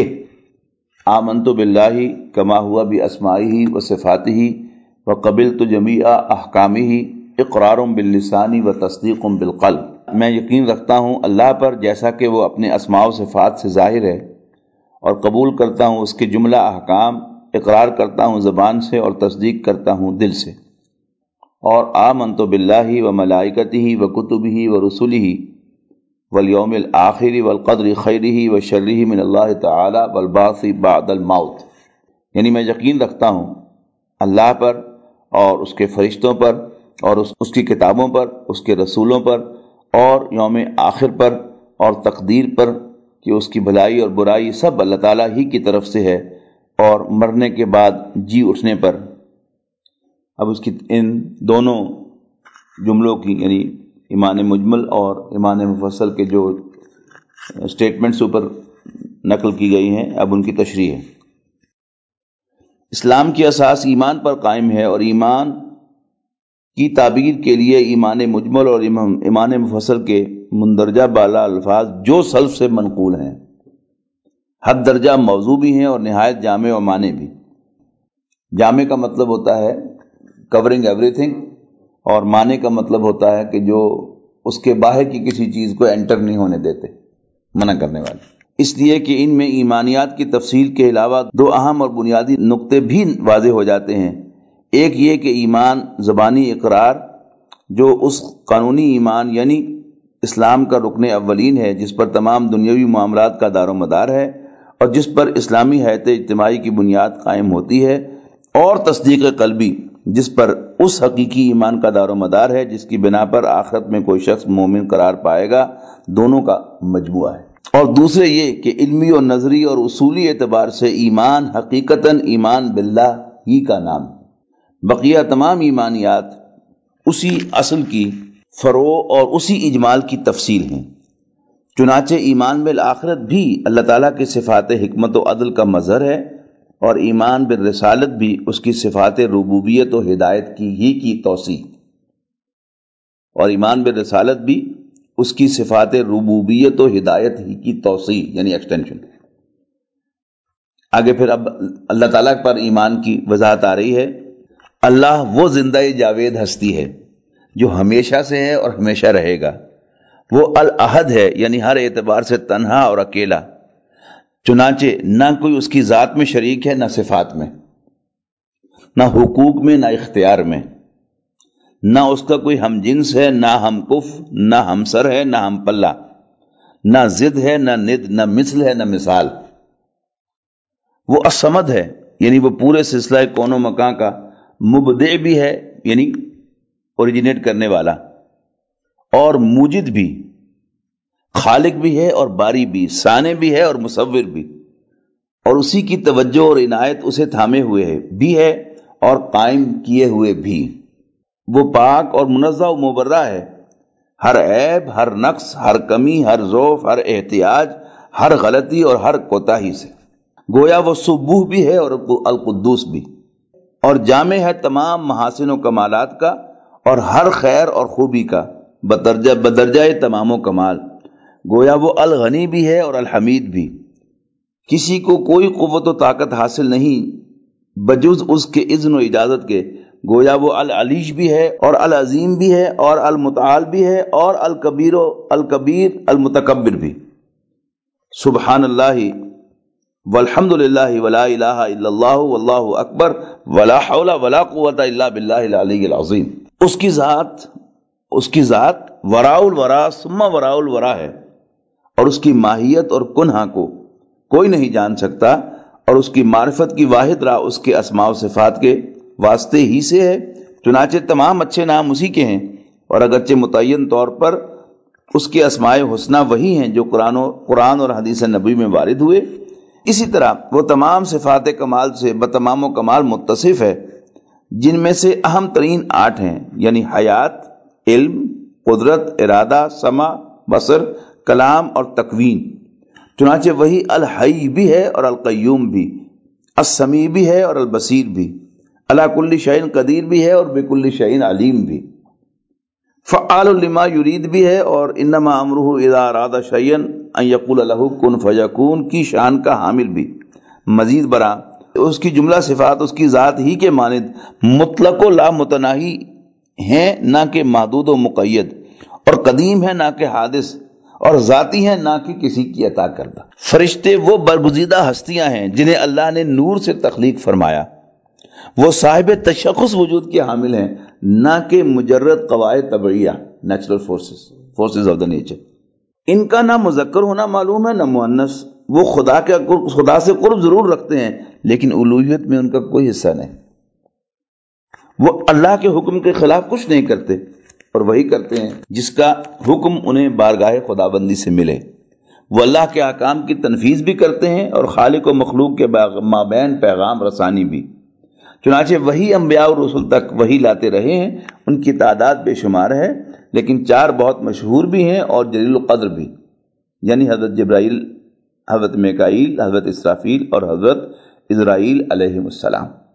آمنت باللہ کما ہوا باسمائہ و صفاتہ و قبلت جمیع احکامہ اقرار باللسان و تصدیق بالقلب۔ میں یقین رکھتا ہوں اللہ پر جیسا کہ وہ اپنے اسماء و صفات سے ظاہر ہے، اور قبول کرتا ہوں اس کے جملہ احکام، اقرار کرتا ہوں زبان سے اور تصدیق کرتا ہوں دل سے۔ اور آمنت باللہ و ملائکتہ و کتبہ و رسلہ والیوم الآخر والقدر خیرہ و شرہ من اللہ تعالی والبعث بعد الموت۔ یعنی میں یقین رکھتا ہوں اللہ پر اور اس کے فرشتوں پر اور اس, اس کی کتابوں پر، اس کے رسولوں پر اور یوم آخر پر اور تقدیر پر، کہ اس کی بھلائی اور برائی سب اللہ تعالیٰ ہی کی طرف سے ہے، اور مرنے کے بعد جی اٹھنے پر۔ اب اس کی ان دونوں جملوں کی یعنی ایمان مجمل اور ایمان مفصل کے جو سٹیٹمنٹس اوپر نقل کی گئی ہیں، اب ان کی تشریح ہے۔ اسلام کی اساس ایمان پر قائم ہے، اور ایمان کی تعبیر کے لیے ایمان مجمل اور ایمان مفصل کے مندرجہ بالا الفاظ جو سلف سے منقول ہیں، حد درجہ موضوع بھی ہیں اور نہایت جامع و معنی بھی۔ جامع کا مطلب ہوتا ہے کورنگ ایوری تھنگ، اور معنی کا مطلب ہوتا ہے کہ جو اس کے باہر کی کسی چیز کو انٹر نہیں ہونے دیتے، منع کرنے والے۔ اس لیے کہ ان میں ایمانیات کی تفصیل کے علاوہ دو اہم اور بنیادی نقطے بھی واضح ہو جاتے ہیں۔ ایک یہ کہ ایمان زبانی اقرار جو اس قانونی ایمان یعنی اسلام کا رکن اولین ہے جس پر تمام دنیاوی معاملات کا دار و مدار ہے اور جس پر اسلامی حیات اجتماعی کی بنیاد قائم ہوتی ہے، اور تصدیق قلبی جس پر اس حقیقی ایمان کا دار و مدار ہے جس کی بنا پر آخرت میں کوئی شخص مومن قرار پائے گا، دونوں کا مجموعہ ہے۔ اور دوسرے یہ کہ علمی اور نظری اور اصولی اعتبار سے ایمان حقیقتاً ایمان باللہ ہی کا نام ہے۔ بقیہ تمام ایمانیات اسی اصل کی فروع اور اسی اجمال کی تفصیل ہیں۔ چنانچہ ایمان بالآخرت بھی اللہ تعالیٰ کی صفات حکمت و عدل کا مظہر ہے، اور ایمان بالرسالت بھی اس کی صفات ربوبیت و ہدایت کی ہی کی توسیع اور ایمان بالرسالت بھی اس کی صفات ربوبیت و ہدایت ہی کی توسیع یعنی ایکسٹینشن۔ آگے پھر اب اللہ تعالیٰ پر ایمان کی وضاحت آ رہی ہے۔ اللہ وہ زندہ جاوید ہستی ہے جو ہمیشہ سے ہے اور ہمیشہ رہے گا۔ وہ الاحد ہے یعنی ہر اعتبار سے تنہا اور اکیلا، چنانچہ نہ کوئی اس کی ذات میں شریک ہے، نہ صفات میں، نہ حقوق میں، نہ اختیار میں، نہ اس کا کوئی ہم جنس ہے، نہ ہم کف، نہ ہم سر ہے، نہ ہم پلہ، نہ ضد ہے، نہ ند، نہ مثل ہے، نہ مثال۔ وہ الصمد ہے یعنی وہ پورے سلسلہ کون و مکان کا مبدع بھی ہے یعنی اوریجنیٹ کرنے والا، اور موجد بھی، خالق بھی ہے اور باری بھی، صانع بھی ہے اور مصور بھی، اور اسی کی توجہ اور عنایت اسے تھامے ہوئے ہے بھی ہے اور قائم کیے ہوئے بھی۔ وہ پاک اور منزہ و مبرہ ہے ہر عیب، ہر نقص، ہر کمی، ہر ضعف، ہر احتیاج، ہر غلطی اور ہر کوتاہی سے۔ گویا وہ سبوح بھی ہے اور القدوس بھی، اور جامع ہے تمام محاسن و کمالات کا اور ہر خیر اور خوبی کا بدرجہ بدرجہ تمام و کمال۔ گویا وہ الغنی بھی ہے اور الحمید بھی، کسی کو کوئی قوت و طاقت حاصل نہیں بجز اس کے اذن و اجازت کے۔ گویا وہ العلیش بھی ہے اور العظیم بھی ہے اور المتعال بھی ہے اور الکبیر و الکبیر المتکبر بھی۔ سبحان اللہ والحمد للہ ولا الہ الا اللہ واللہ اکبر ولا حول ولا قوت الا باللہ العلی العظیم۔ اس کی ذات اس کی ذات وراء الورا ثم وراء الورا ہے، اور اس کی ماہیت اور کنہا کو کوئی نہیں جان سکتا، اور اس کی معرفت کی واحد راہ اس کے اسماء و صفات کے واسطے ہی سے ہے۔ چنانچہ تمام اچھے نام اسی کے ہیں، اور اگرچہ متعین طور پر اس کے اسماء حسنہ وہی ہیں جو قرآن و قرآن اور حدیث نبی میں وارد ہوئے، اسی طرح وہ تمام صفات کمال سے بتمام و کمال متصف ہے، جن میں سے اہم ترین آٹھ ہیں یعنی حیات، علم، قدرت، ارادہ، سمع، بصر، کلام اور تکوین۔ چنانچہ وہی الحی بھی ہے اور القیوم بھی، السمیع بھی ہے اور البصیر بھی، علی کل شیء قدیر بھی ہے اور بکل شیء علیم بھی، فعال لما یرید بھی ہے اور انما امرہ اذا اراد شیئا ان یقول له کن فیکون کی شان کا حامل بھی۔ مزید برآں اس کی جملہ صفات اس کی ذات ہی کے مانند مطلق و لا متناہی ہیں، نہ کہ محدود و مقید، اور قدیم ہے نہ کہ حادث، اور ذاتی ہیں نہ کہ کسی کی عطا کردہ۔ فرشتے وہ برگزیدہ ہستیاں ہیں جنہیں اللہ نے نور سے تخلیق فرمایا، وہ صاحب تشخص وجود کے حامل ہیں نہ کہ مجرد قواعد طبعیہ، natural forces forces of the nature. ان کا نہ مذکر ہونا معلوم ہے نہ مؤنث۔ وہ خدا کے خدا سے قرب ضرور رکھتے ہیں لیکن الوہیت میں ان کا کوئی حصہ نہیں۔ وہ اللہ کے حکم کے خلاف کچھ نہیں کرتے اور وہی کرتے ہیں جس کا حکم انہیں بارگاہ خدابندی سے ملے۔ وہ اللہ کے احکام کی تنفیذ بھی کرتے ہیں اور خالق و مخلوق کے مابین پیغام رسانی بھی۔ چنانچہ وہی انبیاء اور رسل تک وہی لاتے رہے ہیں، ان کی تعداد بے شمار ہے، لیکن چار بہت مشہور بھی ہیں اور جلیل القدر بھی، یعنی حضرت جبرائیل، حضرت میکائیل، حضرت اسرافیل اور حضرت اسرائیل علیہ السلام۔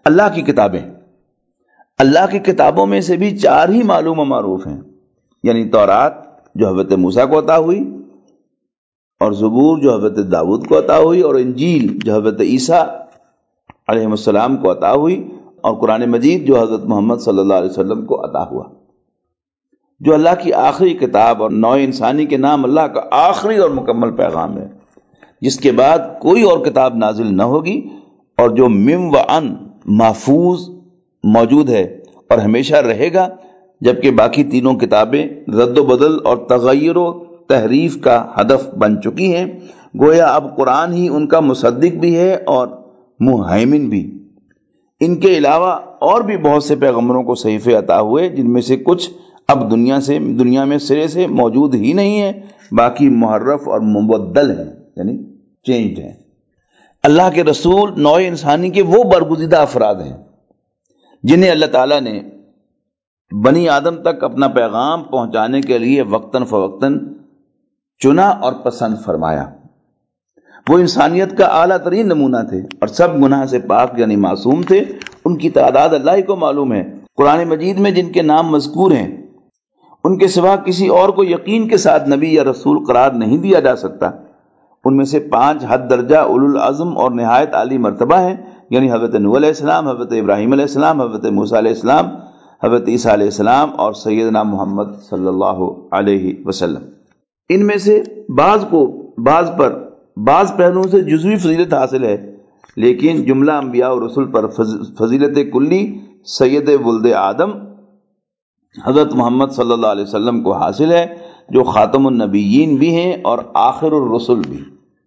اللہ کی کتابیں، اللہ کی کتابوں میں سے بھی چار ہی معلوم و معروف ہیں، یعنی تورات جو حضرت موسیٰ کو عطا ہوئی، اور زبور جو حضرت داؤد کو عطا ہوئی، اور انجیل جو حضرت عیسیٰ علیہ السلام کو عطا ہوئی، اور قرآن مجید جو حضرت محمد صلی اللہ علیہ وسلم کو عطا ہوا، جو اللہ کی آخری کتاب اور نوع انسانی کے نام اللہ کا آخری اور مکمل پیغام ہے، جس کے بعد کوئی اور کتاب نازل نہ ہوگی، اور جو مم و ان محفوظ موجود ہے اور ہمیشہ رہے گا، جبکہ باقی تینوں کتابیں رد و بدل اور تغیر و تحریف کا ہدف بن چکی ہیں۔ گویا اب قرآن ہی ان کا مصدق بھی ہے اور مہیمن بھی۔ ان کے علاوہ اور بھی بہت سے پیغمبروں کو صحیفے عطا ہوئے، جن میں سے کچھ اب دنیا سے دنیا میں سرے سے موجود ہی نہیں ہیں، باقی محرف اور مبدل ہیں، یعنی چینج ہیں۔ اللہ کے رسول نوع انسانی کے وہ برگزیدہ افراد ہیں جنہیں اللہ تعالیٰ نے بنی آدم تک اپنا پیغام پہنچانے کے لیے وقتاً فوقتاً چنا اور پسند فرمایا۔ وہ انسانیت کا اعلیٰ ترین نمونہ تھے اور سب گناہ سے پاک یعنی معصوم تھے۔ ان کی تعداد اللہ ہی کو معلوم ہے۔ قرآن مجید میں جن کے نام مذکور ہیں ان کے سوا کسی اور کو یقین کے ساتھ نبی یا رسول قرار نہیں دیا جا سکتا۔ ان میں سے پانچ حد درجہ اولو العزم اور نہایت عالی مرتبہ ہیں، یعنی حضرت نوح علیہ السلام، حضرت ابراہیم علیہ السلام، حضرت موسیٰ علیہ السلام، حضرت عیسیٰ علیہ السلام اور سیدنا محمد صلی اللہ علیہ وسلم۔ ان میں سے بعض کو بعض پر بعض پہلوؤں سے جزوی فضیلت حاصل ہے، لیکن جملہ انبیاء اور رسل پر فضیلت کلی سید ولد آدم حضرت محمد صلی اللہ علیہ وسلم کو حاصل ہے، جو خاتم النبیین بھی ہیں اور آخر الرسل بھی،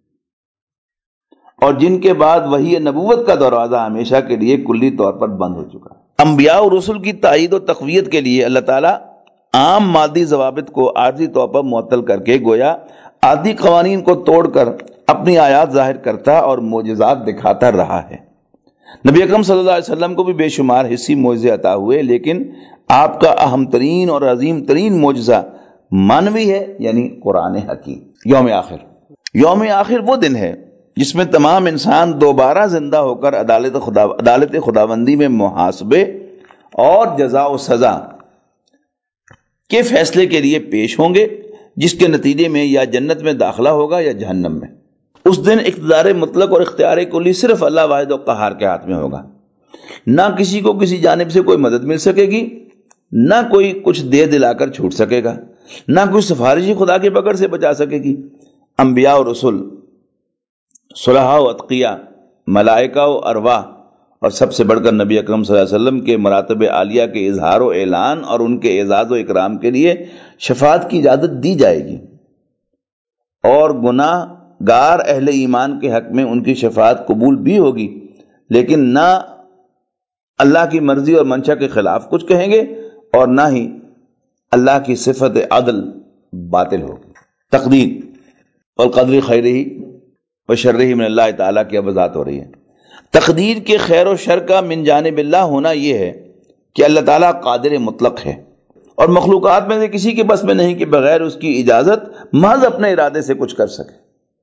اور جن کے بعد وحی نبوت کا دروازہ ہمیشہ کے لیے کلی طور پر بند ہو چکا ہے۔ انبیاء اور رسل کی تائید و تقویت کے لیے اللہ تعالیٰ عام مادی ضوابط کو عارضی طور پر معطل کر کے گویا عادی قوانین کو توڑ کر اپنی آیات ظاہر کرتا اور معجزات دکھاتا رہا ہے۔ نبی اکرم صلی اللہ علیہ وسلم کو بھی بے شمار حصی معجزے عطا ہوئے، لیکن آپ کا اہم ترین اور عظیم ترین معجزہ مانوی ہے، یعنی قرآن حکیم۔ یوم آخر یوم آخر وہ دن ہے جس میں تمام انسان دوبارہ زندہ ہو کر عدالت خدا عدالت خداوندی میں محاسبے اور جزا و سزا کے فیصلے کے لیے پیش ہوں گے، جس کے نتیجے میں یا جنت میں داخلہ ہوگا یا جہنم میں۔ اس دن اقتدار مطلق اور اختیار کلی صرف اللہ واحد و قہار کے ہاتھ میں ہوگا۔ نہ کسی کو کسی جانب سے کوئی مدد مل سکے گی، نہ کوئی کچھ دے دلا کر چھوٹ سکے گا، نہ کوئی سفارشی خدا کی پکڑ سے بچا سکے گی۔ انبیاء و رسل، صلحاء و اتقیاء، ملائکہ و ارواح، اور سب سے بڑھ کر نبی اکرم صلی اللہ علیہ وسلم کے مراتب عالیہ کے اظہار و اعلان اور ان کے اعزاز و اکرام کے لیے شفاعت کی اجازت دی جائے گی، اور گناہ گار اہل ایمان کے حق میں ان کی شفاعت قبول بھی ہوگی، لیکن نہ اللہ کی مرضی اور منشا کے خلاف کچھ کہیں گے اور نہ ہی اللہ کی صفت عدل باطل ہوگی۔ تقدیر والقدر خیرہ و شرہ من اللہ تعالیٰ کی اب وضاحت ہو رہی ہے۔ تقدیر کے خیر و شر کا من جانب اللہ ہونا یہ ہے کہ اللہ تعالیٰ قادر مطلق ہے اور مخلوقات میں سے کسی کے بس میں نہیں کہ بغیر اس کی اجازت محض اپنے ارادے سے کچھ کر سکے۔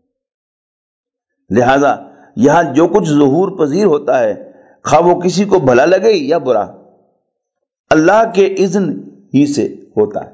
لہذا یہاں جو کچھ ظہور پذیر ہوتا ہے، خواہ وہ کسی کو بھلا لگے یا برا، اللہ کے اذن ہی سے ہوتا ہے۔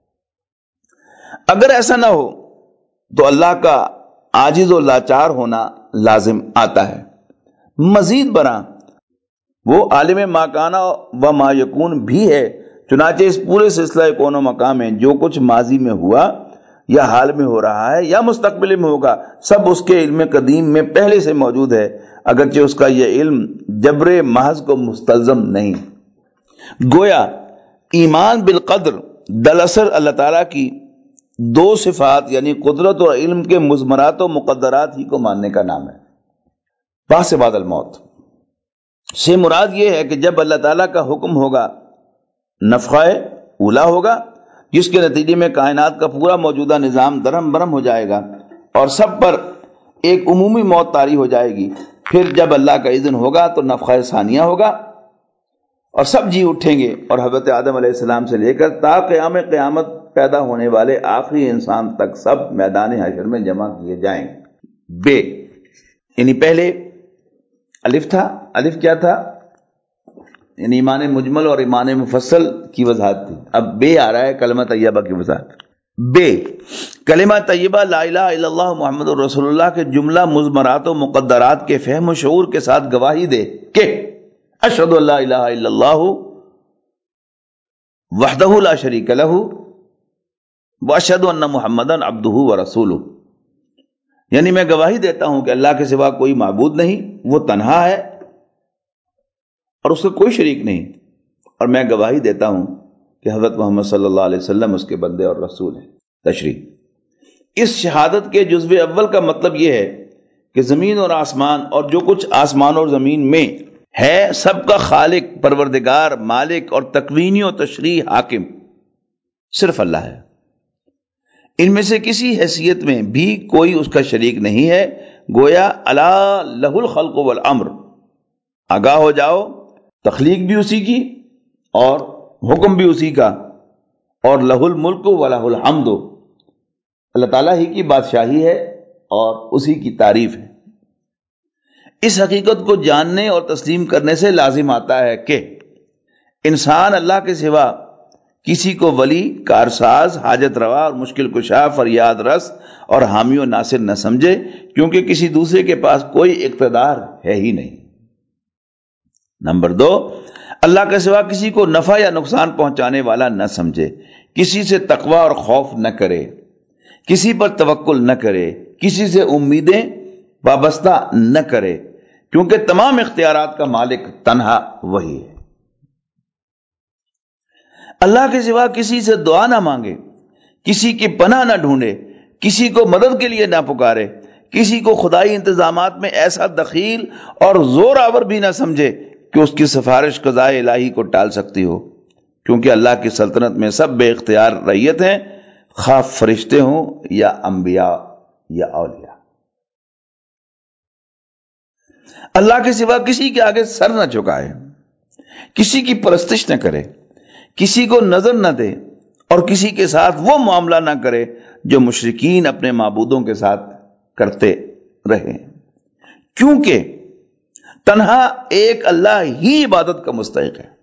اگر ایسا نہ ہو تو اللہ کا عاجز و لاچار ہونا لازم آتا ہے۔ مزید برآں وہ عالم ما کان و ما یکون بھی ہے، چنانچہ اس پورے سلسلہ کون و مقام میں جو کچھ ماضی میں ہوا یا حال میں ہو رہا ہے یا مستقبل میں ہوگا، سب اس کے علم قدیم میں پہلے سے موجود ہے، اگرچہ اس کا یہ علم جبر محض کو مستلزم نہیں۔ گویا ایمان بالقدر دراصل اللہ تعالیٰ کی دو صفات یعنی قدرت اور علم کے مضمرات و مقدرات ہی کو ماننے کا نام ہے۔ بعث بعد الموت سے مراد یہ ہے کہ جب اللہ تعالیٰ کا حکم ہوگا، نفخہ اولا ہوگا، جس کے نتیجے میں کائنات کا پورا موجودہ نظام درہم برہم ہو جائے گا اور سب پر ایک عمومی موت طاری ہو جائے گی۔ پھر جب اللہ کا اذن ہوگا تو نفخہ ثانیہ ہوگا اور سب جی اٹھیں گے، اور حضرت آدم علیہ السلام سے لے کر تا قیام قیامت پیدا ہونے والے آخری انسان تک سب میدان حشر میں جمع کیے جائیں گے۔ بے یعنی پہلے الف تھا، الف کیا تھا؟ یعنی ایمان مجمل اور ایمان مفصل کی وضاحت تھی. اب بے آ رہا ہے کلمہ طیبہ کی وضاحت. بے کلمہ طیبہ لا الہ الا اللہ محمد رسول اللہ کے جملہ مضمرات و مقدرات کے فہم و شعور کے ساتھ گواہی دے کہ اشہد ان لا الہ الا اللہ وحدہ لا شریک لہ واشہد ان محمدًا عبدہ ورسولہ. یعنی میں گواہی دیتا ہوں کہ اللہ کے سوا کوئی معبود نہیں، وہ تنہا ہے اور اس کا کوئی شریک نہیں، اور میں گواہی دیتا ہوں کہ حضرت محمد صلی اللہ علیہ وسلم اس کے بندے اور رسول ہیں. تشریح: اس شہادت کے جزو اول کا مطلب یہ ہے کہ زمین اور آسمان اور جو کچھ آسمان اور زمین میں ہے سب کا خالق، پروردگار، مالک اور تکوینی و تشریح حاکم صرف اللہ ہے. ان میں سے کسی حیثیت میں بھی کوئی اس کا شریک نہیں ہے. گویا الا لہ الخلق والامر، آگاہ ہو جاؤ، تخلیق بھی اسی کی اور حکم بھی اسی کا، اور لہ الملک و لہ الحمد، اللہ تعالیٰ ہی کی بادشاہی ہے اور اسی کی تعریف ہے. اس حقیقت کو جاننے اور تسلیم کرنے سے لازم آتا ہے کہ انسان اللہ کے سوا کسی کو ولی، کارساز، حاجت روا اور مشکل کشا، فریاد رس اور حامی و ناصر نہ سمجھے، کیونکہ کسی دوسرے کے پاس کوئی اقتدار ہے ہی نہیں. نمبر دو، اللہ کے سوا کسی کو نفع یا نقصان پہنچانے والا نہ سمجھے، کسی سے تقوی اور خوف نہ کرے، کسی پر توکل نہ کرے، کسی سے امیدیں وابستہ نہ کرے، کیونکہ تمام اختیارات کا مالک تنہا وہی ہے. اللہ کے سوا کسی سے دعا نہ مانگے، کسی کی پناہ نہ ڈھونڈے، کسی کو مدد کے لیے نہ پکارے، کسی کو خدائی انتظامات میں ایسا دخیل اور زور آور بھی نہ سمجھے کہ اس کی سفارش قضائے الہی کو ٹال سکتی ہو، کیونکہ اللہ کی سلطنت میں سب بے اختیار رعیت ہیں، خواہ فرشتے ہوں یا انبیاء یا اولیاء. اللہ کے سوا کسی کے آگے سر نہ جھکائے، کسی کی پرستش نہ کرے، کسی کو نظر نہ دے اور کسی کے ساتھ وہ معاملہ نہ کرے جو مشرکین اپنے معبودوں کے ساتھ کرتے رہے، کیونکہ تنہا ایک اللہ ہی عبادت کا مستحق ہے.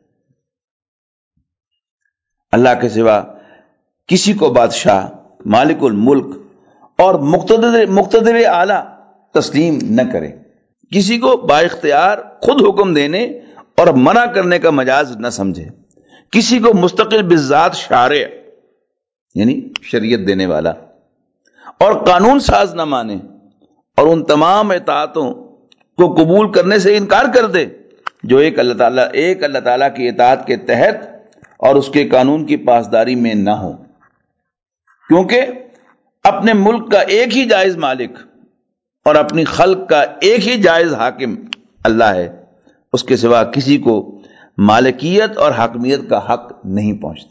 اللہ کے سوا کسی کو بادشاہ، مالک الملک اور مقتدر مقتدر اعلیٰ تسلیم نہ کرے، کسی کو با اختیار خود حکم دینے اور منع کرنے کا مجاز نہ سمجھے، کسی کو مستقل بالذات شارع یعنی شریعت دینے والا اور قانون ساز نہ مانے، اور ان تمام اطاعتوں کو قبول کرنے سے انکار کر دے جو ایک اللہ تعالیٰ ایک اللہ تعالیٰ کی اطاعت کے تحت اور اس کے قانون کی پاسداری میں نہ ہو، کیونکہ اپنے ملک کا ایک ہی جائز مالک اور اپنی خلق کا ایک ہی جائز حاکم اللہ ہے. اس کے سوا کسی کو مالکیت اور حاکمیت کا حق نہیں پہنچتا.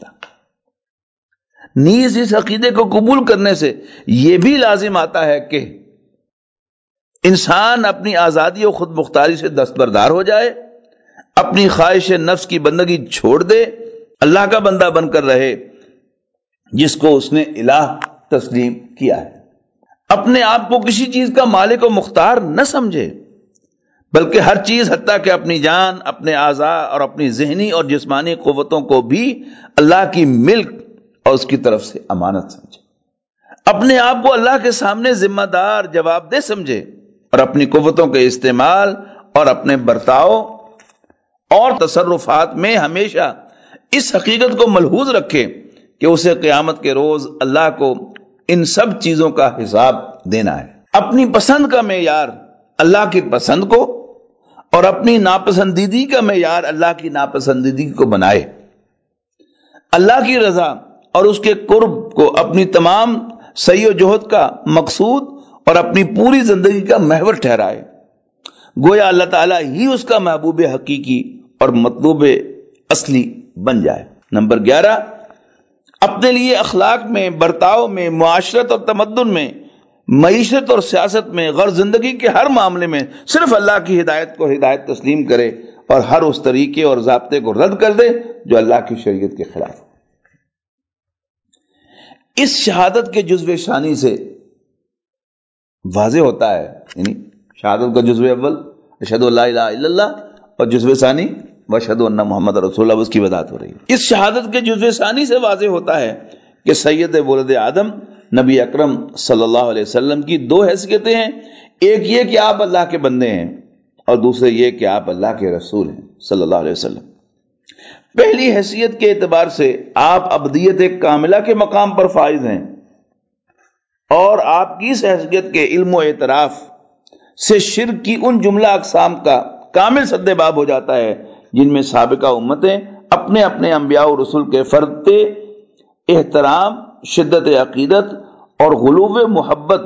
نیز اس عقیدے کو قبول کرنے سے یہ بھی لازم آتا ہے کہ انسان اپنی آزادی و خود مختاری سے دستبردار ہو جائے، اپنی خواہش نفس کی بندگی چھوڑ دے، اللہ کا بندہ بن کر رہے جس کو اس نے الہ تسلیم کیا ہے. اپنے آپ کو کسی چیز کا مالک و مختار نہ سمجھے، بلکہ ہر چیز حتیٰ کہ اپنی جان، اپنے اعضاء اور اپنی ذہنی اور جسمانی قوتوں کو بھی اللہ کی ملک اور اس کی طرف سے امانت سمجھے. اپنے آپ کو اللہ کے سامنے ذمہ دار، جواب دہ سمجھے، اور اپنی قوتوں کے استعمال اور اپنے برتاؤ اور تصرفات میں ہمیشہ اس حقیقت کو ملحوظ رکھے کہ اسے قیامت کے روز اللہ کو ان سب چیزوں کا حساب دینا ہے. اپنی پسند کا معیار اللہ کی پسند کو اور اپنی ناپسندیدگی کا معیار اللہ کی ناپسندیدگی کو بنائے. اللہ کی رضا اور اس کے قرب کو اپنی تمام سعی و جہد کا مقصود اور اپنی پوری زندگی کا محور ٹھہرائے. گویا اللہ تعالیٰ ہی اس کا محبوب حقیقی اور مطلوب اصلی بن جائے. نمبر گیارہ، اپنے لیے اخلاق میں، برتاؤ میں، معاشرت اور تمدن میں، معیشت اور سیاست میں، غرض زندگی کے ہر معاملے میں صرف اللہ کی ہدایت کو ہدایت تسلیم کرے اور ہر اس طریقے اور ضابطے کو رد کر دے جو اللہ کی شریعت کے خلاف ہو. اس شہادت کے جزو ثانی سے واضح ہوتا ہے، یعنی شہادت کا جزو اول اشہد ان لا الہ الا اللہ اور جزو ثانی واشہدو ان محمد رسول اللہ، اس کی وضاحت ہو رہی ہے۔ اس شہادت کے جزء ثانی سے واضح ہوتا ہے کہ سید ولد آدم نبی اکرم صلی اللہ علیہ وسلم کی دو حیثیتیں ہیں، ایک یہ کہ آپ اللہ کے بندے ہیں، اور دوسرے یہ کہ آپ اللہ کے رسول ہیں صلی اللہ علیہ وسلم۔ پہلی حیثیت کے اعتبار سے آپ عبدیت کاملہ کے مقام پر فائز ہیں، اور آپ کی اس حیثیت کے علم و اعتراف سے شرک کی ان جملہ اقسام کا کامل سد باب ہو جاتا ہے جن میں سابقہ امتیں اپنے اپنے انبیاء و رسول کے فرد احترام، شدت عقیدت اور غلو محبت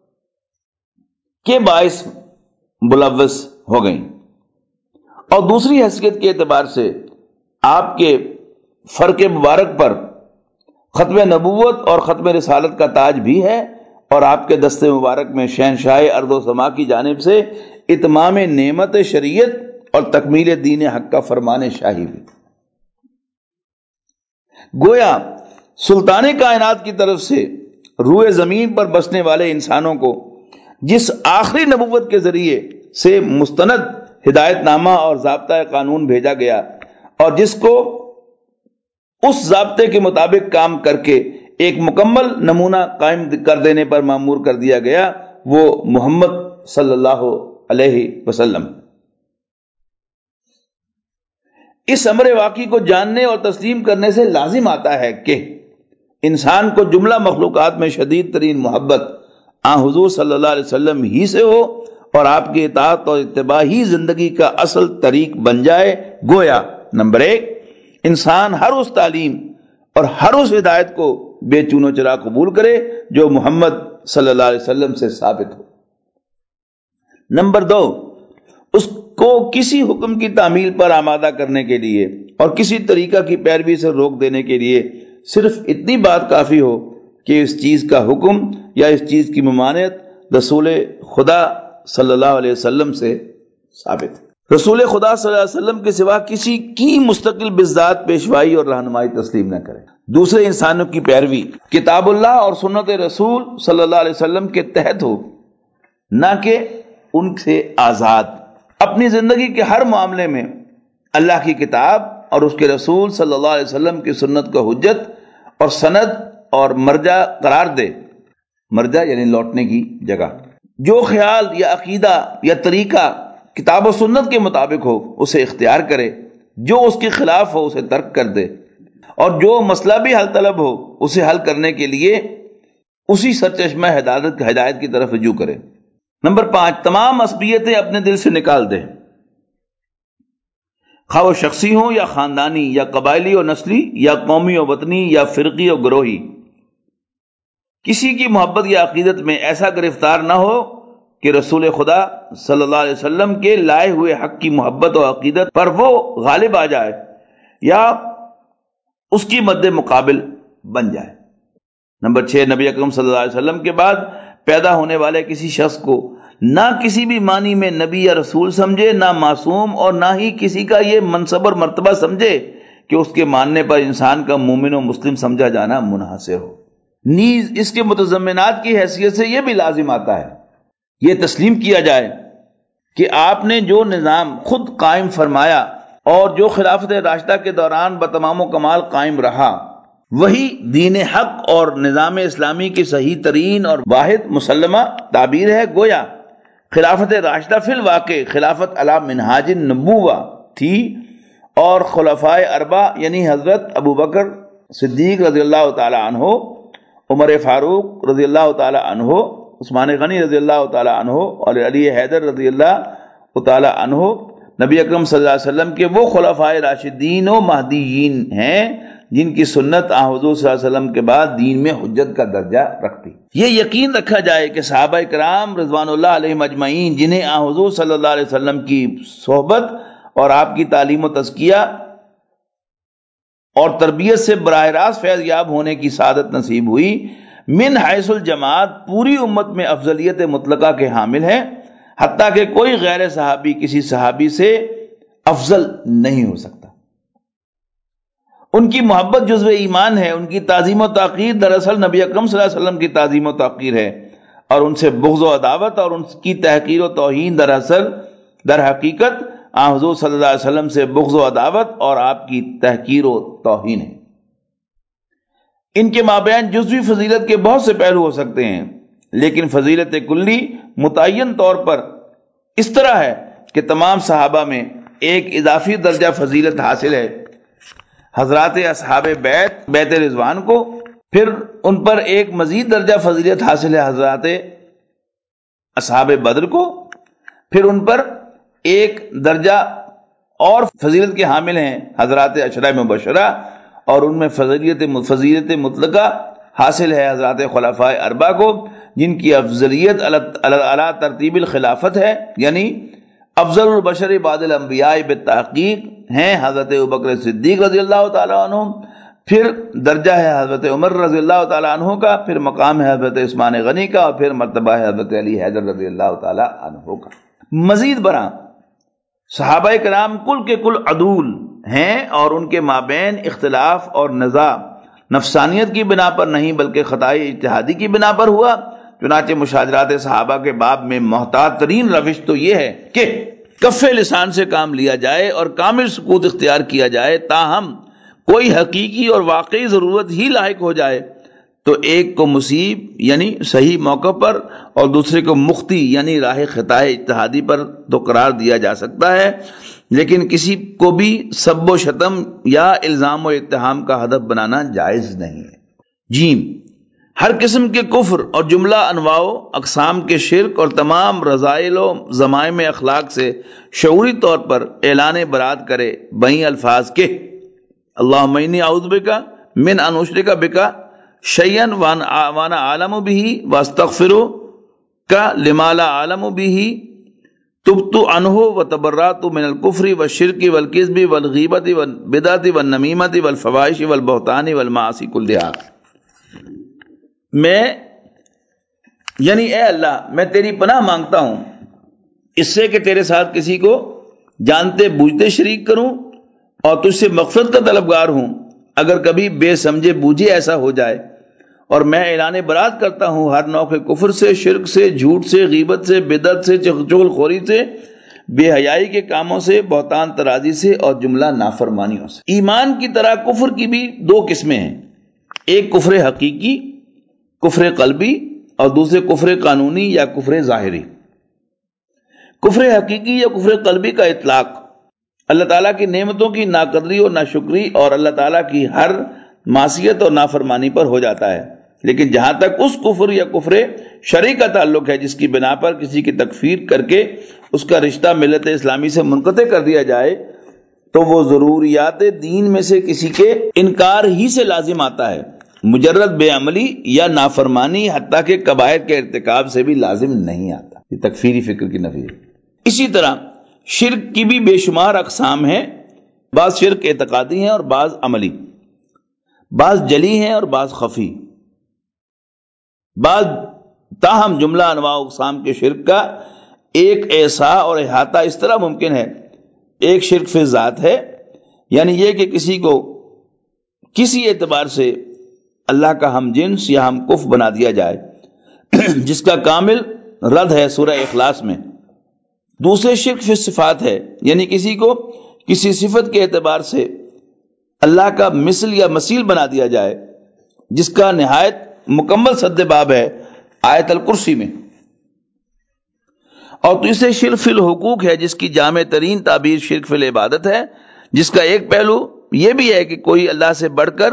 کے باعث ملوث ہو گئیں، اور دوسری حیثیت کے اعتبار سے آپ کے فرق مبارک پر ختم نبوت اور ختم رسالت کا تاج بھی ہے، اور آپ کے دست مبارک میں شہنشاہ ارض و سما کی جانب سے اتمام نعمت شریعت اور تکمیل دین حق کا فرمان شاہی بھی۔ گویا سلطان کائنات کی طرف سے روئے زمین پر بسنے والے انسانوں کو جس آخری نبوت کے ذریعے سے مستند ہدایت نامہ اور ضابطہ قانون بھیجا گیا، اور جس کو اس ضابطے کے مطابق کام کر کے ایک مکمل نمونہ قائم کر دینے پر مامور کر دیا گیا، وہ محمد صلی اللہ علیہ وسلم۔ اس امر واقعی کو جاننے اور تسلیم کرنے سے لازم آتا ہے کہ انسان کو جملہ مخلوقات میں شدید ترین محبت آن حضور صلی اللہ علیہ وسلم ہی سے ہو، اور آپ کی اطاعت اور اتباع ہی زندگی کا اصل طریق بن جائے۔ گویا نمبر ایک، انسان ہر اس تعلیم اور ہر اس ہدایت کو بے چون و چرا قبول کرے جو محمد صلی اللہ علیہ وسلم سے ثابت ہو۔ نمبر دو، اس کو کسی حکم کی تعمیل پر آمادہ کرنے کے لیے اور کسی طریقہ کی پیروی سے روک دینے کے لیے صرف اتنی بات کافی ہو کہ اس چیز کا حکم یا اس چیز کی ممانعت رسول خدا صلی اللہ علیہ وسلم سے ثابت ہے۔ رسول خدا صلی اللہ علیہ وسلم کے سوا کسی کی مستقل بذات پیشوائی اور رہنمائی تسلیم نہ کرے۔ دوسرے انسانوں کی پیروی کتاب اللہ اور سنت رسول صلی اللہ علیہ وسلم کے تحت ہو، نہ کہ ان سے آزاد۔ اپنی زندگی کے ہر معاملے میں اللہ کی کتاب اور اس کے رسول صلی اللہ علیہ وسلم کی سنت کو حجت اور سند اور مرجع قرار دے۔ مرجع یعنی لوٹنے کی جگہ۔ جو خیال یا عقیدہ یا طریقہ کتاب و سنت کے مطابق ہو اسے اختیار کرے، جو اس کے خلاف ہو اسے ترک کر دے، اور جو مسئلہ بھی حل طلب ہو اسے حل کرنے کے لیے اسی سرچشمہ ہدایت ہدایت کی طرف رجوع کرے۔ نمبر پانچ، تمام عصبیتیں اپنے دل سے نکال دے، خواہ وہ شخصی ہوں یا خاندانی یا قبائلی و نسلی یا قومی و وطنی یا فرقی و گروہی۔ کسی کی محبت یا عقیدت میں ایسا گرفتار نہ ہو کہ رسول خدا صلی اللہ علیہ وسلم کے لائے ہوئے حق کی محبت و عقیدت پر وہ غالب آ جائے یا اس کی مد مقابل بن جائے۔ نمبر چھ، نبی اکرم صلی اللہ علیہ وسلم کے بعد پیدا ہونے والے کسی شخص کو نہ کسی بھی معنی میں نبی یا رسول سمجھے، نہ معصوم، اور نہ ہی کسی کا یہ منصب اور مرتبہ سمجھے کہ اس کے ماننے پر انسان کا مومن و مسلم سمجھا جانا منحصر ہو۔ نیز اس کے متضمنات کی حیثیت سے یہ بھی لازم آتا ہے، یہ تسلیم کیا جائے کہ آپ نے جو نظام خود قائم فرمایا اور جو خلافت راشدہ کے دوران بتمام و کمال قائم رہا، وہی دین حق اور نظام اسلامی کی صحیح ترین اور واحد مسلمہ تعبیر ہے۔ گویا خلافت راشدہ فی الواقع خلافت علی منہاج النبوہ تھی، اور خلفائے اربع یعنی حضرت ابو بکر صدیق رضی اللہ تعالی عنہ، عمر فاروق رضی اللہ تعالی عنہ، عثمان غنی رضی اللہ تعالی عنہ اور علی حیدر رضی اللہ تعالی عنہ نبی اکرم صلی اللہ علیہ وسلم کے وہ خلفائے راشدین و مہدیین ہیں جن کی سنت آن حضور صلی اللہ علیہ وسلم کے بعد دین میں حجت کا درجہ رکھتی۔ یہ یقین رکھا جائے کہ صحابہ کرام رضوان اللہ علیہم اجمعین جنہیں آن حضور صلی اللہ علیہ وسلم کی صحبت اور آپ کی تعلیم و تزکیہ اور تربیت سے براہ راست فیض یاب ہونے کی سعادت نصیب ہوئی، من حیث الجماعت پوری امت میں افضلیت مطلقہ کے حامل ہیں، حتیٰ کہ کوئی غیر صحابی کسی صحابی سے افضل نہیں ہو سکتا۔ ان کی محبت جزو ایمان ہے، ان کی تعظیم و تحقیر دراصل نبی اکرم صلی اللہ علیہ وسلم کی تعظیم و تحقیر ہے، اور ان سے بغض و عداوت اور ان کی تحقیر و توہین دراصل در حقیقت آن حضور صلی اللہ علیہ وسلم سے بغض و عداوت اور آپ کی تحقیر و توہین ہے۔ ان کے مابین جزوی فضیلت کے بہت سے پہلو ہو سکتے ہیں، لیکن فضیلت کلی متعین طور پر اس طرح ہے کہ تمام صحابہ میں ایک اضافی درجہ فضیلت حاصل ہے حضرات اصحاب بیت بیت رضوان کو، پھر ان پر ایک مزید درجہ فضیلت حاصل ہے حضرات اصحاب بدر کو، پھر ان پر ایک درجہ اور فضیلت کے حامل ہیں حضرات عشرہ مبشرہ، اور ان میں فضیلت فضیلت مطلقہ حاصل ہے حضرات خلفائے اربعہ کو، جن کی افضلیت اعلیٰ ترتیب الخلافت ہے، یعنی افضل البشر بعد الانبیاء بالتحقیق ہیں حضرت ابوبکر صدیق رضی اللہ تعالیٰ عنہ، پھر درجہ ہے حضرت عمر رضی اللہ تعالیٰ عنہ کا، پھر مقام ہے حضرت عثمان غنی کا، اور پھر مرتبہ ہے حضرت علی حیدر رضی اللہ تعالیٰ عنہ کا۔ مزید برآں صحابہ کرام کل کے کل عدول ہیں، اور ان کے مابین اختلاف اور نزاع نفسانیت کی بنا پر نہیں بلکہ خطائے اجتہادی کی بنا پر ہوا۔ چنانچہ مشاجرات صحابہ کے باب میں محتاط ترین روش تو یہ ہے کہ کف لسان سے کام لیا جائے اور کامل سکوت اختیار کیا جائے، تاہم کوئی حقیقی اور واقعی ضرورت ہی لاحق ہو جائے تو ایک کو مصیب یعنی صحیح موقع پر اور دوسرے کو مختی یعنی راہ خطا اجتہادی پر تو قرار دیا جا سکتا ہے، لیکن کسی کو بھی سب و شتم یا الزام و اتہام کا ہدف بنانا جائز نہیں ہے۔ جیم، ہر قسم کے کفر اور جملہ انواع و اقسام کے شرک اور تمام رذائل و ذمائم اخلاق سے شعوری طور پر اعلان برات کرے بہیں الفاظ کے اللہم انی اعوذ بک من ان اشرک بک شیئا وانا اعلم بہ واستغفرک لما لا اعلم بہ تبت عنہ وتبرأت من الکفر والشرک والکذب والغیبت والبدعۃ والنمیمۃ والفواحش والبہتان والمعاصی کلھا۔ میں یعنی اے اللہ میں تیری پناہ مانگتا ہوں اس سے کہ تیرے ساتھ کسی کو جانتے بوجھتے شریک کروں اور تجھ سے مغفرت کا طلبگار ہوں اگر کبھی بے سمجھے بوجھے ایسا ہو جائے، اور میں اعلان برات کرتا ہوں ہر نوع کے کفر سے، شرک سے، جھوٹ سے، غیبت سے، بدعت سے، چغل خوری سے، بے حیائی کے کاموں سے، بہتان ترازی سے اور جملہ نافرمانیوں سے۔ ایمان کی طرح کفر کی بھی دو قسمیں ہیں، ایک کفر حقیقی کفر قلبی اور دوسرے کفر قانونی یا کفر ظاہری۔ کفر حقیقی یا کفر قلبی کا اطلاق اللہ تعالیٰ کی نعمتوں کی ناقدری اور ناشکری اور اللہ تعالیٰ کی ہر معصیت اور نافرمانی پر ہو جاتا ہے، لیکن جہاں تک اس کفر یا کفر شرعی کا تعلق ہے جس کی بنا پر کسی کی تکفیر کر کے اس کا رشتہ ملت اسلامی سے منقطع کر دیا جائے تو وہ ضروریات دین میں سے کسی کے انکار ہی سے لازم آتا ہے، مجرد بے عملی یا نافرمانی حتیٰ کہ کبائر کے ارتکاب سے بھی لازم نہیں آتا۔ یہ تکفیری فکر کی نفی ہے۔ اسی طرح شرک کی بھی بے شمار اقسام ہیں، بعض شرک اعتقادی ہیں اور بعض عملی، بعض جلی ہیں اور بعض خفی، بعض تاہم جملہ انواع و اقسام کے شرک کا ایک احصاء اور احاطہ اس طرح ممکن ہے۔ ایک شرک فی ذات ہے، یعنی یہ کہ کسی کو کسی اعتبار سے اللہ کا ہم جنس یا ہم کف بنا دیا جائے، جس کا کامل رد ہے سورہ اخلاص میں۔ دوسرے شرک فی صفات ہے، یعنی کسی کو کسی صفت کے اعتبار سے اللہ کا مثل یا مثیل بنا دیا جائے، جس کا نہایت مکمل سد باب ہے آیت الکرسی میں۔ اور تیسرے شرک فی الحقوق ہے، جس کی جامع ترین تعبیر شرک فی العبادت ہے، جس کا ایک پہلو یہ بھی ہے کہ کوئی اللہ سے بڑھ کر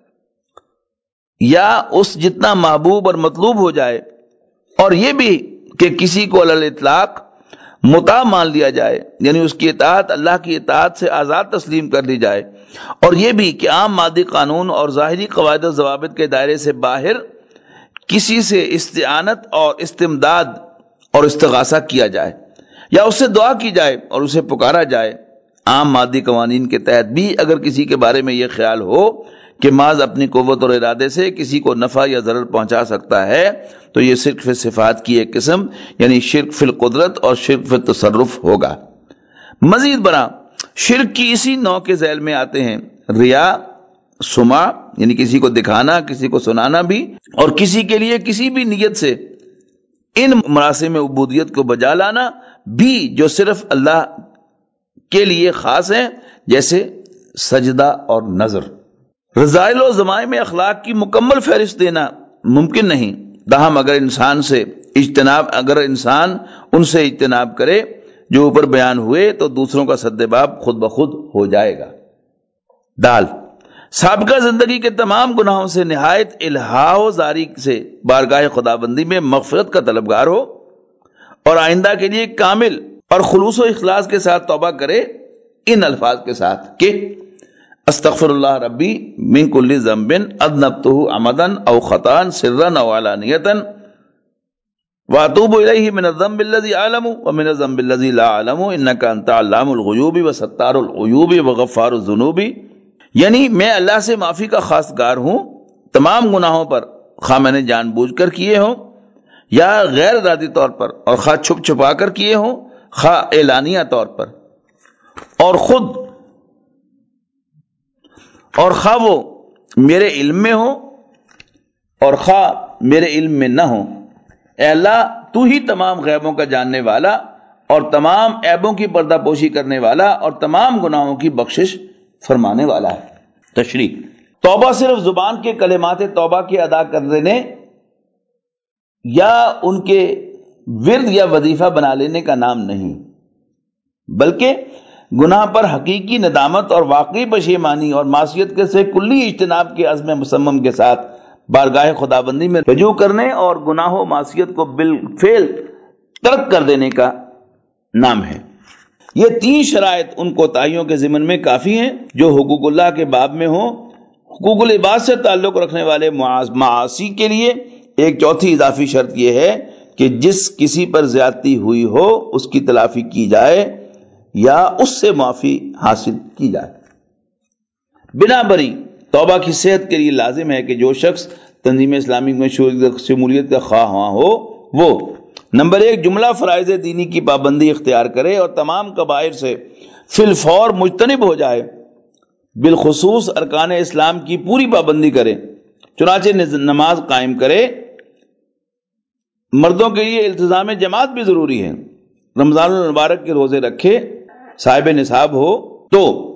یا اس جتنا محبوب اور مطلوب ہو جائے، اور یہ بھی کہ کسی کو علی الاطلاق مطاع مان لیا جائے، یعنی اس کی اطاعت اللہ کی اطاعت سے آزاد تسلیم کر لی جائے، اور یہ بھی کہ عام مادی قانون اور ظاہری قواعد و ضوابط کے دائرے سے باہر کسی سے استعانت اور استمداد اور استغاثہ کیا جائے، یا اس سے دعا کی جائے اور اسے پکارا جائے۔ عام مادی قوانین کے تحت بھی اگر کسی کے بارے میں یہ خیال ہو کہ محض اپنی قوت اور ارادے سے کسی کو نفع یا ضرر پہنچا سکتا ہے تو یہ شرک فی صفات کی ایک قسم یعنی شرک فی القدرت اور شرک فی التصرف ہوگا۔ مزید برآں شرک کی اسی نوع کے ذیل میں آتے ہیں ریا، سمع یعنی کسی کو دکھانا، کسی کو سنانا بھی، اور کسی کے لیے کسی بھی نیت سے ان مراسم عبودیت کو بجا لانا بھی جو صرف اللہ کے لیے خاص ہیں، جیسے سجدہ اور نظر۔ رذائل و ذمائم میں اخلاق کی مکمل فہرست دینا ممکن نہیں، تاہم اگر انسان سے اجتناب اگر انسان ان سے اجتناب کرے جو اوپر بیان ہوئے تو دوسروں کا سد باب خود بخود ہو جائے گا۔ دال سابقہ زندگی کے تمام گناہوں سے نہایت الحاح و زاری سے بارگاہ خدابندی میں مغفرت کا طلبگار ہو اور آئندہ کے لیے کامل اور خلوص و اخلاص کے ساتھ توبہ کرے ان الفاظ کے ساتھ کہ استغفر اللہ ربی من کل ذنب اذنبتہ عمدا او خطا سرا او علانیۃ واتوب الیہ من الذنب الذی اعلم ومن الذنب الذی لا اعلم انک انت علام الغیوب وستار العیوب وغفار الذنوب، یعنی میں اللہ سے معافی کا خواستگار ہوں تمام گناہوں پر، خواہ میں نے جان بوجھ کر کیے ہوں یا غیر ارادی طور پر، اور خواہ چھپ چھپا کر کیے ہوں خواہ اعلانیہ طور پر، اور خود اور خواہ وہ میرے علم میں ہو اور خواہ میرے علم میں نہ ہو۔ اے اللہ تو ہی تمام غیبوں کا جاننے والا اور تمام عیبوں کی پردہ پوشی کرنے والا اور تمام گناہوں کی بخشش فرمانے والا ہے۔ تشریح توبہ صرف زبان کے کلمات توبہ کے ادا کر دینے یا ان کے ورد یا وظیفہ بنا لینے کا نام نہیں، بلکہ گناہ پر حقیقی ندامت اور واقعی پشیمانی اور معصیت کے سے کلی اجتناب کے عزم مصمم کے ساتھ بارگاہ خدابندی میں رجوع کرنے اور گناہ و معصیت کو بالفعل ترک کر دینے کا نام ہے۔ یہ تین شرائط ان کوتاہیوں کے ضمن میں کافی ہیں جو حقوق اللہ کے باب میں ہوں۔ حقوق العباد سے تعلق رکھنے والے معاصی کے لیے ایک چوتھی اضافی شرط یہ ہے کہ جس کسی پر زیادتی ہوئی ہو اس کی تلافی کی جائے یا اس سے معافی حاصل کی جائے۔ بنا بری توبہ کی صحت کے لیے لازم ہے کہ جو شخص تنظیم اسلامی میں شمولیت کا خواہاں ہو وہ نمبر ایک جملہ فرائض دینی کی پابندی اختیار کرے اور تمام کبائر سے فی الفور مجتنب ہو جائے، بالخصوص ارکان اسلام کی پوری پابندی کرے، چنانچہ نماز قائم کرے۔ مردوں کے لیے التزام جماعت بھی ضروری ہے، رمضان المبارک کے روزے رکھے، صاحب نصاب ہو تو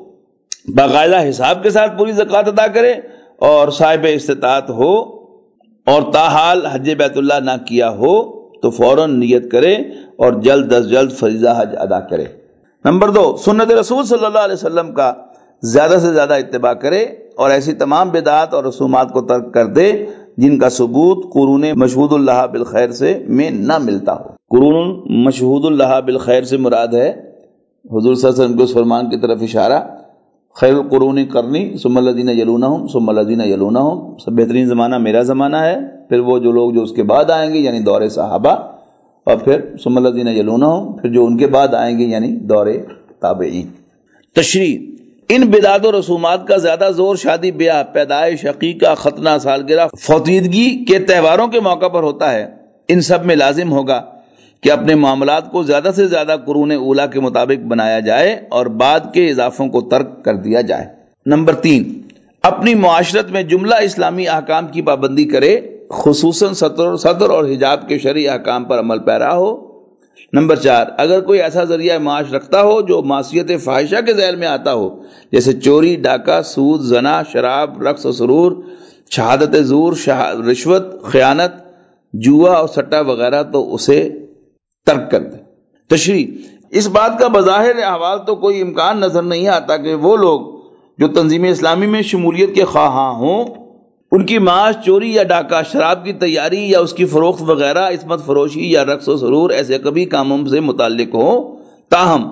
باقاعدہ حساب کے ساتھ پوری زکوٰۃ ادا کرے، اور صاحب استطاعت ہو اور تاحال حج بیت اللہ نہ کیا ہو تو فوراً نیت کرے اور جلد از جلد فریضہ حج ادا کرے۔ نمبر دو سنت رسول صلی اللہ علیہ وسلم کا زیادہ سے زیادہ اتباع کرے اور ایسی تمام بدعات اور رسومات کو ترک کر دے جن کا ثبوت قرون مشہود اللہ بالخیر سے میں نہ ملتا ہو۔ قرون مشہود اللہ بالخیر سے مراد ہے حضور صلی اللہ علیہ وسلم کے اس فرمان کی طرف اشارہ، خیر القرون قرنی ثم الذین یلونہم ثم الذین یلونہم، سب بہترین زمانہ میرا زمانہ ہے، پھر وہ جو لوگ جو اس کے بعد آئیں گے یعنی دور صحابہ، اور پھر ثم الذین یلونہم، پھر جو ان کے بعد آئیں گے یعنی دور تابعین۔ تشریح ان بدعات و رسومات کا زیادہ زور شادی بیاہ، پیدائش، عقیقہ، ختنہ، سالگرہ، فوتیدگی کے تہواروں کے موقع پر ہوتا ہے۔ ان سب میں لازم ہوگا کہ اپنے معاملات کو زیادہ سے زیادہ قرون اولیٰ کے مطابق بنایا جائے اور بعد کے اضافوں کو ترک کر دیا جائے۔ نمبر تین اپنی معاشرت میں جملہ اسلامی احکام کی پابندی کرے، خصوصاً سطر صدر اور حجاب کے شرعی احکام پر عمل پیرا ہو۔ نمبر چار اگر کوئی ایسا ذریعہ معاش رکھتا ہو جو معصیت فاحشہ کے ذیل میں آتا ہو، جیسے چوری، ڈاکہ، سود، زنا، شراب، رقص و سرور، شہادت زور، رشوت، خیانت، جوا اور سٹہ وغیرہ، تو اسے ترک کر دے۔ تشریح اس بات کا بظاہر احوال تو کوئی امکان نظر نہیں آتا کہ وہ لوگ جو تنظیم اسلامی میں شمولیت کے خواہاں ہوں ان کی معاش چوری یا ڈاکہ، شراب کی تیاری یا اس کی فروخت وغیرہ، عصمت فروشی یا رقص و سرور ایسے کبھی کاموں سے متعلق ہو۔ تاہم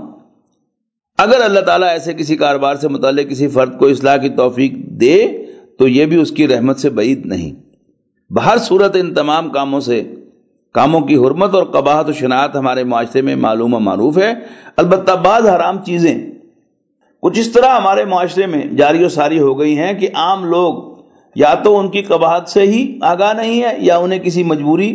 اگر اللہ تعالیٰ ایسے کسی کاروبار سے متعلق کسی فرد کو اصلاح کی توفیق دے تو یہ بھی اس کی رحمت سے بعید نہیں۔ بہر صورت ان تمام کاموں سے کاموں کی حرمت اور قباحت و شناعت ہمارے معاشرے میں معلوم و معروف ہے۔ البتہ بعض حرام چیزیں کچھ اس طرح ہمارے معاشرے میں جاری و ساری ہو گئی ہیں کہ عام لوگ یا تو ان کی قباحت سے ہی آگاہ نہیں ہے یا انہیں کسی مجبوری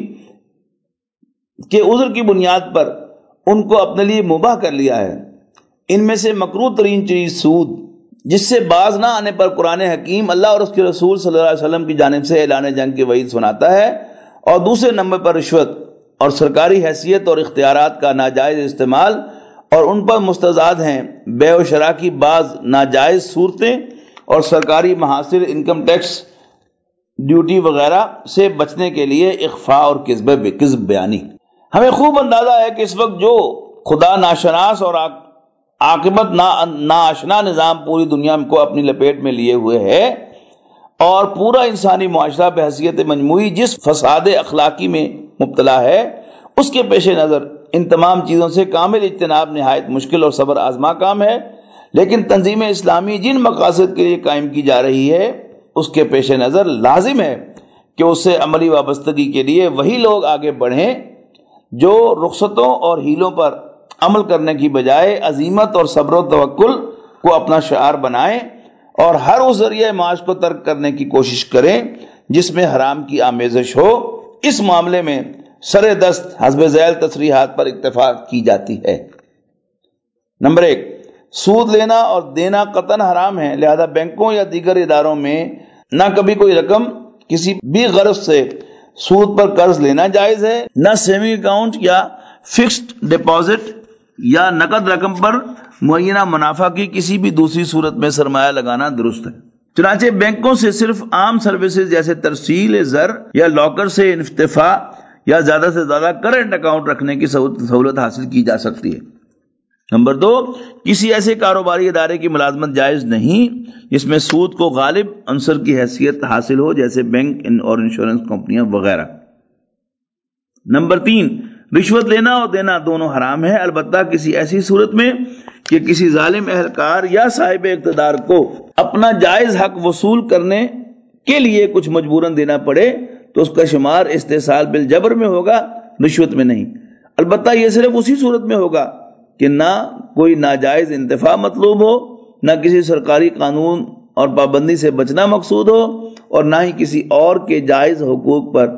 کے عذر کی بنیاد پر ان کو اپنے لیے مباح کر لیا ہے۔ ان میں سے مکروہ ترین چیز سود، جس سے باز نہ آنے پر قرآن حکیم اللہ اور اس کے رسول صلی اللہ علیہ وسلم کی جانب سے اعلان جنگ کی وعید سناتا ہے، اور دوسرے نمبر پر رشوت اور سرکاری حیثیت اور اختیارات کا ناجائز استعمال اور ان پر مستزاد ہیں بے و شرا کی بعض ناجائز صورتیں اور سرکاری محاصر انکم ٹیکس ڈیوٹی وغیرہ سے بچنے کے لیے اخفاء اور کذب کذب بیانی۔ ہمیں خوب اندازہ ہے کہ اس وقت جو خدا ناشناس اور عاقبت ناآشنا نظام پوری دنیا کو اپنی لپیٹ میں لیے ہوئے ہے اور پورا انسانی معاشرہ بحیثیت مجموعی جس فساد اخلاقی میں مبتلا ہے، اس کے پیش نظر ان تمام چیزوں سے کامل اجتناب نہایت مشکل اور صبر آزما کام ہے، لیکن تنظیم اسلامی جن مقاصد کے لیے قائم کی جا رہی ہے اس کے پیش نظر لازم ہے کہ اس سے عملی وابستگی کے لیے وہی لوگ آگے بڑھیں جو رخصتوں اور ہیلوں پر عمل کرنے کی بجائے عزیمت اور صبر و توکل کو اپنا شعار بنائیں اور ہر اس ذریعہ معاش کو ترک کرنے کی کوشش کریں جس میں حرام کی آمیزش ہو۔ اس معاملے میں سر دست حسب ذیل تصریحات پر اکتفا کی جاتی ہے۔ نمبر ایک، سود لینا اور دینا قطعاً حرام ہے، لہذا بینکوں یا دیگر اداروں میں نہ کبھی کوئی رقم کسی بھی غرض سے سود پر قرض لینا جائز ہے، نہ سیونگ اکاؤنٹ یا فکسڈ ڈپازٹ یا نقد رقم پر معینہ منافع کی کسی بھی دوسری صورت میں سرمایہ لگانا درست ہے۔ چنانچہ بینکوں سے صرف عام سروسز جیسے ترسیل زر یا لاکر سے انفتاح یا زیادہ سے زیادہ کرنٹ اکاؤنٹ رکھنے کی سہولت حاصل کی جا سکتی ہے۔ نمبر دو، کسی ایسے کاروباری ادارے کی ملازمت جائز نہیں جس میں سود کو غالب عنصر کی حیثیت حاصل ہو، جیسے بینک اور انشورنس کمپنیاں وغیرہ۔ نمبر تین، رشوت لینا اور دینا دونوں حرام ہے، البتہ کسی ایسی صورت میں کہ کسی ظالم اہلکار یا صاحب اقتدار کو اپنا جائز حق وصول کرنے کے لیے کچھ مجبوراً دینا پڑے تو اس کا شمار استحصال بالجبر میں ہوگا، رشوت میں نہیں۔ البتہ یہ صرف اسی صورت میں ہوگا کہ نہ کوئی ناجائز انتفاع مطلوب ہو، نہ کسی سرکاری قانون اور پابندی سے بچنا مقصود ہو، اور نہ ہی کسی اور کے جائز حقوق پر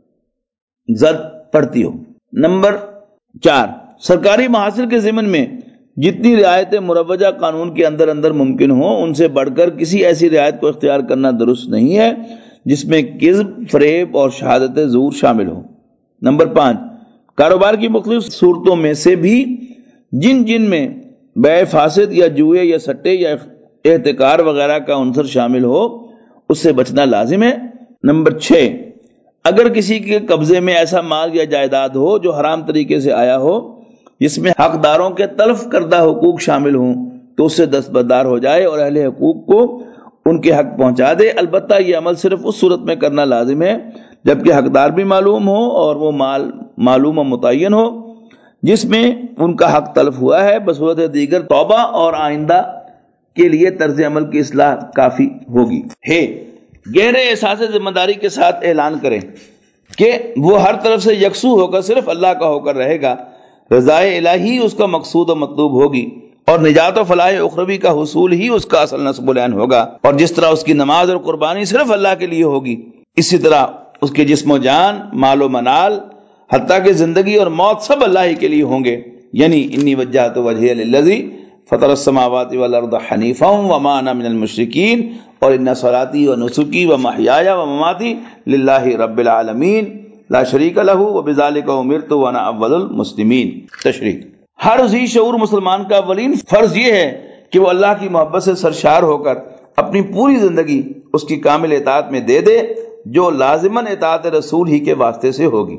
زد پڑتی ہو۔ نمبر چار، سرکاری محاصر کے ضمن میں جتنی رعایتیں مروجہ قانون کے اندر اندر ممکن ہوں ان سے بڑھ کر کسی ایسی رعایت کو اختیار کرنا درست نہیں ہے جس میں کذب، فریب اور شہادت زور شامل ہوں۔ نمبر پانچ، کاروبار کی مختلف صورتوں میں سے بھی جن جن میں بیع فاسد یا جوئے یا سٹے یا احتکار وغیرہ کا عنصر شامل ہو اس سے بچنا لازم ہے۔ نمبر چھ، اگر کسی کے قبضے میں ایسا مال یا جائیداد ہو جو حرام طریقے سے آیا ہو جس میں حقداروں کے تلف کردہ حقوق شامل ہوں تو اس سے دستبردار ہو جائے اور اہل حقوق کو ان کے حق پہنچا دے، البتہ یہ عمل صرف اس صورت میں کرنا لازم ہے جبکہ حقدار بھی معلوم ہو اور وہ مال معلوم و متعین ہو جس میں ان کا حق تلف ہوا ہے، بصورت دیگر توبہ اور آئندہ کے لیے طرز عمل کی اصلاح کافی ہوگی۔ ہے گہرے احساس ذمہ داری کے ساتھ اعلان کریں کہ وہ ہر طرف سے یکسو ہو کر صرف اللہ کا ہو کر رہے گا، رضائے الہی اس کا مقصود و مطلوب ہوگی اور نجات و فلاح اخروی کا حصول ہی اس کا اصل نصب العین ہوگا، اور جس طرح اس کی نماز اور قربانی صرف اللہ کے لیے ہوگی اسی طرح اس کے جسم و جان، مال و منال، حتیٰ کہ زندگی اور موت سب اللہ ہی کے لیے ہوں گے، یعنی انی وجہت وجہی للذی فطر السماوات والارض حنیفا وما انا من المشرکین اور ان صلاتی و نسکی و محیای و مماتی للہ رب العالمین لا شریک لہ وبذالک امرت وانا اول المسلمین۔ تشریح، ہر ذی شعور مسلمان کا اولین فرض یہ ہے کہ وہ اللہ کی محبت سے سرشار ہو کر اپنی پوری زندگی اس کی کامل اطاعت میں دے دے جو لازماً اطاعت رسول ہی کے واسطے سے ہوگی۔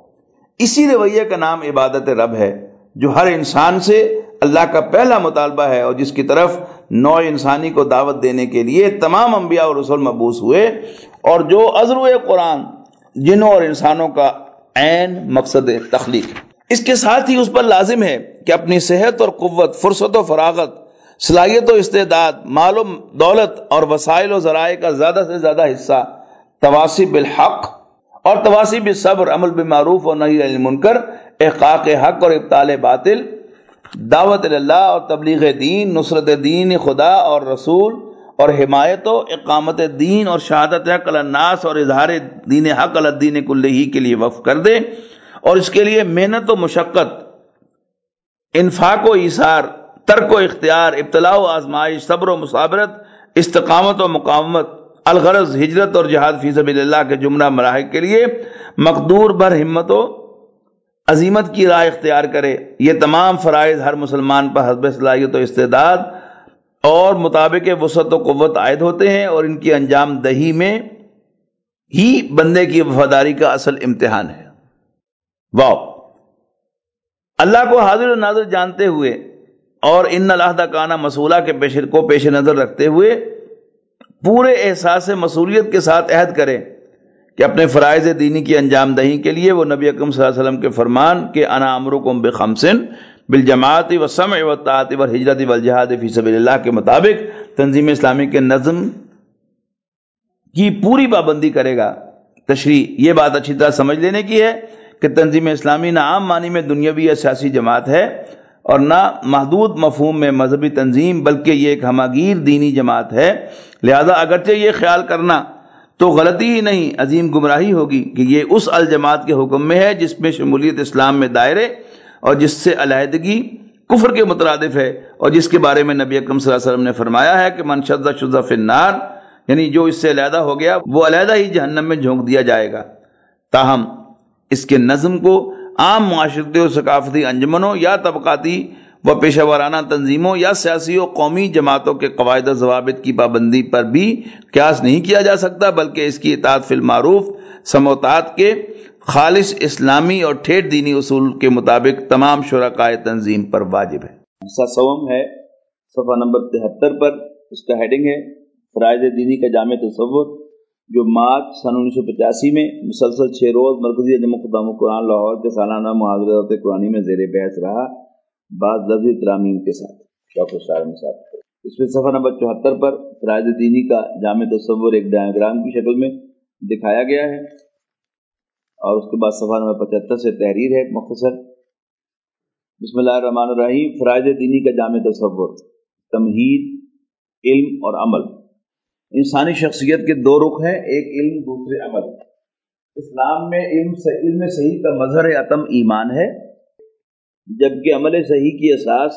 اسی رویے کا نام عبادت رب ہے جو ہر انسان سے اللہ کا پہلا مطالبہ ہے اور جس کی طرف نوع انسانی کو دعوت دینے کے لیے تمام انبیاء اور رسول مبعوث ہوئے، اور جو عذر قرآن جنوں اور انسانوں کا عین مقصد تخلیق ہے۔ اس کے ساتھ ہی اس پر لازم ہے کہ اپنی صحت اور قوت، فرصت و فراغت، صلاحیت و استعداد، مال و دولت اور وسائل و ذرائع کا زیادہ سے زیادہ حصہ تواصی بالحق اور تواصی بالصبر، عمل بالمعروف اور نہی عن المنکر، احقاق حق اور ابطال باطل، دعوت اللہ اور تبلیغ دین، نصرت دین خدا اور رسول اور حمایت و اقامت دین اور شہادت حق علی الناس اور اظہار دین حق علی الدین کلہ کے لیے وقف کر دے، اور اس کے لیے محنت و مشقت، انفاق و ایثار، ترک و اختیار، ابتلاء و آزمائش، صبر و مصابرت، استقامت و مقاومت، الغرض ہجرت اور جہاد فی سبیل اللہ کے جملہ مراحل کے لیے مقدور بھر ہمت و عزیمت کی راہ اختیار کرے۔ یہ تمام فرائض ہر مسلمان پر حسب صلاحیت و استعداد اور مطابق وسعت و قوت عائد ہوتے ہیں، اور ان کی انجام دہی میں ہی بندے کی وفاداری کا اصل امتحان ہے۔ واو! اللہ کو حاضر و ناظر جانتے ہوئے اور ان العہد کانا مسئولہ کے پیش کو پیش نظر رکھتے ہوئے پورے احساس مسئولیت کے ساتھ عہد کرے کہ اپنے فرائض دینی کی انجام دہی کے لیے وہ نبی اکرم صلی اللہ علیہ وسلم کے فرمان کہ انا امرکم بخمسن بالجماعت والسمع والطاعت والہجرت والجہاد فی سبیل اللہ کے مطابق تنظیم اسلامی کے نظم کی پوری پابندی کرے گا۔ تشریح یہ بات اچھی طرح سمجھ لینے کی ہے کہ تنظیم اسلامی نہ عام معنی میں دنیاوی یا سیاسی جماعت ہے اور نہ محدود مفہوم میں مذہبی تنظیم، بلکہ یہ ایک ہماگیر دینی جماعت ہے۔ لہذا اگرچہ یہ خیال کرنا تو غلطی ہی نہیں، عظیم گمراہی ہوگی کہ یہ اس الجماعت کے حکم میں ہے جس میں شمولیت اسلام میں دائرے اور جس سے علیحدگی کفر کے مترادف ہے، اور جس کے بارے میں نبی اکرم صلی اللہ علیہ وسلم نے فرمایا ہے کہ من شذ شذ فی النار، یعنی جو اس سے علیحدہ ہو گیا وہ علیحدہ ہی جہنم میں جھونک دیا جائے گا۔ تاہم اس کے نظم کو عام معاشرتی اور ثقافتی انجمنوں یا طبقاتی و پیشہ ورانہ تنظیموں یا سیاسی و قومی جماعتوں کے قواعد و ضوابط کی پابندی پر بھی قیاس نہیں کیا جا سکتا، بلکہ اس کی اطاعت فی المعروف سمع و طاعت کے خالص اسلامی اور ٹھیٹ دینی اصول کے مطابق تمام شرکائے تنظیم پر واجب ہے۔ حصہ سوم ہے صفحہ نمبر تہتر پر، اس کا ہیڈنگ ہے فرائض دینی کا جامع تصور، جو مارچ سن انیس سو پچاسی میں مسلسل چھ روز مرکزی جمع خدام القرآن لاہور کے سالانہ محاضرات قرآنی میں زیر بحث رہا، بعض لفظی ترامیم کے ساتھ ڈاکٹر شاہ مساعد۔ اس میں صفحہ نمبر چوہتر پر فرائض دینی کا جامع تصور ایک ڈائیگرام کی شکل میں دکھایا گیا ہے، اور اس کے بعد صفحہ نمبر پچہتر سے تحریر ہے مختصر۔ بسم اللہ الرحمن الرحیم۔ فرائض دینی کا جامع تصور، تمہید، علم اور عمل۔ انسانی شخصیت کے دو رخ ہیں، ایک علم دوسرے عمل۔ اسلام میں علم سے علم صحیح کا مظہر اتم ایمان ہے، جبکہ عمل صحیح کی اساس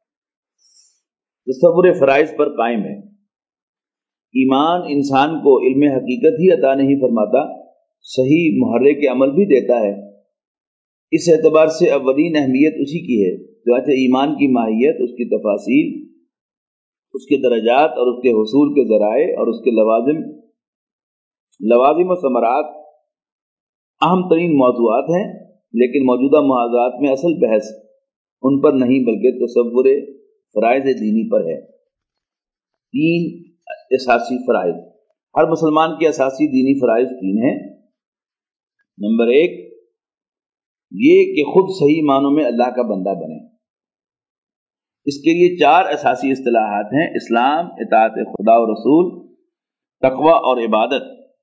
تصور فرائض پر قائم ہے۔ ایمان انسان کو علم حقیقت ہی عطا نہیں فرماتا، صحیح محرک عمل بھی دیتا ہے۔ اس اعتبار سے اولین اہمیت اسی کی ہے، چنانچہ ایمان کی ماہیت، اس کی تفاصیل، اس کے درجات اور اس کے حصول کے ذرائع اور اس کے لوازم لوازم و ثمرات اہم ترین موضوعات ہیں، لیکن موجودہ محاضرات میں اصل بحث ان پر نہیں بلکہ تصور فرائض دینی پر ہے۔ تین اساسی فرائض۔ ہر مسلمان کے اساسی دینی فرائض تین ہیں۔ نمبر ایک یہ کہ خود صحیح معنوں میں اللہ کا بندہ بنے۔ اس کے لیے چار اساسی اصطلاحات ہیں: اسلام، اطاعت خدا و رسول، تقوی اور عبادت۔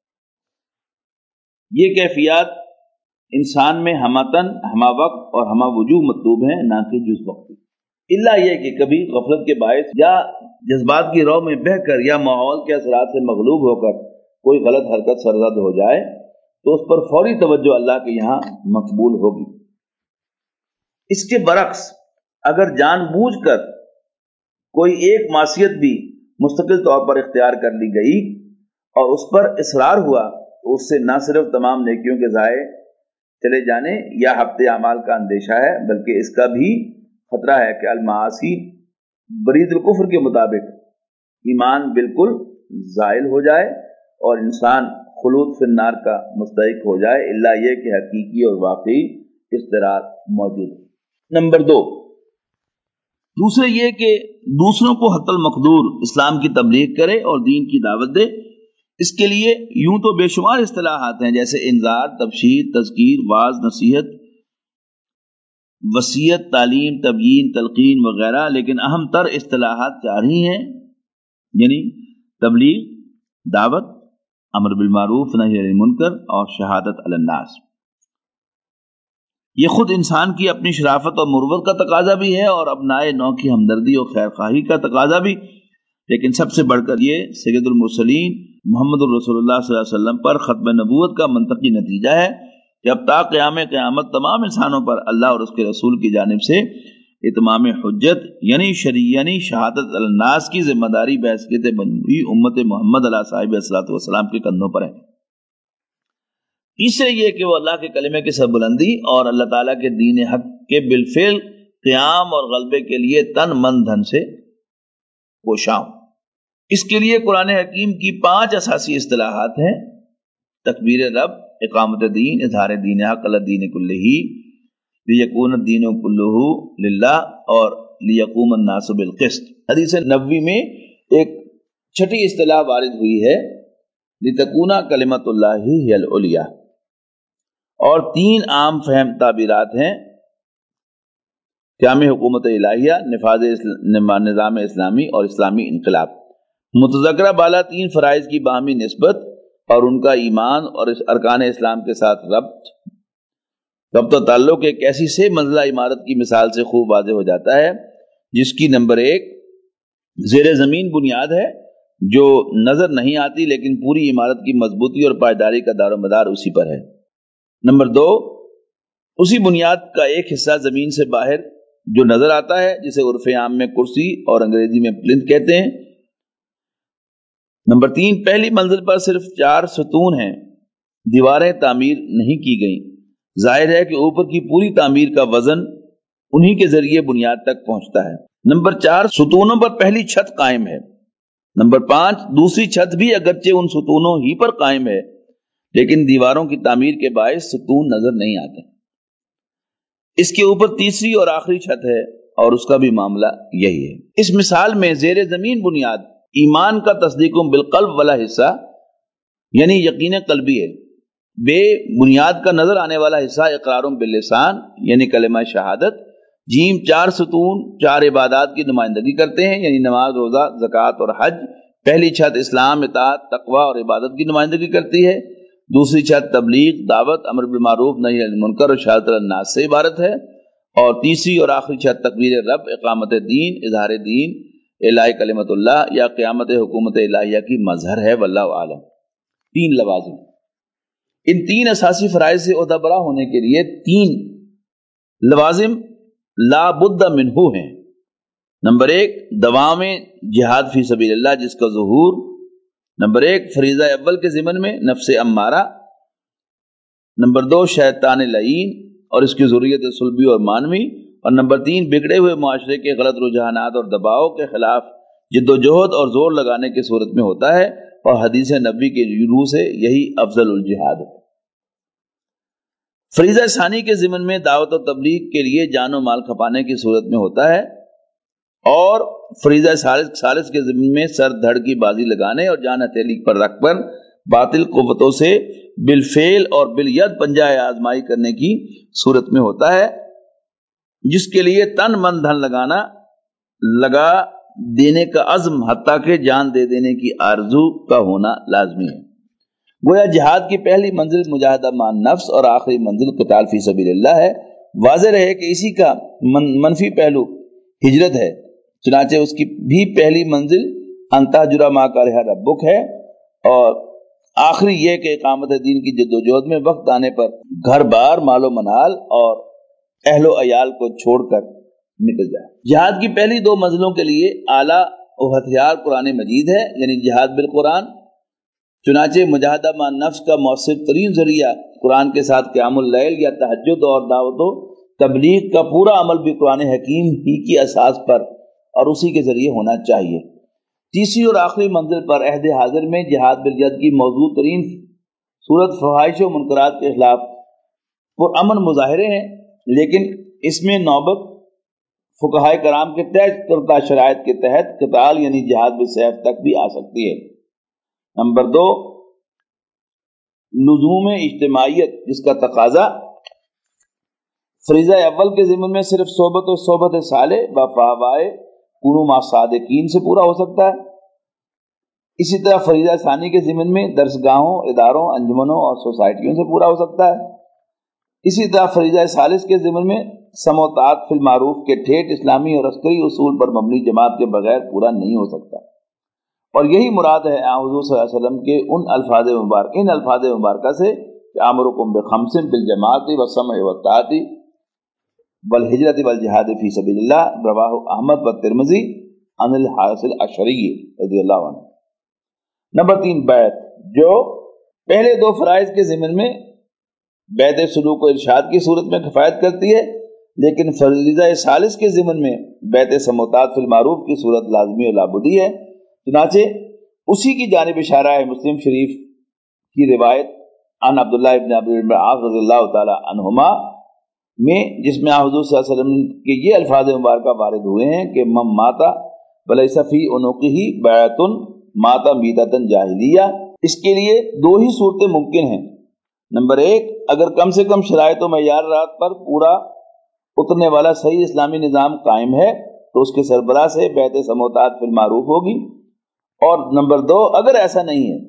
یہ کیفیات انسان میں ہمتن، ہمہ وقت اور ہمہ وجوہ مطلوب ہیں، نہ کہ جز وقتی، الا یہ کہ کبھی غفلت کے باعث یا جذبات کی رو میں بہہ کر یا ماحول کے اثرات سے مغلوب ہو کر کوئی غلط حرکت سرزد ہو جائے تو اس پر فوری توجہ اللہ کے یہاں مقبول ہوگی۔ اس کے برعکس اگر جان بوجھ کر کوئی ایک معصیت بھی مستقل طور پر اختیار کر لی گئی اور اس پر اصرار ہوا تو اس سے نہ صرف تمام نیکیوں کے ضائع چلے جانے یا حبط اعمال کا اندیشہ ہے، بلکہ اس کا بھی خطرہ ہے کہ المعاصی برید الکفر کے مطابق ایمان بالکل زائل ہو جائے اور انسان خلود فی النار کا مستحق ہو جائے، الا یہ کہ حقیقی اور واقعی اضطرار موجود ہے۔ نمبر دو دوسرے یہ کہ دوسروں کو حتی المقدور اسلام کی تبلیغ کرے اور دین کی دعوت دے۔ اس کے لیے یوں تو بے شمار اصطلاحات ہیں، جیسے انذار، تبشیر، تذکیر، واعظ، نصیحت، وصیت، تعلیم، تبیین، تلقین وغیرہ، لیکن اہم تر اصطلاحات چار ہی ہیں، یعنی تبلیغ، دعوت، امر بالمعروف نہی عن المنکر اور شہادت علی الناس۔ یہ خود انسان کی اپنی شرافت اور مروت کا تقاضا بھی ہے اور ابنائے نو کی ہمدردی اور خیر خواہی کا تقاضا بھی، لیکن سب سے بڑھ کر یہ سید المرسلین محمد الرسول اللہ صلی اللہ علیہ وسلم پر ختم نبوت کا منطقی نتیجہ ہے کہ اب تا قیام قیامت تمام انسانوں پر اللہ اور اس کے رسول کی جانب سے اتمام حجت یعنی شریع یعنی شہادت علی الناس کی ذمہ داری بحیثیت مجموعی امت محمد علیہ صاحب الصلوۃ والسلام کے کندھوں پر ہے۔ تیسرے یہ کہ وہ اللہ کے کلمے کی سربلندی اور اللہ تعالیٰ کے دین حق کے بالفعل قیام اور غلبے کے لیے تن من دھن سے کوشاں ہوں۔ اس کے لیے قرآن حکیم کی پانچ اساسی اصطلاحات ہیں: تکبیر رب، اقامت دین، اظہار دین حق علی الدین کلہ، لیکون الدین کلہ للہ، اور لیقوم الناس بالقسط۔ حدیث نبوی میں ایک چھٹی اصطلاح وارد ہوئی ہے، لتکون کلمۃ اللہ ہی العلیٰ، اور تین عام فہم تعبیرات ہیں: قیام حکومت الہیہ، نفاذ نظام اسلامی، اور اسلامی انقلاب۔ متذکرہ بالا تین فرائض کی باہمی نسبت اور ان کا ایمان اور اس ارکان اسلام کے ساتھ ربط ربط و تعلق ایک ایسی سے منزلہ عمارت کی مثال سے خوب واضح ہو جاتا ہے، جس کی نمبر ایک زیر زمین بنیاد ہے جو نظر نہیں آتی، لیکن پوری عمارت کی مضبوطی اور پائیداری کا دار و مدار اسی پر ہے۔ نمبر دو، اسی بنیاد کا ایک حصہ زمین سے باہر جو نظر آتا ہے، جسے عرف عام میں کرسی اور انگریزی میں پلنتھ کہتے ہیں۔ نمبر تین، پہلی منزل پر صرف چار ستون ہیں، دیواریں تعمیر نہیں کی گئیں، ظاہر ہے کہ اوپر کی پوری تعمیر کا وزن انہی کے ذریعے بنیاد تک پہنچتا ہے۔ نمبر چار، ستونوں پر پہلی چھت قائم ہے۔ نمبر پانچ، دوسری چھت بھی اگرچہ ان ستونوں ہی پر قائم ہے، لیکن دیواروں کی تعمیر کے باعث ستون نظر نہیں آتے۔ اس کے اوپر تیسری اور آخری چھت ہے، اور اس کا بھی معاملہ یہی ہے۔ اس مثال میں زیر زمین بنیاد ایمان کا تصدیق بالقلب والا حصہ یعنی یقین قلبی ہے، بے بنیاد کا نظر آنے والا حصہ اقرار باللسان یعنی کلمہ شہادت، جیم چار ستون چار عبادات کی نمائندگی کرتے ہیں یعنی نماز، روزہ، زکوٰۃ اور حج۔ پہلی چھت اسلام، اطاعت، تقوی اور عبادت کی نمائندگی کرتی ہے، دوسری چھت تبلیغ، دعوت، امر بالمعروف، نہی عن المنکر اور شہادت علی الناس سے عبارت ہے، اور تیسری اور آخری چھت تکبیر رب، اقامت دین، اظہار دین، اعلاء کلمت اللہ یا قیامت حکومت الہیہ کی مظہر ہے، واللہ اعلم۔ تین لوازم، ان تین اساسی فرائض سے عہدہ برا ہونے کے لیے تین لوازم لا بد منہ ہیں۔ نمبر ایک، دوام جہاد فی سبیل اللہ جس کا ظہور نمبر ایک فریضہ اول کے ضمن میں نفس امارہ، نمبر دو شیطان لعین اور اس کی ذریت صلبی اور مانوی، اور نمبر تین بگڑے ہوئے معاشرے کے غلط رجحانات اور دباؤ کے خلاف جد و جہد اور زور لگانے کی صورت میں ہوتا ہے، اور حدیث نبی کے روح سے یہی افضل الجہاد ہے۔ فریضہ ثانی کے ضمن میں دعوت و تبلیغ کے لیے جان و مال کھپانے کی صورت میں ہوتا ہے، اور فریضہ ثالث ثالث کے ضمن میں سر دھڑ کی بازی لگانے اور جان ہتھیلی پر رکھ کر باطل قوتوں سے بالفعل اور بالید پنجہ آزمائی کرنے کی صورت میں ہوتا ہے، جس کے لیے تن من دھن لگانا لگا دینے کا عزم حتیٰ کہ جان دے دینے کی آرزو کا ہونا لازمی ہے۔ گویا جہاد کی پہلی منزل مجاہدہ مان نفس اور آخری منزل قتال فی سبیل اللہ ہے۔ واضح رہے کہ اسی کا من منفی پہلو ہجرت ہے، چنانچہ اس کی بھی پہلی منزل انتہ جرا ما کرہ ربک ہے، اور آخری یہ کہ اقامت دین کی جد و جہد میں وقت آنے پر گھر بار، مال و منال اور اہل و عیال کو چھوڑ کر نکل جائے۔ جہاد کی پہلی دو منزلوں کے لیے اعلیٰ و ہتھیار قرآن مجید ہے یعنی جہاد بالقرآن، چنانچہ مجاہدہ مع نفس کا مؤثر ترین ذریعہ قرآن کے ساتھ قیام اللیل یا تہجد اور دعوت و تبلیغ کا پورا عمل بھی قرآن حکیم ہی کی اساس پر اور اسی کے ذریعے ہونا چاہیے۔ تیسری اور آخری منزل پر عہد حاضر میں جہاد بالجد کی موضوع ترین صورت فحائش و منکرات کے خلاف پرامن مظاہرے ہیں، لیکن اس میں نوبت فقہائے کرام کے طے کردہ شرائط کے تحت قتال یعنی جہاد بالسیف تک بھی آ سکتی ہے۔ نمبر دو، لزوم اجتماعیت جس کا تقاضا فریضہ اول کے ضمن میں صرف صحبت و صحبت صالح و فاوائے کونوا مع صادقین سے پورا ہو سکتا ہے۔ اسی طرح فریضہ ثانی کے ضمن میں درسگاہوں، اداروں، انجمنوں اور سوسائٹیوں سے پورا ہو سکتا ہے۔ اسی طرح فریضہ ثالث کے ضمن میں سم و طاعت فی المعروف کے ٹھیٹ اسلامی اور عسکری اصول پر مبنی جماعت کے بغیر پورا نہیں ہو سکتا، اور یہی مراد ہے حضور صلی اللہ علیہ وسلم کے ان الفاظ مبارک ان الفاظ مبارکہ سے کہ امرکم بخمس بالجماعت والسمع والطاعت والہجرت والجہاد فی سبیل اللہ، رواہ احمد والترمذی عن الحارث الاشعری رضی اللہ عنہ۔ نمبر تین، بیعت، جو پہلے دو فرائض کے ضمن میں بیعت سلوک و ارشاد کی صورت میں کفایت کرتی ہے، لیکن فریضہ ثالث کے ضمن میں بیعت سموتات فی المعروف کی صورت لازمی اور لابدی ہے۔ چنانچہ اسی کی جانب اشارہ ہے مسلم شریف کی روایت عن عبداللہ ابن عمرو بن العاص رضی اللہ تعالی عنہما میں، جس میں حضور صلی اللہ علیہ وسلم کے یہ الفاظ مبارکہ وارد ہوئے ہیں کہ من ماتا ولیس فی عنقہ بیعۃ ماتا میتۃ جاہلیہ۔ اس کے لیے دو ہی صورتیں ممکن ہیں۔ نمبر ایک، اگر کم سے کم شرائط و معیارات پر پورا اترنے والا صحیح اسلامی نظام قائم ہے تو اس کے سربراہ سے بیعت سموتات فی المعروف ہوگی، اور نمبر دو، اگر ایسا نہیں ہے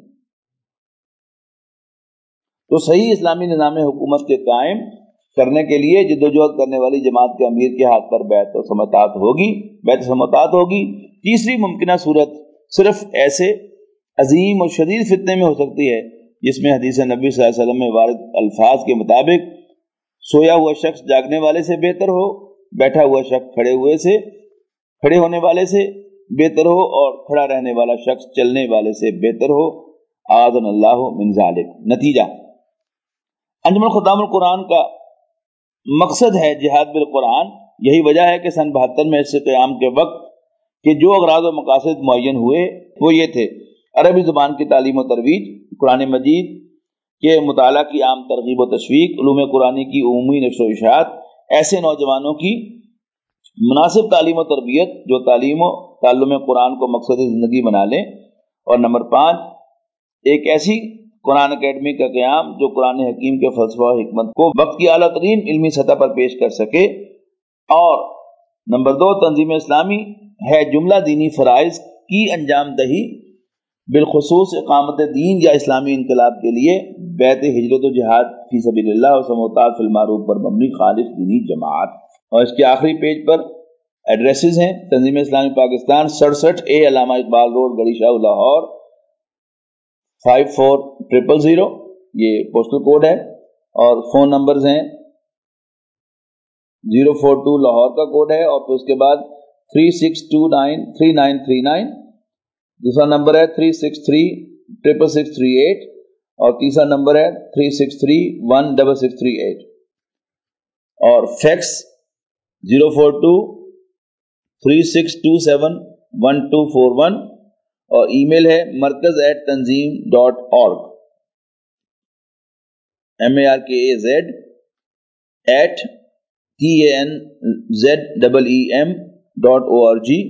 تو صحیح اسلامی نظام حکومت کے قائم کرنے کے لیے جدوجہد کرنے والی جماعت کے امیر کے ہاتھ پر بیعت سموتات ہوگی بیعت سموتات ہوگی۔ تیسری ممکنہ صورت صرف ایسے عظیم اور شدید فتنے میں ہو سکتی ہے جس میں حدیث نبی صلی اللہ علیہ وسلم میں وارد الفاظ کے مطابق سویا ہوا شخص جاگنے والے سے بہتر ہو، بیٹھا ہوا شخص کھڑے ہوئے سے کھڑے ہونے والے سے بہتر ہو، اور کھڑا رہنے والا شخص چلنے والے سے بہتر ہو۔ اعاذنا اللہ من ذالک۔ نتیجہ، انجمن ختام القرآن کا مقصد ہے جہاد بالقرآن۔ یہی وجہ ہے کہ سن بہتر میں اس سے قیام کے وقت کے جو اغراض و مقاصد معین ہوئے وہ یہ تھے: عربی زبان کی تعلیم و ترویج، قرآن مجید کے مطالعہ کی عام ترغیب و تشویق، علوم قرآنی کی عمومی نشر و اشاعت، ایسے نوجوانوں کی مناسب تعلیم و تربیت جو تعلیم و تعلم قرآن کو مقصد زندگی بنا لیں، اور نمبر پانچ، ایک ایسی قرآن اکیڈمی کا قیام جو قرآن حکیم کے فلسفہ و حکمت کو وقت کی اعلیٰ ترین علمی سطح پر پیش کر سکے، اور نمبر دو، تنظیم اسلامی ہے جملہ دینی فرائض کی انجام دہی، بالخصوص اقامت دین یا اسلامی انقلاب کے لیے بیعت ہجرت و جہاد فی سبیل اللہ اور سموتات فی المعروف پر مبنی خالص دینی جماعت۔ اور اس کے آخری پیج پر ایڈریسز ہیں: تنظیم اسلامی پاکستان، سڑسٹھ اے علامہ Iqbal road, Garhi Shah, Lahore, five four triple zero, یہ پوسٹل کوڈ ہے، اور فون نمبرز ہیں زیرو فور ٹو لاہور کا کوڈ ہے، اور پھر اس کے بعد three six two nine three nine three nine, دوسرا نمبر ہے three six three triple six three eight, اور تیسرا نمبر ہے three six three one double six three eight, اور fax zero four two three six two seven one to four one, اور ای میل ہے Markaz at Tanzeem dot org, M A R K A Z at T A N Z double E M dot O R G,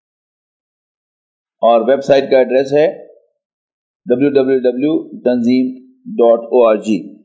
اور ویب سائٹ کا ایڈریس ہے W W W dot Tanzeem dot O R جی۔